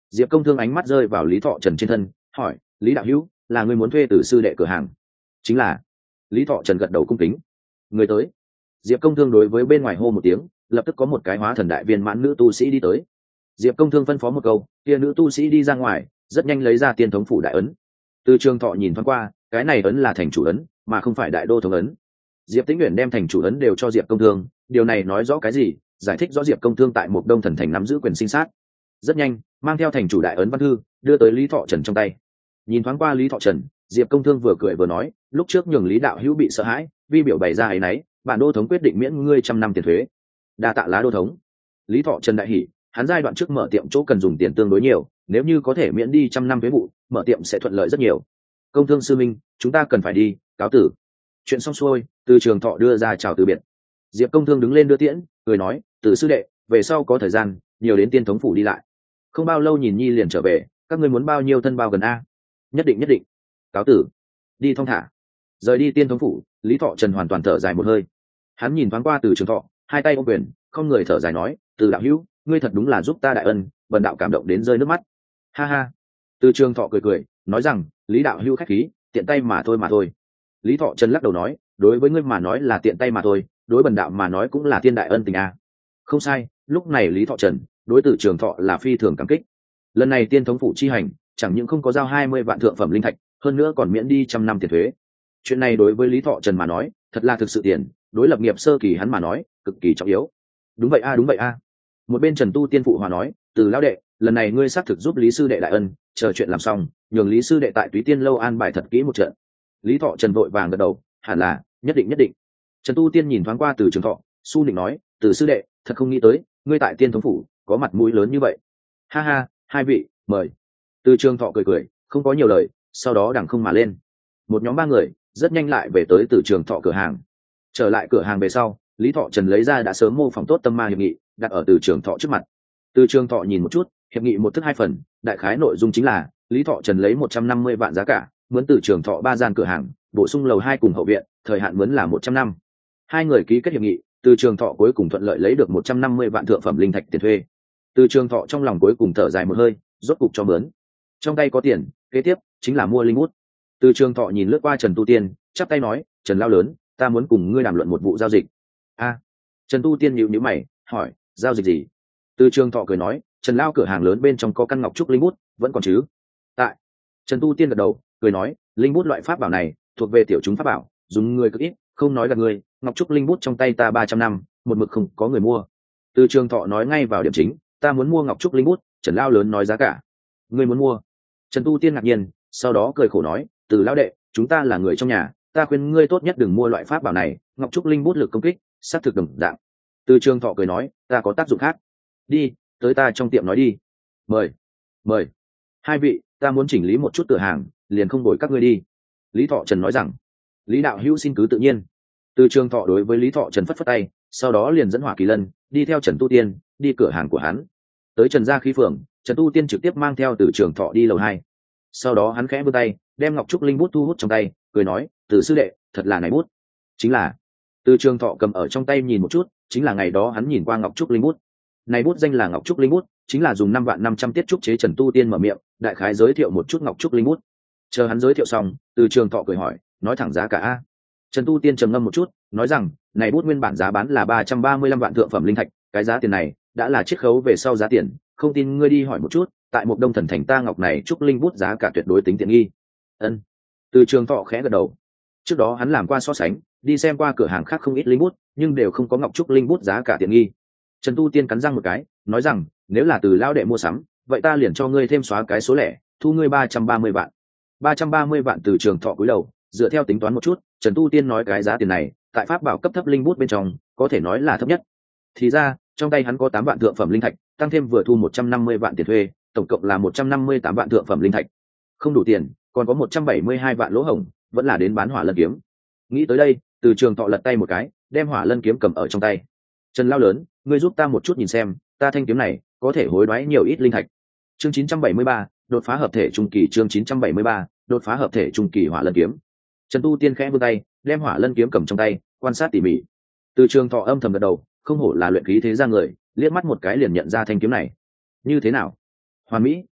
Diệp Công Thương ánh mắt rơi vào Lý Thọ Trần trên thân, hỏi: Lý đạo hữu, là người muốn thuê Tử sư đệ cửa hàng? Chính là. Lý Thọ Trần gật đầu cung kính. Người tới. Diệp Công Thương đối với bên ngoài hô một tiếng, lập tức có một cái hóa thần đại viên mãn nữ tu sĩ đi tới. Diệp Công Thương phân phó một câu, kia nữ tu sĩ đi ra ngoài, rất nhanh lấy ra tiên thống phủ đại ấn. Từ Trường Thọ nhìn thoáng qua, cái này ấn là thành chủ ấn, mà không phải đại đô thống ấn. Diệp Tĩnh Uyển đem thành chủ ấn đều cho Diệp Công Thương, điều này nói rõ cái gì? Giải thích rõ Diệp Công Thương tại một Đông Thần Thành nắm giữ quyền sinh sát. Rất nhanh, mang theo thành chủ đại ấn văn thư, đưa tới Lý Thọ Trần trong tay. Nhìn thoáng qua Lý Thọ Trần, Diệp Công Thương vừa cười vừa nói, lúc trước nhường Lý đạo hữu bị sợ hãi, vi biểu bày ra ấy nấy, bản đô thống quyết định miễn ngươi trăm năm tiền thuế. Đa tạ lá đô thống. Lý Thọ Trần đại hỉ, hắn giai đoạn trước mở tiệm chỗ cần dùng tiền tương đối nhiều, nếu như có thể miễn đi trăm năm thuế vụ, mở tiệm sẽ thuận lợi rất nhiều. Công Thương sư minh, chúng ta cần phải đi, cáo tử. Chuyện xong xuôi, Từ Trường Thọ đưa ra chào từ biệt. Diệp Công Thương đứng lên đưa tiễn, cười nói: Từ sư đệ, về sau có thời gian nhiều đến tiên thống phủ đi lại. Không bao lâu nhìn nhi liền trở về, các ngươi muốn bao nhiêu thân bao gần a? Nhất định nhất định. Cáo tử. Đi thong thả. Rời đi tiên thống phủ, Lý Thọ Trần hoàn toàn thở dài một hơi. Hắn nhìn thoáng qua Từ Trường Thọ, hai tay ôm quyền, không người thở dài nói: Từ đạo hữu, ngươi thật đúng là giúp ta đại ân, bần đạo cảm động đến rơi nước mắt. Ha ha. Từ Trường Thọ cười cười, nói rằng: Lý đạo hữu khách khí, tiện tay mà thôi mà thôi. Lý Thọ Trần lắc đầu nói: đối với ngươi mà nói là tiện tay mà thôi, đối bần đạo mà nói cũng là thiên đại ân tình a. Không sai, lúc này Lý Thọ Trần đối Từ Trường Thọ là phi thường cảm kích. Lần này tiên thống phủ chi hành, chẳng những không có giao hai mươi vạn thượng phẩm linh thạch, hơn nữa còn miễn đi trăm năm tiền thuế. Chuyện này đối với Lý Thọ Trần mà nói, thật là thực sự tiền, đối lập nghiệp sơ kỳ hắn mà nói, cực kỳ trọng yếu. Đúng vậy a, đúng vậy a. Một bên Trần Tu Tiên phụ hòa nói: Từ lão đệ, lần này ngươi xác thực giúp Lý sư đệ đại ân, chờ chuyện làm xong, nhường Lý sư đệ tại Túy Tiên lâu an bài thật kỹ một trận. Lý Thọ Trần vội vàng gật đầu, hẳn là, nhất định nhất định. Trần Tu Tiên nhìn thoáng qua Từ Trường Thọ, su nịnh nói: Từ sư đệ, thật không nghĩ tới, ngươi tại tiên thống phủ có mặt mũi lớn như vậy. Ha ha, hai vị, mời. Từ Trường Thọ cười cười, không có nhiều lời, sau đó đằng không mà lên. Một nhóm ba người rất nhanh lại về tới Từ Trường Thọ cửa hàng. Trở lại cửa hàng về sau, Lý Thọ Trần lấy ra đã sớm mô phỏng tốt tâm ma hiệp nghị, đặt ở Từ Trường Thọ trước mặt. Từ Trường Thọ nhìn một chút, hiệp nghị một thức hai phần, đại khái nội dung chính là Lý Thọ Trần lấy một trăm năm mươi vạn giá cả mướn Từ Trường Thọ ba gian cửa hàng, bổ sung lầu hai cùng hậu viện, thời hạn mướn là một trăm năm. Hai người ký kết hiệp nghị, Từ Trường Thọ cuối cùng thuận lợi lấy được một trăm năm mươi vạn thượng phẩm linh thạch tiền thuê. Từ Trường Thọ trong lòng cuối cùng thở dài một hơi, rốt cục cho mướn. Trong tay có tiền, kế tiếp chính là mua linh bút. Từ Trường Thọ nhìn lướt qua Trần Tu Tiên, chắp tay nói: Trần lao lớn, ta muốn cùng ngươi đàm luận một vụ giao dịch. A. Trần Tu Tiên nhíu nhíu mày, hỏi: giao dịch gì? Từ Trường Thọ cười nói: Trần lao cửa hàng lớn bên trong có căn ngọc trúc linh bút, vẫn còn chứ? Tại. Trần Tu Tiên gật đầu, cười nói: linh bút loại pháp bảo này thuộc về tiểu chúng pháp bảo, dùng người cực ít, không nói gạt người, ngọc trúc linh bút trong tay ta ba trăm năm, một mực không có người mua. Từ Trường Thọ nói ngay vào điểm chính: ta muốn mua ngọc trúc linh bút. Trần lao lớn nói giá cả. Ngươi muốn mua? Trần Tu Tiên ngạc nhiên, sau đó cười khổ nói: Từ lão đệ, chúng ta là người trong nhà, ta khuyên ngươi tốt nhất đừng mua loại pháp bảo này, ngọc trúc linh bút lực công kích sát thực đồng dạng. Từ Trường Thọ cười nói: ta có tác dụng khác. Đi, tới ta trong tiệm nói đi. Mời. Mời. Hai vị, ta muốn chỉnh lý một chút cửa hàng, liền không đổi các ngươi đi. Lý Thọ Trần nói rằng. Lý đạo hữu xin cứ tự nhiên. Từ Trường Thọ đối với Lý Thọ Trần phất phất tay, sau đó liền dẫn Hỏa Kỳ Lân đi theo Trần Tu Tiên đi cửa hàng của hắn. Tới Trần gia khí phường, Trần Tu Tiên trực tiếp mang theo Từ Trường Thọ đi lầu hai. Sau đó hắn khẽ vươn tay, đem ngọc trúc linh bút thu hút trong tay, cười nói: Từ sư đệ, thật là này bút. Chính là. Từ Trường Thọ cầm ở trong tay nhìn một chút, chính là ngày đó hắn nhìn qua ngọc trúc linh bút. Này bút danh là ngọc trúc linh bút, chính là dùng năm vạn năm trăm tiết trúc chế. Trần Tu Tiên mở miệng, đại khái giới thiệu một chút ngọc trúc linh bút. Chờ hắn giới thiệu xong, Từ Trường Thọ cười hỏi: nói thẳng giá cả a? Trần Tu Tiên trầm ngâm một chút, nói rằng: này bút nguyên bản giá bán là ba trăm ba mươi lăm vạn thượng phẩm linh thạch, cái giá tiền này đã là chiết khấu về sau giá tiền, không tin ngươi đi hỏi một chút, tại một Đông Thần Thành ta ngọc này trúc linh bút giá cả tuyệt đối tính tiện nghi. Ân. Từ Trường Thọ khẽ gật đầu. Trước đó hắn làm qua so sánh, đi xem qua cửa hàng khác không ít linh bút, nhưng đều không có ngọc trúc linh bút giá cả tiện nghi. Trần Tu Tiên cắn răng một cái, nói rằng: nếu là Từ lao đệ mua sắm, vậy ta liền cho ngươi thêm xóa cái số lẻ, thu ngươi ba trăm ba mươi vạn. ba trăm ba mươi vạn. Từ Trường Thọ cúi đầu, dựa theo tính toán một chút, Trần Tu Tiên nói cái giá tiền này, tại pháp bảo cấp thấp linh bút bên trong, có thể nói là thấp nhất. Thì ra, trong tay hắn có tám vạn thượng phẩm linh thạch, tăng thêm vừa thu một trăm năm mươi vạn tiền thuê, tổng cộng là một trăm năm mươi tám vạn thượng phẩm linh thạch. Không đủ tiền, còn có một trăm bảy mươi hai vạn lỗ hổng, vẫn là đến bán Hỏa Lân kiếm. Nghĩ tới đây, Từ Trường Thọ lật tay một cái, đem Hỏa Lân kiếm cầm ở trong tay. Trần lao lớn, ngươi giúp ta một chút nhìn xem, ta thanh kiếm này có thể hối đoái nhiều ít linh thạch. Chương chín trăm bảy mươi ba, đột phá hợp thể trung kỳ. Chương chín trăm bảy mươi ba, đột phá hợp thể trung kỳ Hỏa Lân kiếm. Trần Tu Tiên khẽ vươn tay, đem Hỏa Lân kiếm cầm trong tay, quan sát tỉ mỉ. Từ Trường Thọ âm thầm gật đầu, không hổ là luyện khí thế gia người, liếc mắt một cái liền nhận ra thanh kiếm này. Như thế nào? Hoàn mỹ,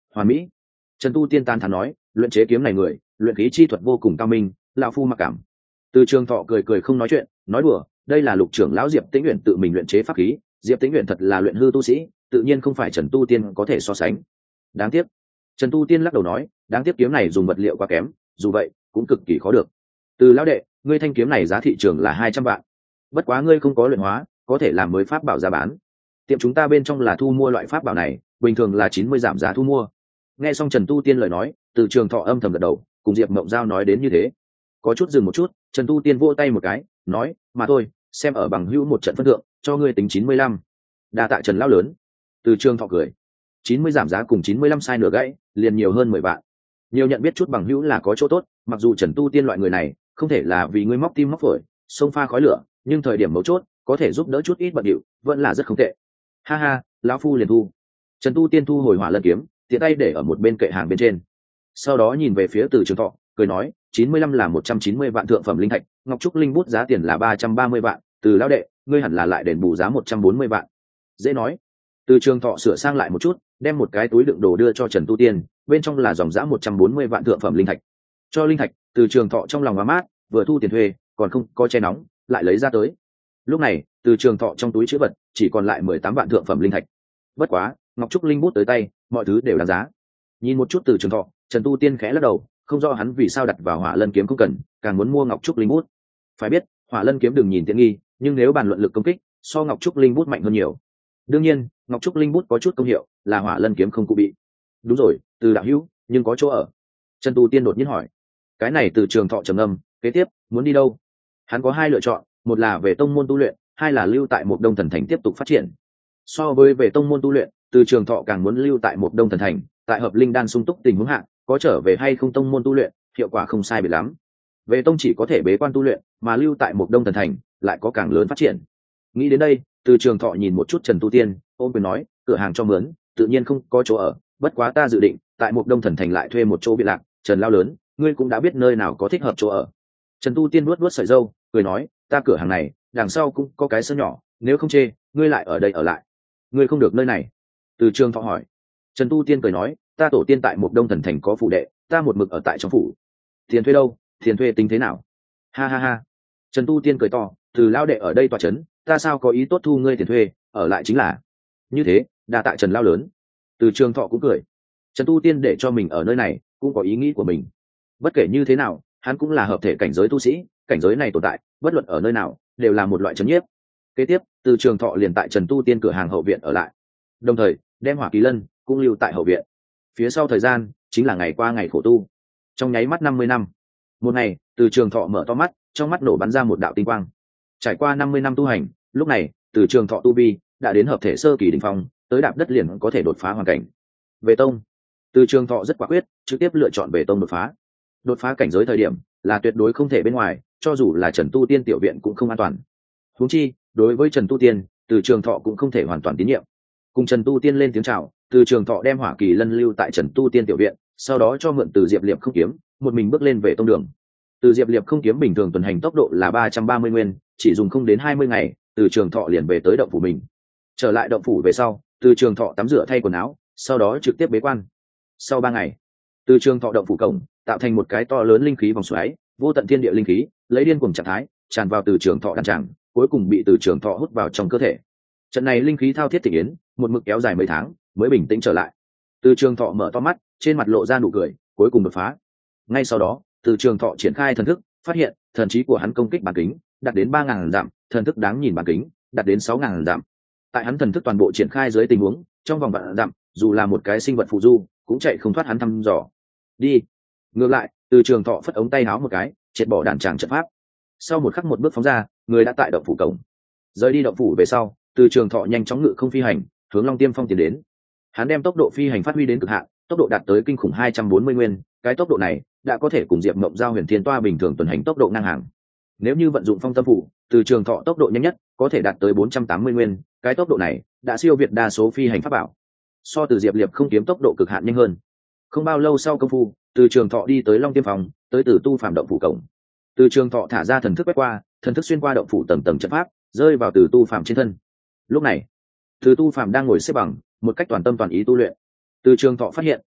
hoàn mỹ. Trần Tu Tiên tan thán nói, luyện chế kiếm này người luyện khí chi thuật vô cùng cao minh, lão phu mặc cảm. Từ Trường Thọ cười cười không nói chuyện, nói đùa, đây là Lục trưởng lão Diệp Tĩnh Uyển tự mình luyện chế pháp khí, Diệp Tĩnh Uyển thật là luyện hư tu sĩ, tự nhiên không phải Trần Tu Tiên có thể so sánh. Đáng tiếc. Trần Tu Tiên lắc đầu nói, đáng tiếc kiếm này dùng vật liệu quá kém, dù vậy cũng cực kỳ khó được. Từ lão đệ, ngươi thanh kiếm này giá thị trường là hai trăm vạn, bất quá ngươi không có luyện hóa, có thể làm mới pháp bảo ra bán. Tiệm chúng ta bên trong là thu mua loại pháp bảo này, bình thường là chín mươi giảm giá thu mua. Nghe xong Trần Tu Tiên lời nói, Từ Trường Thọ âm thầm gật đầu, cùng Diệp Mộng Giao nói đến như thế. Có chút dừng một chút, Trần Tu Tiên vỗ tay một cái, nói, mà thôi, xem ở bằng hữu một trận phân thượng, cho ngươi tính chín mươi lăm. Đa tạ Trần lão lớn. Từ Trường Thọ cười. chín mươi giảm giá cùng chín mươi lăm sai nửa gãy, liền nhiều hơn mười vạn. Nhiều nhận biết chút bằng hữu là có chỗ tốt, mặc dù Trần Tu Tiên loại người này, không thể là vì ngươi móc tim móc phổi, xông pha khói lửa, nhưng thời điểm mấu chốt, có thể giúp đỡ chút ít bận điệu, vẫn là rất không tệ. Ha ha, lão phu liền thu. Trần Tu Tiên thu hồi Hỏa Lân kiếm, tiện tay để ở một bên kệ hàng bên trên. Sau đó nhìn về phía Từ Trường Thọ, cười nói, chín mươi lăm là một trăm chín mươi vạn thượng phẩm linh thạch, ngọc trúc linh bút giá tiền là ba trăm ba mươi vạn, Từ lão đệ, ngươi hẳn là lại đền bù giá một trăm bốn mươi vạn. Dễ nói. Từ Trường Thọ sửa sang lại một chút, đem một cái túi đựng đồ đưa cho Trần Tu Tiên, bên trong là dòng giá một trăm bốn mươi vạn thượng phẩm linh thạch. Cho linh thạch, Từ Trường Thọ trong lòng ấm áp, vừa thu tiền thuê, còn không có che nóng, lại lấy ra tới. Lúc này, Từ Trường Thọ trong túi trữ vật chỉ còn lại mười tám vạn thượng phẩm linh thạch. Bất quá, ngọc trúc linh bút tới tay, mọi thứ đều đáng giá. Nhìn một chút Từ Trường Thọ, Trần Tu Tiên khẽ lắc đầu, không rõ hắn vì sao đặt vào Hỏa Lân kiếm không cần, càng muốn mua ngọc trúc linh bút. Phải biết, Hỏa Lân kiếm đừng nhìn tiện nghi, nhưng nếu bàn luận lực công kích, so ngọc trúc linh bút mạnh hơn nhiều. Đương nhiên, ngọc trúc linh bút có chút công hiệu, là Hỏa Lân kiếm không cụ bị. Đúng rồi, Từ đạo hữu, nhưng có chỗ ở. Trần Tu Tiên đột nhiên hỏi. Cái này Từ Trường Thọ trầm ngâm, kế tiếp, muốn đi đâu? Hắn có hai lựa chọn, một là về tông môn tu luyện, hai là lưu tại Mộc Đông Thần Thành tiếp tục phát triển. So với về tông môn tu luyện, Từ Trường Thọ càng muốn lưu tại Mộc Đông Thần Thành, tại hợp linh đan sung túc tình huống hạ, có trở về hay không tông môn tu luyện, hiệu quả không sai biệt lắm. Về tông chỉ có thể bế quan tu luyện, mà lưu tại Mộc Đông Thần Thành lại có càng lớn phát triển. Nghĩ đến đây, Từ Trường Thọ nhìn một chút Trần Tu Tiên, ôm quyền nói, cửa hàng cho mướn, tự nhiên không có chỗ ở, bất quá ta dự định tại Mộc Đông Thần Thành lại thuê một chỗ biệt lạc. Trần lão lớn, ngươi cũng đã biết nơi nào có thích hợp chỗ ở. Trần Tu Tiên nuốt nuốt sợi râu, cười nói, ta cửa hàng này đằng sau cũng có cái sân nhỏ, nếu không chê, ngươi lại ở đây ở lại. Ngươi không được nơi này. Từ Trường Thọ hỏi. Trần Tu Tiên cười nói, ta tổ tiên tại Mộc Đông Thần Thành có phủ đệ, ta một mực ở tại trong phủ. Tiền thuê đâu? Tiền thuê tính thế nào? Ha ha ha. Trần Tu Tiên cười to, Từ lao đệ ở đây tòa trấn, ta sao có ý tốt thu ngươi tiền thuê, ở lại chính là. Như thế, đa tạ Trần lao lớn. Từ Trường Thọ cũng cười. Trần Tu Tiên để cho mình ở nơi này, cũng có ý nghĩ của mình. Bất kể như thế nào, hắn cũng là hợp thể cảnh giới tu sĩ, cảnh giới này tồn tại, bất luận ở nơi nào, đều là một loại trấn nhiếp. Kế tiếp, Từ Trường Thọ liền tại Trần Tu Tiên cửa hàng hậu viện ở lại, đồng thời đem Hỏa Kỳ Lân cũng lưu tại hậu viện. Phía sau thời gian chính là ngày qua ngày khổ tu. Trong nháy mắt năm mươi năm, một ngày, Từ Trường Thọ mở to mắt, trong mắt nổ bắn ra một đạo tinh quang. Trải qua năm mươi năm tu hành, lúc này, Từ Trường Thọ tu vi đã đến hợp thể sơ kỳ đỉnh phong, tới đạp đất liền có thể đột phá hoàn cảnh. Về tông, Từ Trường Thọ rất quả quyết, trực tiếp lựa chọn về tông đột phá. Đột phá cảnh giới thời điểm là tuyệt đối không thể bên ngoài, cho dù là Trần Tu Tiên tiểu viện cũng không an toàn. Huống chi, đối với Trần Tu Tiên, Từ Trường Thọ cũng không thể hoàn toàn tín nhiệm. Cùng Trần Tu Tiên lên tiếng chào, Từ Trường Thọ đem Hỏa Kỳ Lân lưu tại Trần Tu Tiên tiểu viện, sau đó cho mượn từ Diệp Liệp không kiếm, một mình bước lên về tông đường. Từ Diệp Liệp không kiếm bình thường tuần hành tốc độ là ba trăm ba mươi nguyên, chỉ dùng không đến hai mươi ngày, Từ Trường Thọ liền về tới động phủ mình. Trở lại động phủ về sau, Từ Trường Thọ tắm rửa thay quần áo, sau đó trực tiếp bế quan. Sau ba ngày, Từ Trường Thọ động phủ cổng tạo thành một cái to lớn linh khí vòng xoáy, vô tận thiên địa linh khí lấy điên cuồng trạng thái tràn vào Từ Trường Thọ đan tràng, cuối cùng bị Từ Trường Thọ hút vào trong cơ thể. Trận này linh khí thao thiết thị yến, một mực kéo dài mấy tháng mới bình tĩnh trở lại. Từ Trường Thọ mở to mắt, trên mặt lộ ra nụ cười, cuối cùng đột phá. Ngay sau đó, Từ Trường Thọ triển khai thần thức, phát hiện thần trí của hắn công kích bán kính đạt đến ba ngàn dặm, thần thức đáng nhìn bán kính đạt đến sáu ngàn dặm. Tại hắn thần thức toàn bộ triển khai dưới tình huống, trong vòng vạn dặm, dù là một cái sinh vật phù du cũng chạy không thoát hắn thăm dò. Đi. Ngược lại, Từ Trường Thọ phất ống tay áo một cái, triệt bỏ đàn tràng trận pháp. Sau một khắc một bước phóng ra, người đã tại động phủ cổng. Rời đi động phủ về sau, Từ Trường Thọ nhanh chóng ngự không phi hành, hướng Long Tiêm Phong tiến đến. Hắn đem tốc độ phi hành phát huy đến cực hạn, tốc độ đạt tới kinh khủng hai trăm bốn mươi nguyên, cái tốc độ này đã có thể cùng Diệp Mộng Giao Huyền Thiên Toa bình thường tuần hành tốc độ ngang hàng. Nếu như vận dụng Phong Tâm Phủ, Từ Trường Thọ tốc độ nhanh nhất có thể đạt tới bốn trăm tám mươi nguyên, cái tốc độ này đã siêu việt đa số phi hành pháp bảo. So Từ Diệp Liệp không kiếm tốc độ cực hạn nhanh hơn. Không bao lâu sau công phu, Từ Trường Thọ đi tới Long Tiêm Phong, tới Từ Tu Phàm động phủ cổng. Từ Trường Thọ thả ra thần thức quét qua, thần thức xuyên qua động phủ tầng tầng trận pháp, rơi vào Từ Tu Phàm trên thân. Lúc này, Từ Tu Phàm đang ngồi xếp bằng, một cách toàn tâm toàn ý tu luyện. Từ Trường Thọ phát hiện,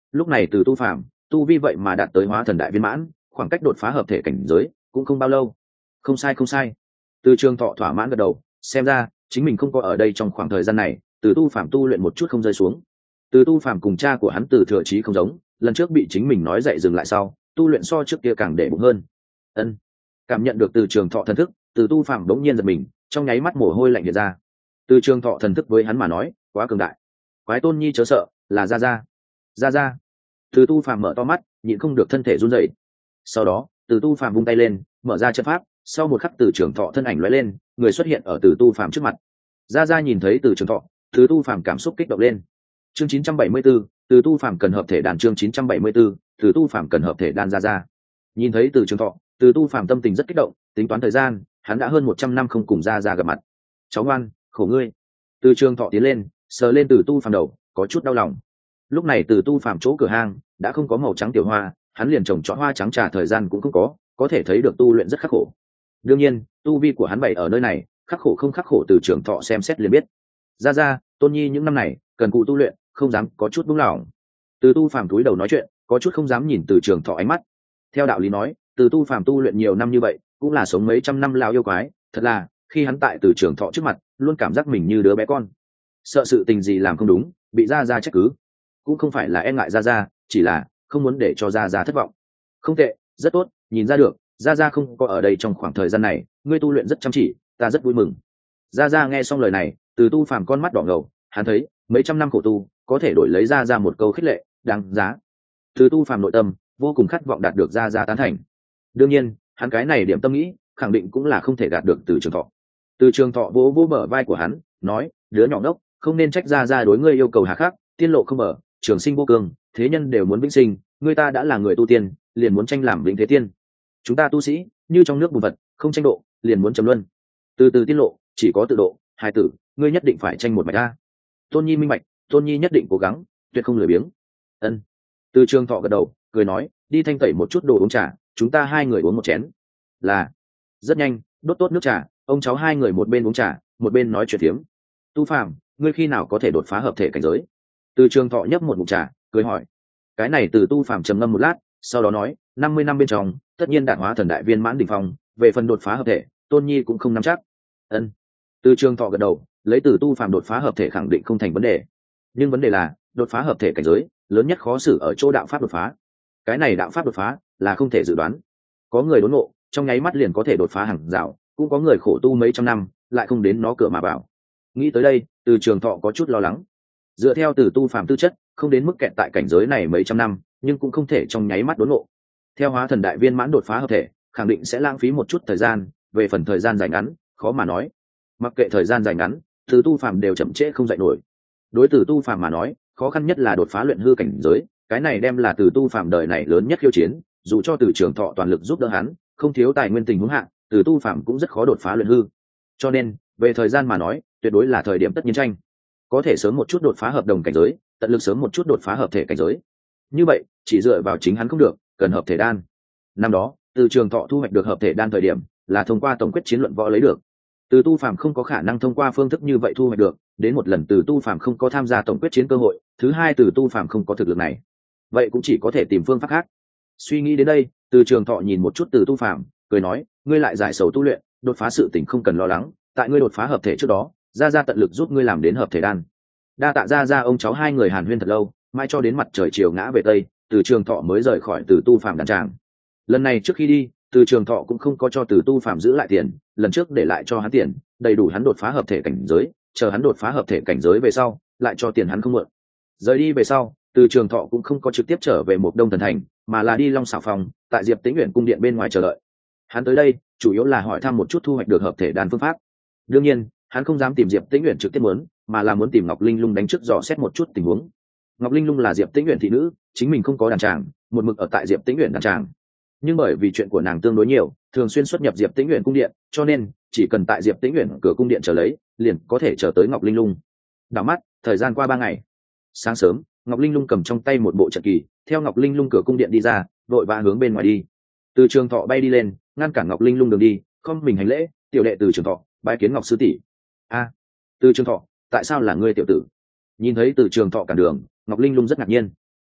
lúc này từ tu phạm tu vi vậy mà đạt tới hóa thần đại viên mãn, khoảng cách đột phá hợp thể cảnh giới cũng không bao lâu. Không sai không sai. Từ trường thọ thỏa mãn gật đầu, xem ra chính mình không có ở đây trong khoảng thời gian này, từ tu phạm tu luyện một chút không rơi xuống. Từ tu phạm cùng cha của hắn từ thừa chí không giống, lần trước bị chính mình nói dậy dừng lại sau, tu luyện so trước kia càng để bụng hơn. Ân. Cảm nhận được từ trường thọ thần thức, từ tu phạm đống nhiên giật mình, trong nháy mắt mồ hôi lạnh hiện ra. Từ trường thọ thần thức với hắn mà nói quá cường đại. Quái tôn nhi chớ sợ, là ra ra ra ra. Từ tu phạm mở to mắt, nhịn không được thân thể run rẩy. Sau đó từ tu phạm vung tay lên, mở ra trận pháp, sau một khắc từ trường thọ thân ảnh lóe lên, người xuất hiện ở từ tu phạm trước mặt. Ra ra nhìn thấy từ trường thọ, từ tu phạm cảm xúc kích động lên. Chương chín trăm bảy mươi 74, từ tu phạm cần hợp thể đàn. Chương chín trăm bảy mươi 74, từ tu phạm cần hợp thể đan. Ra ra nhìn thấy từ trường thọ, từ tu phạm tâm tình rất kích động, tính toán thời gian, hắn đã hơn một trăm năm không cùng ra ra gặp mặt. Cháu ngoan, khổ ngươi. Từ trường thọ tiến lên, sờ lên từ tu phạm đầu, có chút đau lòng. Lúc này từ tu phạm chỗ cửa hang đã không có màu trắng tiểu hoa, hắn liền trồng trọt hoa trắng trà thời gian cũng không có, có thể thấy được tu luyện rất khắc khổ. Đương nhiên tu vi của hắn bày ở nơi này, khắc khổ không khắc khổ từ trường thọ xem xét liền biết. Ra ra, tôn nhi những năm này cần cụ tu luyện, không dám có chút buông lỏng. Từ tu phàm túi đầu nói chuyện, có chút không dám nhìn từ trường thọ ánh mắt. Theo đạo lý nói, từ tu phàm tu luyện nhiều năm như vậy, cũng là sống mấy trăm năm lao yêu quái, thật là khi hắn tại từ trường thọ trước mặt, luôn cảm giác mình như đứa bé con, sợ sự tình gì làm không đúng bị ra ra trách cứ. Cũng không phải là e ngại ra ra, chỉ là không muốn để cho ra ra thất vọng. Không tệ, rất tốt, nhìn ra được ra ra không có ở đây trong khoảng thời gian này, ngươi tu luyện rất chăm chỉ, ta rất vui mừng. Ra ra nghe xong lời này, từ tu phàm con mắt đỏ ngầu, hắn thấy mấy trăm năm khổ tu có thể đổi lấy ra ra một câu khích lệ đáng giá. Từ tu phàm nội tâm vô cùng khát vọng đạt được ra ra tán thành. Đương nhiên hắn cái này điểm tâm nghĩ khẳng định cũng là không thể đạt được từ trường thọ. Từ trường thọ vỗ vỗ bờ vai của hắn, nói, đứa nhỏ ngốc, không nên trách ra ra đối ngươi yêu cầu hà khắc, tiên lộ không mở, trường sinh vô cường, thế nhân đều muốn vĩnh sinh, ngươi ta đã là người tu tiên, liền muốn tranh làm vĩnh thế tiên. Chúng ta tu sĩ như trong nước bùn vật, không tranh độ liền muốn trầm luân. Từ từ tiên lộ chỉ có tự độ, hai tử ngươi nhất định phải tranh một mạch a. Tôn nhi minh bạch, tôn nhi nhất định cố gắng, tuyệt không lười biếng. Ân. Từ trường thọ gật đầu, cười nói, đi thanh tẩy một chút đồ uống trà, chúng ta hai người uống một chén. Là. Rất nhanh đốt tốt nước trà, ông cháu hai người một bên uống trà một bên nói chuyện phiếm. Tu phàm, ngươi khi nào có thể đột phá hợp thể cảnh giới? Từ trường thọ nhấp một ngụm trà, cười hỏi. Cái này từ tu phàm trầm ngâm một lát, sau đó nói, năm mươi năm bên trong tất nhiên đạt hóa thần đại viên mãn đỉnh phong, về phần đột phá hợp thể tôn nhi cũng không nắm chắc. Ân. Từ trường thọ gật đầu, lấy từ tu phàm đột phá hợp thể khẳng định không thành vấn đề, nhưng vấn đề là đột phá hợp thể cảnh giới lớn nhất khó xử ở chỗ đạo pháp đột phá. Cái này đạo pháp đột phá là không thể dự đoán, có người đốn ngộ trong nháy mắt liền có thể đột phá hàng rào, cũng có người khổ tu mấy trăm năm lại không đến nó cửa mà vào. Nghĩ tới đây, từ trường thọ có chút lo lắng. Dựa theo từ tu phàm tư chất, không đến mức kẹt tại cảnh giới này mấy trăm năm, nhưng cũng không thể trong nháy mắt đốn ngộ. Theo hóa thần đại viên mãn đột phá hợp thể khẳng định sẽ lãng phí một chút thời gian, về phần thời gian dài ngắn khó mà nói. Mặc kệ thời gian dài ngắn, từ tu phàm đều chậm trễ không dạy nổi. Đối từ tu phàm mà nói, khó khăn nhất là đột phá luyện hư cảnh giới, cái này đem là từ tu phàm đời này lớn nhất khiêu chiến. Dù cho từ trường thọ toàn lực giúp đỡ hắn, không thiếu tài nguyên tình huống hạn, từ tu phàm cũng rất khó đột phá luyện hư. Cho nên về thời gian mà nói, tuyệt đối là thời điểm tất nhiên tranh. Có thể sớm một chút đột phá hợp đồng cảnh giới, tận lực sớm một chút đột phá hợp thể cảnh giới. Như vậy chỉ dựa vào chính hắn không được, cần hợp thể đan. Năm đó từ trường thọ thu hoạch được hợp thể đan thời điểm là thông qua tổng quyết chiến luận võ lấy được. Từ tu phàm không có khả năng thông qua phương thức như vậy thu hoạch được, đến một lần từ tu phàm không có tham gia tổng quyết chiến cơ hội, thứ hai từ tu phàm không có thực lực này, vậy cũng chỉ có thể tìm phương pháp khác. Suy nghĩ đến đây, từ trường thọ nhìn một chút từ tu phàm, cười nói, ngươi lại giải sầu tu luyện, đột phá sự tình không cần lo lắng, tại ngươi đột phá hợp thể trước đó, ra ra tận lực giúp ngươi làm đến hợp thể đan. Đa tạ ra ra. Ông cháu hai người hàn huyên thật lâu, mai cho đến mặt trời chiều ngã về tây, từ trường thọ mới rời khỏi từ tu phàm đàn tràng. Lần này trước khi đi, từ trường thọ cũng không có cho từ tu phàm giữ lại tiền, lần trước để lại cho hắn tiền đầy đủ hắn đột phá hợp thể cảnh giới, chờ hắn đột phá hợp thể cảnh giới về sau lại cho tiền hắn không mượn. Rời đi về sau, từ trường thọ cũng không có trực tiếp trở về một đông thần thành, mà là đi long xảo phòng tại diệp tĩnh uyển cung điện bên ngoài chờ đợi. Hắn tới đây chủ yếu là hỏi thăm một chút thu hoạch được hợp thể đan phương pháp. Đương nhiên hắn không dám tìm diệp tĩnh uyển trực tiếp muốn, mà là muốn tìm ngọc linh lung đánh trước dò xét một chút tình huống. Ngọc linh lung là diệp tĩnh uyển thị nữ, chính mình không có đàn tràng, một mực ở tại diệp tĩnh uyển đàn tràng, nhưng bởi vì chuyện của nàng tương đối nhiều, thường xuyên xuất nhập diệp tĩnh uyển cung điện, cho nên chỉ cần tại diệp tĩnh uyển cửa cung điện chờ lấy, liền có thể chờ tới ngọc linh lung. Đảo mắt thời gian qua ba ngày. Sáng sớm, ngọc linh lung cầm trong tay một bộ trận kỳ, theo ngọc linh lung cửa cung điện đi ra, vội vã hướng bên ngoài đi. Từ trường thọ bay đi lên, ngăn cản ngọc linh lung đường đi, không mình hành lễ, tiểu đệ từ trường thọ bái kiến ngọc sư tỷ. A, từ trường thọ, tại sao là ngươi tiểu tử? Nhìn thấy từ trường thọ cản đường, ngọc linh lung rất ngạc nhiên.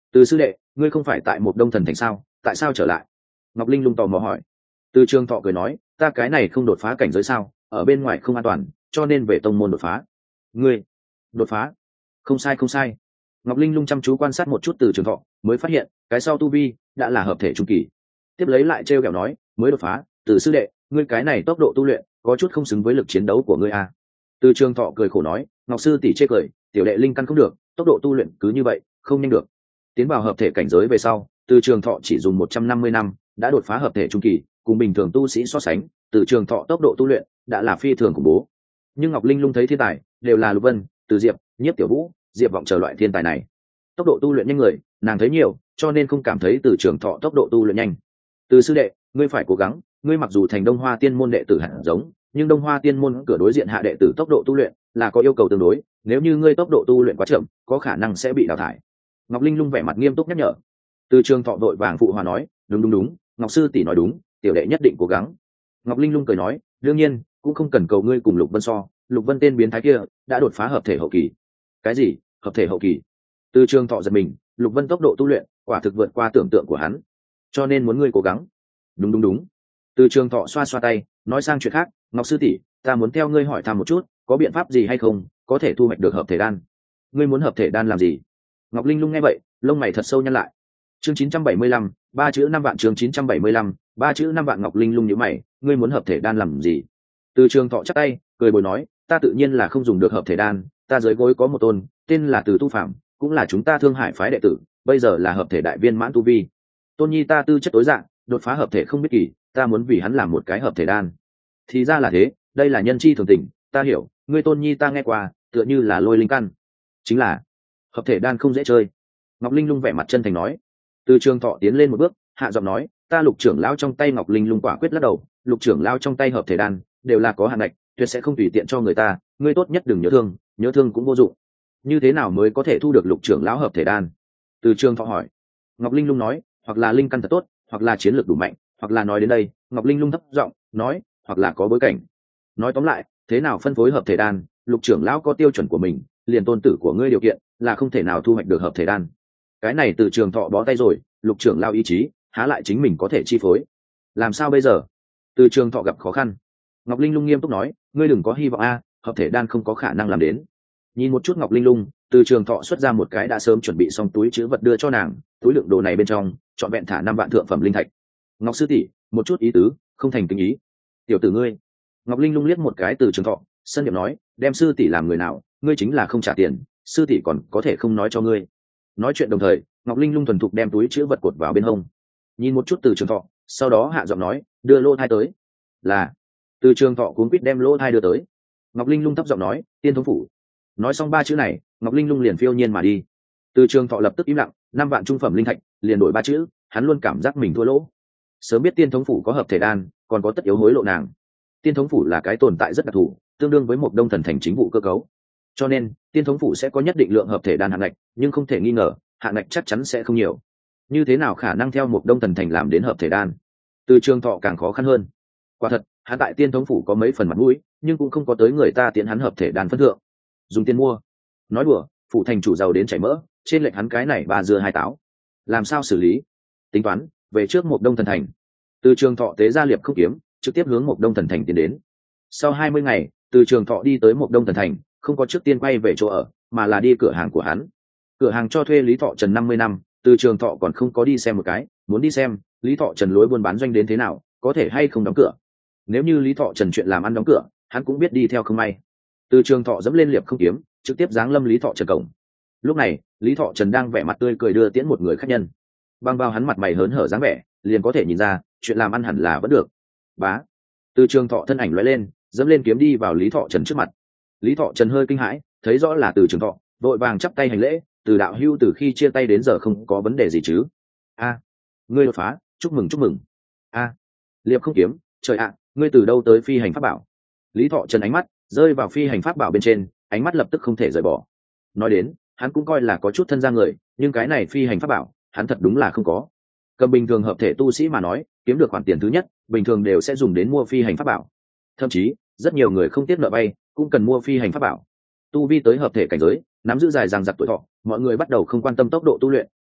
Từ sư đệ, ngươi không phải tại một đông thần thành sao, tại sao trở lại? Ngọc Linh lung tò mò hỏi. Từ Trường Thọ cười nói, ta cái này không đột phá cảnh giới sao, ở bên ngoài không an toàn, cho nên về tông môn đột phá. Ngươi đột phá? Không sai không sai. Ngọc Linh lung chăm chú quan sát một chút Từ Trường Thọ, mới phát hiện cái sau tu vi đã là hợp thể trung kỳ. Tiếp lấy lại trêu ghẹo nói, mới đột phá, Từ sư đệ, ngươi cái này tốc độ tu luyện có chút không xứng với lực chiến đấu của ngươi à. Từ Trường Thọ cười khổ nói, Ngọc sư tỷ chê cười, tiểu đệ linh căn không được, tốc độ tu luyện cứ như vậy, không nhanh được. Tiến vào hợp thể cảnh giới về sau, Từ Trường Thọ chỉ dùng một trăm năm mươi năm đã đột phá hợp thể trung kỳ, cùng bình thường tu sĩ so sánh, Từ Trường Thọ tốc độ tu luyện đã là phi thường khủng bố. Nhưng Ngọc Linh lung thấy thiên tài đều là Lục Vân, Từ Diệp, Nhiếp Tiểu Vũ, Diệp Vọng chờ loại thiên tài này, tốc độ tu luyện nhanh người nàng thấy nhiều, cho nên không cảm thấy Từ Trường Thọ tốc độ tu luyện nhanh. Từ sư đệ, ngươi phải cố gắng, ngươi mặc dù thành Đông Hoa Tiên môn đệ tử hẳn giống, nhưng Đông Hoa Tiên môn cửa đối diện hạ đệ tử tốc độ tu luyện là có yêu cầu tương đối, nếu như ngươi tốc độ tu luyện quá chậm, có khả năng sẽ bị đào thải. Ngọc Linh lung vẻ mặt nghiêm túc nhắc nhở. Từ Trường Thọ vội vàng phụ hòa nói, đúng đúng đúng, Ngọc sư tỷ nói đúng, tiểu đệ nhất định cố gắng. Ngọc Linh lung cười nói, đương nhiên cũng không cần cầu ngươi cùng Lục Vân so, Lục Vân tên biến thái kia đã đột phá hợp thể hậu kỳ. Cái gì? Hợp thể hậu kỳ? Từ Trường Thọ giật mình, Lục Vân tốc độ tu luyện quả thực vượt qua tưởng tượng của hắn, cho nên muốn ngươi cố gắng. Đúng đúng đúng. Từ Trường Thọ xoa xoa tay, nói sang chuyện khác, Ngọc sư tỷ, ta muốn theo ngươi hỏi thăm một chút, có biện pháp gì hay không, có thể thu hoạch được hợp thể đan? Ngươi muốn hợp thể đan làm gì? Ngọc Linh lung nghe vậy, lông mày thật sâu nhăn lại. Chương chín trăm bảy mươi lăm, ba chữ năm vạn. Chương chín trăm bảy mươi lăm, ba chữ năm vạn. Ngọc Linh lung nhíu mày, ngươi muốn hợp thể đan làm gì? Từ Trường Thọ chắp tay, cười bồi nói, ta tự nhiên là không dùng được hợp thể đan, ta dưới gối có một tôn, tên là Từ Tu Phạm, cũng là chúng ta Thương Hải phái đệ tử, bây giờ là hợp thể đại viên mãn tu vi. Tôn nhi ta tư chất tối dạng, đột phá hợp thể không biết kỳ, ta muốn vì hắn làm một cái hợp thể đan. Thì ra là thế, đây là nhân chi thường tình, ta hiểu, ngươi Tôn nhi ta nghe qua, tựa như là lôi linh căn. Chính là hợp thể đan không dễ chơi. Ngọc Linh lung vẻ mặt chân thành nói. Từ Trường Thọ tiến lên một bước, hạ giọng nói, ta Lục trưởng lão trong tay. Ngọc Linh lung quả quyết lắc đầu, Lục trưởng lão trong tay hợp thể đan đều là có hạn ngạch, tuyệt sẽ không tùy tiện cho người ta, ngươi tốt nhất đừng nhớ thương, nhớ thương cũng vô dụng. Như thế nào mới có thể thu được Lục trưởng lão hợp thể đan? Từ Trường Thọ hỏi. Ngọc Linh lung nói, hoặc là linh căn thật tốt, hoặc là chiến lược đủ mạnh, hoặc là nói đến đây, Ngọc Linh lung thấp giọng nói, hoặc là có bối cảnh. Nói tóm lại, thế nào phân phối hợp thể đan, Lục trưởng lão có tiêu chuẩn của mình, liền tôn tử của ngươi điều kiện là không thể nào thu hoạch được hợp thể đan. Cái này Từ Trường Thọ bó tay rồi, Lục trưởng lão ý chí há lại chính mình có thể chi phối. Làm sao bây giờ? Từ Trường Thọ gặp khó khăn. Ngọc Linh lung nghiêm túc nói, ngươi đừng có hy vọng a, hợp thể đan không có khả năng làm đến. Nhìn một chút Ngọc Linh lung, Từ Trường Thọ xuất ra một cái đã sớm chuẩn bị xong túi chứa vật đưa cho nàng, túi lượng đồ này bên trong trọn vẹn thả năm vạn thượng phẩm linh thạch. Ngọc sư tỷ, một chút ý tứ, không thành kinh ý. Tiểu tử ngươi. Ngọc Linh lung liếc một cái Từ Trường Thọ, sân điệp nói, đem sư tỷ làm người nào, ngươi chính là không trả tiền, sư tỷ còn có thể không nói cho ngươi. Nói chuyện đồng thời, Ngọc Linh lung thuần thục đem túi chứa vật cột vào bên hông, nhìn một chút Từ Trường Thọ, sau đó hạ giọng nói, đưa lô thai tới. Là. Từ Trường Thọ cuống quýt đem lô thai đưa tới. Ngọc Linh lung thấp giọng nói, tiên thống phủ. Nói xong ba chữ này, Ngọc Linh lung liền phiêu nhiên mà đi. Từ Trường Thọ lập tức im lặng, năm vạn trung phẩm linh thạch liền đổi ba chữ, hắn luôn cảm giác mình thua lỗ. Sớm biết tiên thống phủ có hợp thể đan, còn có tất yếu hối lộ nàng. Tiên thống phủ là cái tồn tại rất đặc thù, tương đương với một đông thần thành chính vụ cơ cấu, cho nên tiên thống phủ sẽ có nhất định lượng hợp thể đan hạn ngạch, nhưng không thể nghi ngờ hạn ngạch chắc chắn sẽ không nhiều. Như thế nào khả năng theo một đông thần thành làm đến hợp thể đan? Từ Trường Thọ càng khó khăn hơn. Quả thật, hắn tại tiên thống phủ có mấy phần mặt mũi, nhưng cũng không có tới người ta tiến hắn hợp thể đan phân thượng. Dùng tiền mua. Nói đùa, phủ thành chủ giàu đến chảy mỡ, trên lệch hắn cái này ba dưa hai táo. Làm sao xử lý? Tính toán, về trước một đông thần thành. Từ Trường Thọ tế ra liệp không kiếm, trực tiếp hướng một đông thần thành tiến đến. Sau hai mươi ngày, Từ Trường Thọ đi tới một đông thần thành, không có trước tiên quay về chỗ ở, mà là đi cửa hàng của hắn. Cửa hàng cho thuê Lý Thọ Trần năm mươi năm, Từ Trường Thọ còn không có đi xem một cái, muốn đi xem Lý Thọ Trần lối buôn bán doanh đến thế nào, có thể hay không đóng cửa. Nếu như Lý Thọ Trần chuyện làm ăn đóng cửa, hắn cũng biết đi theo không may. Từ Trường Thọ dẫm lên liệp không kiếm, trực tiếp giáng lâm Lý Thọ Trần cổng. Lúc này, Lý Thọ Trần đang vẻ mặt tươi cười đưa tiễn một người khách nhân. Băng bao hắn mặt mày hớn hở dáng vẻ, liền có thể nhìn ra, chuyện làm ăn hẳn là vẫn được. Bá. Từ Trường Thọ thân ảnh lóe lên, dẫm lên kiếm đi vào Lý Thọ Trần trước mặt. Lý Thọ Trần hơi kinh hãi, thấy rõ là Từ Trường Thọ, vội vàng chắp tay hành lễ, Từ đạo hữu từ khi chia tay đến giờ không có vấn đề gì chứ? A, ngươi đột phá, chúc mừng chúc mừng. A, liệp không kiếm, trời ạ, ngươi từ đâu tới phi hành pháp bảo? Lý Thọ Trần ánh mắt rơi vào phi hành pháp bảo bên trên, ánh mắt lập tức không thể rời bỏ. Nói đến, hắn cũng coi là có chút thân gia người, nhưng cái này phi hành pháp bảo, hắn thật đúng là không có. Cầm bình thường hợp thể tu sĩ mà nói, kiếm được khoản tiền thứ nhất, bình thường đều sẽ dùng đến mua phi hành pháp bảo. Thậm chí, rất nhiều người không tiếc nợ vay, cũng cần mua phi hành pháp bảo. Tu vi tới hợp thể cảnh giới, nắm giữ dài dằng dặc tuổi thọ, mọi người bắt đầu không quan tâm tốc độ tu luyện,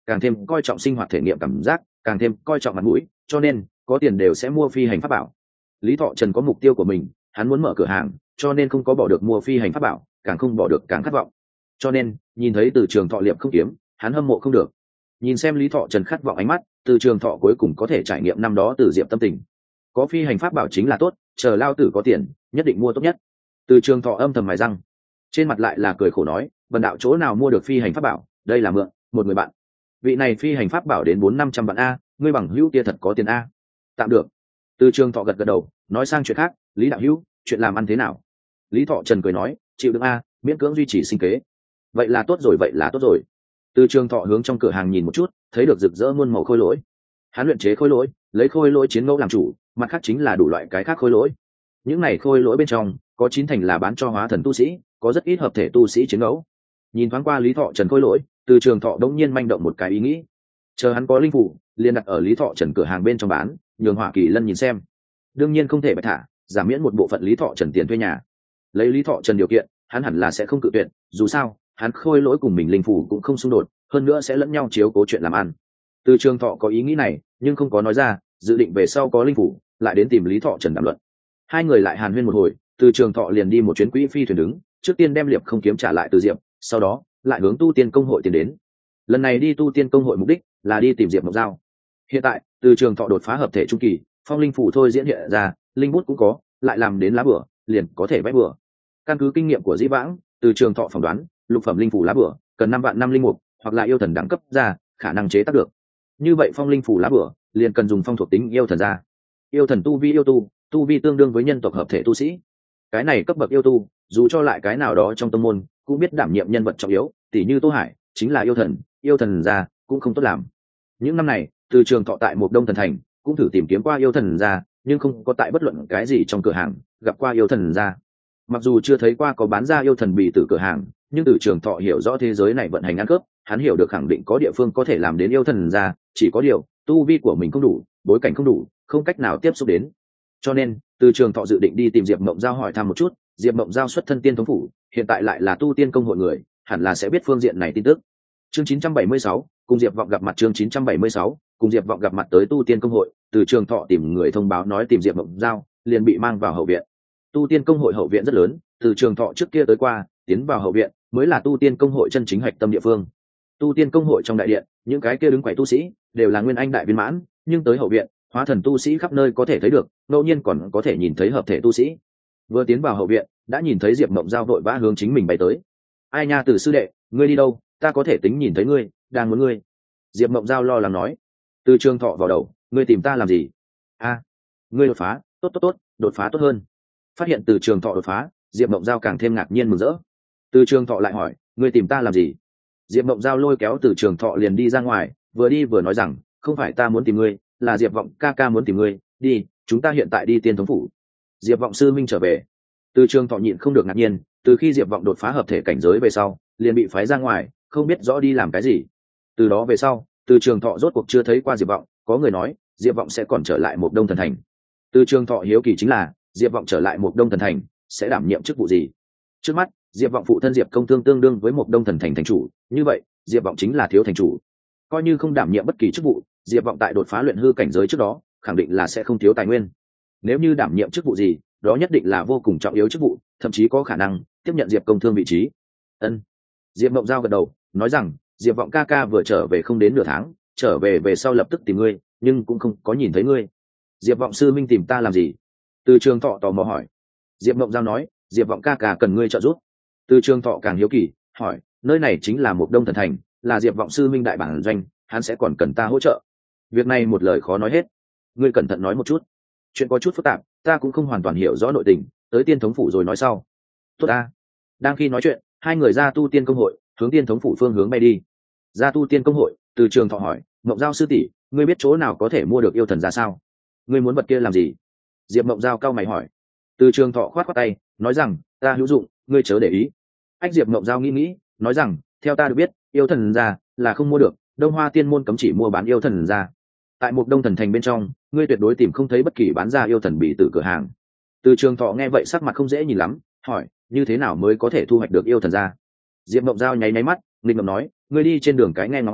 càng thêm coi trọng sinh hoạt thể nghiệm cảm giác, càng thêm coi trọng mặt mũi, cho nên có tiền đều sẽ mua phi hành pháp bảo. Lý Thọ Trần có mục tiêu của mình, hắn muốn mở cửa hàng, cho nên không có bỏ được mua phi hành pháp bảo, càng không bỏ được càng khát vọng. Cho nên nhìn thấy Từ Trường Thọ liệp không kiếm, hắn hâm mộ không được. Nhìn xem Lý Thọ Trần khát vọng ánh mắt, Từ Trường Thọ cuối cùng có thể trải nghiệm năm đó Từ Diệp tâm tình. Có phi hành pháp bảo chính là tốt, chờ lao tử có tiền nhất định mua tốt nhất. Từ Trường Thọ âm thầm mài răng, trên mặt lại là cười khổ nói, bần đạo chỗ nào mua được phi hành pháp bảo, đây là mượn một người bạn. Vị này phi hành pháp bảo đến bốn năm trăm vạn a, ngươi bằng hữu kia thật có tiền a. Tạm được. Từ Trường Thọ gật gật đầu, nói sang chuyện khác, Lý đạo hữu, chuyện làm ăn thế nào? Lý Thọ Trần cười nói, chịu đựng a, miễn cưỡng duy trì sinh kế. Vậy là tốt rồi, vậy là tốt rồi. Từ Trường Thọ hướng trong cửa hàng nhìn một chút, thấy được rực rỡ muôn màu khôi lỗi. Hắn luyện chế khôi lỗi, lấy khôi lỗi chiến ngẫu làm chủ, mặt khác chính là đủ loại cái khác khôi lỗi. Những này khôi lỗi bên trong, có chín thành là bán cho hóa thần tu sĩ, có rất ít hợp thể tu sĩ chiến ngẫu. Nhìn thoáng qua Lý Thọ Trần khôi lỗi, Từ Trường Thọ đống nhiên manh động một cái ý nghĩ. Chờ hắn có linh phủ, liền đặt ở Lý Thọ Trần cửa hàng bên trong bán, nhường Hỏa Kỳ Lân nhìn xem. Đương nhiên không thể bạch thả, giảm miễn một bộ phận Lý Thọ Trần tiền thuê nhà. Lấy Lý Thọ Trần điều kiện, hắn hẳn là sẽ không cự tuyệt, dù sao, hắn khôi lỗi cùng mình linh phủ cũng không xung đột, hơn nữa sẽ lẫn nhau chiếu cố chuyện làm ăn. Từ Trường Thọ có ý nghĩ này, nhưng không có nói ra, dự định về sau có linh phủ, lại đến tìm Lý Thọ Trần đàm luận. Hai người lại hàn huyên một hồi, Từ Trường Thọ liền đi một chuyến quỹ phi thuyền đứng, trước tiên đem liệp không kiếm trả lại từ Diệp, sau đó lại hướng tu tiên công hội tiến đến. Lần này đi tu tiên công hội mục đích là đi tìm Diệp Mộc Giao. Hiện tại Từ Trường Thọ đột phá hợp thể trung kỳ, phong linh phủ thôi diễn hiện ra, linh bút cũng có, lại làm đến lá bửa, liền có thể vẽ bửa. Căn cứ kinh nghiệm của Dĩ Vãng, Từ Trường Thọ phỏng đoán, lục phẩm linh phủ lá bửa cần năm vạn năm linh mục, hoặc là yêu thần đẳng cấp ra, khả năng chế tác được. Như vậy phong linh phủ lá bửa liền cần dùng phong thuộc tính yêu thần ra. Yêu thần tu vi yêu tu, tu vi tương đương với nhân tộc hợp thể tu sĩ. Cái này cấp bậc yêu tu, dù cho lại cái nào đó trong tông môn, cũng biết đảm nhiệm nhân vật trọng yếu, tỷ như Tô Hải, chính là yêu thần, yêu thần ra cũng không tốt làm. Những năm này, Từ Trường Thọ tại một Đông Thần Thành cũng thử tìm kiếm qua yêu thần ra, nhưng không có tại bất luận cái gì trong cửa hàng gặp qua yêu thần ra. Mặc dù chưa thấy qua có bán ra yêu thần bì từ cửa hàng, nhưng Từ Trường Thọ hiểu rõ thế giới này vận hành ăn cướp, hắn hiểu được khẳng định có địa phương có thể làm đến yêu thần ra, chỉ có điều tu vi của mình không đủ, bối cảnh không đủ, không cách nào tiếp xúc đến. Cho nên Từ Trường Thọ dự định đi tìm Diệp Mộng Giao hỏi thăm một chút. Diệp Mộng Giao xuất thân tiên thống phủ, hiện tại lại là tu tiên công hội người, hẳn là sẽ biết phương diện này tin tức. Chương chín trăm bảy mươi sáu, cùng Diệp Vọng gặp mặt. Chương chín trăm bảy mươi sáu, cùng Diệp Vọng gặp mặt tới tu tiên công hội. Từ Trường Thọ tìm người thông báo nói tìm Diệp Mộng Giao, liền bị mang vào hậu viện. Tu tiên công hội hậu viện rất lớn, Từ Trường Thọ trước kia tới qua, tiến vào hậu viện mới là tu tiên công hội chân chính hạch tâm địa phương. Tu tiên công hội trong đại điện, những cái kia đứng quầy tu sĩ đều là nguyên anh đại viên mãn, nhưng tới hậu viện, hóa thần tu sĩ khắp nơi có thể thấy được, ngẫu nhiên còn có thể nhìn thấy hợp thể tu sĩ. Vừa tiến vào hậu viện, đã nhìn thấy Diệp Mộng Giao vội vã hướng chính mình bay tới. Ai nha, Từ sư đệ, ngươi đi đâu? Ta có thể tính nhìn thấy ngươi, đang muốn ngươi. Diệp Mộng Giao lo lắng nói. Từ Trường Thọ vào đầu, ngươi tìm ta làm gì? A, à, ngươi đột phá, tốt tốt tốt, đột phá tốt hơn. Phát hiện Từ Trường Thọ đột phá, Diệp Mộng Giao càng thêm ngạc nhiên mừng rỡ. Từ Trường Thọ lại hỏi, ngươi tìm ta làm gì? Diệp Mộng Giao lôi kéo Từ Trường Thọ liền đi ra ngoài, vừa đi vừa nói rằng, không phải ta muốn tìm ngươi, là Diệp Vọng ca ca muốn tìm ngươi, đi, chúng ta hiện tại đi tiên thống phủ. Diệp Vọng sư minh trở về. Từ Trường Thọ nhịn không được ngạc nhiên, từ khi Diệp Vọng đột phá hợp thể cảnh giới về sau, liền bị phái ra ngoài, không biết rõ đi làm cái gì. Từ đó về sau, Từ Trường Thọ rốt cuộc chưa thấy qua Diệp Vọng, có người nói, Diệp Vọng sẽ còn trở lại một Đông Thần Thành. Từ Trường Thọ hiếu kỳ chính là, Diệp Vọng trở lại một Đông Thần Thành, sẽ đảm nhiệm chức vụ gì? Trước mắt, Diệp Vọng phụ thân Diệp Công Thương tương đương với một Đông Thần Thành thành chủ, như vậy, Diệp Vọng chính là thiếu thành chủ. Coi như không đảm nhiệm bất kỳ chức vụ, Diệp Vọng tại đột phá luyện hư cảnh giới trước đó, khẳng định là sẽ không thiếu tài nguyên. Nếu như đảm nhiệm chức vụ gì, đó nhất định là vô cùng trọng yếu chức vụ, thậm chí có khả năng tiếp nhận Diệp Công Thương vị trí. Ân. Diệp Mộng Giao gật đầu, nói rằng, Diệp Vọng ca ca vừa trở về không đến nửa tháng, trở về về sau lập tức tìm ngươi, nhưng cũng không có nhìn thấy ngươi. Diệp Vọng sư minh tìm ta làm gì? Từ Trường Thọ tò mò hỏi. Diệp Mộng Giao nói, Diệp Vọng ca ca cần ngươi trợ giúp. Từ Trường Thọ càng hiếu kỳ, hỏi, nơi này chính là một Đông Thần Thành, là Diệp Vọng sư minh đại bản doanh, hắn sẽ còn cần ta hỗ trợ. Việc này một lời khó nói hết, ngươi cẩn thận nói một chút. Chuyện có chút phức tạp, ta cũng không hoàn toàn hiểu rõ nội tình, tới tiên thống phủ rồi nói sau. Tốt a. Đang khi nói chuyện, hai người ra tu tiên công hội, hướng tiên thống phủ phương hướng bay đi. Ra tu tiên công hội, Từ Trường Thọ hỏi, Mộng Giao sư tỷ, ngươi biết chỗ nào có thể mua được yêu thần ra sao? Ngươi muốn vật kia làm gì? Diệp Mộng Giao cau mày hỏi. Từ Trường Thọ khoát khoát tay, nói rằng, ta hữu dụng, ngươi chớ để ý. Ách Diệp Mộng Giao nghĩ nghĩ, nói rằng, theo ta được biết, yêu thần ra là không mua được, Đông Hoa Tiên môn cấm chỉ mua bán yêu thần ra. Tại một Đông Thần Thành bên trong, ngươi tuyệt đối tìm không thấy bất kỳ bán ra yêu thần bị từ cửa hàng. Từ Trường Thọ nghe vậy sắc mặt không dễ nhìn lắm, hỏi, như thế nào mới có thể thu hoạch được yêu thần ra? Diệp Mộng Giao nháy nháy mắt, nghịch ngợm nói, ngươi đi trên đường cái nghe ngóng à,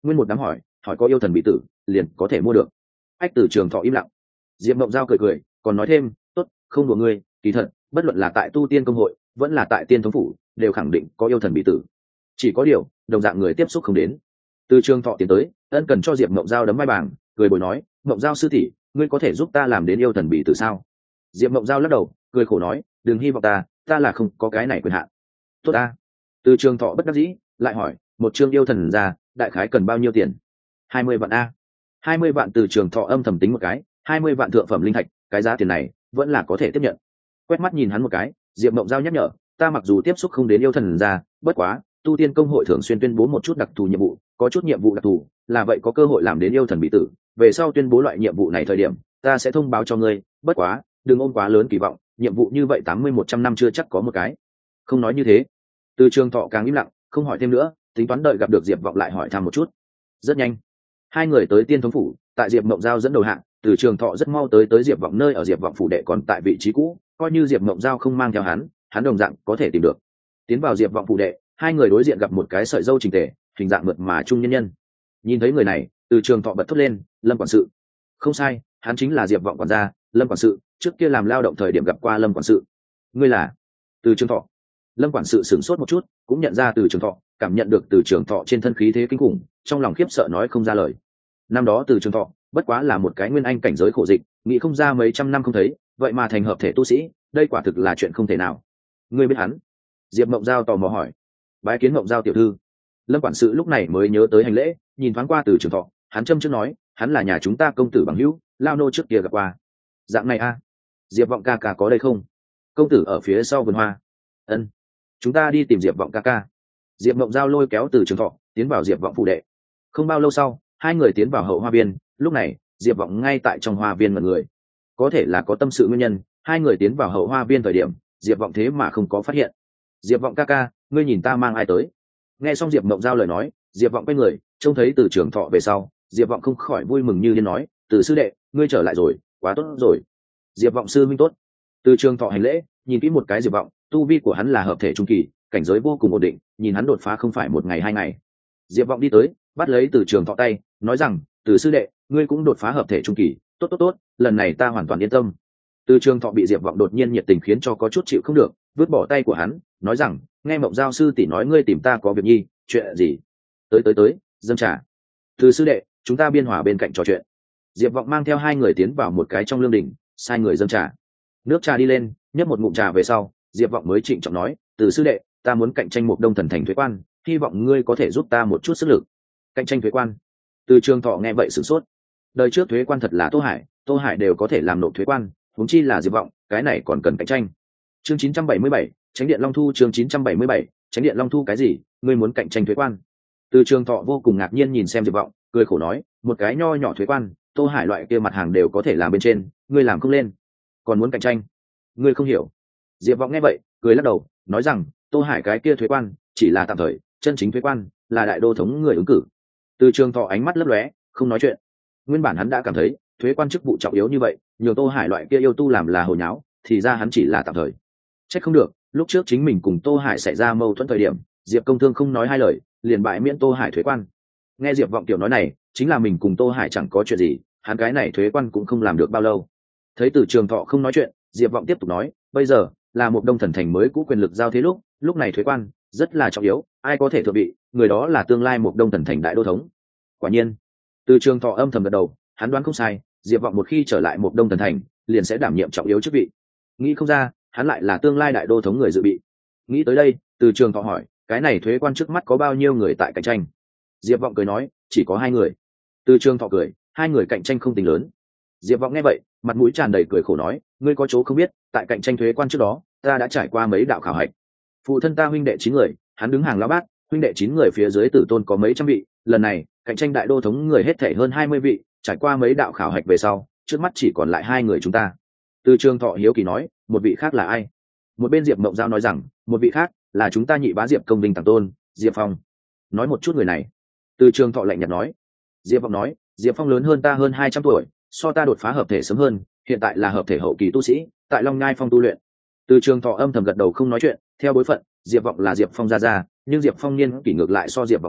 nguyên một đám hỏi hỏi có yêu thần bị tử liền có thể mua được. Ách Từ Trường Thọ im lặng. Diệp Mộng Giao cười cười còn nói thêm, tốt, không đùa ngươi, kỳ thật bất luận là tại tu tiên công hội vẫn là tại tiên thống phủ đều khẳng định có yêu thần bị tử, chỉ có điều đồng dạng người tiếp xúc không đến. Từ Trường Thọ tiến tới ân cần cho Diệp Mộng Giao đấm vai bảng, cười bồi nói, Mộng Giao sư tỷ, ngươi có thể giúp ta làm đến yêu thần bị tử sao? Diệp Mộng Giao lắc đầu cười khổ nói, đừng hy vọng ta ta là không có cái này quyền hạn. Tốt ta. Từ Trường Thọ bất đắc dĩ lại hỏi, một chương yêu thần ra đại khái cần bao nhiêu tiền? Hai mươi vạn a. Hai mươi vạn. Từ Trường Thọ âm thầm tính một cái, hai mươi vạn thượng phẩm linh thạch, cái giá tiền này vẫn là có thể tiếp nhận. Quét mắt nhìn hắn một cái, Diệp Mộng Giao nhắc nhở, ta mặc dù tiếp xúc không đến yêu thần ra, bất quá tu tiên công hội thường xuyên tuyên bố một chút đặc thù nhiệm vụ, có chút nhiệm vụ đặc thù là vậy có cơ hội làm đến yêu thần bị tử, về sau tuyên bố loại nhiệm vụ này thời điểm ta sẽ thông báo cho ngươi, bất quá đừng ôm quá lớn kỳ vọng, nhiệm vụ như vậy tám mươi một trăm năm chưa chắc có một cái. Không nói như thế. Từ Trường Thọ càng im lặng không hỏi thêm nữa, tính toán đợi gặp được Diệp Vọng lại hỏi thăm một chút. Rất nhanh hai người tới tiên thống phủ, tại Diệp Mộng Giao dẫn đầu hạng, Từ Trường Thọ rất mau tới tới Diệp Vọng nơi ở. Diệp Vọng phủ đệ còn tại vị trí cũ, coi như Diệp Mộng Giao không mang theo hắn hắn đồng dạng có thể tìm được. Tiến vào Diệp Vọng phủ đệ, hai người đối diện gặp một cái sợi râu chỉnh tề, hình dạng mượt mà trung nhân nhân. Nhìn thấy người này, Từ Trường Thọ bật thốt lên, Lâm quản sự. Không sai, hắn chính là Diệp Vọng quản gia, Lâm quản sự, trước kia làm lao động thời điểm gặp qua Lâm quản sự. Ngươi là? Từ Trường Thọ. Lâm quản sự sửng sốt một chút, cũng nhận ra Từ Trường Thọ, cảm nhận được Từ Trường Thọ trên thân khí thế kinh khủng, trong lòng khiếp sợ nói không ra lời. Năm đó Từ Trường Thọ bất quá là một cái nguyên anh cảnh giới khổ dịch, nghĩ không ra mấy trăm năm không thấy, vậy mà thành hợp thể tu sĩ, đây quả thực là chuyện không thể nào. Ngươi biết hắn? Diệp Mộng Giao tò mò hỏi. Bái kiến Mộng Giao tiểu thư. Lâm quản sự lúc này mới nhớ tới hành lễ, nhìn thoáng qua Từ Trường Thọ, hắn châm chước nói, hắn là nhà chúng ta công tử bằng hữu, lao nô trước kia gặp qua. Dạng này a? Diệp Vọng ca ca có đây không? Công tử ở phía sau vườn hoa. Ân, chúng ta đi tìm Diệp Vọng ca ca. Diệp Mộng Giao lôi kéo Từ Trường Thọ tiến vào Diệp Vọng phủ đệ. Không bao lâu sau, hai người tiến vào hậu hoa viên, lúc này Diệp Vọng ngay tại trong hoa viên mật người. Có thể là có tâm sự nguyên nhân, hai người tiến vào hậu hoa viên thời điểm Diệp Vọng thế mà không có phát hiện. Diệp Vọng ca ca, ngươi nhìn ta mang ai tới? Nghe xong Diệp Mộng Giao lời nói, Diệp Vọng quay người trông thấy Từ Trường Thọ về sau, Diệp Vọng không khỏi vui mừng như điên nói, Từ sư đệ, ngươi trở lại rồi, quá tốt rồi. Diệp Vọng sư minh tốt. Từ Trường Thọ hành lễ, nhìn kỹ một cái Diệp Vọng, tu vi của hắn là hợp thể trung kỳ, cảnh giới vô cùng ổn định, nhìn hắn đột phá không phải một ngày hai ngày. Diệp Vọng đi tới bắt lấy Từ Trường Thọ tay, nói rằng, Từ sư đệ, ngươi cũng đột phá hợp thể trung kỳ, tốt tốt tốt, lần này ta hoàn toàn yên tâm. Từ Trường Thọ bị Diệp Vọng đột nhiên nhiệt tình khiến cho có chút chịu không được, vứt bỏ tay của hắn, nói rằng, nghe Mộng Giao sư tỷ nói ngươi tìm ta có việc nhi, chuyện gì? Tới tới tới, dâng trà. Từ sư đệ, chúng ta biên hòa bên cạnh trò chuyện. Diệp Vọng mang theo hai người tiến vào một cái trong lương đình, sai người dâng trà. Nước trà đi lên, nhấp một ngụm trà về sau, Diệp Vọng mới trịnh trọng nói, Từ sư đệ, ta muốn cạnh tranh một Đông Thần thành thuế quan, hy vọng ngươi có thể giúp ta một chút sức lực. Cạnh tranh thuế quan? Từ Trường Thọ nghe vậy sửng sốt. Đời trước thuế quan thật là Tô Hải, Tô Hải đều có thể làm nộp thuế quan, huống chi là Diệp Vọng, cái này còn cần cạnh tranh. Chương chín trăm bảy mươi bảy, Chánh điện Long Thu. Chương chín trăm bảy mươi bảy, Chánh điện Long Thu cái gì? Ngươi muốn cạnh tranh thuế quan? Từ Trường Thọ vô cùng ngạc nhiên nhìn xem Diệp Vọng, cười khổ nói, một cái nho nhỏ thuế quan, Tô Hải loại kia mặt hàng đều có thể làm bên trên, ngươi làm không lên, còn muốn cạnh tranh? Ngươi không hiểu. Diệp Vọng nghe vậy, cười lắc đầu, nói rằng, Tô Hải cái kia thuế quan chỉ là tạm thời, chân chính thuế quan là đại đô thống người ứng cử. Từ Trường Thọ ánh mắt lấp lóe, không nói chuyện. Nguyên bản hắn đã cảm thấy thuế quan chức vụ trọng yếu như vậy, nhiều Tô Hải loại kia yêu tu làm là hồi nháo, thì ra hắn chỉ là tạm thời. Trách không được, lúc trước chính mình cùng Tô Hải xảy ra mâu thuẫn thời điểm, Diệp Công Thương không nói hai lời, liền bại miễn Tô Hải thuế quan. Nghe Diệp Vọng tiểu nói này, chính là mình cùng Tô Hải chẳng có chuyện gì, hắn cái này thuế quan cũng không làm được bao lâu. Thấy Từ Trường Thọ không nói chuyện, Diệp Vọng tiếp tục nói, bây giờ là một Đông Thần thành mới cũ quyền lực giao thế lúc, lúc này thuế quan rất là trọng yếu, ai có thể thượng vị, người đó là tương lai một Đông Thần thành đại đô thống. Quả nhiên, Từ Trường Thọ âm thầm gật đầu, hắn đoán không sai, Diệp Vọng một khi trở lại một Đông Thần thành, liền sẽ đảm nhiệm trọng yếu chức vị. Nghĩ không ra, hắn lại là tương lai đại đô thống người dự bị. Nghĩ tới đây, Từ Trường Thọ hỏi, cái này thuế quan trước mắt có bao nhiêu người tại cạnh tranh? Diệp Vọng cười nói, chỉ có hai người. Từ Trường Thọ cười, hai người cạnh tranh không tính lớn. Diệp Vọng nghe vậy, mặt mũi tràn đầy cười khổ nói, ngươi có chỗ không biết, tại cạnh tranh thuế quan trước đó, ta đã trải qua mấy đạo khảo hạch. Phụ thân ta huynh đệ chín người, hắn đứng hàng lão bát, huynh đệ chín người phía dưới tử tôn có mấy trăm vị, lần này cạnh tranh đại đô thống người hết thảy hơn hai mươi vị, trải qua mấy đạo khảo hạch về sau, trước mắt chỉ còn lại hai người chúng ta. Từ Trường Thọ hiếu kỳ nói, một vị khác là ai? Một bên Diệp Mộng Giao nói rằng, một vị khác là chúng ta nhị bá Diệp Công Vinh Tàng tôn, Diệp Phong. Nói một chút người này. Từ Trường Thọ lạnh nhạt nói. Diệp Vọng nói, Diệp Phong lớn hơn ta hơn hai trăm tuổi, so ta đột phá hợp thể sớm hơn, hiện tại là hợp thể hậu kỳ tu sĩ, tại Long Ngai Phong tu luyện. Từ Trường Thọ âm thầm gật đầu không nói chuyện, theo bối phận, Diệp Vọng là Diệp Phong gia gia, nhưng Diệp Phong niên kỷ ngược lại so Diệp Vọng lớn,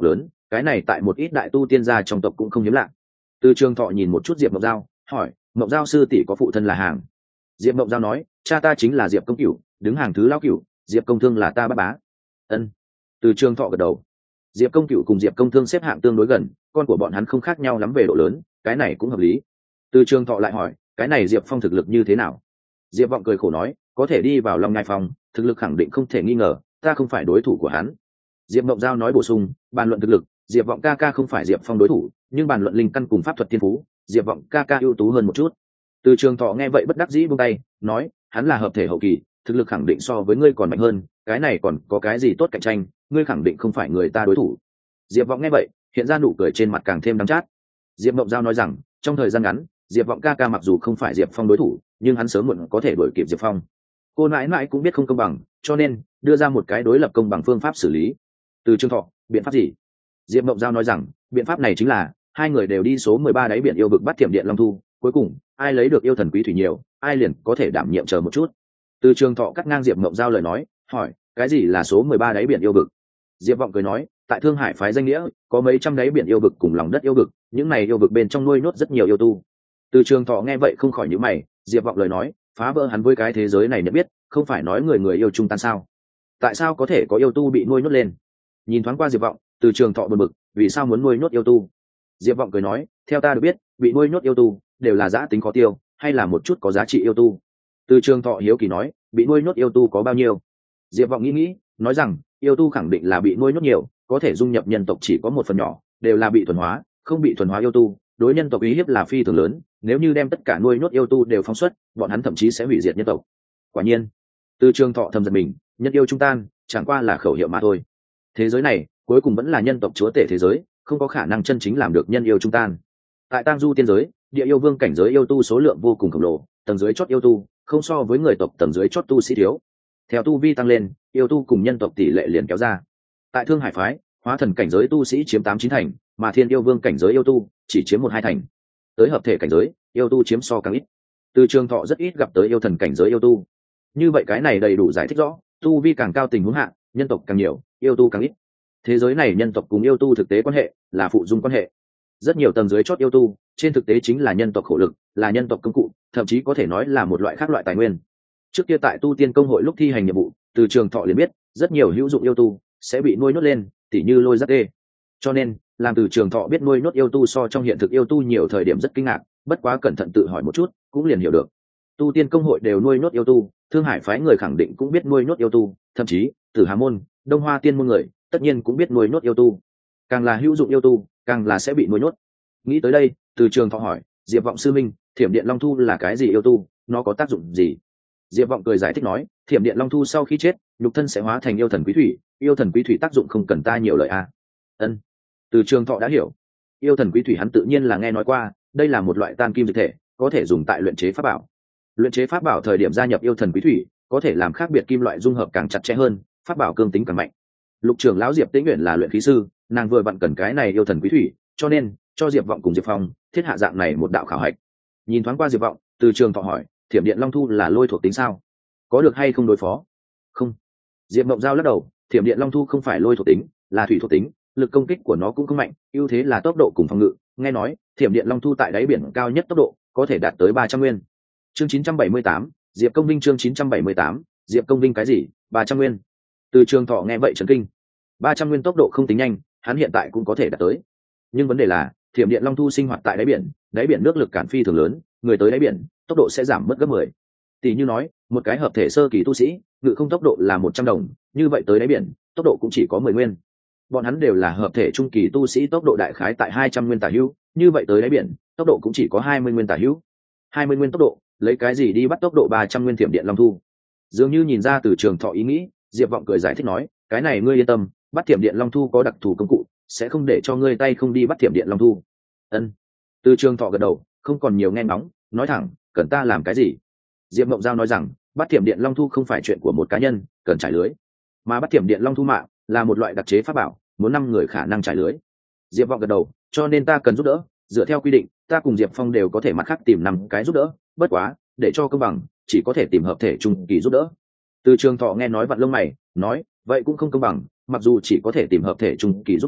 cái này tại một ít đại tu tiên gia trong tộc cũng không hiếm lạ. Từ Trường Thọ nhìn một chút Diệp Mộng Giao, hỏi, Mộng Giao sư tỷ có phụ thân là hàng? Diệp Mộng Giao nói, cha ta chính là Diệp Công Cửu, đứng hàng thứ lão cửu, Diệp Công Thương là ta bá bá. Ân. Từ Trường Thọ gật đầu. Diệp Công Cửu cùng Diệp Công Thương xếp hạng tương đối gần, con của bọn hắn không khác nhau lắm về độ lớn, cái này cũng hợp lý. Từ Trường Thọ lại hỏi, cái này Diệp Phong thực lực như thế nào? Diệp Vọng cười khổ nói, có thể đi vào Long Nhai Phong, thực lực khẳng định không thể nghi ngờ, ta không phải đối thủ của hắn. Diệp Mộng Giao nói bổ sung, bàn luận thực lực, Diệp Vọng ca ca không phải Diệp Phong đối thủ, nhưng bàn luận linh căn cùng pháp thuật thiên phú, Diệp Vọng ca ca ưu tú hơn một chút. Từ Trường Thọ nghe vậy bất đắc dĩ buông tay, nói, hắn là hợp thể hậu kỳ, thực lực khẳng định so với ngươi còn mạnh hơn, cái này còn có cái gì tốt cạnh tranh, ngươi khẳng định không phải người ta đối thủ. Diệp Vọng nghe vậy, hiện ra nụ cười trên mặt càng thêm đắng chát. Diệp Mộng Giao nói rằng, trong thời gian ngắn, Diệp Vọng ca ca mặc dù không phải Diệp Phong đối thủ, nhưng hắn sớm muộn có thể đuổi kịp Diệp Phong. Cô nãi nãi cũng biết không công bằng, cho nên đưa ra một cái đối lập công bằng phương pháp xử lý. Từ Trường Thọ, biện pháp gì? Diệp Mộng Giao nói rằng, biện pháp này chính là hai người đều đi số mười ba đáy biển yêu vực bắt Thiểm Điện Long Thu, cuối cùng ai lấy được yêu thần quý thủy nhiều, ai liền có thể đảm nhiệm chờ một chút. Từ Trường Thọ cắt ngang Diệp Mộng Giao lời nói, hỏi, cái gì là số mười ba đáy biển yêu vực? Diệp Vọng cười nói, tại Thương Hải phái danh nghĩa, có mấy trăm đáy biển yêu vực cùng lòng đất yêu vực, những này yêu vực bên trong nuôi nhốt rất nhiều yêu tu. Từ Trường Thọ nghe vậy không khỏi nhíu mày, Diệp Vọng lời nói, phá vỡ hắn với cái thế giới này nhận biết, không phải nói người người yêu chung tan sao? Tại sao có thể có yêu tu bị nuôi nhốt lên? Nhìn thoáng qua Diệp Vọng, Từ Trường Thọ bực bực, vì sao muốn nuôi nhốt yêu tu? Diệp Vọng cười nói, theo ta được biết, bị nuôi nhốt yêu tu đều là giá tính khó tiêu, hay là một chút có giá trị yêu tu. Từ Trường Thọ hiếu kỳ nói, bị nuôi nhốt yêu tu có bao nhiêu? Diệp Vọng nghĩ nghĩ, nói rằng, yêu tu khẳng định là bị nuôi nhốt nhiều, có thể dung nhập nhân tộc chỉ có một phần nhỏ, đều là bị thuần hóa, không bị thuần hóa yêu tu, đối nhân tộc uy hiếp là phi thường lớn, nếu như đem tất cả nuôi nhốt yêu tu đều phóng xuất, bọn hắn thậm chí sẽ hủy diệt nhân tộc. Quả nhiên, Từ Trường Thọ thầm giật mình, nhân yêu trung tan, chẳng qua là khẩu hiệu mà thôi. Thế giới này, cuối cùng vẫn là nhân tộc chúa tể thế giới, không có khả năng chân chính làm được nhân yêu trung tan. Tại Tang Du tiên giới, địa yêu vương cảnh giới yêu tu số lượng vô cùng khổng lồ, tầng dưới chót yêu tu không so với người tộc tầng dưới chót tu sĩ thiếu. Theo tu vi tăng lên, yêu tu cùng nhân tộc tỷ lệ liền kéo ra. Tại Thương Hải phái, hóa thần cảnh giới tu sĩ chiếm tám chín thành, mà thiên yêu vương cảnh giới yêu tu chỉ chiếm một hai thành. Tới hợp thể cảnh giới, yêu tu chiếm so càng ít. Từ Trường Thọ rất ít gặp tới yêu thần cảnh giới yêu tu. Như vậy cái này đầy đủ giải thích rõ, tu vi càng cao tình huống hạ, nhân tộc càng nhiều, yêu tu càng ít. Thế giới này nhân tộc cùng yêu tu thực tế quan hệ là phụ dung quan hệ. Rất nhiều tầng dưới chót yêu tu, trên thực tế chính là nhân tộc khổ lực, là nhân tộc công cụ, thậm chí có thể nói là một loại khác loại tài nguyên. Trước kia tại tu tiên công hội lúc thi hành nhiệm vụ, Từ Trường Thọ liền biết, rất nhiều hữu dụng yêu tu sẽ bị nuôi nhốt lên, tỉ như lôi giác đê. Cho nên, làm Từ Trường Thọ biết nuôi nhốt yêu tu so trong hiện thực yêu tu nhiều thời điểm rất kinh ngạc, bất quá cẩn thận tự hỏi một chút, cũng liền hiểu được. Tu tiên công hội đều nuôi nhốt yêu tu, Thương Hải phái người khẳng định cũng biết nuôi nhốt yêu tu, thậm chí, Tử Hà môn, Đông Hoa tiên môn người, tất nhiên cũng biết nuôi nhốt yêu tu. Càng là hữu dụng yêu tu, càng là sẽ bị nuôi nhốt. Nghĩ tới đây, Từ Trường Thọ hỏi, Diệp Vọng sư minh, Thiểm Điện Long Thu là cái gì yêu tu, nó có tác dụng gì? Diệp Vọng cười giải thích nói, Thiểm Điện Long Thu sau khi chết, nhục thân sẽ hóa thành yêu thần quý thủy, yêu thần quý thủy tác dụng không cần ta nhiều lời a. À. Ân. Từ Trường Thọ đã hiểu. Yêu thần quý thủy hắn tự nhiên là nghe nói qua, đây là một loại tan kim dịch thể, có thể dùng tại luyện chế pháp bảo. Luyện chế pháp bảo thời điểm gia nhập yêu thần quý thủy, có thể làm khác biệt kim loại dung hợp càng chặt chẽ hơn, pháp bảo cương tính càng mạnh. Lục trưởng lão Diệp Tĩnh Uyển là luyện khí sư, nàng vừa vặn cần cái này yêu thần quý thủy, cho nên cho Diệp Vọng cùng Diệp Phong thiết hạ dạng này một đạo khảo hạch. Nhìn thoáng qua Diệp Vọng, Từ Trường Thọ hỏi, Thiểm Điện Long Thu là lôi thuộc tính sao? Có được hay không đối phó? Không. Diệp Mộng Giao lắc đầu, Thiểm Điện Long Thu không phải lôi thuộc tính, là thủy thuộc tính, lực công kích của nó cũng không mạnh, ưu thế là tốc độ cùng phòng ngự. Nghe nói, Thiểm Điện Long Thu tại đáy biển cao nhất tốc độ có thể đạt tới ba trăm nguyên. Chương chín trăm bảy mươi tám, Diệp Công Vinh chương chín trăm bảy mươi tám, Diệp Công Vinh cái gì? ba trăm nguyên. Từ Trường Thọ nghe vậy chấn kinh. ba trăm nguyên tốc độ không tính nhanh, hắn hiện tại cũng có thể đạt tới. Nhưng vấn đề là, Thiểm Điện Long Thu sinh hoạt tại đáy biển, đáy biển nước lực cản phi thường lớn, người tới đáy biển, tốc độ sẽ giảm mất gấp mười. Tỷ như nói, một cái hợp thể sơ kỳ tu sĩ, ngự không tốc độ là một trăm đồng, như vậy tới đáy biển, tốc độ cũng chỉ có mười nguyên. Bọn hắn đều là hợp thể trung kỳ tu sĩ, tốc độ đại khái tại hai trăm nguyên tả hữu, như vậy tới đáy biển, tốc độ cũng chỉ có hai mươi nguyên tả hữu. hai mươi nguyên tốc độ, lấy cái gì đi bắt tốc độ ba trăm nguyên Thiểm Điện Long Thu? Dường như nhìn ra Từ Trường Thọ ý nghĩ, Diệp Vọng cười giải thích nói, cái này ngươi yên tâm, bắt Thiểm Điện Long Thu có đặc thù công cụ, sẽ không để cho ngươi tay không đi bắt Thiểm Điện Long Thu. Ân. Từ Trường Thọ gật đầu, không còn nhiều nghe ngóng, nói thẳng, cần ta làm cái gì? Diệp Mộng Giao nói rằng, bắt Thiểm Điện Long Thu không phải chuyện của một cá nhân, cần trải lưới, mà bắt Thiểm Điện Long Thu mạng là một loại đặc chế pháp bảo, muốn năm người khả năng trải lưới. Diệp Vọng gật đầu, cho nên ta cần giúp đỡ, dựa theo quy định, ta cùng Diệp Phong đều có thể mặt khác tìm năm cái giúp đỡ, bất quá, để cho công bằng, chỉ có thể tìm hợp thể trung kỳ giúp đỡ. Từ Trường Thọ nghe nói vặn lông mày, nói, vậy cũng không công bằng, mặc dù chỉ có thể tìm hợp thể trung kỳ giúp đỡ,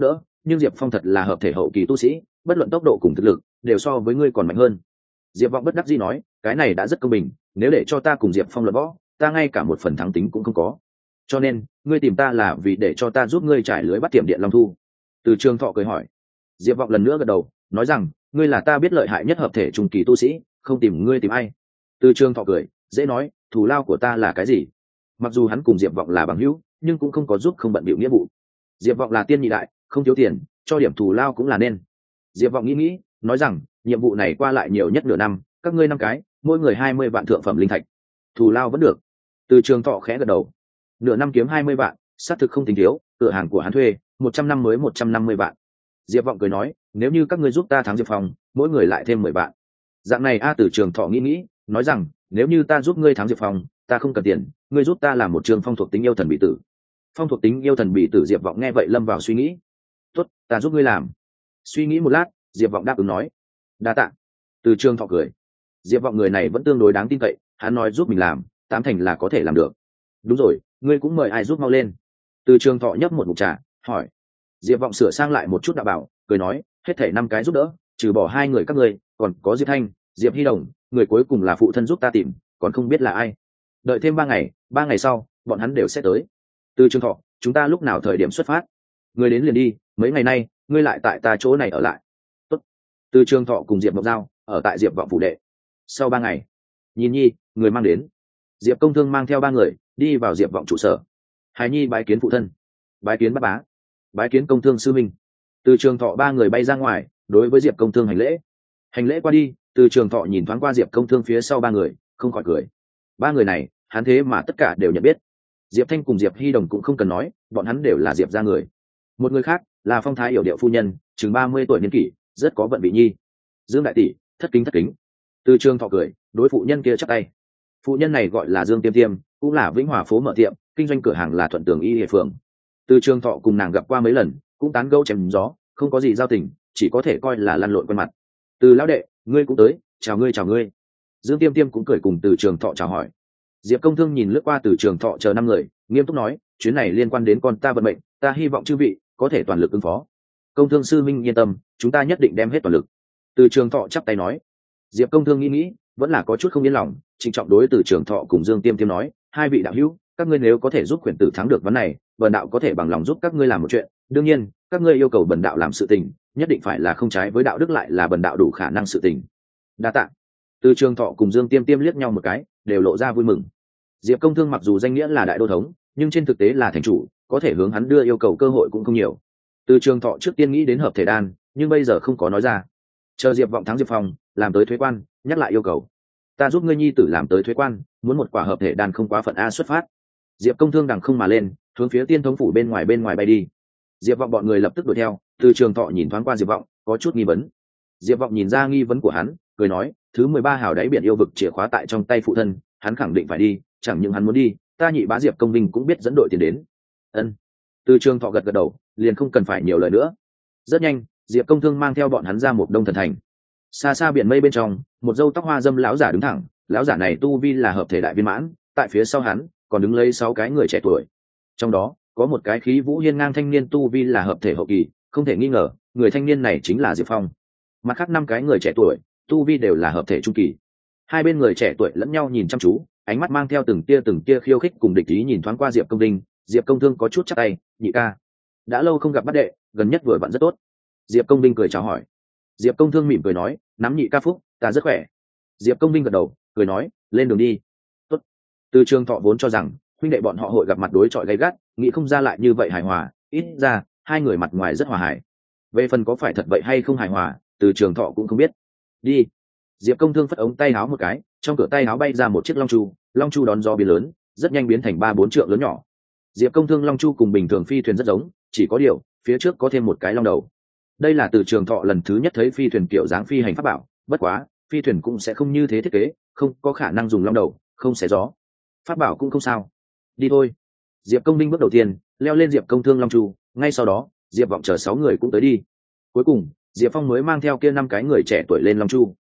nhưng diệp phong thật là hợp thể hậu kỳ tu sĩ, bất luận tốc độ cùng thực lực đều so với ngươi còn mạnh hơn. Diệp vọng bất đắc dĩ nói, cái này đã rất công bình, nếu để cho ta cùng diệp phong luận võ, ta ngay cả một phần thắng tính cũng không có, cho nên ngươi tìm ta là vì để cho ta giúp ngươi trải lưới bắt tiệm điện long thu. Từ trường thọ cười hỏi. Diệp vọng lần nữa gật đầu, nói rằng ngươi là ta biết lợi hại nhất hợp thể trung kỳ tu sĩ, không tìm ngươi tìm ai. Từ trường thọ cười, dễ nói, thù lao của ta là cái gì? Mặc dù hắn cùng diệp vọng là bằng hữu, nhưng cũng không có giúp không bận bịu nghĩa vụ. Diệp vọng là tiên nhị đại, không thiếu tiền, cho điểm thù lao cũng là nên. Diệp vọng nghĩ nghĩ, nói rằng nhiệm vụ này qua lại nhiều nhất nửa năm, các ngươi năm cái, mỗi người hai mươi vạn thượng phẩm linh thạch, thù lao vẫn được. Từ trường thọ khẽ gật đầu. Nửa năm kiếm hai mươi vạn, xác thực không tính thiếu, cửa hàng của hắn thuê một trăm năm mới một trăm năm mươi vạn. Diệp vọng cười nói, nếu như các ngươi giúp ta thắng diệp phong, mỗi người lại thêm mười vạn. Dạng này a. Từ trường thọ nghĩ nghĩ, nói rằng nếu như ta giúp ngươi thắng diệp phong, ta không cần tiền, ngươi giúp ta làm một trường phong thuộc tính yêu thần bị tử. Phong thuộc tính yêu thần bị tử. Diệp vọng nghe vậy lâm vào suy nghĩ. Tốt, ta giúp ngươi làm. Suy nghĩ một lát, Diệp vọng đáp ứng nói. Đa tạ. Từ trường thọ cười. Diệp vọng người này vẫn tương đối đáng tin cậy, hắn nói giúp mình làm, tám thành là có thể làm được. Đúng rồi, ngươi cũng mời ai giúp mau lên. Từ trường thọ nhấp một ngụm trà, hỏi. Diệp vọng sửa sang lại một chút đạo bảo, cười nói, hết thảy năm cái giúp đỡ, trừ bỏ hai người các ngươi, còn có Diệp Thanh, Diệp Hy Đồng, người cuối cùng là phụ thân giúp ta tìm, còn không biết là ai. Đợi thêm ba ngày, ba ngày sau, bọn hắn đều sẽ tới. Từ trường thọ, chúng ta lúc nào thời điểm xuất phát? Người đến liền đi, mấy ngày nay, ngươi lại tại ta chỗ này ở lại. Tốt. Từ trường thọ cùng Diệp Mộc Giao ở tại Diệp vọng phủ đệ. Sau ba ngày, nhìn nhi, người mang đến. Diệp công thương mang theo ba người đi vào Diệp vọng trụ sở. Hải nhi bái kiến phụ thân, bái kiến bác bá, bái kiến công thương sư minh. Từ trường thọ ba người bay ra ngoài, đối với Diệp công thương hành lễ. Hành lễ qua đi, từ trường thọ nhìn thoáng qua Diệp công thương phía sau ba người, không khỏi cười. Ba người này, hắn thế mà tất cả đều nhận biết. Diệp Thanh cùng Diệp Hy Đồng cũng không cần nói, bọn hắn đều là Diệp gia người. Một người khác là phong thái yểu điệu phu nhân, chừng ba mươi tuổi niên kỷ, rất có vận vị nhi. Dương đại tỷ, thất kính thất kính. Từ trường thọ cười, đối phụ nhân kia chắp tay. Phụ nhân này gọi là Dương Tiêm Tiêm, cũng là Vĩnh Hòa phố mở tiệm, kinh doanh cửa hàng là Thuận Tường Y Địa Phường. Từ trường thọ cùng nàng gặp qua mấy lần, cũng tán gẫu chém gió, không có gì giao tình, chỉ có thể coi là lăn lộn quen mặt. Từ lão đệ, ngươi cũng tới, chào ngươi chào ngươi. Dương Tiêm Tiêm cũng cười cùng từ trường thọ chào hỏi. Diệp công thương nhìn lướt qua từ trường thọ chờ năm người, nghiêm túc nói, chuyến này liên quan đến con ta vận mệnh, ta hy vọng chư vị có thể toàn lực ứng phó. Công thương sư minh yên tâm, chúng ta nhất định đem hết toàn lực. Từ trường thọ chắp tay nói. Diệp công thương nghĩ nghĩ, vẫn là có chút không yên lòng, trịnh trọng đối từ trường thọ cùng Dương Tiêm Tiêm nói, hai vị đạo hữu, các ngươi nếu có thể giúp quyển tử thắng được vấn này, bần đạo có thể bằng lòng giúp các ngươi làm một chuyện. Đương nhiên, các ngươi yêu cầu bần đạo làm sự tình, nhất định phải là không trái với đạo đức, lại là bần đạo đủ khả năng sự tình. Đa tạ. Từ trường thọ cùng Dương Tiêm Tiêm liếc nhau một cái, đều lộ ra vui mừng. Diệp công thương mặc dù danh nghĩa là đại đô thống, nhưng trên thực tế là thành chủ, có thể hướng hắn đưa yêu cầu cơ hội cũng không nhiều. Từ trường thọ trước tiên nghĩ đến hợp thể đan, nhưng bây giờ không có nói ra. Chờ Diệp vọng thắng Diệp Phong, làm tới thuế quan, nhắc lại yêu cầu. Ta giúp ngươi nhi tử làm tới thuế quan, muốn một quả hợp thể đan không quá phận a xuất phát. Diệp công thương đằng không mà lên, hướng phía tiên thống phủ bên ngoài bên ngoài bay đi. Diệp vọng bọn người lập tức đuổi theo. Từ trường thọ nhìn thoáng qua Diệp vọng, có chút nghi vấn. Diệp vọng nhìn ra nghi vấn của hắn, cười nói, thứ mười ba hào đáy biển yêu vực chìa khóa tại trong tay phụ thân, hắn khẳng định phải đi, chẳng những hắn muốn đi, ta nhị bá Diệp công vinh cũng biết dẫn đội tiền đến. Ân. Từ trường thọ gật gật đầu, liền không cần phải nhiều lời nữa. Rất nhanh, Diệp công thương mang theo bọn hắn ra một đông thần thành. Xa xa biển mây bên trong, một râu tóc hoa dâm lão giả đứng thẳng, lão giả này tu vi là hợp thể đại viên mãn, tại phía sau hắn còn đứng lấy sáu cái người trẻ tuổi. Trong đó có một cái khí vũ hiên ngang thanh niên tu vi là hợp thể hậu kỳ, không thể nghi ngờ, người thanh niên này chính là Diệp Phong. Mặt khác năm cái người trẻ tuổi, tu vi đều là hợp thể trung kỳ. Hai bên người trẻ tuổi lẫn nhau nhìn chăm chú, ánh mắt mang theo từng tia từng tia khiêu khích cùng địch ý nhìn thoáng qua Diệp công đinh. Diệp công thương có chút chắc tay, nhị ca, đã lâu không gặp bắt đệ, gần nhất vừa vặn rất tốt. Diệp công đinh cười chào hỏi. Diệp công thương mỉm cười nói, nắm nhị ca phúc, ta rất khỏe. Diệp công đinh gật đầu, cười nói, lên đường đi. Tốt. Từ trường thọ vốn cho rằng huynh đệ bọn họ hội gặp mặt đối chọi gay gắt, nghĩ không ra lại như vậy hài hòa, ít ra hai người mặt ngoài rất hòa hài. Về phần có phải thật vậy hay không hài hòa, từ trường thọ cũng không biết. Đi. Diệp công thương phất ống tay áo một cái, trong cửa tay áo bay ra một chiếc long chu, long chu đón gió biến lớn, rất nhanh biến thành ba bốn trượng lớn nhỏ. Diệp công thương long chu cùng bình thường phi thuyền rất giống, chỉ có điều phía trước có thêm một cái long đầu. Đây là từ trường thọ lần thứ nhất thấy phi thuyền kiểu dáng phi hành pháp bảo, bất quá phi thuyền cũng sẽ không như thế thiết kế, không có khả năng dùng long đầu, không xé gió. Pháp bảo cũng không sao. Đi thôi. Diệp công minh bước đầu tiên leo lên Diệp công thương long chu, ngay sau đó Diệp vọng chờ sáu người cũng tới đi. Cuối cùng Diệp Phong mới mang theo kia năm cái người trẻ tuổi lên long chu.